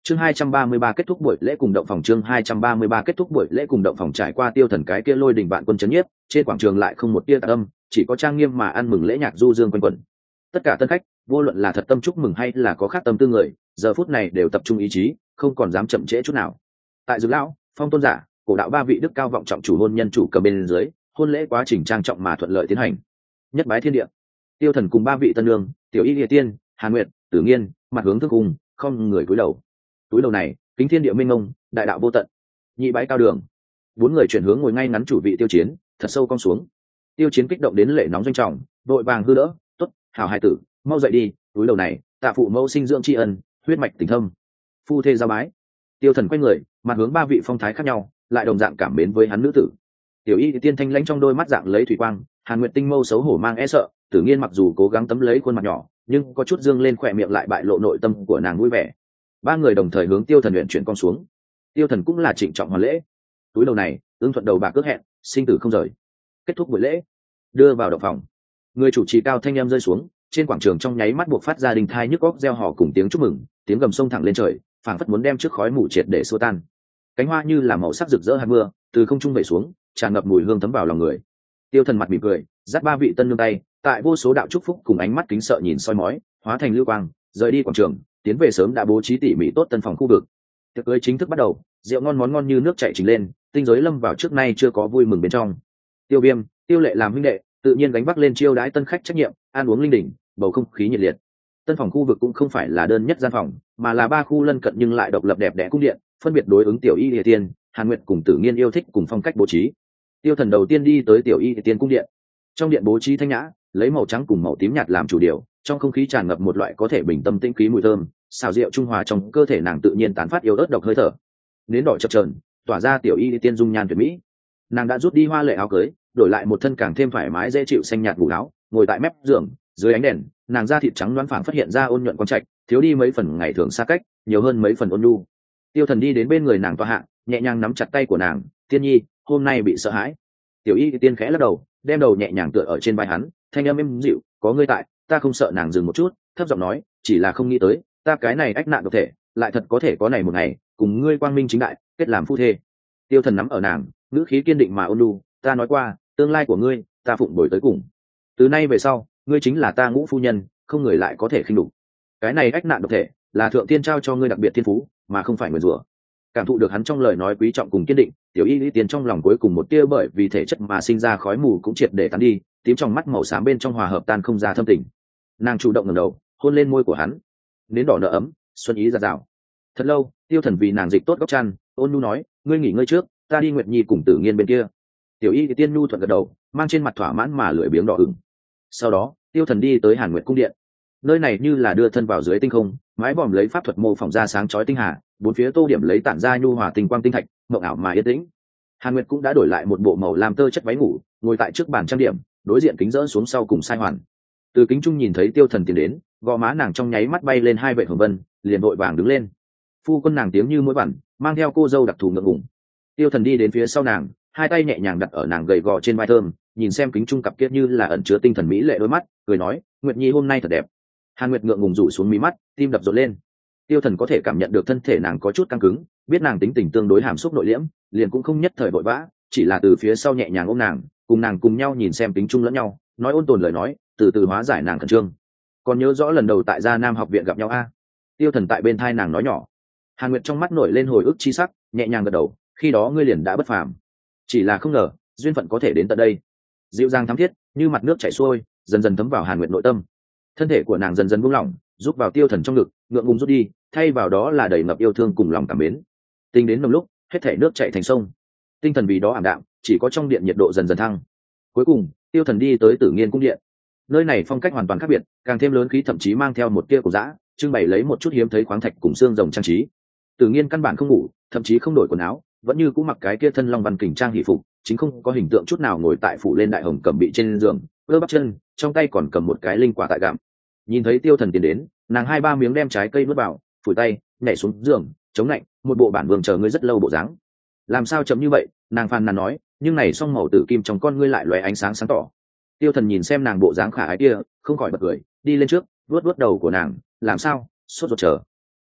Chương hai trăm ba mươi ba kết thúc buổi lễ cùng động phòng chương hai trăm ba mươi ba kết thúc buổi lễ cùng động phòng trải qua Tiêu Thần cái kia lôi đình vạn quân chấn nhiếp, trên quảng trường lại không một tia tạp âm, chỉ có trang nghiêm mà ăn mừng lễ nhạc du dương quanh quẩn. Tất cả tân khách, vô luận là thật tâm chúc mừng hay là có khác tâm tư người, giờ phút này đều tập trung ý chí, không còn dám chậm trễ chút nào. Tại Dược lão, Phong Tôn giả, cổ đạo ba vị đức cao vọng trọng chủ hôn nhân chủ cầm bên dưới, hôn lễ quá trình trang trọng mà thuận lợi tiến hành. Nhất bái thiên địa. Tiêu Thần cùng ba vị tân nương, Tiểu Y Lìa Tiên, Hàn Nguyệt, Tử Nghiên, mặt hướng thương cung, không người cúi đầu. Túi đầu này, kính thiên địa minh mông, đại đạo vô tận. Nhị bái cao đường. Bốn người chuyển hướng ngồi ngay ngắn chủ vị Tiêu Chiến, thật sâu cong xuống. Tiêu Chiến kích động đến lệ nóng doanh trọng, đội vàng hư đỡ, "Tốt, hảo hài tử, mau dậy đi, túi đầu này, tạ phụ mẫu sinh dưỡng tri ân, huyết mạch tình thâm." Phu thê giao bái. Tiêu Thần quay người, mặt hướng ba vị phong thái khác nhau, lại đồng dạng cảm mến với hắn nữ tử. Tiểu Y Tiên thanh lãnh trong đôi mắt dạng lấy thủy quang, Hàn Nguyệt tinh mâu xấu hổ mang e sợ, Tử Nghiên mặc dù cố gắng tấm lấy khuôn mặt nhỏ, nhưng có chút dương lên khỏe miệng lại bại lộ nội tâm của nàng vui vẻ. Ba người đồng thời hướng Tiêu Thần luyện chuyển con xuống. Tiêu Thần cũng là trịnh trọng hoàn lễ. Túi đầu này, ưng thuận đầu bạc cước hẹn, sinh tử không rời. Kết thúc buổi lễ, đưa vào động phòng. Người chủ trì cao thanh em rơi xuống, trên quảng trường trong nháy mắt buộc phát ra đình thai nhức óc reo hò cùng tiếng chúc mừng, tiếng gầm sông thẳng lên trời, phảng phất muốn đem trước khói mù triệt để xua tan. Cánh hoa như là màu sắc rực rỡ hạt mưa, từ không trung vẩy xuống, tràn ngập mùi hương thấm vào lòng người. Tiêu Thần mặt mỉm cười, dắt ba vị tân nương tay, tại vô số đạo chúc phúc cùng ánh mắt kính sợ nhìn soi mói, hóa thành lưu quang, rời đi quảng trường, tiến về sớm đã bố trí tỉ mỉ tốt tân phòng khu vực. Tiệc cưới chính thức bắt đầu, rượu ngon món ngon như nước chảy trình lên, tinh giới lâm vào trước nay chưa có vui mừng bên trong. Tiêu Viêm, Tiêu Lệ làm huynh đệ, tự nhiên gánh vác lên chiêu đãi tân khách trách nhiệm, ăn uống linh đình, bầu không khí nhiệt liệt. Tân phòng khu vực cũng không phải là đơn nhất gian phòng, mà là ba khu lân cận nhưng lại độc lập đẹp đẽ cung điện, phân biệt đối ứng Tiểu Y Lìa Tiên, Hàn Nguyệt cùng Tử Nghiên yêu thích cùng phong cách bố trí. Tiêu Thần đầu tiên đi tới Tiểu Y Lìa Tiên cung điện. Trong điện bố trí thanh nhã, lấy màu trắng cùng màu tím nhạt làm chủ điều, trong không khí tràn ngập một loại có thể bình tâm tĩnh khí mùi thơm, xào rượu trung hòa trong cơ thể nàng tự nhiên tán phát yếu ớt độc hơi thở. Nến đỏ chập chờn, tỏa ra Tiểu Y Lìa Tiên dung nhan tuyệt mỹ. Nàng đã rút đi hoa lệ áo cưới, đổi lại một thân càng thêm thoải mái dễ chịu xanh nhạt ngủ áo, ngồi tại mép giường, dưới ánh đèn, nàng da thịt trắng loáng phảng phát hiện ra ôn nhuận quang trạch, thiếu đi mấy phần ngày thường xa cách, nhiều hơn mấy phần ôn nhu. Tiêu Thần đi đến bên người nàng tọa hạ, nhẹ nhàng nắm chặt tay của nàng, "Tiên nhi, hôm nay bị sợ hãi." Tiểu Y Tiên khẽ lắc đầu, đem đầu nhẹ nhàng tựa ở trên vai hắn, thanh âm êm dịu, "Có ngươi tại, ta không sợ." Nàng dừng một chút, thấp giọng nói, "Chỉ là không nghĩ tới, ta cái này ách nạn độc thể, lại thật có thể có này một ngày, cùng ngươi quang minh chính đại, kết làm phu thê." Tiêu Thần nắm ở nàng, ngữ khí kiên định mà ôn nhu, "Ta nói qua, tương lai của ngươi, ta phụng bồi tới cùng. Từ nay về sau, ngươi chính là ta ngũ phu nhân, không người lại có thể khinh đục. Cái này ách nạn độc thể, là thượng tiên trao cho ngươi đặc biệt thiên phú, mà không phải nguyền rủa." Cảm thụ được hắn trong lời nói quý trọng cùng kiên định, Tiểu Y Lý Tiên trong lòng cuối cùng một tia bởi vì thể chất mà sinh ra khói mù cũng triệt để tán đi, tím trong mắt màu xám bên trong hòa hợp tan không ra thâm tình. Nàng chủ động ngẩng đầu, hôn lên môi của hắn. Nến đỏ nở ấm, xuân ý dạt dào. Thật lâu, Tiêu Thần vì nàng dịch tốt góc chăn, ôn nhu nói, "Ngươi nghỉ ngơi trước, ta đi Nguyệt Nhi cùng Tử Nghiên bên kia." Tiểu Y Lý Tiên nhu thuận gật đầu, mang trên mặt thỏa mãn mà lưỡi biếng đỏ ửng. Sau đó, Tiêu Thần đi tới Hàn Nguyệt cung điện. Nơi này như là đưa thân vào dưới tinh không, mái vòm lấy pháp thuật mô phỏng ra sáng chói tinh hà, bốn phía tô điểm lấy tản ra nhu hòa tinh quang tinh thạch, mộng ảo mà yên tĩnh. Hàn Nguyệt cũng đã đổi lại một bộ màu lam tơ chất váy ngủ, ngồi tại trước bàn trang điểm, đối diện kính rỡ xuống sau cùng sai hoàn. Từ kính trung nhìn thấy Tiêu Thần tiến đến, gò má nàng trong nháy mắt bay lên hai vệt hồng vân, liền vội vàng đứng lên. Phu quân nàng tiếng như mũi vằn, mang theo cô dâu đặc thù ngượng ngùng. Tiêu Thần đi đến phía sau nàng, hai tay nhẹ nhàng đặt ở nàng gầy gò trên vai thơm, nhìn xem kính trung cặp kiết như là ẩn chứa tinh thần mỹ lệ đôi mắt, cười nói, "Nguyệt Nhi hôm nay thật đẹp." Hàn Nguyệt ngượng ngùng rủ xuống mí mắt, tim đập rộn lên. Tiêu Thần có thể cảm nhận được thân thể nàng có chút căng cứng, biết nàng tính tình tương đối hàm xúc nội liễm, liền cũng không nhất thời vội vã, chỉ là từ phía sau nhẹ nhàng ôm nàng, cùng nàng cùng nhau nhìn xem kính trung lẫn nhau, nói ôn tồn lời nói, từ từ hóa giải nàng khẩn trương. "Còn nhớ rõ lần đầu tại Gia Nam học viện gặp nhau a?" Tiêu Thần tại bên thai nàng nói nhỏ. Hàn Nguyệt trong mắt nổi lên hồi ức chi sắc, nhẹ nhàng gật đầu, "Khi đó ngươi liền đã bất phàm, chỉ là không ngờ duyên phận có thể đến tận đây." Dịu dàng thắm thiết, như mặt nước chảy xuôi, dần dần thấm vào Hàn Nguyệt nội tâm. Thân thể của nàng dần dần buông lỏng, giúp vào Tiêu Thần trong ngực, ngượng ngùng rút đi, thay vào đó là đầy ngập yêu thương cùng lòng cảm mến. Tính đến nồng lúc, hết thảy nước chảy thành sông. Tinh thần vì đó ảm đạm, chỉ có trong điện nhiệt độ dần dần thăng. Cuối cùng, Tiêu Thần đi tới Tử Nghiên cung điện. Nơi này phong cách hoàn toàn khác biệt, càng thêm lớn khí, thậm chí mang theo một tia cổ dã, trưng bày lấy một chút hiếm thấy khoáng thạch cùng xương rồng trang trí. Tử Nghiên căn bản không ngủ, thậm chí không đổi quần áo, vẫn như cũ mặc cái kia thân long văn kình trang hỷ phục, chính không có hình tượng chút nào ngồi tại phủ lên đại hồng cẩm bị trên giường, ơ bắp chân, trong tay còn cầm một cái linh quả tại gặm. Nhìn thấy Tiêu Thần tiến đến, nàng hai ba miếng đem trái cây nuốt vào, phủi tay, nhảy xuống giường, chống lạnh, một bộ bản vương chờ ngươi rất lâu bộ dáng. "Làm sao chậm như vậy?" Nàng phàn nàn nói, nhưng này song màu tử kim trong con ngươi lại lóe ánh sáng sáng tỏ. Tiêu Thần nhìn xem nàng bộ dáng khả ái kia, không khỏi bật cười, đi lên trước, vuốt vuốt đầu của nàng, "Làm sao, sốt ruột chờ?"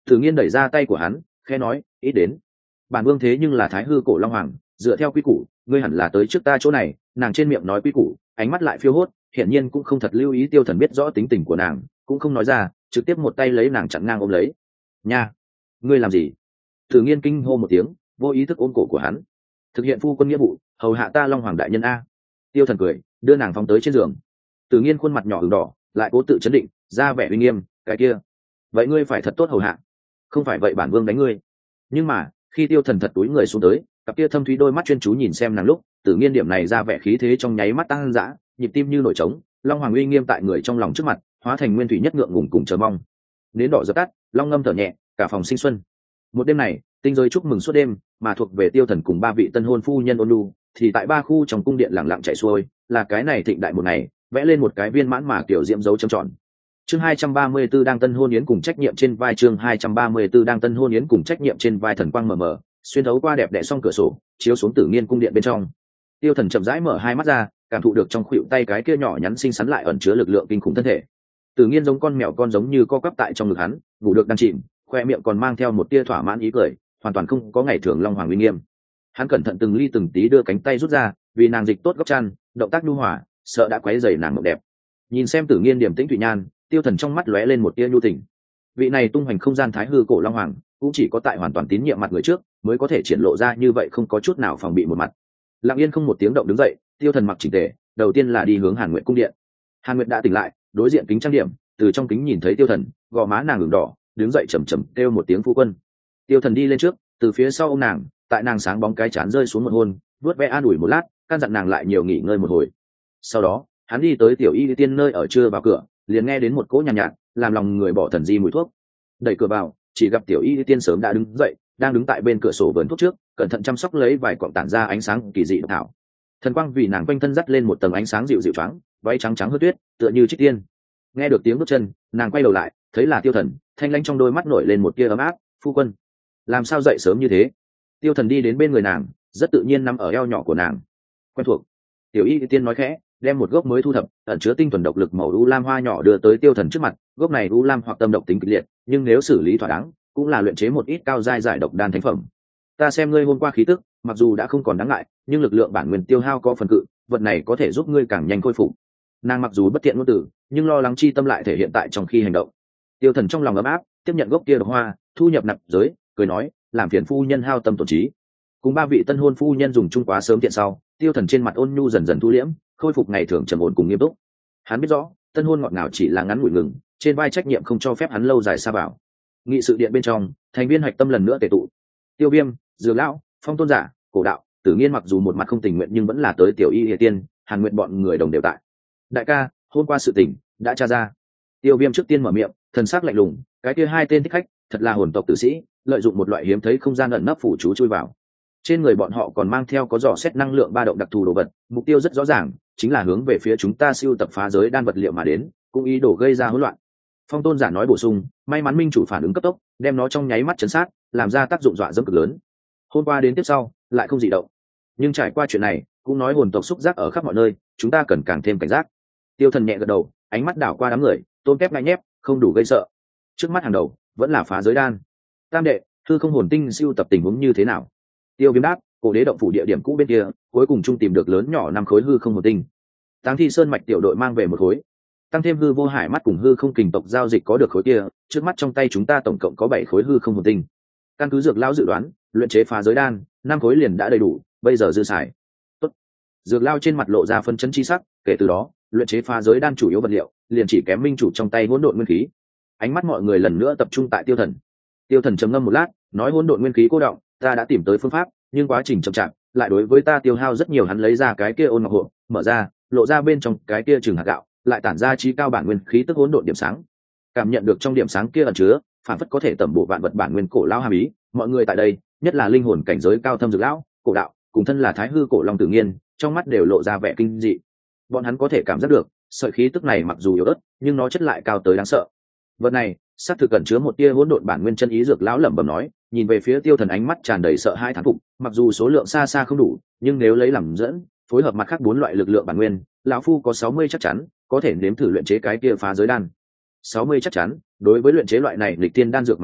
Tử Nghiên đẩy ra tay của hắn, khẽ nói, ít đến. Bản vương thế nhưng là Thái Hư cổ Long Hoàng, dựa theo quy củ, ngươi hẳn là tới trước ta chỗ này. Nàng trên miệng nói quy củ, ánh mắt lại phiêu hốt, hiển nhiên cũng không thật lưu ý Tiêu Thần biết rõ tính tình của nàng, cũng không nói ra, trực tiếp một tay lấy nàng chặn ngang ôm lấy. Nha, ngươi làm gì? Tử Nghiên kinh hô một tiếng, vô ý thức ôm cổ của hắn. Thực hiện phu quân nghĩa vụ, hầu hạ ta Long Hoàng đại nhân a. Tiêu Thần cười, đưa nàng phóng tới trên giường. Tử Nghiên khuôn mặt nhỏ ửng đỏ, lại cố tự chấn định, ra vẻ uy nghiêm, cái kia, vậy ngươi phải thật tốt hầu hạ, không phải vậy bản vương đánh ngươi. Nhưng mà khi Tiêu Thần thật túi người xuống tới, cặp kia thâm thúy đôi mắt chuyên chú nhìn xem nàng lúc, Tử Nghiên điểm này ra vẻ khí thế trong nháy mắt tăng dã, nhịp tim như nổi trống, Long Hoàng uy nghiêm tại người trong lòng trước mặt hóa thành nguyên thủy nhất ngượng ngùng cùng chờ mong. Nến đỏ dập tắt, long ngâm thở nhẹ, cả phòng sinh xuân. Một đêm này tinh giới chúc mừng suốt đêm, mà thuộc về Tiêu Thần cùng ba vị tân hôn phu nhân ôn lu thì tại ba khu trong cung điện lặng lặng chạy xuôi, là cái này thịnh đại một ngày vẽ lên một cái viên mãn mà kiểu diễm dấu châm tròn. Chương hai trăm ba mươi 4 đang tân hôn yến cùng trách nhiệm trên vai. Chương hai trăm ba mươi 4 đang tân hôn yến cùng trách nhiệm trên vai. Thần quang mờ mờ xuyên thấu qua đẹp đẽ song cửa sổ, chiếu xuống Tử Nghiên cung điện bên trong. Tiêu Thần chậm rãi mở hai mắt ra, cảm thụ được trong khuỷu tay cái kia nhỏ nhắn xinh xắn lại ẩn chứa lực lượng kinh khủng thân thể. Tử Nghiên giống con mèo con giống như co quắp tại trong ngực hắn, ngủ được đang chìm, khoe miệng còn mang theo một tia thỏa mãn ý cười, hoàn toàn không có ngày thường Long Hoàng uy nghiêm. Hắn cẩn thận từng ly từng tí đưa cánh tay rút ra, vì nàng dịch tốt góc chăn, động tác nhu hòa, sợ đã quấy rầy nàng mộng đẹp. Nhìn xem Tử Nghiên điềm tĩnh thủy nhan, Tiêu Thần trong mắt lóe lên một tia nhu tình. Vị này tung hoành không gian Thái Hư cổ Long Hoàng, cũng chỉ có tại hoàn toàn tín nhiệm mặt người trước, mới có thể triển lộ ra như vậy không có chút nào phòng bị một mặt. Lặng yên không một tiếng động đứng dậy, Tiêu Thần mặc chỉnh tề, đầu tiên là đi hướng Hàn Nguyệt cung điện. Hàn Nguyệt đã tỉnh lại, đối diện kính trang điểm, từ trong kính nhìn thấy Tiêu Thần, gò má nàng ửng đỏ, đứng dậy chầm chậm kêu một tiếng phu quân. Tiêu Thần đi lên trước, từ phía sau ôm nàng, tại nàng sáng bóng cái trán rơi xuống một hôn, vuốt ve an ủi một lát, căn dặn nàng lại nhiều nghỉ ngơi một hồi. Sau đó hắn đi tới Tiểu Y Tiên nơi ở chưa vào cửa, liền nghe đến một cỗ nhàn nhạt, nhạt làm lòng người bỏ thần di mùi thuốc. Đẩy cửa vào, chỉ gặp Tiểu Y Tiên sớm đã đứng dậy, đang đứng tại bên cửa sổ vườn thuốc trước, cẩn thận chăm sóc lấy vài cọng tản ra ánh sáng kỳ dị độc thảo. Thần quang vì nàng quanh thân dắt lên một tầng ánh sáng dịu dịu choáng, váy trắng trắng hớt tuyết, tựa như trích tiên. Nghe được tiếng bước chân, nàng quay đầu lại, thấy là Tiêu Thần, thanh lãnh trong đôi mắt nổi lên một tia ấm áp. Phu quân, làm sao dậy sớm như thế? Tiêu Thần đi đến bên người nàng, rất tự nhiên nằm ở eo nhỏ của nàng. Quen thuộc. Tiểu Y Tiên nói khẽ, đem một gốc mới thu thập, ẩn chứa tinh thuần độc lực màu u lam hoa nhỏ đưa tới Tiêu Thần trước mặt. Gốc này u lam hoặc tâm độc tính kịch liệt, nhưng nếu xử lý thỏa đáng, cũng là luyện chế một ít cao giai giải độc đan thánh phẩm. Ta xem ngươi hôm qua khí tức, mặc dù đã không còn đáng ngại, nhưng lực lượng bản nguyên tiêu hao có phần cự, vật này có thể giúp ngươi càng nhanh khôi phục. Nàng mặc dù bất tiện ngôn từ, nhưng lo lắng chi tâm lại thể hiện tại trong khi hành động. Tiêu Thần trong lòng ấm áp, tiếp nhận gốc kia độc hoa, thu nhập nạp giới, cười nói, làm phiền phu nhân hao tâm tổn trí. Cùng ba vị tân hôn phu nhân dùng chung quá sớm tiện sau, Tiêu Thần trên mặt ôn nhu dần dần thu liễm, khôi phục ngày thường trầm ổn cùng nghiêm túc. Hắn biết rõ, tân hôn ngọt ngào chỉ là ngắn ngủi ngừng, trên vai trách nhiệm không cho phép hắn lâu dài xa vào. Nghị sự điện bên trong, thành viên hạch tâm lần nữa tề tụ. Tiêu Viêm, Dược Lão, Phong Tôn Giả, Cổ Đạo, Tử Nghiên mặc dù một mặt không tình nguyện nhưng vẫn là tới Tiểu Y Hiệp Tiên, Hàn Nguyện bọn người đồng đều tại. Đại ca, hôm qua sự tình đã tra ra. Tiêu Viêm trước tiên mở miệng, thần sắc lạnh lùng, cái kia hai tên thích khách, thật là hồn tộc tử sĩ, lợi dụng một loại hiếm thấy không gian ẩn nấp phủ chú chui vào. Trên người bọn họ còn mang theo có dò xét năng lượng ba động đặc thù đồ vật, mục tiêu rất rõ ràng, chính là hướng về phía chúng ta siêu tập phá giới đan vật liệu mà đến, cũng ý đồ gây ra hỗn loạn. Phong Tôn Giả nói bổ sung, may mắn minh chủ phản ứng cấp tốc, đem nó trong nháy mắt chấn sát, làm ra tác dụng dọa dẫm cực lớn. Hôm qua đến tiếp sau, lại không dị động. Nhưng trải qua chuyện này, cũng nói hồn tộc xúc giác ở khắp mọi nơi, chúng ta cần càng thêm cảnh giác. Tiêu Thần nhẹ gật đầu, ánh mắt đảo qua đám người, tôm tép ngay nhép, không đủ gây sợ. Trước mắt hàng đầu vẫn là phá giới đan. Tam đệ, hư không hồn tinh siêu tập tình huống như thế nào? Tiêu Viêm đáp, cổ đế động phủ địa điểm cũ bên kia, cuối cùng chung tìm được lớn nhỏ năm khối hư không hồn tinh. Táng Thi Sơn mạch tiểu đội mang về một khối, tăng thêm hư vô hải mắt cùng hư không kình tộc giao dịch có được khối kia, trước mắt trong tay chúng ta tổng cộng có bảy khối hư không hồn tinh. Căn cứ Dược Lão dự đoán, luyện chế phá giới đan, năm khối liền đã đầy đủ, bây giờ dư xài. Tốt. Dược Lão trên mặt lộ ra phân chấn chi sắc, kể từ đó, luyện chế phá giới đan chủ yếu vật liệu, liền chỉ kém minh chủ trong tay hỗn độn nguyên khí. Ánh mắt mọi người lần nữa tập trung tại Tiêu Thần. Tiêu Thần trầm ngâm một lát, nói hỗn độn nguyên khí cô động, ta đã tìm tới phương pháp, nhưng quá trình chậm chạp, lại đối với ta tiêu hao rất nhiều. Hắn lấy ra cái kia ôn ngọc hộp, mở ra, lộ ra bên trong cái kia trường hạt gạo, lại tản ra trí cao bản nguyên khí tức hỗn độn điểm sáng. Cảm nhận được trong điểm sáng kia ẩn chứa, phản phất có thể tẩm bổ vạn vật bản nguyên cổ lão hàm ý. Mọi người tại đây, nhất là linh hồn cảnh giới cao thâm Dược Lão, Cổ Đạo, cùng thân là Thái Hư cổ Long Tử Nghiên, trong mắt đều lộ ra vẻ kinh dị. Bọn hắn có thể cảm giác được, sợi khí tức này mặc dù yếu ớt, nhưng nó chất lại cao tới đáng sợ. Vật này, xác thực cẩn chứa một tia hỗn độn bản nguyên chân ý. Dược Lão lẩm bẩm nói, nhìn về phía Tiêu Thần ánh mắt tràn đầy sợ hãi thán phục. Mặc dù số lượng xa xa không đủ, nhưng nếu lấy làm dẫn, phối hợp mặt khác bốn loại lực lượng bản nguyên, lão phu có sáu mươi chắc chắn có thể nếm thử luyện chế cái kia phá giới đan. sáu mươi chắc chắn, đối với luyện chế loại này lịch tiên đan dược mà nói,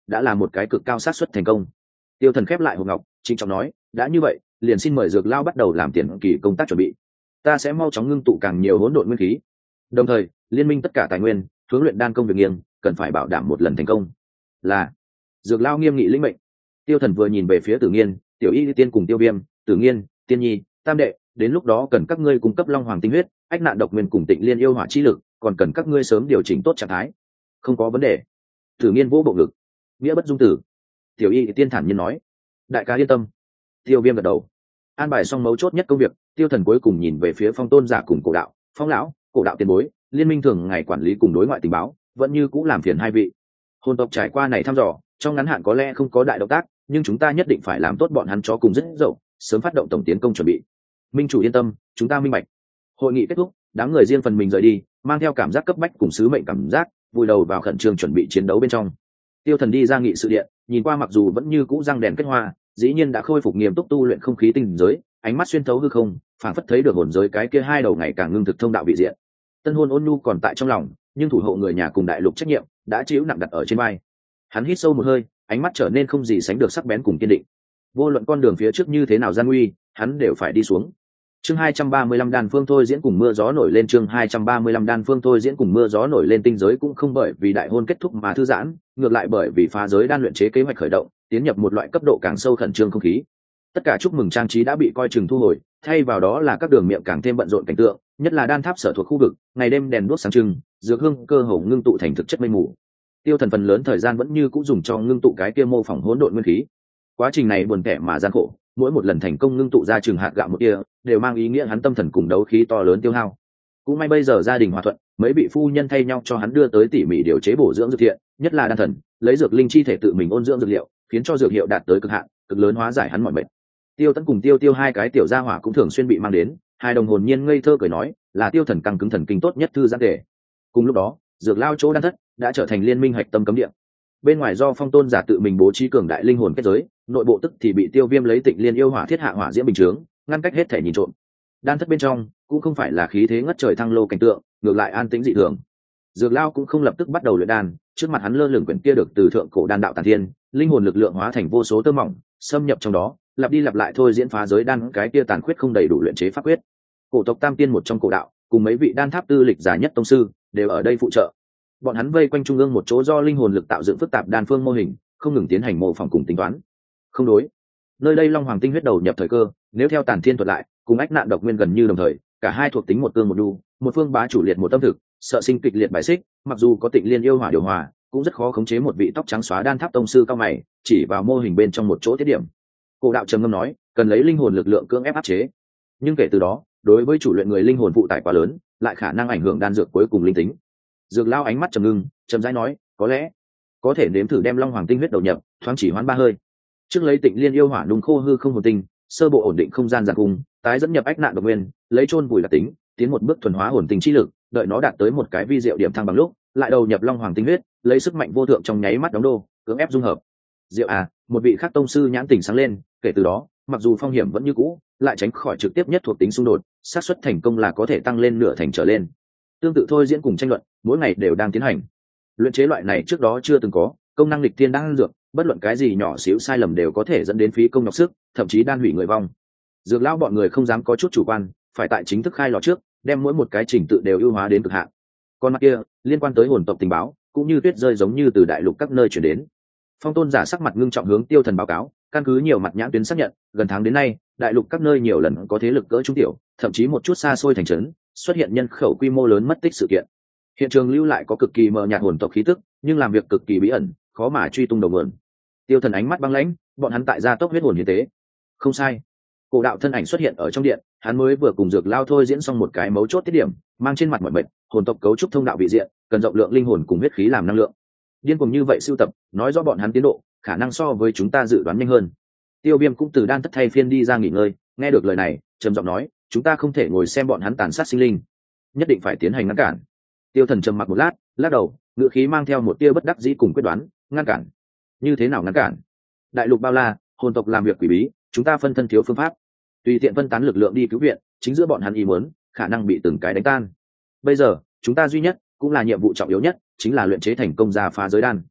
đã là một cái cực cao xác suất thành công. Tiêu Thần khép lại hộp ngọc, trịnh trọng nói, đã như vậy, liền xin mời Dược Lao bắt đầu làm tiền kỳ công tác chuẩn bị. Ta sẽ mau chóng ngưng tụ càng nhiều hỗn độn nguyên khí. Đồng thời, liên minh tất cả tài nguyên, hướng luyện đan công việc nghiêng, cần phải bảo đảm một lần thành công. Là Dược Lao nghiêm nghị lĩnh mệnh. Tiêu Thần vừa nhìn về phía Tử Nghiên, Tiểu Y Tiên cùng Tiêu Viêm, Tử Nghiên, Tiên Nhi, Tam đệ, đến lúc đó cần các ngươi cung cấp Long Hoàng tinh huyết, Ách Nạn độc nguyên cùng Tịnh Liên yêu hỏa chi lực, còn cần các ngươi sớm điều chỉnh tốt trạng thái. Không có vấn đề. Tử Nghiên vỗ bộ ngực. Nghĩa bất dung tử. Tiểu Y Tiên thản nhiên nói, đại ca yên tâm. Tiêu Viêm gật đầu. An bài xong mấu chốt nhất công việc, Tiêu Thần cuối cùng nhìn về phía Phong Tôn giả cùng Cổ đạo, Phong lão, Cổ đạo tiền bối, liên minh thường ngày quản lý cùng đối ngoại tình báo, vẫn như cũ làm phiền hai vị. Hồn tộc trải qua này thăm dò, trong ngắn hạn có lẽ không có đại động tác, nhưng chúng ta nhất định phải làm tốt bọn hắn chó cùng rất dậu, sớm phát động tổng tiến công chuẩn bị. Minh chủ yên tâm, chúng ta minh bạch. Hội nghị kết thúc, đám người riêng phần mình rời đi, mang theo cảm giác cấp bách cùng sứ mệnh cảm giác, vùi đầu vào khẩn trương chuẩn bị chiến đấu bên trong. Tiêu Thần đi ra nghị sự điện, nhìn qua mặc dù vẫn như cũ răng đèn kết hoa, dĩ nhiên đã khôi phục nghiêm túc tu luyện không khí tinh giới, ánh mắt xuyên thấu hư không, phảng phất thấy được hồn giới cái kia hai đầu ngày càng ngưng thực thông đạo vị diện. Tân hôn ôn nhu còn tại trong lòng, nhưng thủ hộ người nhà cùng đại lục trách nhiệm đã chịu nặng đặt ở trên vai. Hắn hít sâu một hơi, ánh mắt trở nên không gì sánh được sắc bén cùng kiên định. Vô luận con đường phía trước như thế nào gian nguy, hắn đều phải đi xuống. Chương hai trăm ba mươi lăm đan phương thôi diễn cùng mưa gió nổi lên. Chương hai trăm ba mươi lăm đan phương thôi diễn cùng mưa gió nổi lên. Tinh giới cũng không bởi vì đại hôn kết thúc mà thư giãn, ngược lại bởi vì phá giới đan luyện chế kế hoạch khởi động, tiến nhập một loại cấp độ càng sâu khẩn trương không khí. Tất cả chúc mừng trang trí đã bị coi chừng thu hồi, thay vào đó là các đường miệng càng thêm bận rộn cảnh tượng, nhất là đan tháp sở thuộc khu vực, ngày đêm đèn đuốc sáng trưng, dược hương cơ hồ ngưng tụ thành thực chất mây mù. Tiêu Thần phần lớn thời gian vẫn như cũ dùng cho ngưng tụ cái kia mô phỏng hỗn độn nguyên khí. Quá trình này buồn tẻ mà gian khổ, mỗi một lần thành công ngưng tụ ra trường hạt gạo một kia, đều mang ý nghĩa hắn tâm thần cùng đấu khí to lớn tiêu hao. Cũng may bây giờ gia đình hòa thuận, mấy vị phu nhân thay nhau cho hắn đưa tới tỉ mỉ điều chế bổ dưỡng dược thiện, nhất là đan thần, lấy dược linh chi thể tự mình ôn dưỡng dược liệu, khiến cho dược hiệu đạt tới cực hạn, cực lớn hóa giải hắn mọi mệt. Tiêu Tấn cùng Tiêu Tiêu hai cái tiểu gia hỏa cũng thường xuyên bị mang đến, hai đồng hồn nhiên ngây thơ cười nói, là Tiêu Thần căng cứng thần kinh tốt nhất thư giãn thể. Cùng lúc đó, dược lao chỗ đan thất đã trở thành liên minh hạch tâm cấm địa. Bên ngoài do Phong Tôn giả tự mình bố trí cường đại linh hồn kết giới, nội bộ tức thì bị Tiêu Viêm lấy Tịnh Liên yêu hỏa thiết hạ hỏa diễm bình chướng, ngăn cách hết thể nhìn trộm. Đan thất bên trong cũng không phải là khí thế ngất trời thăng lô cảnh tượng, ngược lại an tĩnh dị thường. Dược lao cũng không lập tức bắt đầu luyện đan, trước mặt hắn lơ lửng quyển kia được từ thượng cổ đan đạo tản thiên, linh hồn lực lượng hóa thành vô số tơ mỏng, xâm nhập trong đó, lặp đi lặp lại thôi diễn phá giới đan cái kia tàn khuyết không đầy đủ luyện chế pháp quyết. Cổ tộc Tam Tiên một trong cổ đạo, cùng mấy vị đan tháp tư lịch giả nhất tông sư đều ở đây phụ trợ. Bọn hắn vây quanh trung ương một chỗ do linh hồn lực tạo dựng phức tạp đan phương mô hình, không ngừng tiến hành mô phỏng cùng tính toán. Không đối, nơi đây Long Hoàng tinh huyết đầu nhập thời cơ, nếu theo Tản Thiên thuật lại, cùng Ách Nạn độc nguyên gần như đồng thời, cả hai thuộc tính một cương một đu, một phương bá chủ liệt một tâm thực, sợ sinh kịch liệt bài xích, mặc dù có Tịnh Liên yêu hỏa điều hòa, cũng rất khó khống chế một vị tóc trắng xóa đan tháp tông sư cao mày, chỉ vào mô hình bên trong một chỗ tiết điểm. Cổ đạo trầm ngâm nói, cần lấy linh hồn lực lượng cưỡng ép áp chế, nhưng kể từ đó, đối với chủ luyện người linh hồn phụ tải quá lớn, lại khả năng ảnh hưởng đan dược cuối cùng linh tính. Dược lao ánh mắt trầm ngưng, trầm rãi nói, có lẽ có thể nếm thử đem Long Hoàng tinh huyết đầu nhập, thoáng chỉ hoán ba hơi. Trước lấy Tịnh Liên yêu hỏa nung khô hư không hồn tinh, sơ bộ ổn định không gian giàn cung, tái dẫn nhập Ách Nạn độc nguyên, lấy chôn vùi đặc tính, tiến một bước thuần hóa hồn tinh chi lực, đợi nó đạt tới một cái vi diệu điểm thăng bằng lúc, lại đầu nhập Long Hoàng tinh huyết, lấy sức mạnh vô thượng trong nháy mắt đóng đô, cưỡng ép dung hợp. Diệu à, một vị khác tông sư nhãn tỉnh sáng lên, kể từ đó, mặc dù phong hiểm vẫn như cũ, lại tránh khỏi trực tiếp nhất thuộc tính xung đột, xác suất thành công là có thể tăng lên nửa thành trở lên. Tương tự thôi diễn cùng tranh luận, mỗi ngày đều đang tiến hành. Luyện chế loại này trước đó chưa từng có, công năng lịch tiên đang dược, bất luận cái gì nhỏ xíu sai lầm đều có thể dẫn đến phí công nhọc sức, thậm chí đan hủy người vong. Dược lão bọn người không dám có chút chủ quan, phải tại chính thức khai lò trước, đem mỗi một cái trình tự đều ưu hóa đến cực hạn. Còn mặt kia, liên quan tới hồn tộc tình báo, cũng như tuyết rơi giống như từ đại lục các nơi chuyển đến. Phong Tôn giả sắc mặt ngưng trọng hướng Tiêu Thần báo cáo, căn cứ nhiều mặt nhãn tuyến xác nhận, gần tháng đến nay, đại lục các nơi nhiều lần có thế lực cỡ trung tiểu, thậm chí một chút xa xôi thành trấn, xuất hiện nhân khẩu quy mô lớn mất tích sự kiện. Hiện trường lưu lại có cực kỳ mờ nhạt hồn tộc khí tức, nhưng làm việc cực kỳ bí ẩn, khó mà truy tung đầu nguồn. Tiêu Thần ánh mắt băng lãnh, bọn hắn tại gia tốc huyết hồn hiến tế. Không sai. Cổ đạo thân ảnh xuất hiện ở trong điện, hắn mới vừa cùng dược lao thôi diễn xong một cái mấu chốt tiết điểm, mang trên mặt mọi mệt, hồn tộc cấu trúc thông đạo vị diện, cần rộng lượng linh hồn cùng huyết khí làm năng lượng. Điên cuồng như vậy sưu tập, nói rõ bọn hắn tiến độ, khả năng so với chúng ta dự đoán nhanh hơn. Tiêu Viêm cũng từ đan thất thay phiên đi ra nghỉ ngơi, nghe được lời này, trầm giọng nói, chúng ta không thể ngồi xem bọn hắn tàn sát sinh linh, nhất định phải tiến hành ngăn cản. Tiêu Thần trầm mặc một lát, lắc đầu, ngữ khí mang theo một tia bất đắc dĩ cùng quyết đoán, ngăn cản? Như thế nào ngăn cản? Đại lục bao la, hồn tộc làm việc quỷ bí, chúng ta phân thân thiếu phương pháp, tùy tiện phân tán lực lượng đi cứu viện, chính giữa bọn hắn ý muốn, khả năng bị từng cái đánh tan. Bây giờ, chúng ta duy nhất, cũng là nhiệm vụ trọng yếu nhất, chính là luyện chế thành công ra phá giới đan.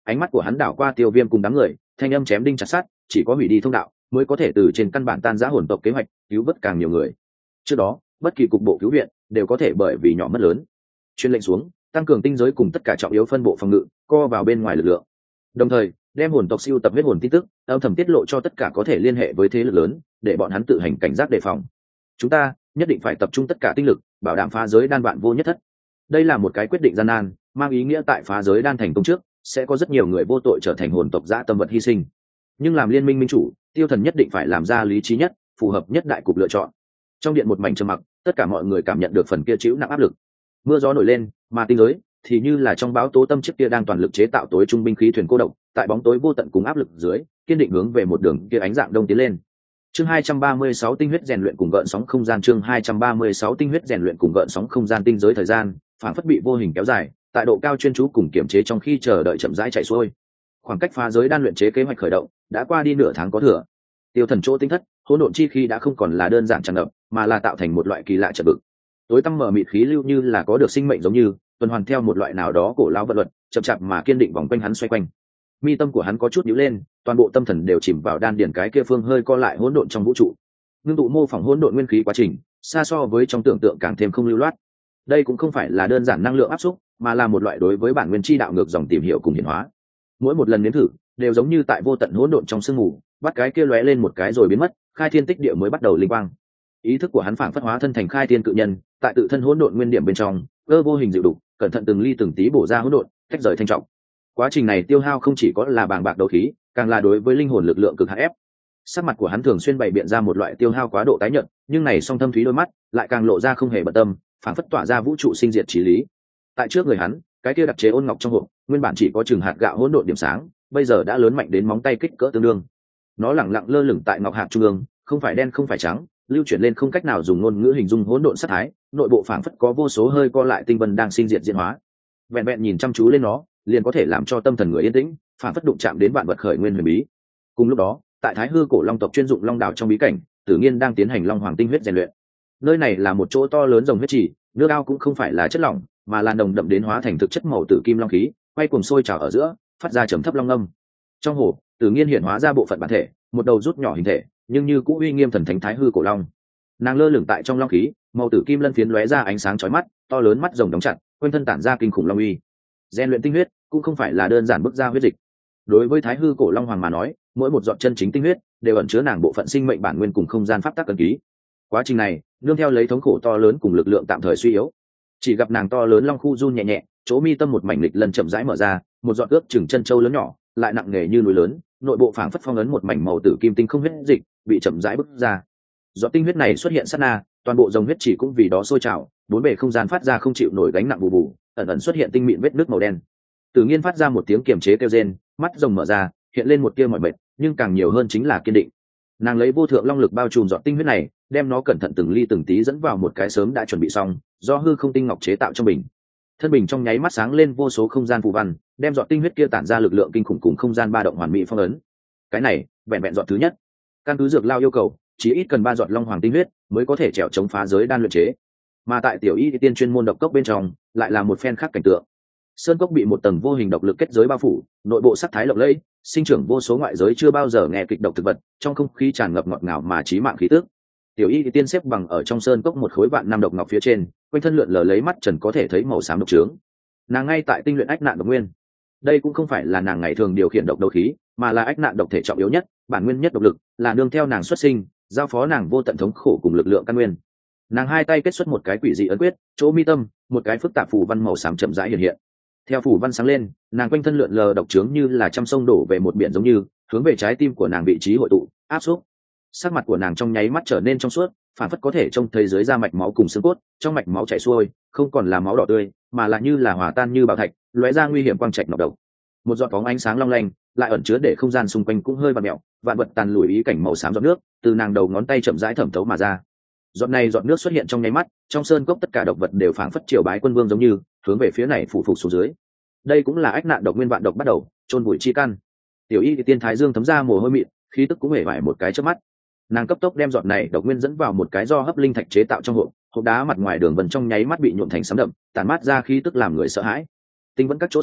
ánh mắt của hắn đảo qua Tiêu Viêm cùng đám người, thanh âm chém đinh chặt sắt, chỉ có hủy đi thông đạo mới có thể từ trên căn bản tan rã hồn tộc kế hoạch, cứu vớt càng nhiều người. Trước đó, bất kỳ cục bộ cứu viện đều có thể bởi vì nhỏ mất lớn. Truyền lệnh xuống, tăng cường tinh giới cùng tất cả trọng yếu phân bộ phòng ngự, co vào bên ngoài lực lượng. Đồng thời, đem hồn tộc siêu tập huyết hồn tin tức, âm thầm tiết lộ cho tất cả có thể liên hệ với thế lực lớn, để bọn hắn tự hành cảnh giác đề phòng. Chúng ta nhất định phải tập trung tất cả tinh lực, bảo đảm phá giới đan vạn vô nhất thất. Đây là một cái quyết định gian nan, mang ý nghĩa tại phá giới đan thành công trước, sẽ có rất nhiều người vô tội trở thành hồn tộc dã tâm vật hy sinh. Nhưng làm liên minh minh chủ, Tiêu Thần nhất định phải làm ra lý trí nhất, phù hợp nhất đại cục lựa chọn. Trong điện một mảnh trầm mặc, tất cả mọi người cảm nhận được phần kia chịu nặng áp lực. Mưa gió nổi lên, mà tinh giới thì như là trong bão tố tâm chiếc kia đang toàn lực chế tạo tối trung binh khí thuyền cô độc, tại bóng tối vô tận cùng áp lực dưới, kiên định hướng về một đường kia ánh dạng đông tiến lên. Chương hai trăm ba mươi sáu tinh huyết rèn luyện cùng gợn sóng không gian chương hai trăm ba mươi sáu tinh huyết rèn luyện cùng gợn sóng không gian tinh giới thời gian, phản phất bị vô hình kéo dài, tại độ cao chuyên chú cùng kiểm chế trong khi chờ đợi chậm rãi chạy xuôi. Khoảng cách phá giới đan luyện chế kế hoạch khởi động đã qua đi nửa tháng có thừa. Tiêu Thần chỗ tinh thất, hỗn độn chi khí đã không còn là đơn giản tràn ngập, mà là tạo thành một loại kỳ lạ chật bực. Tối tăm mở mịt khí lưu như là có được sinh mệnh giống như tuần hoàn theo một loại nào đó cổ lão vật luật, chậm chạp mà kiên định vòng quanh hắn xoay quanh. Mi tâm của hắn có chút nhíu lên, toàn bộ tâm thần đều chìm vào đan điển cái kia phương hơi co lại hỗn độn trong vũ trụ. Ngưng tụ mô phỏng hỗn độn nguyên khí quá trình, xa so với trong tưởng tượng càng thêm không lưu loát. Đây cũng không phải là đơn giản năng lượng áp xúc, mà là một loại đối với bản nguyên chi đạo ngược dòng tìm hiểu cùng hiển hóa. Mỗi một lần nếm thử, đều giống như tại vô tận hỗn độn trong sương mù, bắt cái kia lóe lên một cái rồi biến mất, khai thiên tích địa mới bắt đầu linh quang. Ý thức của hắn phảng phất hóa thân thành khai thiên cự nhân, tại tự thân hỗn độn nguyên điểm bên trong, cơ vô hình dịu đục, cẩn thận từng ly từng tí bổ ra hỗn độn, tách rời thanh trọng. Quá trình này tiêu hao không chỉ có là bàng bạc đấu khí, càng là đối với linh hồn lực lượng cực hạn ép. Sắc mặt của hắn thường xuyên bày biện ra một loại tiêu hao quá độ tái nhợt, nhưng này song thâm thúy đôi mắt lại càng lộ ra không hề bận tâm, phảng phất tỏa ra vũ trụ sinh diệt chí lý. Tại trước người hắn, cái kia đặc chế ôn ngọc trong hộp, nguyên bản chỉ có chừng hạt gạo hỗn độn điểm sáng, bây giờ đã lớn mạnh đến móng tay kích cỡ tương đương. Nó lẳng lặng lơ lửng tại ngọc hạt trung ương, không phải đen không phải trắng, lưu chuyển lên không cách nào dùng ngôn ngữ hình dung hỗn độn sát thái, nội bộ phảng phất có vô số hơi co lại tinh vân đang sinh diệt diễn hóa. Vẹn vẹn nhìn chăm chú lên nó, liền có thể làm cho tâm thần người yên tĩnh, phảng phất đụng chạm đến vạn vật khởi nguyên huyền bí. Cùng lúc đó, tại Thái Hư cổ long tộc chuyên dụng long đảo trong bí cảnh, Tử Nghiên đang tiến hành long hoàng tinh huyết rèn luyện. Nơi này là một chỗ to lớn rồng huyết trì, nước ao cũng không phải là chất lỏng, mà là nồng đậm đến hóa thành thực chất màu tử kim long khí, quay cuồng sôi trào ở giữa, phát ra trầm thấp long âm. Trong hồ, Tử Nghiên hiện hóa ra bộ phận bản thể, một đầu rút nhỏ hình thể, nhưng như cũ uy nghiêm thần thánh Thái Hư cổ long. Nàng lơ lửng tại trong long khí, màu tử kim lân phiến lóe ra ánh sáng chói mắt, to lớn mắt rồng đóng chặt, quanh thân tản ra kinh khủng long uy. Rèn luyện tinh huyết cũng không phải là đơn giản bức ra huyết dịch. Đối với Thái Hư cổ long hoàng mà nói, mỗi một giọt chân chính tinh huyết đều ẩn chứa nàng bộ phận sinh mệnh bản nguyên cùng không gian pháp tắc cân ký. Quá trình này, nương theo lấy thống khổ to lớn cùng lực lượng tạm thời suy yếu. Chỉ gặp nàng to lớn long khu run nhẹ nhẹ, chỗ mi tâm một mảnh lịch lần chậm rãi mở ra, một giọt ướp chừng chân châu lớn nhỏ, lại nặng nề như núi lớn, nội bộ phảng phất phong ấn một mảnh màu tử kim tinh không huyết dịch, bị chậm rãi bứt ra. Giọt tinh huyết này xuất hiện sát na, toàn bộ dòng huyết chỉ cũng vì đó sôi trào, bốn bề không gian phát ra không chịu nổi gánh nặng bù bù, ẩn ẩn xuất hiện tinh mịn vết nước màu đen. Tự nhiên phát ra một tiếng kiềm chế kêu rên, mắt rồng mở ra, hiện lên một tia mỏi mệt, nhưng càng nhiều hơn chính là kiên định. Nàng lấy vô thượng long lực bao trùm giọt tinh huyết này, đem nó cẩn thận từng ly từng tí dẫn vào một cái sớm đã chuẩn bị xong, do hư không tinh ngọc chế tạo trong bình. Thân bình trong nháy mắt sáng lên vô số không gian phù văn, đem giọt tinh huyết kia tản ra lực lượng kinh khủng cùng không gian ba động hoàn mỹ phong ấn. Cái này, vẹn vẹn giọt thứ nhất. Căn cứ dược lao yêu cầu, chỉ ít cần ba giọt long hoàng tinh huyết mới có thể trèo chống phá giới đan luyện chế. Mà tại tiểu y tiên chuyên môn độc cốc bên trong, lại là một phen khác cảnh tượng. Sơn cốc bị một tầng vô hình độc lực kết giới bao phủ, nội bộ sắc thái lộng lẫy, sinh trưởng vô số ngoại giới chưa bao giờ nghe kịch độc thực vật, trong không khí tràn ngập ngọt ngào mà chí mạng khí tức. Tiểu y tiên xếp bằng ở trong sơn cốc một khối vạn năm độc ngọc phía trên, quanh thân lượn lờ lấy mắt trần có thể thấy màu xám độc trướng. Nàng ngay tại tinh luyện ách nạn độc nguyên. Đây cũng không phải là nàng ngày thường điều khiển độc đấu khí, mà là ách nạn độc thể trọng yếu nhất, bản nguyên nhất độc lực, là nương theo nàng xuất sinh, giao phó nàng vô tận thống khổ cùng lực lượng căn nguyên. Nàng hai tay kết xuất một cái quỷ dị ấn quyết, chỗ mi tâm, một cái phức tạp phù văn màu xám chậm rãi hiện hiện. Theo phù văn sáng lên, nàng quanh thân lượn lờ độc trướng như là trăm sông đổ về một biển giống như, hướng về trái tim của nàng vị trí hội tụ, áp xúc. Sắc mặt của nàng trong nháy mắt trở nên trong suốt, phản phất có thể trông thấy dưới da mạch máu cùng xương cốt, trong mạch máu chảy xuôi, không còn là máu đỏ tươi, mà là như là hòa tan như bảo thạch, lóe ra nguy hiểm quang trạch nọc độc. Một giọt bóng ánh sáng long lanh, lại ẩn chứa để không gian xung quanh cũng hơi vặn mèo, vạn vật tàn lùi ý cảnh màu xám giọt nước, từ nàng đầu ngón tay chậm rãi thẩm thấu mà ra. Giọt này giọt nước xuất hiện trong nháy mắt, trong sơn cốc tất cả độc vật đều phảng phất triều bái quân vương giống như, hướng về phía này phủ phục xuống dưới. Đây cũng là ách nạn độc nguyên vạn độc bắt đầu, chôn bụi chi căn. Tiểu y tiên thái dương thấm ra mồ hôi mịn, khí tức cũng hề vải một cái chớp mắt. Nàng cấp tốc đem giọt này độc nguyên dẫn vào một cái do hấp linh thạch chế tạo trong hộp, hộp đá mặt ngoài đường vân trong nháy mắt bị nhuộm thành sẫm đậm, tản mát ra khí tức làm người sợ hãi. Tinh vẫn các chỗ sâu,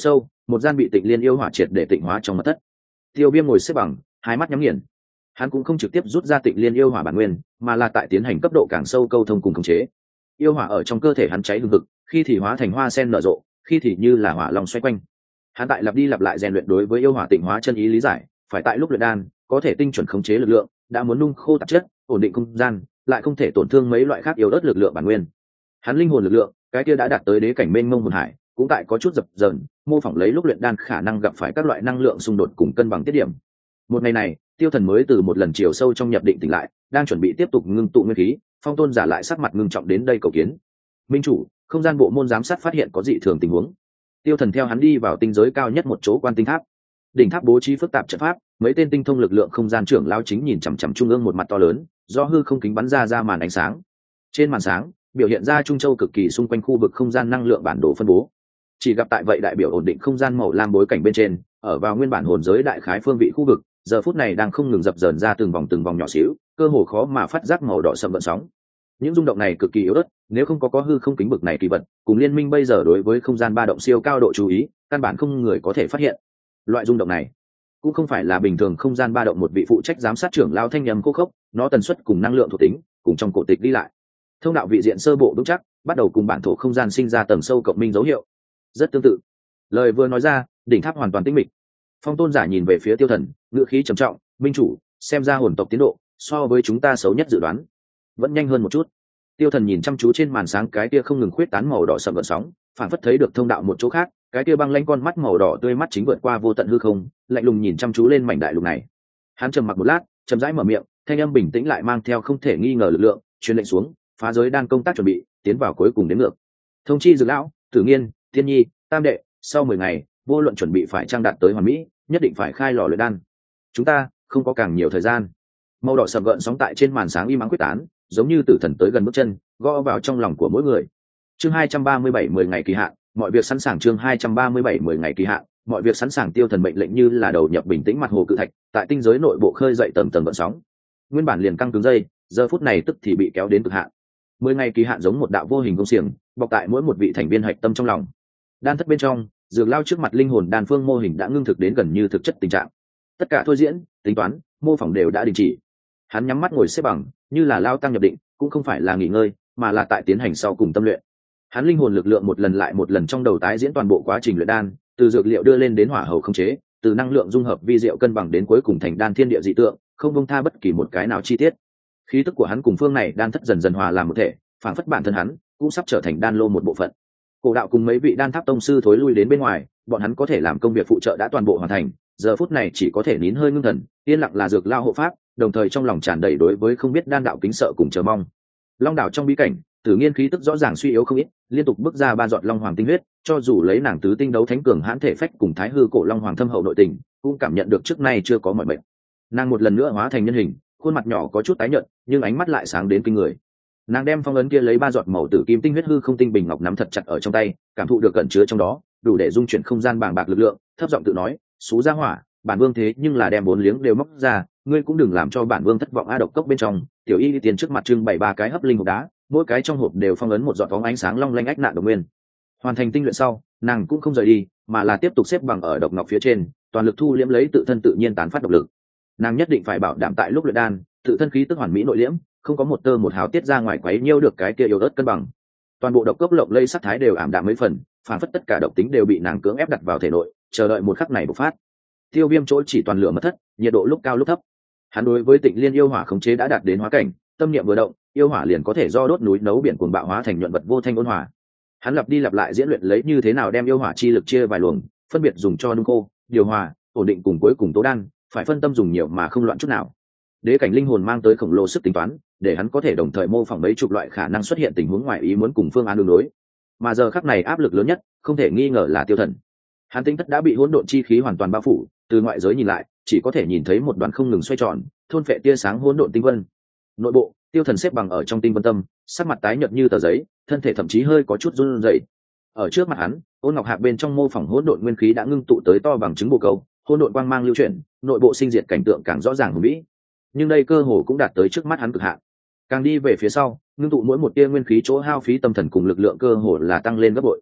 một gian bị Tịnh Liên yêu hỏa triệt để tịnh hóa trong mật thất. Tiêu Viêm ngồi xếp bằng, hai mắt nhắm nghiền. Hắn cũng không trực tiếp rút ra Tịnh Liên yêu hỏa bản nguyên, mà là tại tiến hành cấp độ càng sâu câu thông cùng khống chế. Yêu hỏa ở trong cơ thể hắn cháy hừng hực, khi thì hóa thành hoa sen nở rộ, khi thì như là hỏa long xoay quanh. Hắn tại lặp đi lặp lại rèn luyện đối với yêu hỏa tịnh hóa chân ý lý giải, phải tại lúc luyện đan có thể tinh chuẩn khống chế lực lượng, đã muốn nung khô tạp chất, ổn định không gian, lại không thể tổn thương mấy loại khác yếu ớt lực lượng bản nguyên. Hắn linh hồn lực lượng, cái kia đã đạt tới đế cảnh mênh mông hồn hải, cũng tại có chút dập dờn, mô phỏng lấy lúc luyện đan khả năng gặp phải các loại năng lượng xung đột cùng cân bằng tiết điểm. Một ngày này, Tiêu Thần mới từ một lần chiều sâu trong nhập định tỉnh lại, đang chuẩn bị tiếp tục ngưng tụ nguyên khí, Phong Tôn giả lại sắc mặt ngưng trọng đến đây cầu kiến. Minh chủ, không gian bộ môn giám sát phát hiện có dị thường tình huống. Tiêu Thần theo hắn đi vào tinh giới cao nhất một chỗ quan tinh tháp. Đỉnh tháp bố trí phức tạp trận pháp, mấy tên tinh thông lực lượng không gian trưởng lao chính nhìn chằm chằm trung ương một mặt to lớn, do hư không kính bắn ra ra màn ánh sáng. Trên màn sáng, biểu hiện ra Trung Châu cực kỳ xung quanh khu vực không gian năng lượng bản đồ phân bố. Chỉ gặp tại vậy đại biểu ổn định không gian màu lam bối cảnh bên trên, ở vào nguyên bản hồn giới đại khái phương vị khu vực, giờ phút này đang không ngừng dập dờn ra từng vòng từng vòng nhỏ xíu, cơ hồ khó mà phát giác màu đỏ sậm gợn sóng. Những rung động này cực kỳ yếu ớt, nếu không có có hư không kính bực này kỳ vật, cùng liên minh bây giờ đối với không gian ba động siêu cao độ chú ý, căn bản không người có thể phát hiện. Loại rung động này cũng không phải là bình thường không gian ba động, một vị phụ trách giám sát trưởng lao thanh nhầm khô khốc, nó tần suất cùng năng lượng thuộc tính, cùng trong cổ tịch đi lại. Thông đạo vị diện sơ bộ vững chắc, bắt đầu cùng bản thổ không gian sinh ra tầng sâu cộng minh dấu hiệu. Rất tương tự. Lời vừa nói ra, đỉnh tháp hoàn toàn tĩnh mịch. Phong Tôn giả nhìn về phía Tiêu Thần, ngữ khí trầm trọng, "Minh chủ, xem ra hồn tộc tiến độ so với chúng ta xấu nhất dự đoán, vẫn nhanh hơn một chút." Tiêu Thần nhìn chăm chú trên màn sáng cái kia không ngừng khuyết tán màu đỏ sậm gợn sóng, phản phất thấy được thông đạo một chỗ khác, cái kia băng lãnh con mắt màu đỏ tươi mắt chính vượt qua vô tận hư không, lạnh lùng nhìn chăm chú lên mảnh đại lục này. Hắn trầm mặc một lát, chậm rãi mở miệng, thanh âm bình tĩnh lại mang theo không thể nghi ngờ lực lượng, truyền lệnh xuống, phá giới đan công tác chuẩn bị, tiến vào cuối cùng đến ngược. Thông chi Dược lão, Tử Nghiên, Thiên Nhi, Tam đệ, sau mười ngày, vô luận chuẩn bị phải trang đạt tới hoàn mỹ, nhất định phải khai lò luyện đan. Chúng ta không có càng nhiều thời gian. Màu đỏ sầm gợn sóng tại trên màn sáng im ắng quyết tán, giống như tử thần tới gần bước chân, gõ vào trong lòng của mỗi người. Chương hai trăm ba mươi bảy mười ngày kỳ hạn, mọi việc sẵn sàng. Chương hai trăm ba mươi bảy mười ngày kỳ hạn, mọi việc sẵn sàng. Tiêu Thần mệnh lệnh như là đầu nhập bình tĩnh mặt hồ cự thạch, tại tinh giới nội bộ khơi dậy tầng tầng gợn sóng. Nguyên bản liền căng cứng dây, giờ phút này tức thì bị kéo đến cực hạn. Mười ngày kỳ hạn giống một đạo vô hình công xiềng, bọc tại mỗi một vị thành viên hạch tâm trong lòng. Đan thất bên trong, Dược lao trước mặt linh hồn đan phương mô hình đã ngưng thực đến gần như thực chất tình trạng. Tất cả thôi diễn, tính toán, mô phỏng đều đã đình chỉ. Hắn nhắm mắt ngồi xếp bằng, như là lao tăng nhập định, cũng không phải là nghỉ ngơi, mà là tại tiến hành sau cùng tâm luyện. Hắn linh hồn lực lượng một lần lại một lần trong đầu tái diễn toàn bộ quá trình luyện đan, từ dược liệu đưa lên đến hỏa hầu khống chế, từ năng lượng dung hợp vi diệu cân bằng đến cuối cùng thành đan thiên địa dị tượng, không buông tha bất kỳ một cái nào chi tiết. Khí tức của hắn cùng phương này đan thất dần dần hòa làm một thể, phảng phất bản thân hắn cũng sắp trở thành đan lô một bộ phận. Cổ đạo cùng mấy vị đan tháp tông sư thối lui đến bên ngoài, bọn hắn có thể làm công việc phụ trợ đã toàn bộ hoàn thành, giờ phút này chỉ có thể nín hơi ngưng thần, yên lặng là Dược lao hộ pháp, đồng thời trong lòng tràn đầy đối với không biết đan đạo kính sợ cùng chờ mong. Long đảo trong bí cảnh, Tử Nghiên khí tức rõ ràng suy yếu không ít, liên tục bước ra ba giọt long hoàng tinh huyết, cho dù lấy nàng tứ tinh đấu thánh cường hãn thể phách cùng thái hư cổ long hoàng thâm hậu nội tình, cũng cảm nhận được trước nay chưa có mọi bệnh. Nàng một lần nữa hóa thành nhân hình, khuôn mặt nhỏ có chút tái nhợt, nhưng ánh mắt lại sáng đến kinh người. Nàng đem phong ấn kia lấy ba giọt màu tử kim tinh huyết hư không tinh bình ngọc nắm thật chặt ở trong tay, cảm thụ được cẩn chứa trong đó, đủ để dung chuyển không gian bàng bạc lực lượng, thấp giọng tự nói, "Xú gia hỏa, bản vương thế nhưng là đem bốn liếng đều móc ra, ngươi cũng đừng làm cho bản vương thất vọng." A độc cốc bên trong, Tiểu Y tiền trước mặt trưng bày ba cái hấp linh hộp đá, mỗi cái trong hộp đều phong ấn một giọt bóng ánh sáng long lanh ách nạn độc nguyên. Hoàn thành tinh luyện sau, nàng cũng không rời đi, mà là tiếp tục xếp bằng ở độc ngọc phía trên, toàn lực thu liễm lấy tự thân tự nhiên tán phát độc lực. Nàng nhất định phải bảo đảm tại lúc luyện đan, tự thân khí tức hoàn mỹ nội liễm, không có một tơ một hào tiết ra ngoài quấy nhiêu được cái kia yếu ớt cân bằng. Toàn bộ độc cốc lộng lây sắc thái đều ảm đạm mấy phần, phản phất tất cả độc tính đều bị nàng cưỡng ép đặt vào thể nội, chờ đợi một khắc này bộc phát. Tiêu Viêm chỗ chỉ toàn lửa mất thất, nhiệt độ lúc cao lúc thấp. Hắn đối với Tịnh Liên yêu hỏa khống chế đã đạt đến hóa cảnh, tâm niệm vừa động, yêu hỏa liền có thể do đốt núi nấu biển cuồng bạo hóa thành nhuận vật vô thanh ôn hòa. Hắn lặp đi lặp lại diễn luyện lấy như thế nào đem yêu hỏa chi lực chia vài luồng, phân biệt dùng cho nung khô, điều hòa, ổn định cùng cuối cùng tố đan, phải phân tâm dùng nhiều mà không loạn chút nào. Đế cảnh linh hồn mang tới khổng lồ sức tính toán, để hắn có thể đồng thời mô phỏng mấy chục loại khả năng xuất hiện tình huống ngoài ý muốn cùng phương án đường đối. Mà giờ khắc này áp lực lớn nhất, không thể nghi ngờ là Tiêu Thần. Hắn tinh thất đã bị hỗn độn chi khí hoàn toàn bao phủ, từ ngoại giới nhìn lại, chỉ có thể nhìn thấy một đoàn không ngừng xoay tròn, thôn phệ tia sáng hỗn độn tinh vân. Nội bộ, Tiêu Thần xếp bằng ở trong tinh vân tâm, sắc mặt tái nhợt như tờ giấy, thân thể thậm chí hơi có chút run rẩy. Ở trước mặt hắn, ôn ngọc hạc bên trong mô phỏng hỗn độn nguyên khí đã ngưng tụ tới to bằng trứng bồ câu, hỗn độn quang mang lưu chuyển, nội bộ sinh diệt cảnh tượng càng rõ ràng hùng vĩ. Nhưng đây cơ hồ cũng đạt tới trước mắt hắn cực hạn. Càng đi về phía sau, ngưng tụ mỗi một tia nguyên khí chỗ hao phí tâm thần cùng lực lượng cơ hồ là tăng lên gấp bội.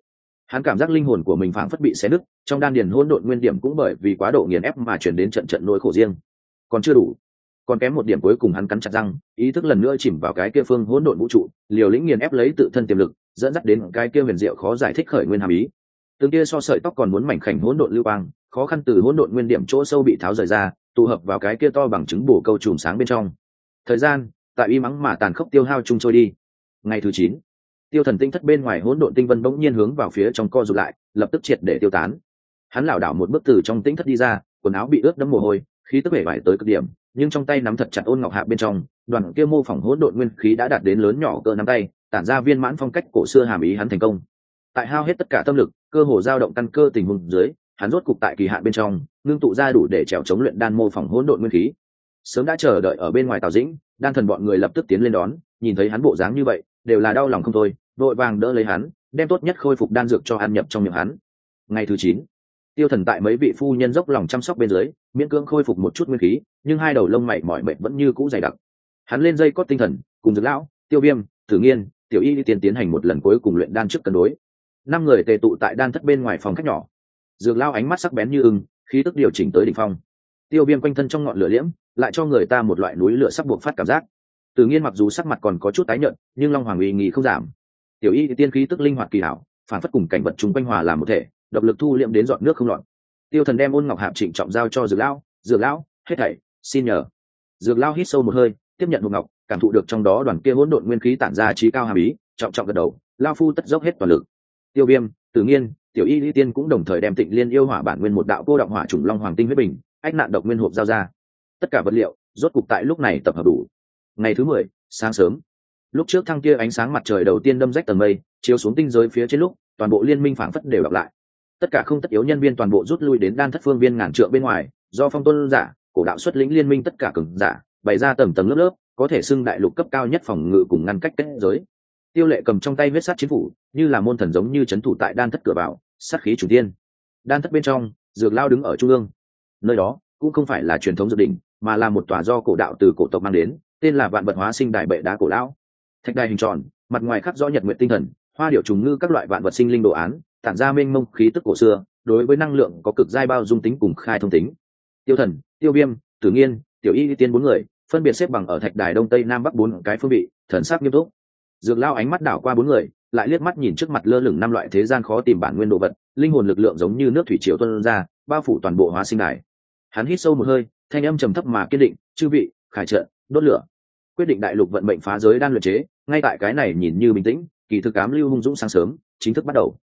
Hắn cảm giác linh hồn của mình phảng phất bị xé nứt, trong đan điền hỗn độn nguyên điểm cũng bởi vì quá độ nghiền ép mà chuyển đến trận trận nỗi khổ riêng. Còn chưa đủ, còn kém một điểm cuối cùng. Hắn cắn chặt răng, ý thức lần nữa chìm vào cái kia phương hỗn độn vũ trụ, liều lĩnh nghiền ép lấy tự thân tiềm lực, dẫn dắt đến cái kia huyền diệu khó giải thích khởi nguyên hàm ý. Từng kia so sợi tóc còn muốn mảnh khảnh hỗn độn lưu quang, khó khăn từ hỗn độn nguyên điểm chỗ sâu bị tháo rời ra, tụ hợp vào cái kia to bằng trứng bổ câu chùm sáng bên trong. Thời gian tại y mắng mà tàn khốc tiêu hao chung trôi đi. Ngày thứ chín, tiêu thần tinh thất bên ngoài hỗn độn tinh vân bỗng nhiên hướng vào phía trong co rụt lại, lập tức triệt để tiêu tán. Hắn lảo đảo một bước từ trong tinh thất đi ra, quần áo bị ướt đẫm mồ hôi, khí tức vẻ vải tới cực điểm, nhưng trong tay nắm thật chặt ôn ngọc hạ bên trong đoàn kia mô phỏng hỗn độn nguyên khí đã đạt đến lớn nhỏ cỡ nắm tay, tản ra viên mãn phong cách cổ xưa hàm ý. Hắn thành công. Tại hao hết tất cả tâm lực, cơ hồ dao động căn cơ tình huống dưới, hắn rốt cục tại kỳ hạn bên trong ngưng tụ ra đủ để trèo chống luyện đan mô phỏng hỗn độn nguyên khí. Sớm đã chờ đợi ở bên ngoài Tào Dĩnh, đan thần bọn người lập tức tiến lên đón, nhìn thấy hắn bộ dáng như vậy, đều là đau lòng không thôi, vội vàng đỡ lấy hắn, đem tốt nhất khôi phục đan dược cho ăn nhập trong miệng hắn. Ngày thứ chín, tiêu thần tại mấy vị phu nhân dốc lòng chăm sóc bên dưới, miễn cưỡng khôi phục một chút nguyên khí, nhưng hai đầu lông mày mỏi mệt vẫn như cũ dày đặc. Hắn lên dây cót tinh thần, cùng Dược lão, Tiêu Viêm, Tử Nghiên, Tiểu Y tiến tiến hành một lần cuối cùng luyện đan trước cân đối. Năm người tề tụ tại đan thất bên ngoài phòng khách nhỏ. Dược lão ánh mắt sắc bén như ưng, khí tức điều chỉnh tới đỉnh phong. Tiêu Viêm quanh thân trong ngọn lửa liễm, lại cho người ta một loại núi lửa sắp buộc phát cảm giác. Tử Nghiên mặc dù sắc mặt còn có chút tái nhợt, nhưng long hoàng uy nghi không giảm. Tiểu Y tiên khí tức linh hoạt kỳ hảo, phản phất cùng cảnh vật chung quanh hòa làm một thể, độc lực thu liệm đến giọt nước không lọt. Tiêu thần đem ôn ngọc hạp trịnh trọng giao cho Dược lão. Dược lão, hết thảy xin nhờ. Dược lão hít sâu một hơi, tiếp nhận hộp ngọc, cảm thụ được trong đó đoàn kia hỗn độn nguyên khí tản ra trí cao hàm ý, trọng trọng gật đầu, lão phu tất dốc hết toàn lực. Tiêu Viêm, Tử Nghiên, Tiểu Y Lý Tiên cũng đồng thời đem Tịnh Liên yêu hỏa bản nguyên một đạo cô động hỏa trùng long hoàng tinh huyết bình, ách nạn độc nguyên hộp giao ra. Tất cả vật liệu rốt cục tại lúc này tập hợp đủ. Ngày thứ mười, sáng sớm, lúc trước thăng kia ánh sáng mặt trời đầu tiên đâm rách tầng mây, chiếu xuống tinh giới phía trên lúc, toàn bộ liên minh phảng phất đều đọc lại. Tất cả không tất yếu nhân viên toàn bộ rút lui đến đan thất phương viên ngàn trượng bên ngoài, do phong tôn giả, cổ đạo xuất lĩnh liên minh tất cả cường giả, bày ra tầng tầng lớp lớp, có thể xưng đại lục cấp cao nhất phòng ngự cùng ngăn cách kết giới. Tiêu Lệ cầm trong tay huyết sát chiến phủ, như là môn thần giống như trấn thủ tại đan thất cửa vào, sát khí chủ tiên. Đan thất bên trong, Dược lão đứng ở trung ương. Nơi đó cũng không phải là truyền thống dược đỉnh, mà là một tòa do cổ đạo từ cổ tộc mang đến, tên là Vạn Vật Hóa Sinh Đài bệ đá cổ lão. Thạch đài hình tròn, mặt ngoài khắc rõ nhật nguyệt tinh thần, hoa điểu trùng ngư các loại vạn vật sinh linh đồ án, tản ra mênh mông khí tức cổ xưa, đối với năng lượng có cực giai bao dung tính cùng khai thông tính. Tiêu Thần, Tiêu Viêm, Tử Nghiên, Tiểu Y tiên bốn người, phân biệt xếp bằng ở thạch đài đông tây nam bắc bốn cái phương vị, thần sắc nghiêm túc. Dược lão ánh mắt đảo qua bốn người, lại liếc mắt nhìn trước mặt lơ lửng năm loại thế gian khó tìm bản nguyên đồ vật, linh hồn lực lượng giống như nước thủy triều tuôn ra, bao phủ toàn bộ hóa sinh đài. Hắn hít sâu một hơi, thanh âm trầm thấp mà kiên định, "Chư vị, khải trận, đốt lửa." Quyết định đại lục vận mệnh phá giới đan luyện chế, ngay tại cái này nhìn như bình tĩnh, kỳ thực ám lưu hung dũng sáng sớm, chính thức bắt đầu.